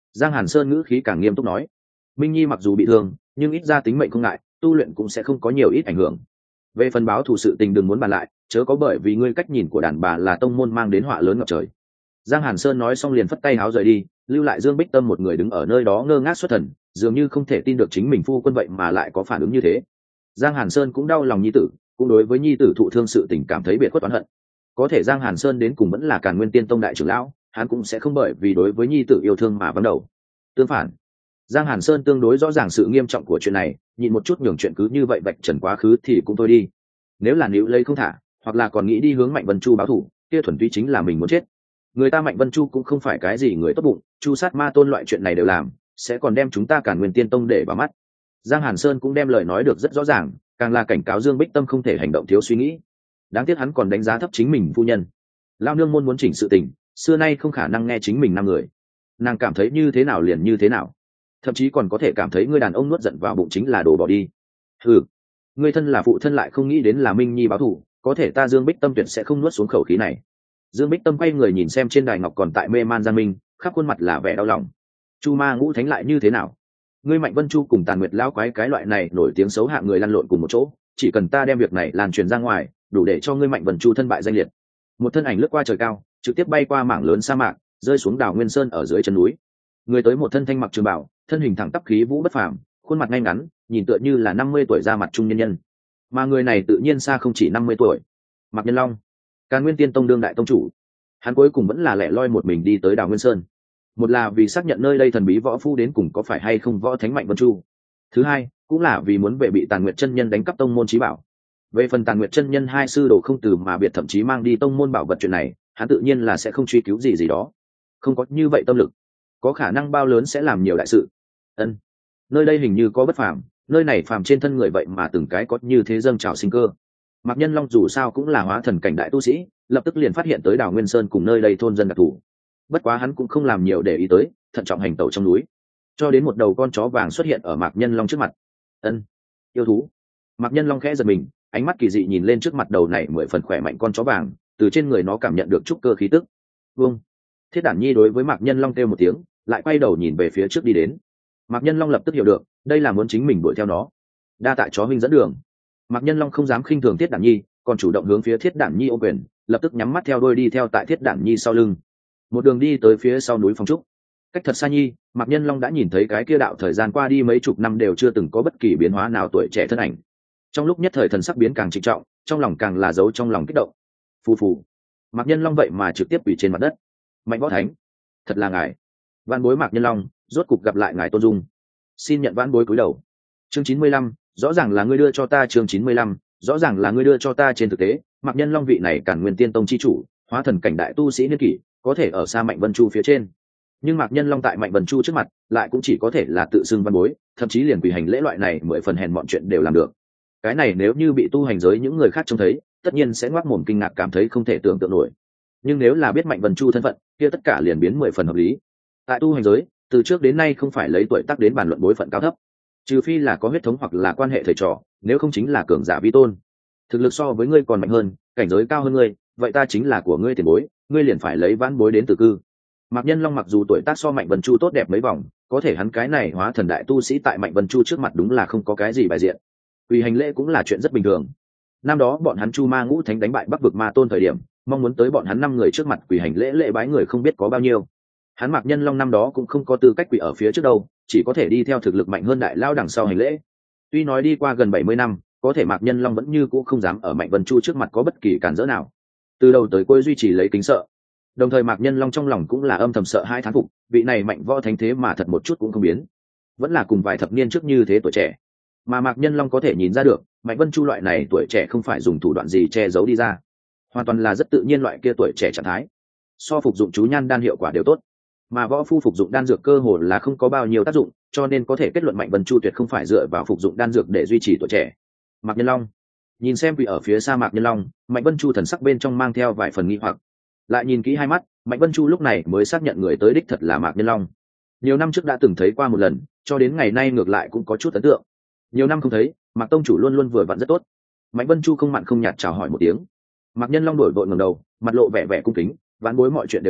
Giang Hàn Sơn ngữ khí càng nghiêm túc nói. Minh Nhi mặc dù bị thương nhưng ít ra tính mệnh không ngại, tu luyện cũng sẽ không có nhiều ít ảnh hưởng. Về phần báo thù sự tình đừng muốn bàn lại, chớ có bởi vì ngươi cách nhìn của đàn bà là tông môn mang đến họa lớn ngập trời. Giang Hàn Sơn nói xong liền phất tay háo rời đi, lưu lại Dương Bích Tâm một người đứng ở nơi đó ngơ ngác xuất thần, dường như không thể tin được chính mình phu quân vậy mà lại có phản ứng như thế. Giang Hàn Sơn cũng đau lòng nhi tử, cũng đối với nhi tử thụ thương sự tình cảm thấy biệt khuất oán hận. Có thể Giang Hàn Sơn đến cùng vẫn là Càn Nguyên Tiên Tông đại trưởng lão, hắn cũng sẽ không bởi vì đối với nhi tử yêu thương mà vắng đầu. Tương phản, Giang Hàn Sơn tương đối rõ ràng sự nghiêm trọng của chuyện này, nhịn một chút nhường chuyện cứ như vậy vạch trần quá khứ thì cũng thôi đi. Nếu là níu lấy không thả, hoặc là còn nghĩ đi hướng Mạnh Vân Chu báo thù, kia thuần túy chính là mình muốn chết. Người ta Mạnh Vân Chu cũng không phải cái gì người tốt bụng, chu sát ma tôn loại chuyện này đều làm, sẽ còn đem chúng ta Càn Nguyên Tiên Tông để vào mắt. Giang Hàn Sơn cũng đem lời nói được rất rõ ràng, càng là cảnh cáo Dương Bích Tâm không thể hành động thiếu suy nghĩ. Đáng tiếc hắn còn đánh giá thấp chính mình phu nhân. Lao nương môn muốn chỉnh sự tình, xưa nay không khả năng nghe chính mình năm người. Nàng cảm thấy như thế nào liền như thế nào, thậm chí còn có thể cảm thấy người đàn ông nuốt giận vào bụng chính là đồ bỏ đi. Ừ, người thân là phụ thân lại không nghĩ đến là Minh Nhi báo thù, có thể ta Dương Bích Tâm tuyệt sẽ không nuốt xuống khẩu khí này. Dương Bích Tâm quay người nhìn xem trên đài ngọc còn tại mê man Giang Minh, khắp khuôn mặt là vẻ đau lòng. Chu Ma Ngũ Thánh lại như thế nào? Ngươi Mạnh Vân Chu cùng Tàn Nguyệt lão quái cái loại này nổi tiếng xấu hạ người lăn lộn cùng một chỗ, chỉ cần ta đem việc này lan truyền ra ngoài, đủ để cho ngươi Mạnh Vân Chu thân bại danh liệt. Một thân ảnh lướt qua trời cao, trực tiếp bay qua mảng lớn sa mạc, rơi xuống đảo Nguyên Sơn ở dưới chân núi. Người tới một thân thanh mặc trường bào, thân hình thẳng tắp khí vũ bất phàm, khuôn mặt ngay ngắn, nhìn tựa như là năm mươi tuổi ra mặt trung nhân nhân. Mà người này tự nhiên xa không chỉ năm mươi tuổi. Mạc Nhân Long, Càn Nguyên Tiên Tông đương đại tông chủ. Hắn cuối cùng vẫn là lẻ loi một mình đi tới đảo Nguyên Sơn. Một là vì xác nhận nơi đây thần bí võ phu đến cùng có phải hay không võ thánh Mạnh Vân Chu. Thứ hai, cũng là vì muốn về bị Tàn Nguyệt chân nhân đánh cắp tông môn chí bảo. Về phần Tàn Nguyệt chân nhân hai sư đồ không từ mà biệt thậm chí mang đi tông môn bảo vật chuyện này, hắn tự nhiên là sẽ không truy cứu gì gì đó. Không có như vậy tâm lực, có khả năng bao lớn sẽ làm nhiều đại sự. Ân, nơi đây hình như có bất phàm, nơi này phàm trên thân người vậy mà từng cái có như thế dâng trào sinh cơ. Mạc Nhân Long dù sao cũng là hóa thần cảnh đại tu sĩ, lập tức liền phát hiện tới đảo Nguyên Sơn cùng nơi đây thôn dân đặc thù. Bất quá hắn cũng không làm nhiều để ý tới, thận trọng hành tẩu trong núi, cho đến một đầu con chó vàng xuất hiện ở Mạc Nhân Long trước mặt. Ân, yêu thú. Mạc Nhân Long khẽ giật mình, ánh mắt kỳ dị nhìn lên trước mặt đầu này mười phần khỏe mạnh con chó vàng, từ trên người nó cảm nhận được chút cơ khí tức. Vương. Thiết Đản Nhi đối với Mạc Nhân Long kêu một tiếng, lại quay đầu nhìn về phía trước đi đến. Mạc Nhân Long lập tức hiểu được, đây là muốn chính mình đuổi theo nó. Đa tạ chó huynh dẫn đường. Mạc Nhân Long không dám khinh thường Thiết Đản Nhi, còn chủ động hướng phía Thiết Đản Nhi ôm quyền, lập tức nhắm mắt theo đuôi đi theo tại Thiết Đản Nhi sau lưng. Một đường đi tới phía sau núi Phong Trúc. Cách thật xa nhi, Mạc Nhân Long đã nhìn thấy cái kia đạo thời gian qua đi mấy chục năm đều chưa từng có bất kỳ biến hóa nào tuổi trẻ thân ảnh. Trong lúc nhất thời thần sắc biến càng trịnh trọng, trong lòng càng là giấu trong lòng kích động. Phù phù. Mạc Nhân Long vậy mà trực tiếp quỳ trên mặt đất. Mạnh Võ Thánh, thật là ngài. Vạn bối Mạc Nhân Long, rốt cục gặp lại ngài Tôn Dung. Xin nhận vạn bối cúi đầu. Chương chín mươi lăm, rõ ràng là ngươi đưa cho ta. Chương chín mươi lăm, rõ ràng là ngươi đưa cho ta. Trên thực tế, Mạc Nhân Long vị này Càn Nguyên Tiên Tông chi chủ, hóa thần cảnh đại tu sĩ niên kỷ, có thể ở xa Mạnh Vân Chu phía trên. Nhưng Mạc Nhân Long tại Mạnh Vân Chu trước mặt, lại cũng chỉ có thể là tự xưng văn bối, thậm chí liền quỳ hành lễ loại này mười phần hèn mọn chuyện đều làm được. Cái này nếu như bị tu hành giới những người khác trông thấy, tất nhiên sẽ ngoác mồm kinh ngạc cảm thấy không thể tưởng tượng nổi. Nhưng nếu là biết Mạnh Vân Chu thân phận, kia tất cả liền biến mười phần hợp lý. Tại tu hành giới, từ trước đến nay không phải lấy tuổi tác đến bàn luận bối phận cao thấp, trừ phi là có huyết thống hoặc là quan hệ thầy trò, nếu không chính là cường giả vi tôn. Thực lực so với ngươi còn mạnh hơn, cảnh giới cao hơn ngươi, vậy ta chính là của ngươi tiền bối, ngươi liền phải lấy vãn bối đến từ cư. Mạc Nhân Long mặc dù tuổi tác so Mạnh Vân Chu tốt đẹp mấy vòng, có thể hắn cái này hóa thần đại tu sĩ tại Mạnh Vân Chu trước mặt đúng là không có cái gì bài diện. Quỳ hành lễ cũng là chuyện rất bình thường. Năm đó bọn hắn Chu Ma Ngũ Thánh đánh bại Bắc vực Ma Tôn thời điểm, mong muốn tới bọn hắn năm người trước mặt quỳ hành lễ lễ bái người không biết có bao nhiêu. Hắn Mạc Nhân Long năm đó cũng không có tư cách quỳ ở phía trước đâu, chỉ có thể đi theo thực lực mạnh hơn đại lao đằng sau hành lễ. Tuy nói đi qua gần bảy mươi năm, có thể Mạc Nhân Long vẫn như cũ không dám ở Mạnh Vân Chu trước mặt có bất kỳ cản trở nào. Từ đầu tới cuối duy trì lấy kính sợ. Đồng thời Mạc Nhân Long trong lòng cũng là âm thầm sợ hai thán phục, vị này Mạnh Võ Thánh thế mà thật một chút cũng không biến, vẫn là cùng vài thập niên trước như thế tuổi trẻ. Mà Mạc Nhân Long có thể nhìn ra được, Mạnh Vân Chu loại này tuổi trẻ không phải dùng thủ đoạn gì che giấu đi ra, hoàn toàn là rất tự nhiên loại kia tuổi trẻ trạng thái. So phục dụng chú nhan đan hiệu quả đều tốt, mà võ phu phục dụng đan dược cơ hồ là không có bao nhiêu tác dụng, cho nên có thể kết luận Mạnh Vân Chu tuyệt không phải dựa vào phục dụng đan dược để duy trì tuổi trẻ. Mạc Nhân Long nhìn xem vị ở phía xa Mạc Nhân Long, Mạnh Vân Chu thần sắc bên trong mang theo vài phần nghi hoặc. Lại nhìn kỹ hai mắt, Mạnh Vân Chu lúc này mới xác nhận người tới đích thật là Mạc Nhân Long. Nhiều năm trước đã từng thấy qua một lần, cho đến ngày nay ngược lại cũng có chút ấn tượng. Nhiều năm không thấy, Mạc tông chủ luôn luôn vừa vặn rất tốt. Mạnh Vân Chu không mặn không nhạt chào hỏi một tiếng. Mạc Nhân Long đổi vội ngẩng đầu, mặt lộ vẻ vẻ cung kính, ván bối mọi chuyện đều tốt,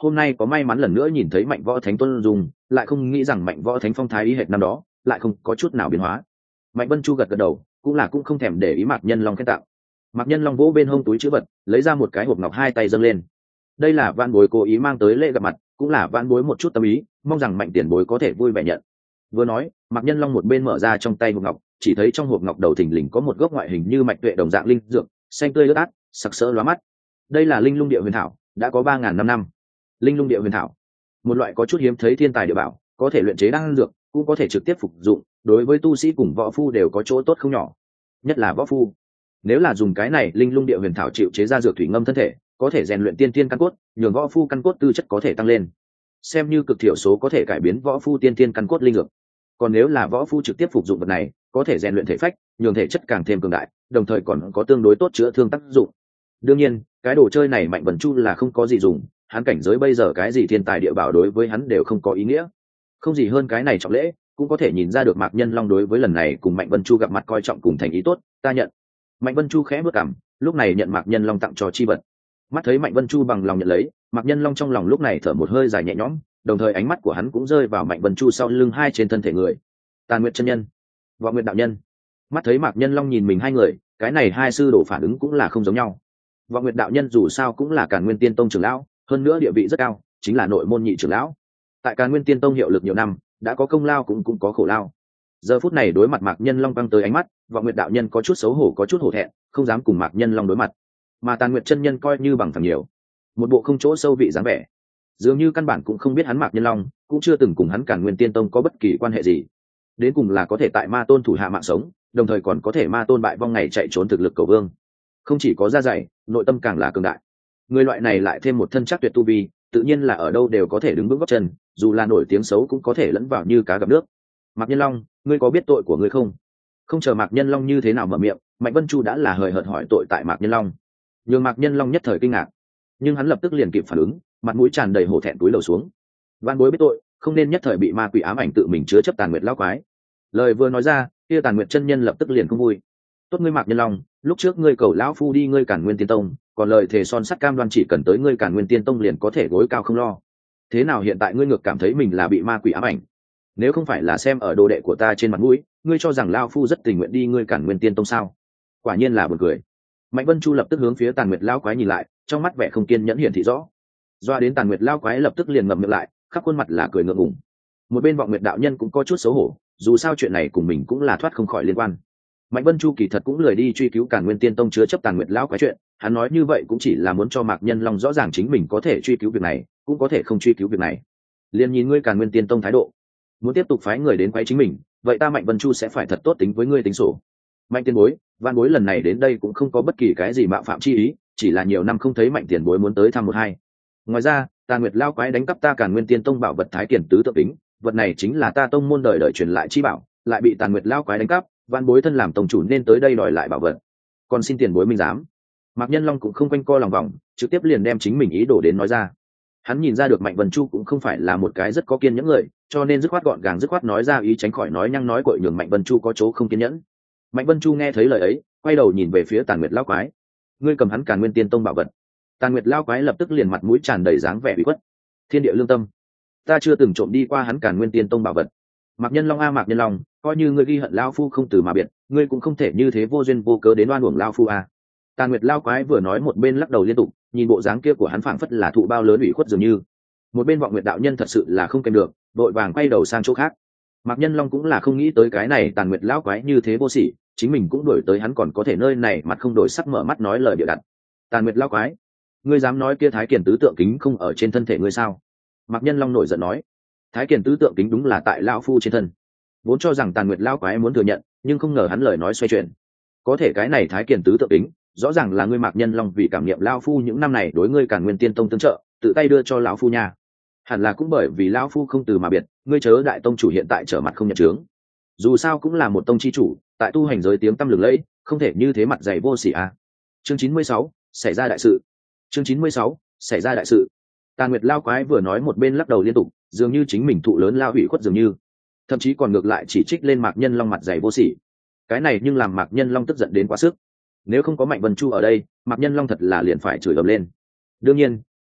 hôm nay có may mắn lần nữa nhìn thấy Mạnh Võ Thánh tuân dùng, lại không nghĩ rằng Mạnh Võ Thánh phong thái ý hệt năm đó lại không có chút nào biến hóa. Mạnh Vân Chu gật gật đầu, cũng là cũng không thèm để ý Mạc Nhân Long khen tặng. Mạc Nhân Long vỗ bên hông túi trữ vật, lấy ra một cái hộp ngọc, hai tay dâng lên. Đây là Vạn Bối cố ý mang tới lễ gặp mặt, cũng là Vạn Bối một chút tâm ý, mong rằng Mạnh tiền bối có thể vui vẻ nhận. Vừa nói, Mạc Nhân Long một bên mở ra trong tay hộp ngọc, chỉ thấy trong hộp ngọc đầu thình lình có một gốc ngoại hình như mạch tuệ đồng dạng linh dược, xanh tươi lướt át, sặc sỡ lóa mắt. Đây là Linh Lung Địa Huyền Thảo, đã có ba ngàn năm năm. Linh Lung Địa Huyền Thảo, một loại có chút hiếm thấy thiên tài địa bảo, có thể luyện chế đan dược, cũng có thể trực tiếp phục dụng, đối với tu sĩ cùng võ phu đều có chỗ tốt không nhỏ. Nhất là võ phu, nếu là dùng cái này Linh Lung Địa Huyền Thảo chịu chế ra dược thủy ngâm thân thể, có thể rèn luyện tiên tiên căn cốt, nhường võ phu căn cốt tư chất có thể tăng lên, xem như cực thiểu số có thể cải biến võ phu tiên tiên căn cốt linh dược. Còn nếu là võ phu trực tiếp phục dụng vật này, có thể rèn luyện thể phách, nhường thể chất càng thêm cường đại, đồng thời còn có tương đối tốt chữa thương tác dụng. Đương nhiên, cái đồ chơi này Mạnh Vân Chu là không có gì dùng, hắn cảnh giới bây giờ cái gì thiên tài địa bảo đối với hắn đều không có ý nghĩa. Không gì hơn cái này trọng lễ, cũng có thể nhìn ra được Mạc Nhân Long đối với lần này cùng Mạnh Vân Chu gặp mặt coi trọng cùng thành ý tốt, ta nhận. Mạnh Vân Chu khẽ bước cằm, lúc này nhận Mạc Nhân Long tặng cho chi vật. Mắt thấy Mạnh Vân Chu bằng lòng nhận lấy, Mạc Nhân Long trong lòng lúc này thở một hơi dài nhẹ nhõm, đồng thời ánh mắt của hắn cũng rơi vào Mạnh Vân Chu sau lưng hai trên thân thể người. Tàn Nguyệt chân nhân, Võ Nguyệt đạo nhân. Mắt thấy Mạc Nhân Long nhìn mình hai người, cái này hai sư đồ phản ứng cũng là không giống nhau. Võ Nguyệt đạo nhân dù sao cũng là Càn Nguyên Tiên Tông trưởng lão, hơn nữa địa vị rất cao, chính là nội môn nhị trưởng lão. Tại Càn Nguyên Tiên Tông hiệu lực nhiều năm, đã có công lao cũng cũng có khổ lao. Giờ phút này đối mặt Mạc Nhân Long băng tới ánh mắt, Võ Nguyệt đạo nhân có chút xấu hổ, có chút hổ thẹn, không dám cùng Mạc Nhân Long đối mặt. Mà Tàn Nguyệt chân nhân coi như bằng phẳng nhiều, một bộ không chỗ sâu vị dáng vẻ, dường như căn bản cũng không biết hắn Mạc Nhân Long, cũng chưa từng cùng hắn Càn Nguyên Tiên Tông có bất kỳ quan hệ gì. Đến cùng là có thể tại Ma Tôn thủ hạ mạng sống, đồng thời còn có thể Ma Tôn bại vong ngày chạy trốn thực lực cầu vương. Không chỉ có da dày, nội tâm càng là cường đại. Người loại này lại thêm một thân chắc tuyệt tu vi, tự nhiên là ở đâu đều có thể đứng vững gót chân, dù là nổi tiếng xấu cũng có thể lẫn vào như cá gặp nước. Mạc Nhân Long, ngươi có biết tội của ngươi không? Không chờ Mạc Nhân Long như thế nào mở miệng, Mạnh Vân Chu đã là hời hợt hỏi tội tại Mạc Nhân Long. Nhưng Mạc Nhân Long nhất thời kinh ngạc, nhưng hắn lập tức liền kịp phản ứng, mặt mũi tràn đầy hổ thẹn túi lầu xuống. Van bối biết tội, không nên nhất thời bị ma quỷ ám ảnh tự mình chứa chấp Tàn Nguyệt lão quái. Lời vừa nói ra, kia Tàn Nguyệt chân nhân lập tức liền không vui. Tốt ngươi Mạc Nhân Long, lúc trước ngươi cầu lão phu đi ngươi Càn Nguyên Tiên Tông, còn lời thề son sắt cam đoan chỉ cần tới ngươi Càn Nguyên Tiên Tông liền có thể gối cao không lo. Thế nào hiện tại ngươi ngược cảm thấy mình là bị ma quỷ ám ảnh? Nếu không phải là xem ở đồ đệ của ta trên mặt mũi, ngươi cho rằng lão phu rất tình nguyện đi ngươi Càn Nguyên Tiên Tông sao? Quả nhiên là buồn cười. Mạnh Vân Chu lập tức hướng phía Tàn Nguyệt lão quái nhìn lại, trong mắt vẻ không kiên nhẫn hiển thị rõ. Doa đến Tàn Nguyệt lão quái lập tức liền ngậm miệng lại, khắp khuôn mặt là cười ngượng ngùng. Một bên Vọng Nguyệt đạo nhân cũng có chút xấu hổ, dù sao chuyện này cùng mình cũng là thoát không khỏi liên quan. Mạnh Vân Chu kỳ thật cũng lười đi truy cứu Càn Nguyên Tiên Tông chứa chấp Tàn Nguyệt lão quái chuyện, hắn nói như vậy cũng chỉ là muốn cho Mạc Nhân Long rõ ràng chính mình có thể truy cứu việc này, cũng có thể không truy cứu việc này. Liên nhìn ngươi Càn Nguyên Tiên Tông thái độ, muốn tiếp tục phái người đến quấy chính mình, vậy ta Mạnh Vân Chu sẽ phải thật tốt tính với ngươi tính sổ. Mạnh tiền bối, Van bối lần này đến đây cũng không có bất kỳ cái gì mạo phạm chi ý, chỉ là nhiều năm không thấy Mạnh tiền bối muốn tới thăm một hai. Ngoài ra, Tàn Nguyệt lão quái đánh cắp ta Càn Nguyên Tiên Tông bảo vật Thái Kiền tứ tượng tính, vật này chính là ta tông môn đời đời truyền lại chi bảo, lại bị Tàn Nguyệt lão quái đánh cắp, Van bối thân làm tông chủ nên tới đây đòi lại bảo vật. Còn xin tiền bối minh giám. Mạc Nhân Long cũng không quanh co lòng vòng, trực tiếp liền đem chính mình ý đồ đến nói ra. Hắn nhìn ra được Mạnh Vân Chu cũng không phải là một cái rất có kiên nhẫn người, cho nên dứt khoát gọn gàng dứt khoát nói ra ý, tránh khỏi nói nhăng nói cội nhường Mạnh Vân Chu có chỗ không kiên nhẫn. Mạnh Vân Chu nghe thấy lời ấy, quay đầu nhìn về phía Tàn Nguyệt lão quái. Ngươi cầm hắn Càn Nguyên Tiên Tông bảo vật? Tàn Nguyệt lão quái lập tức liền mặt mũi tràn đầy dáng vẻ bị khuất. Thiên địa lương tâm, ta chưa từng trộm đi qua hắn Càn Nguyên Tiên Tông bảo vật. Mạc Nhân Long a Mạc Nhân Long, coi như ngươi ghi hận lão phu không từ mà biệt, ngươi cũng không thể như thế vô duyên vô cớ đến oan uổng lão phu a. Tàn Nguyệt lão quái vừa nói một bên lắc đầu liên tục, nhìn bộ dáng kia của hắn phảng phất là thụ bao lớn ủy khuất dường như. Một bên Vọng Nguyệt đạo nhân thật sự là không kèm được, vội vàng quay đầu sang chỗ khác. Mạc Nhân Long cũng là không nghĩ tới cái này Tàn Nguyệt lão quái như thế vô sỉ, chính mình cũng đuổi tới hắn còn có thể nơi này mặt không đổi sắc mở mắt nói lời bịa đặt. Tàn Nguyệt lão quái, ngươi dám nói kia Thái Kiền tứ tượng kính không ở trên thân thể ngươi sao? Mạc Nhân Long nổi giận nói. Thái Kiền tứ tượng kính đúng là tại lão phu trên thân. Vốn cho rằng Tàn Nguyệt lão quái muốn thừa nhận, nhưng không ngờ hắn lời nói xoay chuyển. Có thể cái này Thái Kiền tứ tượng kính, rõ ràng là ngươi Mạc Nhân Long vì cảm nghiệm lão phu những năm này đối ngươi Càn Nguyên Tiên Tông tương trợ, tự tay đưa cho lão phu nha. Hẳn là cũng bởi vì lão phu không từ mà biệt, ngươi chớ đại tông chủ hiện tại trở mặt không nhận chướng. Dù sao cũng là một tông chi chủ, tại tu hành giới tiếng tăm lừng lẫy, không thể như thế mặt dày vô sỉ à. Chương chín mươi sáu, xảy ra đại sự. Chương chín mươi sáu, xảy ra đại sự. Tàn Nguyệt lão quái vừa nói một bên lắc đầu liên tục, dường như chính mình thụ lớn lao hủy khuất dường như, thậm chí còn ngược lại chỉ trích lên Mạc Nhân Long mặt dày vô sỉ. Cái này nhưng làm Mạc Nhân Long tức giận đến quá sức. Nếu không có Mạnh Vân Chu ở đây, Mạc Nhân Long thật là liền phải chửi ầm lên. Đương nhiên,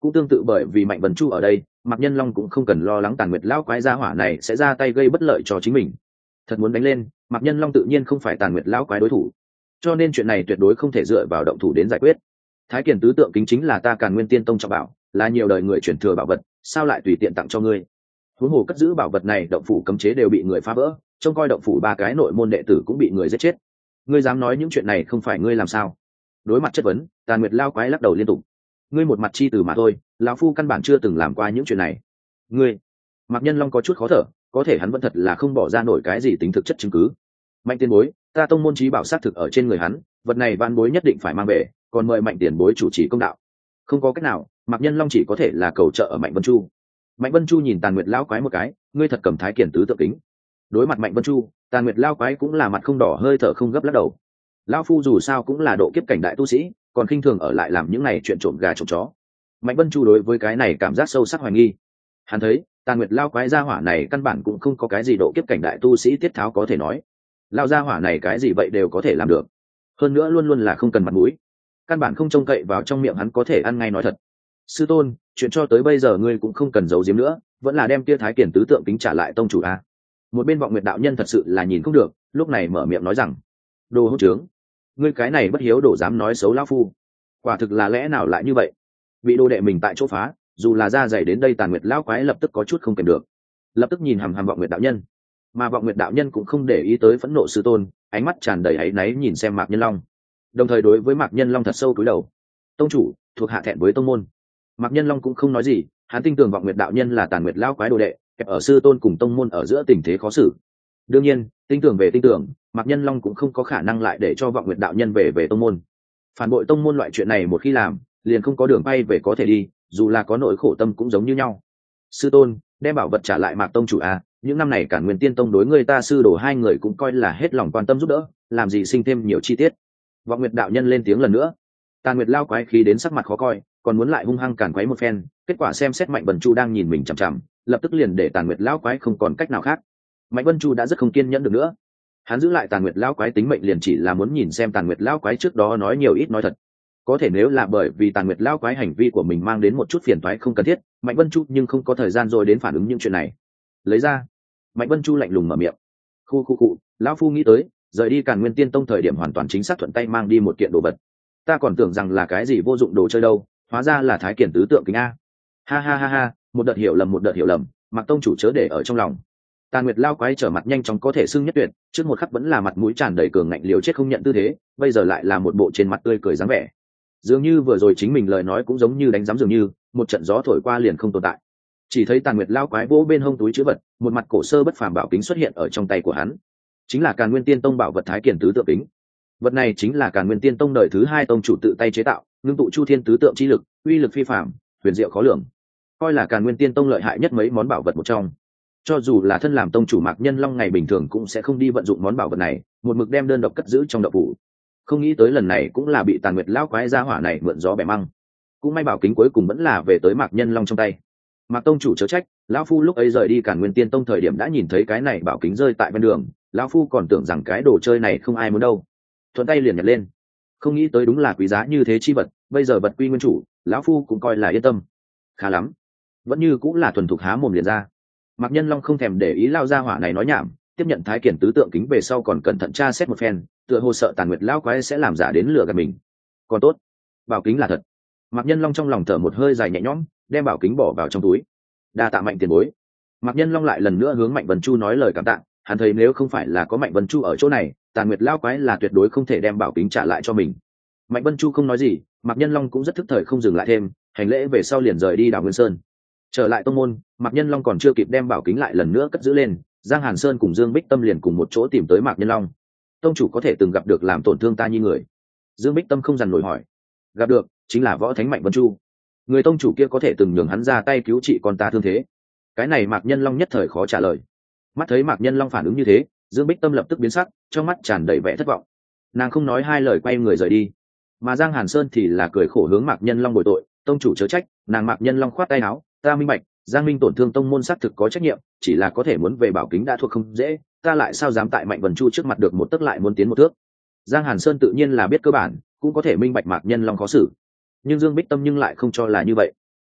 cũng tương tự bởi vì Mạnh Vân Chu ở đây, Mạc Nhân Long cũng không cần lo lắng Tàn Nguyệt lão quái gia hỏa này sẽ ra tay gây bất lợi cho chính mình. Thật muốn đánh lên, Mạc Nhân Long tự nhiên không phải Tàn Nguyệt lão quái đối thủ, cho nên chuyện này tuyệt đối không thể dựa vào động thủ đến giải quyết. Thái Kiền tứ tượng kính chính là ta Càn Nguyên Tiên Tông trọng bảo, là nhiều đời người truyền thừa bảo vật, sao lại tùy tiện tặng cho ngươi? Huống hồ cất giữ bảo vật này, động phủ cấm chế đều bị người phá vỡ, trông coi động phủ ba cái nội môn đệ tử cũng bị người giết chết. Ngươi dám nói những chuyện này không phải ngươi làm sao? Đối mặt chất vấn, Tàn Nguyệt lão quái lắc đầu liên tục. Ngươi một mặt chi từ mà thôi, lão phu căn bản chưa từng làm qua những chuyện này. Ngươi, Mạc Nhân Long có chút khó thở, có thể hắn vẫn thật là không bỏ ra nổi cái gì tính thực chất chứng cứ. Mạnh tiền bối, ta tông môn chí bảo sát thực ở trên người hắn, vật này van bối nhất định phải mang về, còn mời Mạnh tiền bối chủ trì công đạo. Không có cách nào, Mạc Nhân Long chỉ có thể là cầu trợ ở Mạnh Vân Chu. Mạnh Vân Chu nhìn Tàn Nguyệt lão quái một cái, ngươi thật cầm Thái Kiền tứ tượng kính? Đối mặt Mạnh Vân Chu, Tàn Nguyệt lão quái cũng là mặt không đỏ hơi thở không gấp lắc đầu. Lão phu dù sao cũng là độ kiếp cảnh đại tu sĩ, còn khinh thường ở lại làm những này chuyện trộm gà trộm chó. Mạnh Vân Chu đối với cái này cảm giác sâu sắc hoài nghi. Hắn thấy Tàn Nguyệt lão quái gia hỏa này căn bản cũng không có cái gì độ kiếp cảnh đại tu sĩ tiết tháo có thể nói. Lão gia hỏa này cái gì vậy đều có thể làm được, hơn nữa luôn luôn là không cần mặt mũi, căn bản không trông cậy vào trong miệng hắn có thể ăn ngay nói thật. Sư tôn, chuyện cho tới bây giờ ngươi cũng không cần giấu giếm nữa, vẫn là đem kia Thái Kiền tứ tượng kính trả lại tông chủ a. Một bên Vọng Nguyệt đạo nhân thật sự là nhìn không được, lúc này mở miệng nói rằng: đồ hỗn trướng, ngươi cái này bất hiếu đổ dám nói xấu lão phu, quả thực là lẽ nào lại như vậy? Bị đồ đệ mình tại chỗ phá, dù là ra dày đến đây, Tàn Nguyệt lão quái lập tức có chút không kèm được, lập tức nhìn hằm hằm Vọng Nguyệt đạo nhân. Mà Vọng Nguyệt đạo nhân cũng không để ý tới phẫn nộ sư tôn, ánh mắt tràn đầy áy náy nhìn xem Mạc Nhân Long, đồng thời đối với Mạc Nhân Long thật sâu cúi đầu. Tông chủ, thuộc hạ thẹn với tông môn. Mạc Nhân Long cũng không nói gì, hắn tin tưởng Vọng Nguyệt đạo nhân là Tàn Nguyệt lão quái đồ đệ, kẹp ở sư tôn cùng tông môn ở giữa tình thế khó xử. Đương nhiên, tin tưởng về tin tưởng, Mạc Nhân Long cũng không có khả năng lại để cho Vọng Nguyệt đạo nhân về về tông môn. Phản bội tông môn loại chuyện này một khi làm, liền không có đường bay về có thể đi, dù là có nỗi khổ tâm cũng giống như nhau. Sư tôn, đem bảo vật trả lại Mạc tông chủ à, những năm này Càn Nguyên Tiên Tông đối người ta sư đồ hai người cũng coi là hết lòng quan tâm giúp đỡ, làm gì sinh thêm nhiều chi tiết. Vọng Nguyệt đạo nhân lên tiếng lần nữa. Tàn Nguyệt lao quái khí đến sắc mặt khó coi, còn muốn lại hung hăng càn quấy một phen, kết quả xem xét Mạnh Vân Chu đang nhìn mình chằm chằm, lập tức liền để Tàn Nguyệt lao quái không còn cách nào khác. Mạnh Vân Chu đã rất không kiên nhẫn được nữa, hắn giữ lại Tàn Nguyệt lao quái tính mệnh liền chỉ là muốn nhìn xem Tàn Nguyệt lao quái trước đó nói nhiều ít nói thật. Có thể nếu là bởi vì Tàn Nguyệt lao quái hành vi của mình mang đến một chút phiền toái không cần thiết, Mạnh Vân Chu nhưng không có thời gian rồi đến phản ứng những chuyện này. Lấy ra. Mạnh Vân Chu lạnh lùng mở miệng. Khu khu cụ, lão phu nghĩ tới, rời đi Càn Nguyên Tiên Tông thời điểm hoàn toàn chính xác thuận tay mang đi một kiện đồ vật. Ta còn tưởng rằng là cái gì vô dụng đồ chơi đâu, hóa ra là Thái Kiền tứ tượng kính a. Ha ha ha ha, một đợt hiểu lầm một đợt hiểu lầm, Mạc tông chủ chớ để ở trong lòng. Tàn Nguyệt lao quái trở mặt nhanh chóng có thể xưng nhất tuyệt, trước một khắc vẫn là mặt mũi tràn đầy cường ngạnh liều chết không nhận tư thế, bây giờ lại là một bộ trên mặt tươi cười dáng vẻ. Dường như vừa rồi chính mình lời nói cũng giống như đánh giám, dường như một trận gió thổi qua liền không tồn tại. Chỉ thấy Tàn Nguyệt lao quái vỗ bên hông túi chữ vật, một mặt cổ sơ bất phàm bảo kính xuất hiện ở trong tay của hắn, chính là Càn Nguyên Tiên Tông bảo vật Thái Kiền tứ tượng kính. Vật này chính là Càn Nguyên Tiên Tông đời thứ hai tông chủ tự tay chế tạo, ngưng tụ chu thiên tứ tượng chi lực, uy lực phi phàm, huyền diệu khó lường, coi là Càn Nguyên Tiên Tông lợi hại nhất mấy món bảo vật một trong. Cho dù là thân làm tông chủ Mạc Nhân Long ngày bình thường cũng sẽ không đi vận dụng món bảo vật này, một mực đem đơn độc cất giữ trong động phủ. Không nghĩ tới lần này cũng là bị Tàn Nguyệt lão quái gia hỏa này mượn gió bẻ măng. Cũng may bảo kính cuối cùng vẫn là về tới Mạc Nhân Long trong tay. Mạc tông chủ chớ trách, lão phu lúc ấy rời đi Càn Nguyên Tiên Tông thời điểm đã nhìn thấy cái này bảo kính rơi tại bên đường, lão phu còn tưởng rằng cái đồ chơi này không ai muốn đâu, thuận tay liền nhặt lên. Không nghĩ tới đúng là quý giá như thế chi vật, bây giờ vật quy nguyên chủ, lão phu cũng coi là yên tâm. Khá lắm, vẫn như cũng là thuần thục há mồm liền ra. Mạc Nhân Long không thèm để ý lao ra hỏa này nói nhảm, tiếp nhận Thái Kiền tứ tượng kính về sau còn cẩn thận tra xét một phen, tựa hồ sợ Tàn Nguyệt lão quái sẽ làm giả đến lừa gạt mình. Còn tốt, bảo kính là thật. Mạc Nhân Long trong lòng thở một hơi dài nhẹ nhõm, đem bảo kính bỏ vào trong túi. Đa tạ Mạnh tiền bối. Mạc Nhân Long lại lần nữa hướng Mạnh Vân Chu nói lời cảm tạ, hắn thấy nếu không phải là có Mạnh Vân Chu ở chỗ này, Tàn Nguyệt lão quái là tuyệt đối không thể đem bảo kính trả lại cho mình. Mạnh Vân Chu không nói gì, Mạc Nhân Long cũng rất thức thời không dừng lại thêm, hành lễ về sau liền rời đi Đào Nguyên Sơn. Trở lại tông môn, Mạc Nhân Long còn chưa kịp đem bảo kính lại lần nữa cất giữ lên, Giang Hàn Sơn cùng Dương Bích Tâm liền cùng một chỗ tìm tới Mạc Nhân Long. Tông chủ có thể từng gặp được làm tổn thương ta như người? Dương Bích Tâm không dằn nổi hỏi. Gặp được, chính là võ thánh Mạnh Vân Chu. Người tông chủ kia có thể từng nhường hắn ra tay cứu trị con ta thương thế. Cái này Mạc Nhân Long nhất thời khó trả lời. Mắt thấy Mạc Nhân Long phản ứng như thế, Dương Bích Tâm lập tức biến sắc, trong mắt tràn đầy vẻ thất vọng. Nàng không nói hai lời quay người rời đi. Mà Giang Hàn Sơn thì là cười khổ hướng Mạc Nhân Long bồi tội, tông chủ chớ trách. Nàng Mạc Nhân Long khoát tay áo, ta minh bạch, Giang Minh tổn thương tông môn xác thực có trách nhiệm, chỉ là có thể muốn về bảo kính đã thuộc không dễ, ta lại sao dám tại Mạnh Vân Chu trước mặt được một tấc lại muốn tiến một thước. Giang Hàn Sơn tự nhiên là biết cơ bản, cũng có thể minh bạch Mạc Nhân Long khó xử, nhưng Dương Bích Tâm nhưng lại không cho là như vậy.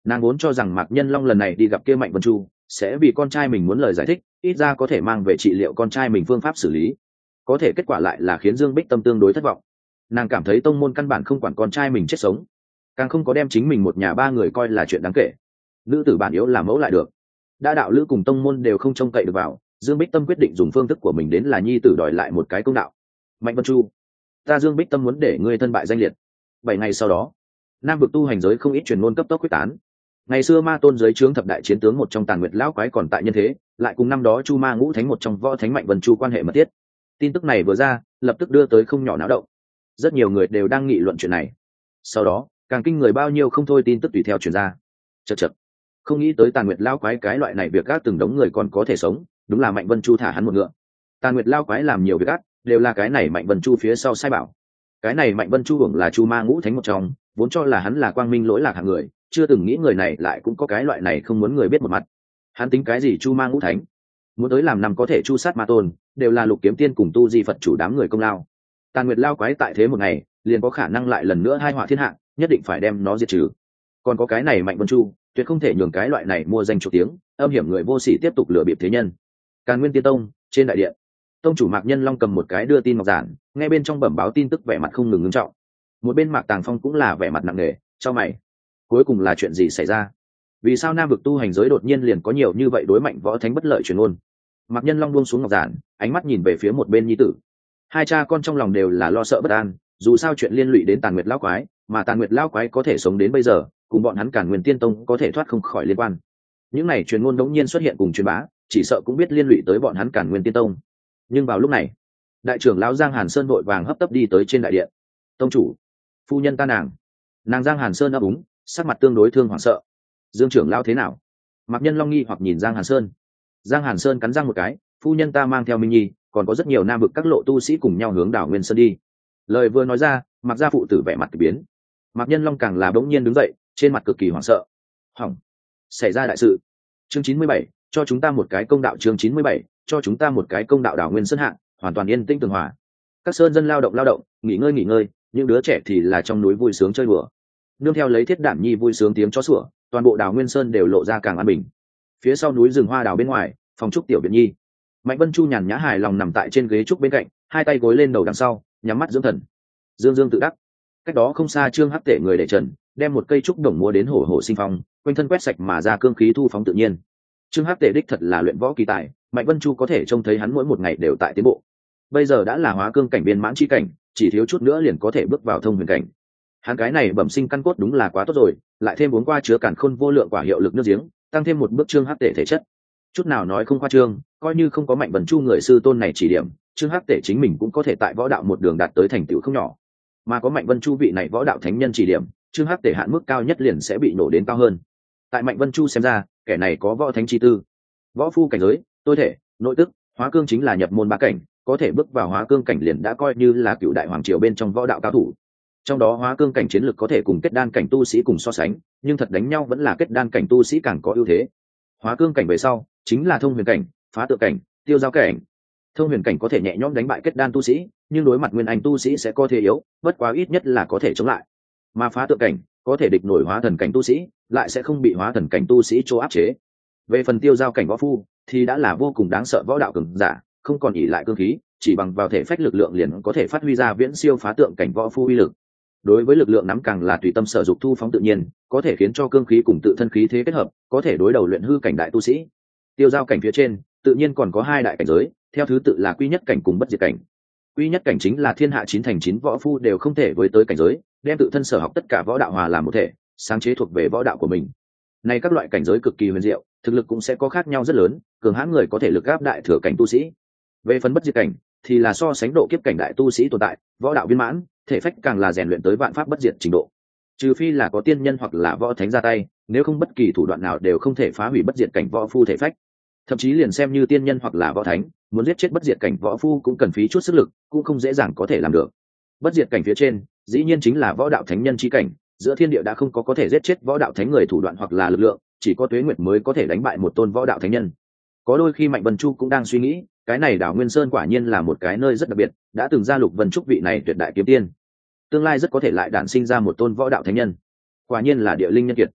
Nàng vốn cho rằng Mạc Nhân Long lần này đi gặp kia Mạnh Vân Chu sẽ vì con trai mình muốn lời giải thích, ít ra có thể mang về trị liệu con trai mình phương pháp xử lý. Có thể kết quả lại là khiến Dương Bích Tâm tương đối thất vọng. Nàng cảm thấy tông môn căn bản không quản con trai mình chết sống, càng không có đem chính mình một nhà ba người coi là chuyện đáng kể. Nữ tử bản yếu làm mẫu lại được, đã đạo lữ cùng tông môn đều không trông cậy được vào, Dương Bích Tâm quyết định dùng phương thức của mình đến là nhi tử đòi lại một cái công đạo. Mạnh Vân Chu, ta Dương Bích Tâm muốn để ngươi thân bại danh liệt. Bảy ngày sau đó, nam vực tu hành giới không ít truyền ngôn cấp tốc quyết tán. Ngày xưa ma tôn giới trướng thập đại chiến tướng một trong Tàn Nguyệt lão quái còn tại nhân thế, lại cùng năm đó Chu Ma ngũ thánh một trong võ thánh Mạnh Vân Chu quan hệ mật thiết. Tin tức này vừa ra, lập tức đưa tới không nhỏ náo động. Rất nhiều người đều đang nghị luận chuyện này. Sau đó, càng kinh người bao nhiêu không thôi tin tức tùy theo truyền ra. Chậc chậc, không nghĩ tới Tàn Nguyệt lão quái cái loại này việc gác từng đống người còn có thể sống, đúng là Mạnh Vân Chu thả hắn một ngựa. Tàn Nguyệt lão quái làm nhiều việc gác, đều là cái này Mạnh Vân Chu phía sau sai bảo. Cái này Mạnh Vân Chu hưởng là Chu Ma ngũ thánh một trong, vốn cho là hắn là quang minh lỗi lạc hạng người, chưa từng nghĩ người này lại cũng có cái loại này không muốn người biết một mặt. Hắn tính cái gì Chu Ma ngũ thánh, muốn tới làm năm có thể chu sát ma tôn, đều là Lục Kiếm Tiên cùng tu di Phật chủ đám người công lao. Tàn Nguyệt lao quái tại thế một ngày, liền có khả năng lại lần nữa hai họa thiên hạ, nhất định phải đem nó diệt trừ. Còn có cái này Mạnh Vân Chu, tuyệt không thể nhường cái loại này mua danh chuộc tiếng, âm hiểm người vô sỉ tiếp tục lừa bịp thế nhân. Càn Nguyên Tiên Tông, trên đại điện, tông chủ Mạc Nhân Long cầm một cái đưa tin ngọc giản, nghe bên trong bẩm báo tin tức vẻ mặt không ngừng ngưng trọng. Một bên Mạc Tàng Phong cũng là vẻ mặt nặng nề, chau mày. Cuối cùng là chuyện gì xảy ra? Vì sao nam vực tu hành giới đột nhiên liền có nhiều như vậy đối mạnh võ thánh bất lợi truyền ngôn? Mạc Nhân Long buông xuống ngọc giản, ánh mắt nhìn về phía một bên nhi tử. Hai cha con trong lòng đều là lo sợ bất an, dù sao chuyện liên lụy đến Tàn Nguyệt lão quái, mà Tàn Nguyệt lão quái có thể sống đến bây giờ, cùng bọn hắn Càn Nguyên Tiên Tông có thể thoát không khỏi liên quan. Những này truyền ngôn đống nhiên xuất hiện cùng truyền bá, chỉ sợ cũng biết liên lụy tới bọn hắn Càn Nguyên Tiên Tông. Nhưng vào lúc này, đại trưởng lão Giang Hàn Sơn vội vàng hấp tấp đi tới trên đại điện. Tông chủ, phu nhân ta nàng. Nàng Giang Hàn Sơn ấp úng, sắc mặt tương đối thương hoảng sợ. Dương trưởng lão thế nào? Mạc Nhân Long nghi hoặc nhìn Giang Hàn Sơn. Giang Hàn Sơn cắn răng một cái, phu nhân ta mang theo Minh Nhi, còn có rất nhiều nam vực các lộ tu sĩ cùng nhau hướng đảo Nguyên Sơn đi. Lời vừa nói ra, Mạc gia phụ tử vẻ mặt kỳ biến. Mạc Nhân Long càng là bỗng nhiên đứng dậy, trên mặt cực kỳ hoảng sợ. Hỏng, xảy ra đại sự. Chương chín mươi bảy, cho chúng ta một cái công đạo. Chương chín mươi bảy, cho chúng ta một cái công đạo. Đảo Nguyên Sơn hạ, hoàn toàn yên tĩnh tường hòa. Các sơn dân lao động lao động, nghỉ ngơi nghỉ ngơi, những đứa trẻ thì là trong núi vui sướng chơi đùa. Nương theo lấy thiết đảm nhi vui sướng tiếng chó sủa, toàn bộ đảo Nguyên Sơn đều lộ ra càng an bình. Phía sau núi rừng hoa đào bên ngoài, phòng trúc tiểu viện nhi, Mạnh Vân Chu nhàn nhã hài lòng nằm tại trên ghế trúc bên cạnh, hai tay gối lên đầu đằng sau, nhắm mắt dưỡng thần. Dương Dương tự đắc. Cách đó không xa Trương Hắc Tể người để trần, đem một cây trúc đồng múa đến hổ hổ sinh phong, quanh thân quét sạch mà ra cương khí thu phóng tự nhiên. Trương Hắc Tể đích thật là luyện võ kỳ tài, Mạnh Vân Chu có thể trông thấy hắn mỗi một ngày đều tại tiến bộ. Bây giờ đã là hóa cương cảnh viên mãn chi cảnh, chỉ thiếu chút nữa liền có thể bước vào thông huyền cảnh. Hắn cái này bẩm sinh căn cốt đúng là quá tốt rồi, lại thêm uống qua chứa càn khôn vô lượng quả hiệu lực nước giếng, tăng thêm một bước Trương Hắc Tể thể chất. Chút nào nói không khoa trương, coi như không có Mạnh Vân Chu người sư tôn này chỉ điểm, Trương Hắc Tể chính mình cũng có thể tại võ đạo một đường đạt tới thành tựu không nhỏ. Mà có Mạnh Vân Chu vị này võ đạo thánh nhân chỉ điểm, Trương Hắc Tể hạn mức cao nhất liền sẽ bị nổ đến cao hơn. Tại Mạnh Vân Chu xem ra, kẻ này có võ thánh chi tư. Võ phu cảnh giới, tôi thể, nội tức, hóa cương chính là nhập môn ba cảnh, có thể bước vào hóa cương cảnh liền đã coi như là cựu đại hoàng triều bên trong võ đạo cao thủ. Trong đó hóa cương cảnh chiến lực có thể cùng kết đan cảnh tu sĩ cùng so sánh, nhưng thật đánh nhau vẫn là kết đan cảnh tu sĩ càng có ưu thế. Hóa cương cảnh về sau chính là thông huyền cảnh, phá tượng cảnh, tiêu giao cảnh. Thông huyền cảnh có thể nhẹ nhõm đánh bại kết đan tu sĩ, nhưng đối mặt nguyên anh tu sĩ sẽ có thể yếu, bất quá ít nhất là có thể chống lại. Mà phá tượng cảnh có thể địch nổi hóa thần cảnh tu sĩ, lại sẽ không bị hóa thần cảnh tu sĩ chỗ áp chế. Về phần tiêu giao cảnh võ phu thì đã là vô cùng đáng sợ võ đạo cường giả, không còn ỷ lại cương khí, chỉ bằng vào thể phách lực lượng liền có thể phát huy ra viễn siêu phá tượng cảnh võ phu uy lực. Đối với lực lượng nắm càng là tùy tâm sở dục thu phóng tự nhiên, có thể khiến cho cương khí cùng tự thân khí thế kết hợp, có thể đối đầu luyện hư cảnh đại tu sĩ. Tiêu giao cảnh phía trên tự nhiên còn có hai đại cảnh giới, theo thứ tự là quy nhất cảnh cùng bất diệt cảnh. Quy nhất cảnh chính là thiên hạ chín thành chín võ phu đều không thể với tới cảnh giới, đem tự thân sở học tất cả võ đạo hòa làm một thể, sáng chế thuộc về võ đạo của mình. Này các loại cảnh giới cực kỳ huyền diệu, thực lực cũng sẽ có khác nhau rất lớn, cường hãn người có thể lực áp đại thừa cảnh tu sĩ. Về phần bất diệt cảnh thì là so sánh độ kiếp cảnh đại tu sĩ tồn tại, võ đạo viên mãn, thể phách càng là rèn luyện tới vạn pháp bất diệt trình độ. Trừ phi là có tiên nhân hoặc là võ thánh ra tay, nếu không bất kỳ thủ đoạn nào đều không thể phá hủy bất diệt cảnh võ phu thể phách. Thậm chí liền xem như tiên nhân hoặc là võ thánh, muốn giết chết bất diệt cảnh võ phu cũng cần phí chút sức lực, cũng không dễ dàng có thể làm được. Bất diệt cảnh phía trên, dĩ nhiên chính là võ đạo thánh nhân chi cảnh, giữa thiên địa đã không có có thể giết chết võ đạo thánh người thủ đoạn hoặc là lực lượng, chỉ có Tuế Nguyệt mới có thể đánh bại một tôn võ đạo thánh nhân. Có đôi khi Mạnh Vân Chu cũng đang suy nghĩ, cái này đảo Nguyên Sơn quả nhiên là một cái nơi rất đặc biệt, đã từng ra Lục Vân Trúc vị này tuyệt đại kiếm tiên, tương lai rất có thể lại đản sinh ra một tôn võ đạo thánh nhân, quả nhiên là địa linh nhân kiệt.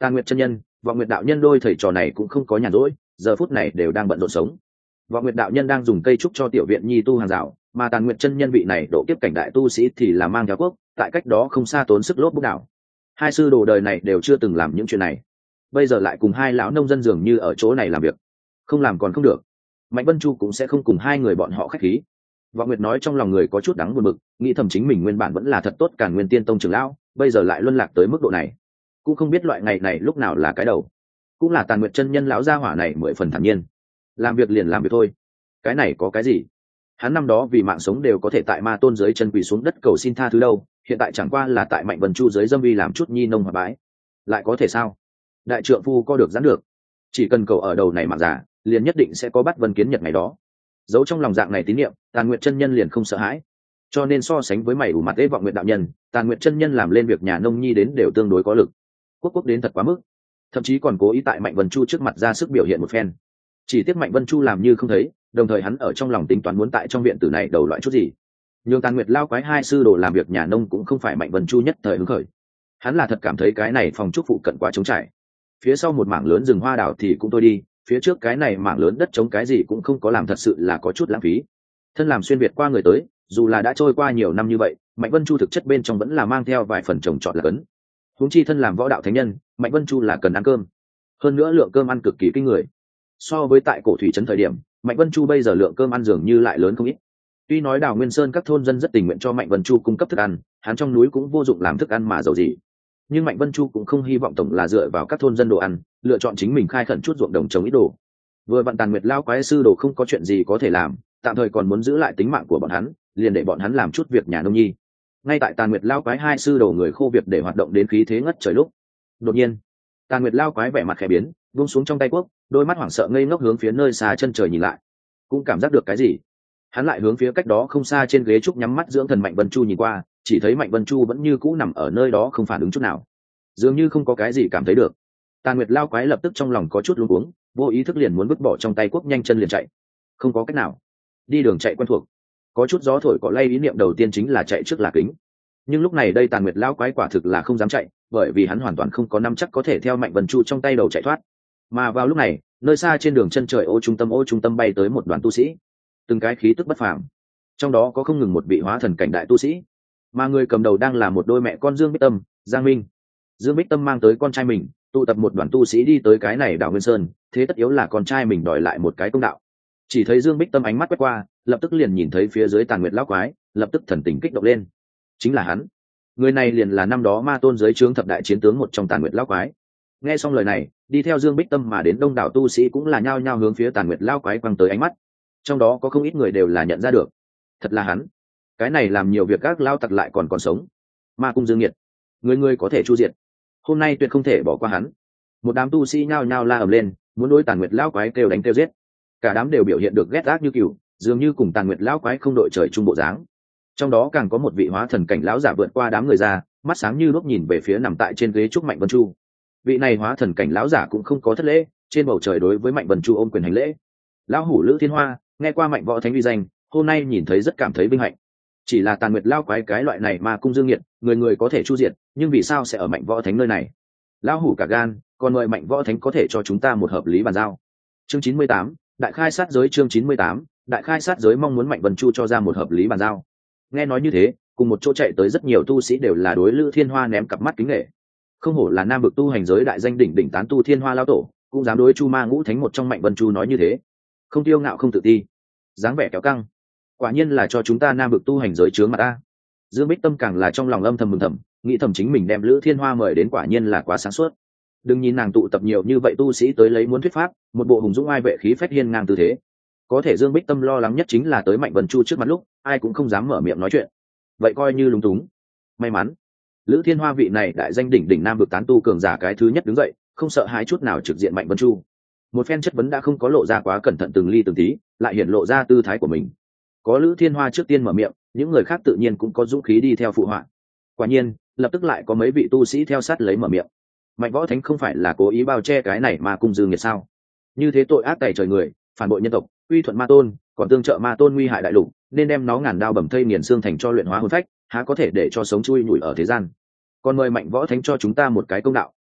Tàn Nguyệt chân nhân, Vọng Nguyệt đạo nhân đôi thầy trò này cũng không có nhàn rỗi, giờ phút này đều đang bận rộn sống. Vọng Nguyệt đạo nhân đang dùng cây trúc cho tiểu viện nhi tu hàng rào, mà Tàn Nguyệt chân nhân vị này độ kiếp cảnh đại tu sĩ thì là mang theo quốc, tại cách đó không xa tốn sức lốp bút đảo. Hai sư đồ đời này đều chưa từng làm những chuyện này, bây giờ lại cùng hai lão nông dân dường như ở chỗ này làm việc, không làm còn không được. Mạnh Vân Chu cũng sẽ không cùng hai người bọn họ khách khí. Vọng Nguyệt nói trong lòng người có chút đắng buồn bực, nghĩ thầm chính mình nguyên bản vẫn là thật tốt Càn Nguyên Tiên Tông trưởng lão, bây giờ lại luân lạc tới mức độ này, cũng không biết loại ngày này lúc nào là cái đầu. Cũng là Tàn Nguyệt chân nhân lão gia hỏa này mười phần thản nhiên, làm việc liền làm việc thôi, cái này có cái gì. Hắn năm đó vì mạng sống đều có thể tại Ma Tôn dưới chân quỳ xuống đất cầu xin tha thứ đâu, hiện tại chẳng qua là tại Mạnh Vân Chu dưới dâm vi làm chút nhi nông hòa bái, lại có thể sao? Đại trượng phu có được giãn được, chỉ cần cầu ở đầu này mạng giả, liền nhất định sẽ có bắt Vân Kiến Nhật ngày đó. Giấu trong lòng dạng này tín niệm, Tàn Nguyệt chân nhân liền không sợ hãi. Cho nên so sánh với mày ủ mặt ế Vọng Nguyệt đạo nhân, Tàn Nguyệt chân nhân làm lên việc nhà nông nhi đến đều tương đối có lực. Quốc quốc đến thật quá mức, thậm chí còn cố ý tại Mạnh Vân Chu trước mặt ra sức biểu hiện một phen. Chỉ tiếc Mạnh Vân Chu làm như không thấy, đồng thời hắn ở trong lòng tính toán muốn tại trong viện tử này đầu loại chút gì. Nhưng Tàn Nguyệt lao quái hai sư đồ làm việc nhà nông cũng không phải Mạnh Vân Chu nhất thời hứng khởi. Hắn là thật cảm thấy cái này phòng trúc phụ cận quá trống trải. Phía sau một mảng lớn rừng hoa đào thì cũng thôi đi, phía trước cái này mảng lớn đất trống cái gì cũng không có làm, thật sự là có chút lãng phí. Thân làm xuyên việt qua người tới, dù là đã trôi qua nhiều năm như vậy, Mạnh Vân Chu thực chất bên trong vẫn là mang theo vài phần trồng trọt là cấn. Huống chi thân làm võ đạo thánh nhân, Mạnh Vân Chu là cần ăn cơm, hơn nữa lượng cơm ăn cực kỳ kinh người. So với tại cổ thủy trấn thời điểm, Mạnh Vân Chu bây giờ lượng cơm ăn dường như lại lớn không ít. Tuy nói Đào Nguyên Sơn các thôn dân rất tình nguyện cho Mạnh Vân Chu cung cấp thức ăn, hắn trong núi cũng vô dụng làm thức ăn mà giàu gì, nhưng Mạnh Vân Chu cũng không hy vọng tổng là dựa vào các thôn dân đồ ăn, lựa chọn chính mình khai khẩn chút ruộng đồng trồng ít đồ. Vừa vặn Tàn Nguyệt lao quái sư đồ không có chuyện gì có thể làm, tạm thời còn muốn giữ lại tính mạng của bọn hắn, liền để bọn hắn làm chút việc nhà nông nhi. Ngay tại Tàn Nguyệt lao quái hai sư đồ người khô việc để hoạt động đến khí thế ngất trời lúc, đột nhiên Tàn Nguyệt lao quái vẻ mặt khẽ biến, buông xuống trong tay cuốc, đôi mắt hoảng sợ ngây ngốc hướng phía nơi xa chân trời nhìn lại. Cũng cảm giác được cái gì, hắn lại hướng phía cách đó không xa trên ghế trúc nhắm mắt dưỡng thần Mạnh Vân Chu nhìn qua, chỉ thấy Mạnh Vân Chu vẫn như cũ nằm ở nơi đó không phản ứng chút nào, dường như không có cái gì cảm thấy được. Tàn Nguyệt lao quái lập tức trong lòng có chút luống cuống, vô ý thức liền muốn vứt bỏ trong tay cuốc, nhanh chân liền chạy. Không có cách nào, đi đường chạy quen thuộc, có chút gió thổi cỏ lay, ý niệm đầu tiên chính là chạy trước là kính. Nhưng lúc này đây Tàn Nguyệt lao quái quả thực là không dám chạy, bởi vì hắn hoàn toàn không có nắm chắc có thể theo Mạnh Vân Chu trong tay đầu chạy thoát. Mà vào lúc này, nơi xa trên đường chân trời ô trung tâm ô trung tâm bay tới một đoàn tu sĩ, từng cái khí tức bất phàm, trong đó có không ngừng một vị hóa thần cảnh đại tu sĩ, mà người cầm đầu đang là một đôi mẹ con Dương Bích Tâm, Giang Minh. Dương Bích Tâm mang tới con trai mình, tụ tập một đoàn tu sĩ đi tới cái này Đào Nguyên Sơn, thế tất yếu là con trai mình đòi lại một cái công đạo. Chỉ thấy Dương Bích Tâm ánh mắt quét qua, lập tức liền nhìn thấy phía dưới Tàn Nguyệt lão quái, lập tức thần tình kích động lên. Chính là hắn, người này liền là năm đó Ma Tôn dưới trướng thập đại chiến tướng một trong Tàn Nguyệt lão quái. Nghe xong lời này, đi theo Dương Bích Tâm mà đến đông đảo tu sĩ cũng là nhao nhao hướng phía Tàn Nguyệt lão quái quăng tới ánh mắt, trong đó có không ít người đều là nhận ra được, thật là hắn, cái này làm nhiều việc các lao tặc lại còn còn sống. Ma cung Dương Nghiệt, người người có thể chu diệt, hôm nay tuyệt không thể bỏ qua hắn. Một đám tu sĩ nhao nhao la ầm lên, muốn đối Tàn Nguyệt lão quái kêu đánh kêu giết. Cả đám đều biểu hiện được ghét ác như cừu, dường như cùng Tàn Nguyệt lão quái không đội trời chung bộ dáng. Trong đó càng có một vị hóa thần cảnh lão giả vượt qua đám người ra, mắt sáng như đuốc nhìn về phía nằm tại trên ghế trúc Mạnh Vân Chu. Vị này hóa thần cảnh lão giả cũng không có thất lễ, trên bầu trời đối với Mạnh Vân Chu ôm quyền hành lễ. Lão hủ Lữ Thiên Hoa, nghe qua Mạnh võ thánh uy danh, hôm nay nhìn thấy rất cảm thấy vinh hạnh. Chỉ là Tàn Nguyệt lão quái cái loại này Ma cung Dương Nghiệt, người người có thể chu diệt, nhưng vì sao sẽ ở Mạnh võ thánh nơi này? Lão hủ cả gan, còn mời Mạnh võ thánh có thể cho chúng ta một hợp lý bàn giao. Chương chín mươi tám, đại khai sát giới. Chương chín mươi tám, đại khai sát giới, mong muốn Mạnh Vân Chu cho ra một hợp lý bàn giao. Nghe nói như thế, cùng một chỗ chạy tới rất nhiều tu sĩ đều là đối Lữ Thiên Hoa ném cặp mắt kính nể. Không hổ là nam vực tu hành giới đại danh đỉnh đỉnh tán tu Thiên Hoa lão tổ, cũng dám đối Chu Ma Ngũ Thánh một trong Mạnh Vân Chu nói như thế, không tiêu ngạo không tự ti, dáng vẻ kéo căng, quả nhiên là cho chúng ta nam vực tu hành giới chướng mặt ta. Dương Bích Tâm càng là trong lòng âm thầm mừng thầm, nghĩ thầm chính mình đem Lữ Thiên Hoa mời đến quả nhiên là quá sáng suốt. Đừng nhìn nàng tụ tập nhiều như vậy tu sĩ tới lấy muốn thuyết pháp, một bộ hùng dũng ai vệ khí phách hiên ngang tư thế. Có thể Dương Bích Tâm lo lắng nhất chính là tới Mạnh Vân Chu trước mặt lúc, ai cũng không dám mở miệng nói chuyện, vậy coi như lúng túng. May mắn, Lữ Thiên Hoa vị này đại danh đỉnh đỉnh nam vực tán tu cường giả cái thứ nhất đứng dậy, không sợ hãi chút nào trực diện Mạnh Vân Chu. Một phen chất vấn đã không có lộ ra quá cẩn thận từng ly từng tí, lại hiện lộ ra tư thái của mình. Có Lữ Thiên Hoa trước tiên mở miệng, những người khác tự nhiên cũng có dũng khí đi theo phụ họa. Quả nhiên, lập tức lại có mấy vị tu sĩ theo sát lấy mở miệng. Mạnh võ thánh không phải là cố ý bao che cái này mà cung Dương Nghiệt sao? Như thế tội ác tày trời người, phản bội nhân tộc, uy thuận Ma Tôn, còn tương trợ Ma Tôn nguy hại đại lục, nên đem nó ngàn đao bầm thây nghiền xương thành cho luyện hóa hồn phách, há có thể để cho sống chui nhủi ở thế gian. Còn mời Mạnh võ thánh cho chúng ta một cái công đạo,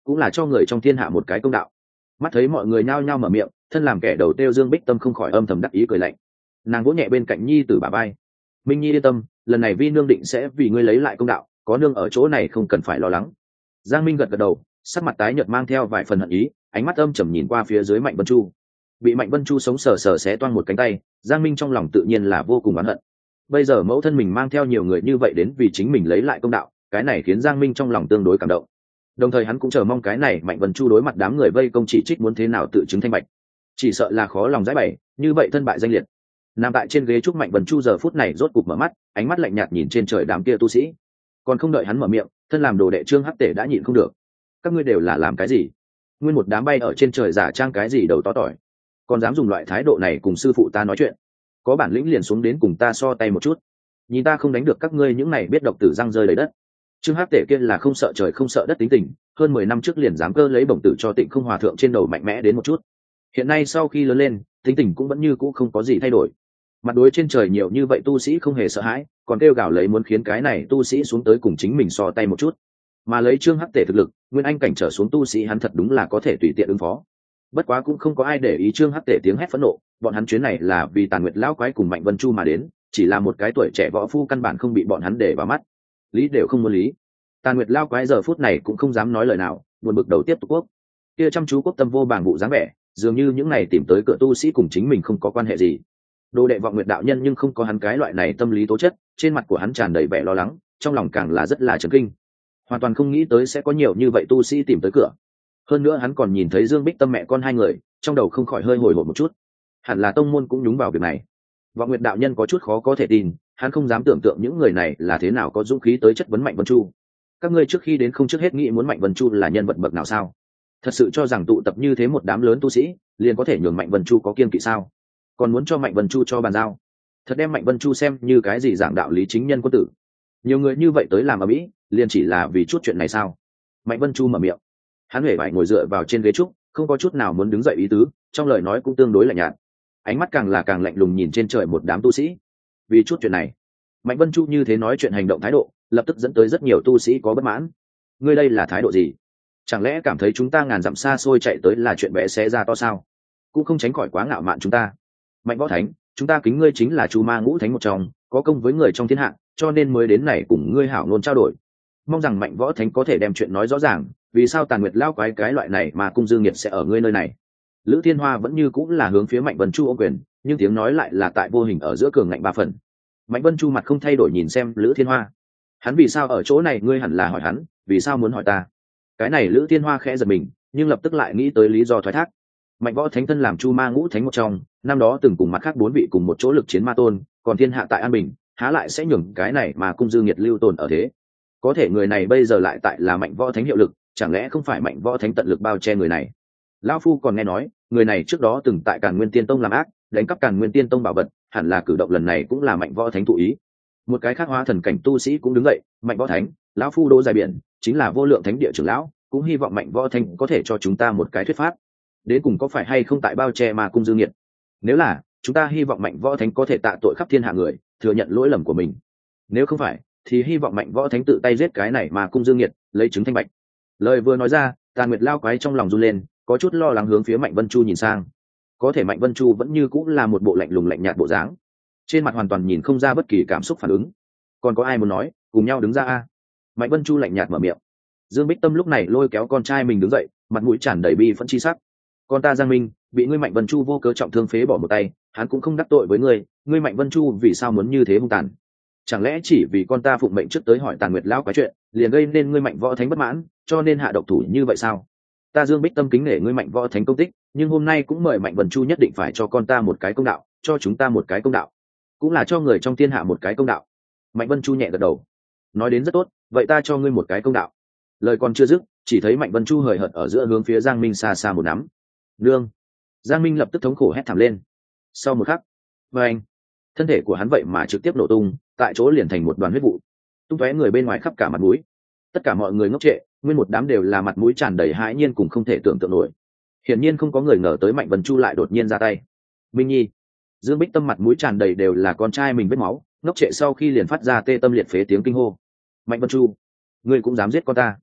cũng là cho người trong thiên hạ một cái công đạo. Mắt thấy mọi người nhao nhao mở miệng, thân làm kẻ đầu tiêu Dương Bích Tâm không khỏi âm thầm đắc ý cười lạnh. Nàng vỗ nhẹ bên cạnh nhi tử bà bay. Minh Nhi yên tâm, lần này vi nương định sẽ vì ngươi lấy lại công đạo, có nương ở chỗ này không cần phải lo lắng. Giang Minh gật gật đầu, sắc mặt tái nhợt mang theo vài phần hận ý, ánh mắt âm trầm nhìn qua phía dưới Mạnh Vân Chu. Bị Mạnh Vân Chu sống sờ sờ xé toang một cánh tay, Giang Minh trong lòng tự nhiên là vô cùng oán hận. Bây giờ mẫu thân mình mang theo nhiều người như vậy đến vì chính mình lấy lại công đạo, cái này khiến Giang Minh trong lòng tương đối cảm động. Đồng thời hắn cũng chờ mong cái này Mạnh Vân Chu đối mặt đám người vây công chỉ trích muốn thế nào tự chứng thanh bạch, chỉ sợ là khó lòng giải bày, như vậy thân bại danh liệt. Nằm tại trên ghế trúc Mạnh Vân Chu giờ phút này rốt cục mở mắt, ánh mắt lạnh nhạt nhìn trên trời đám kia tu sĩ. Còn không đợi hắn mở miệng, thân làm đồ đệ Trương Hắc Tể đã nhịn không được. Các ngươi đều là làm cái gì? Nguyên một đám bay ở trên trời giả trang cái gì đầu to tỏi, còn dám dùng loại thái độ này cùng sư phụ ta nói chuyện? Có bản lĩnh liền xuống đến cùng ta so tay một chút, nhìn ta không đánh được các ngươi những này biết độc tử răng rơi đầy đất. Trương Hắc Tể kia là không sợ trời không sợ đất tính tình, hơn mười năm trước liền dám cơ lấy bổng tử cho Tịnh Không Hòa thượng trên đầu mạnh mẽ đến một chút. Hiện nay sau khi lớn lên, tính tình cũng vẫn như cũ không có gì thay đổi. Mặt đối trên trời nhiều như vậy tu sĩ không hề sợ hãi, còn kêu gào lấy muốn khiến cái này tu sĩ xuống tới cùng chính mình so tay một chút. Mà lấy Trương Hắc Tể thực lực, nguyên anh cảnh trở xuống tu sĩ hắn thật đúng là có thể tùy tiện ứng phó. Bất quá cũng không có ai để ý Trương Hắc Tể tiếng hét phẫn nộ, bọn hắn chuyến này là vì Tàn Nguyệt lão quái cùng Mạnh Vân Chu mà đến, chỉ là một cái tuổi trẻ võ phu căn bản không bị bọn hắn để vào mắt. Lý đều không muốn lý. Tàn Nguyệt lão quái giờ phút này cũng không dám nói lời nào, buồn bực đầu tiếp tục quốc. Kia chăm chú quốc tâm vô bàng vụ dáng vẻ, dường như những này tìm tới cửa tu sĩ cùng chính mình không có quan hệ gì. Đồ đệ Vọng Nguyệt đạo nhân nhưng không có hắn cái loại này tâm lý tố chất, trên mặt của hắn tràn đầy vẻ lo lắng, trong lòng càng là rất là chấn kinh. Hoàn toàn không nghĩ tới sẽ có nhiều như vậy tu sĩ tìm tới cửa. Hơn nữa hắn còn nhìn thấy Dương Bích Tâm mẹ con hai người, trong đầu không khỏi hơi hồi hộp một chút. Hẳn là tông môn cũng nhúng vào việc này. Vọng Nguyệt đạo nhân có chút khó có thể tin, hắn không dám tưởng tượng những người này là thế nào có dũng khí tới chất vấn Mạnh Vân Chu. Các ngươi trước khi đến không trước hết nghĩ muốn Mạnh Vân Chu là nhân vật bậc nào sao? Thật sự cho rằng tụ tập như thế một đám lớn tu sĩ, liền có thể nhường Mạnh Vân Chu có kiêng kỵ sao? Còn muốn cho Mạnh Vân Chu cho bàn giao? Thật đem Mạnh Vân Chu xem như cái gì giảng đạo lý chính nhân quân tử? Nhiều người như vậy tới làm ở mỹ, liền chỉ là vì chút chuyện này sao? Mạnh Vân Chu mở miệng, hắn hề phải ngồi dựa vào trên ghế trúc, không có chút nào muốn đứng dậy ý tứ, trong lời nói cũng tương đối lạnh nhạt, ánh mắt càng là càng lạnh lùng nhìn trên trời một đám tu sĩ. Vì chút chuyện này, Mạnh Vân Chu như thế nói chuyện hành động thái độ, lập tức dẫn tới rất nhiều tu sĩ có bất mãn. Ngươi đây là thái độ gì? Chẳng lẽ cảm thấy chúng ta ngàn dặm xa xôi chạy tới là chuyện bé xé ra to sao? Cũng không tránh khỏi quá ngạo mạn chúng ta. Mạnh Võ Thánh, chúng ta kính ngươi chính là Chu Ma Ngũ Thánh một trong, có công với người trong thiên hạ, cho nên mới đến này cùng ngươi hảo ngôn trao đổi. Mong rằng Mạnh Võ Thánh có thể đem chuyện nói rõ ràng, vì sao Tàn Nguyệt lao quái cái loại này mà cung dương nghiệt sẽ ở ngươi nơi này? Lữ Thiên Hoa vẫn như cũng là hướng phía Mạnh Vân Chu ô quyền, nhưng tiếng nói lại là tại vô hình ở giữa cường ngạnh ba phần. Mạnh Vân Chu mặt không thay đổi nhìn xem Lữ Thiên Hoa, hắn vì sao ở chỗ này? Ngươi hẳn là hỏi hắn, vì sao muốn hỏi ta? Cái này Lữ Thiên Hoa khẽ giật mình, nhưng lập tức lại nghĩ tới lý do thoái thác. Mạnh Võ Thánh thân làm Chu Ma Ngũ Thánh một trong, năm đó từng cùng mặt khác bốn vị cùng một chỗ lực chiến ma tôn, còn thiên hạ tại an bình, há lại sẽ nhường cái này mà cung dư nghiệt lưu tồn ở thế? Có thể người này bây giờ lại tại là Mạnh Võ Thánh hiệu lực, chẳng lẽ không phải Mạnh Võ Thánh tận lực bao che người này? Lão phu còn nghe nói, người này trước đó từng tại Càn Nguyên Tiên Tông làm ác, đánh cắp Càn Nguyên Tiên Tông bảo vật, hẳn là cử động lần này cũng là Mạnh Võ Thánh thụ ý. Một cái khác hóa thần cảnh tu sĩ cũng đứng dậy, Mạnh Võ Thánh, lão phu Đỗ Dài Biển, chính là vô lượng thánh địa trưởng lão, cũng hy vọng Mạnh Võ Thánh có thể cho chúng ta một cái thuyết pháp. Đến cùng có phải hay không tại bao che mà cung dương nghiệt? Nếu là, chúng ta hy vọng Mạnh Võ Thánh có thể tạ tội khắp thiên hạ người, thừa nhận lỗi lầm của mình. Nếu không phải, thì hy vọng Mạnh Võ Thánh tự tay giết cái này mà cung dương nghiệt, lấy chứng thanh bạch. Lời vừa nói ra, Tàn Nguyệt lao quái trong lòng run lên, có chút lo lắng hướng phía Mạnh Vân Chu nhìn sang. Có thể Mạnh Vân Chu vẫn như cũng là một bộ lạnh lùng lạnh nhạt bộ dáng, trên mặt hoàn toàn nhìn không ra bất kỳ cảm xúc phản ứng. Còn có ai muốn nói, cùng nhau đứng ra a? Mạnh Vân Chu lạnh nhạt mở miệng. Dương Bích Tâm lúc này lôi kéo con trai mình đứng dậy, mặt mũi tràn đầy bi phẫn chi sắc. Con ta Giang Minh bị ngươi Mạnh Vân Chu vô cớ trọng thương phế bỏ một tay, hắn cũng không đắc tội với ngươi, ngươi Mạnh Vân Chu vì sao muốn như thế hung tàn? Chẳng lẽ chỉ vì con ta phụng mệnh trước tới hỏi Tàn Nguyệt lão quái chuyện, liền gây nên ngươi Mạnh Võ Thánh bất mãn, cho nên hạ độc thủ như vậy sao? Ta Dương Bích Tâm kính nể ngươi Mạnh Võ Thánh công tích, nhưng hôm nay cũng mời Mạnh Vân Chu nhất định phải cho con ta một cái công đạo, cho chúng ta một cái công đạo, cũng là cho người trong thiên hạ một cái công đạo. Mạnh Vân Chu nhẹ gật đầu, nói đến rất tốt, vậy ta cho ngươi một cái công đạo. Lời còn chưa dứt, chỉ thấy Mạnh Vân Chu hời hợt ở giữa hướng phía Giang Minh xa xa một nắm. Nương! Giang Minh lập tức thống khổ hét thảm lên. Sau một khắc, và anh, thân thể của hắn vậy mà trực tiếp nổ tung, tại chỗ liền thành một đoàn huyết vụ, tung tóe người bên ngoài khắp cả mặt mũi. Tất cả mọi người ngốc trệ, nguyên một đám đều là mặt mũi tràn đầy hãi nhiên cùng không thể tưởng tượng nổi. Hiển nhiên không có người ngờ tới Mạnh Vân Chu lại đột nhiên ra tay. Minh Nhi, Dương Bích Tâm mặt mũi tràn đầy đều là con trai mình vết máu, ngốc trệ sau khi liền phát ra tê tâm liệt phế tiếng kinh hô. Mạnh Vân Chu, ngươi cũng dám giết con ta?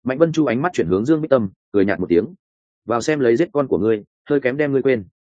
Mạnh Vân Chu ánh mắt chuyển hướng Dương Bích Tâm, cười nhạt một tiếng, vào xem lấy giết con của ngươi, hơi kém đem ngươi quên.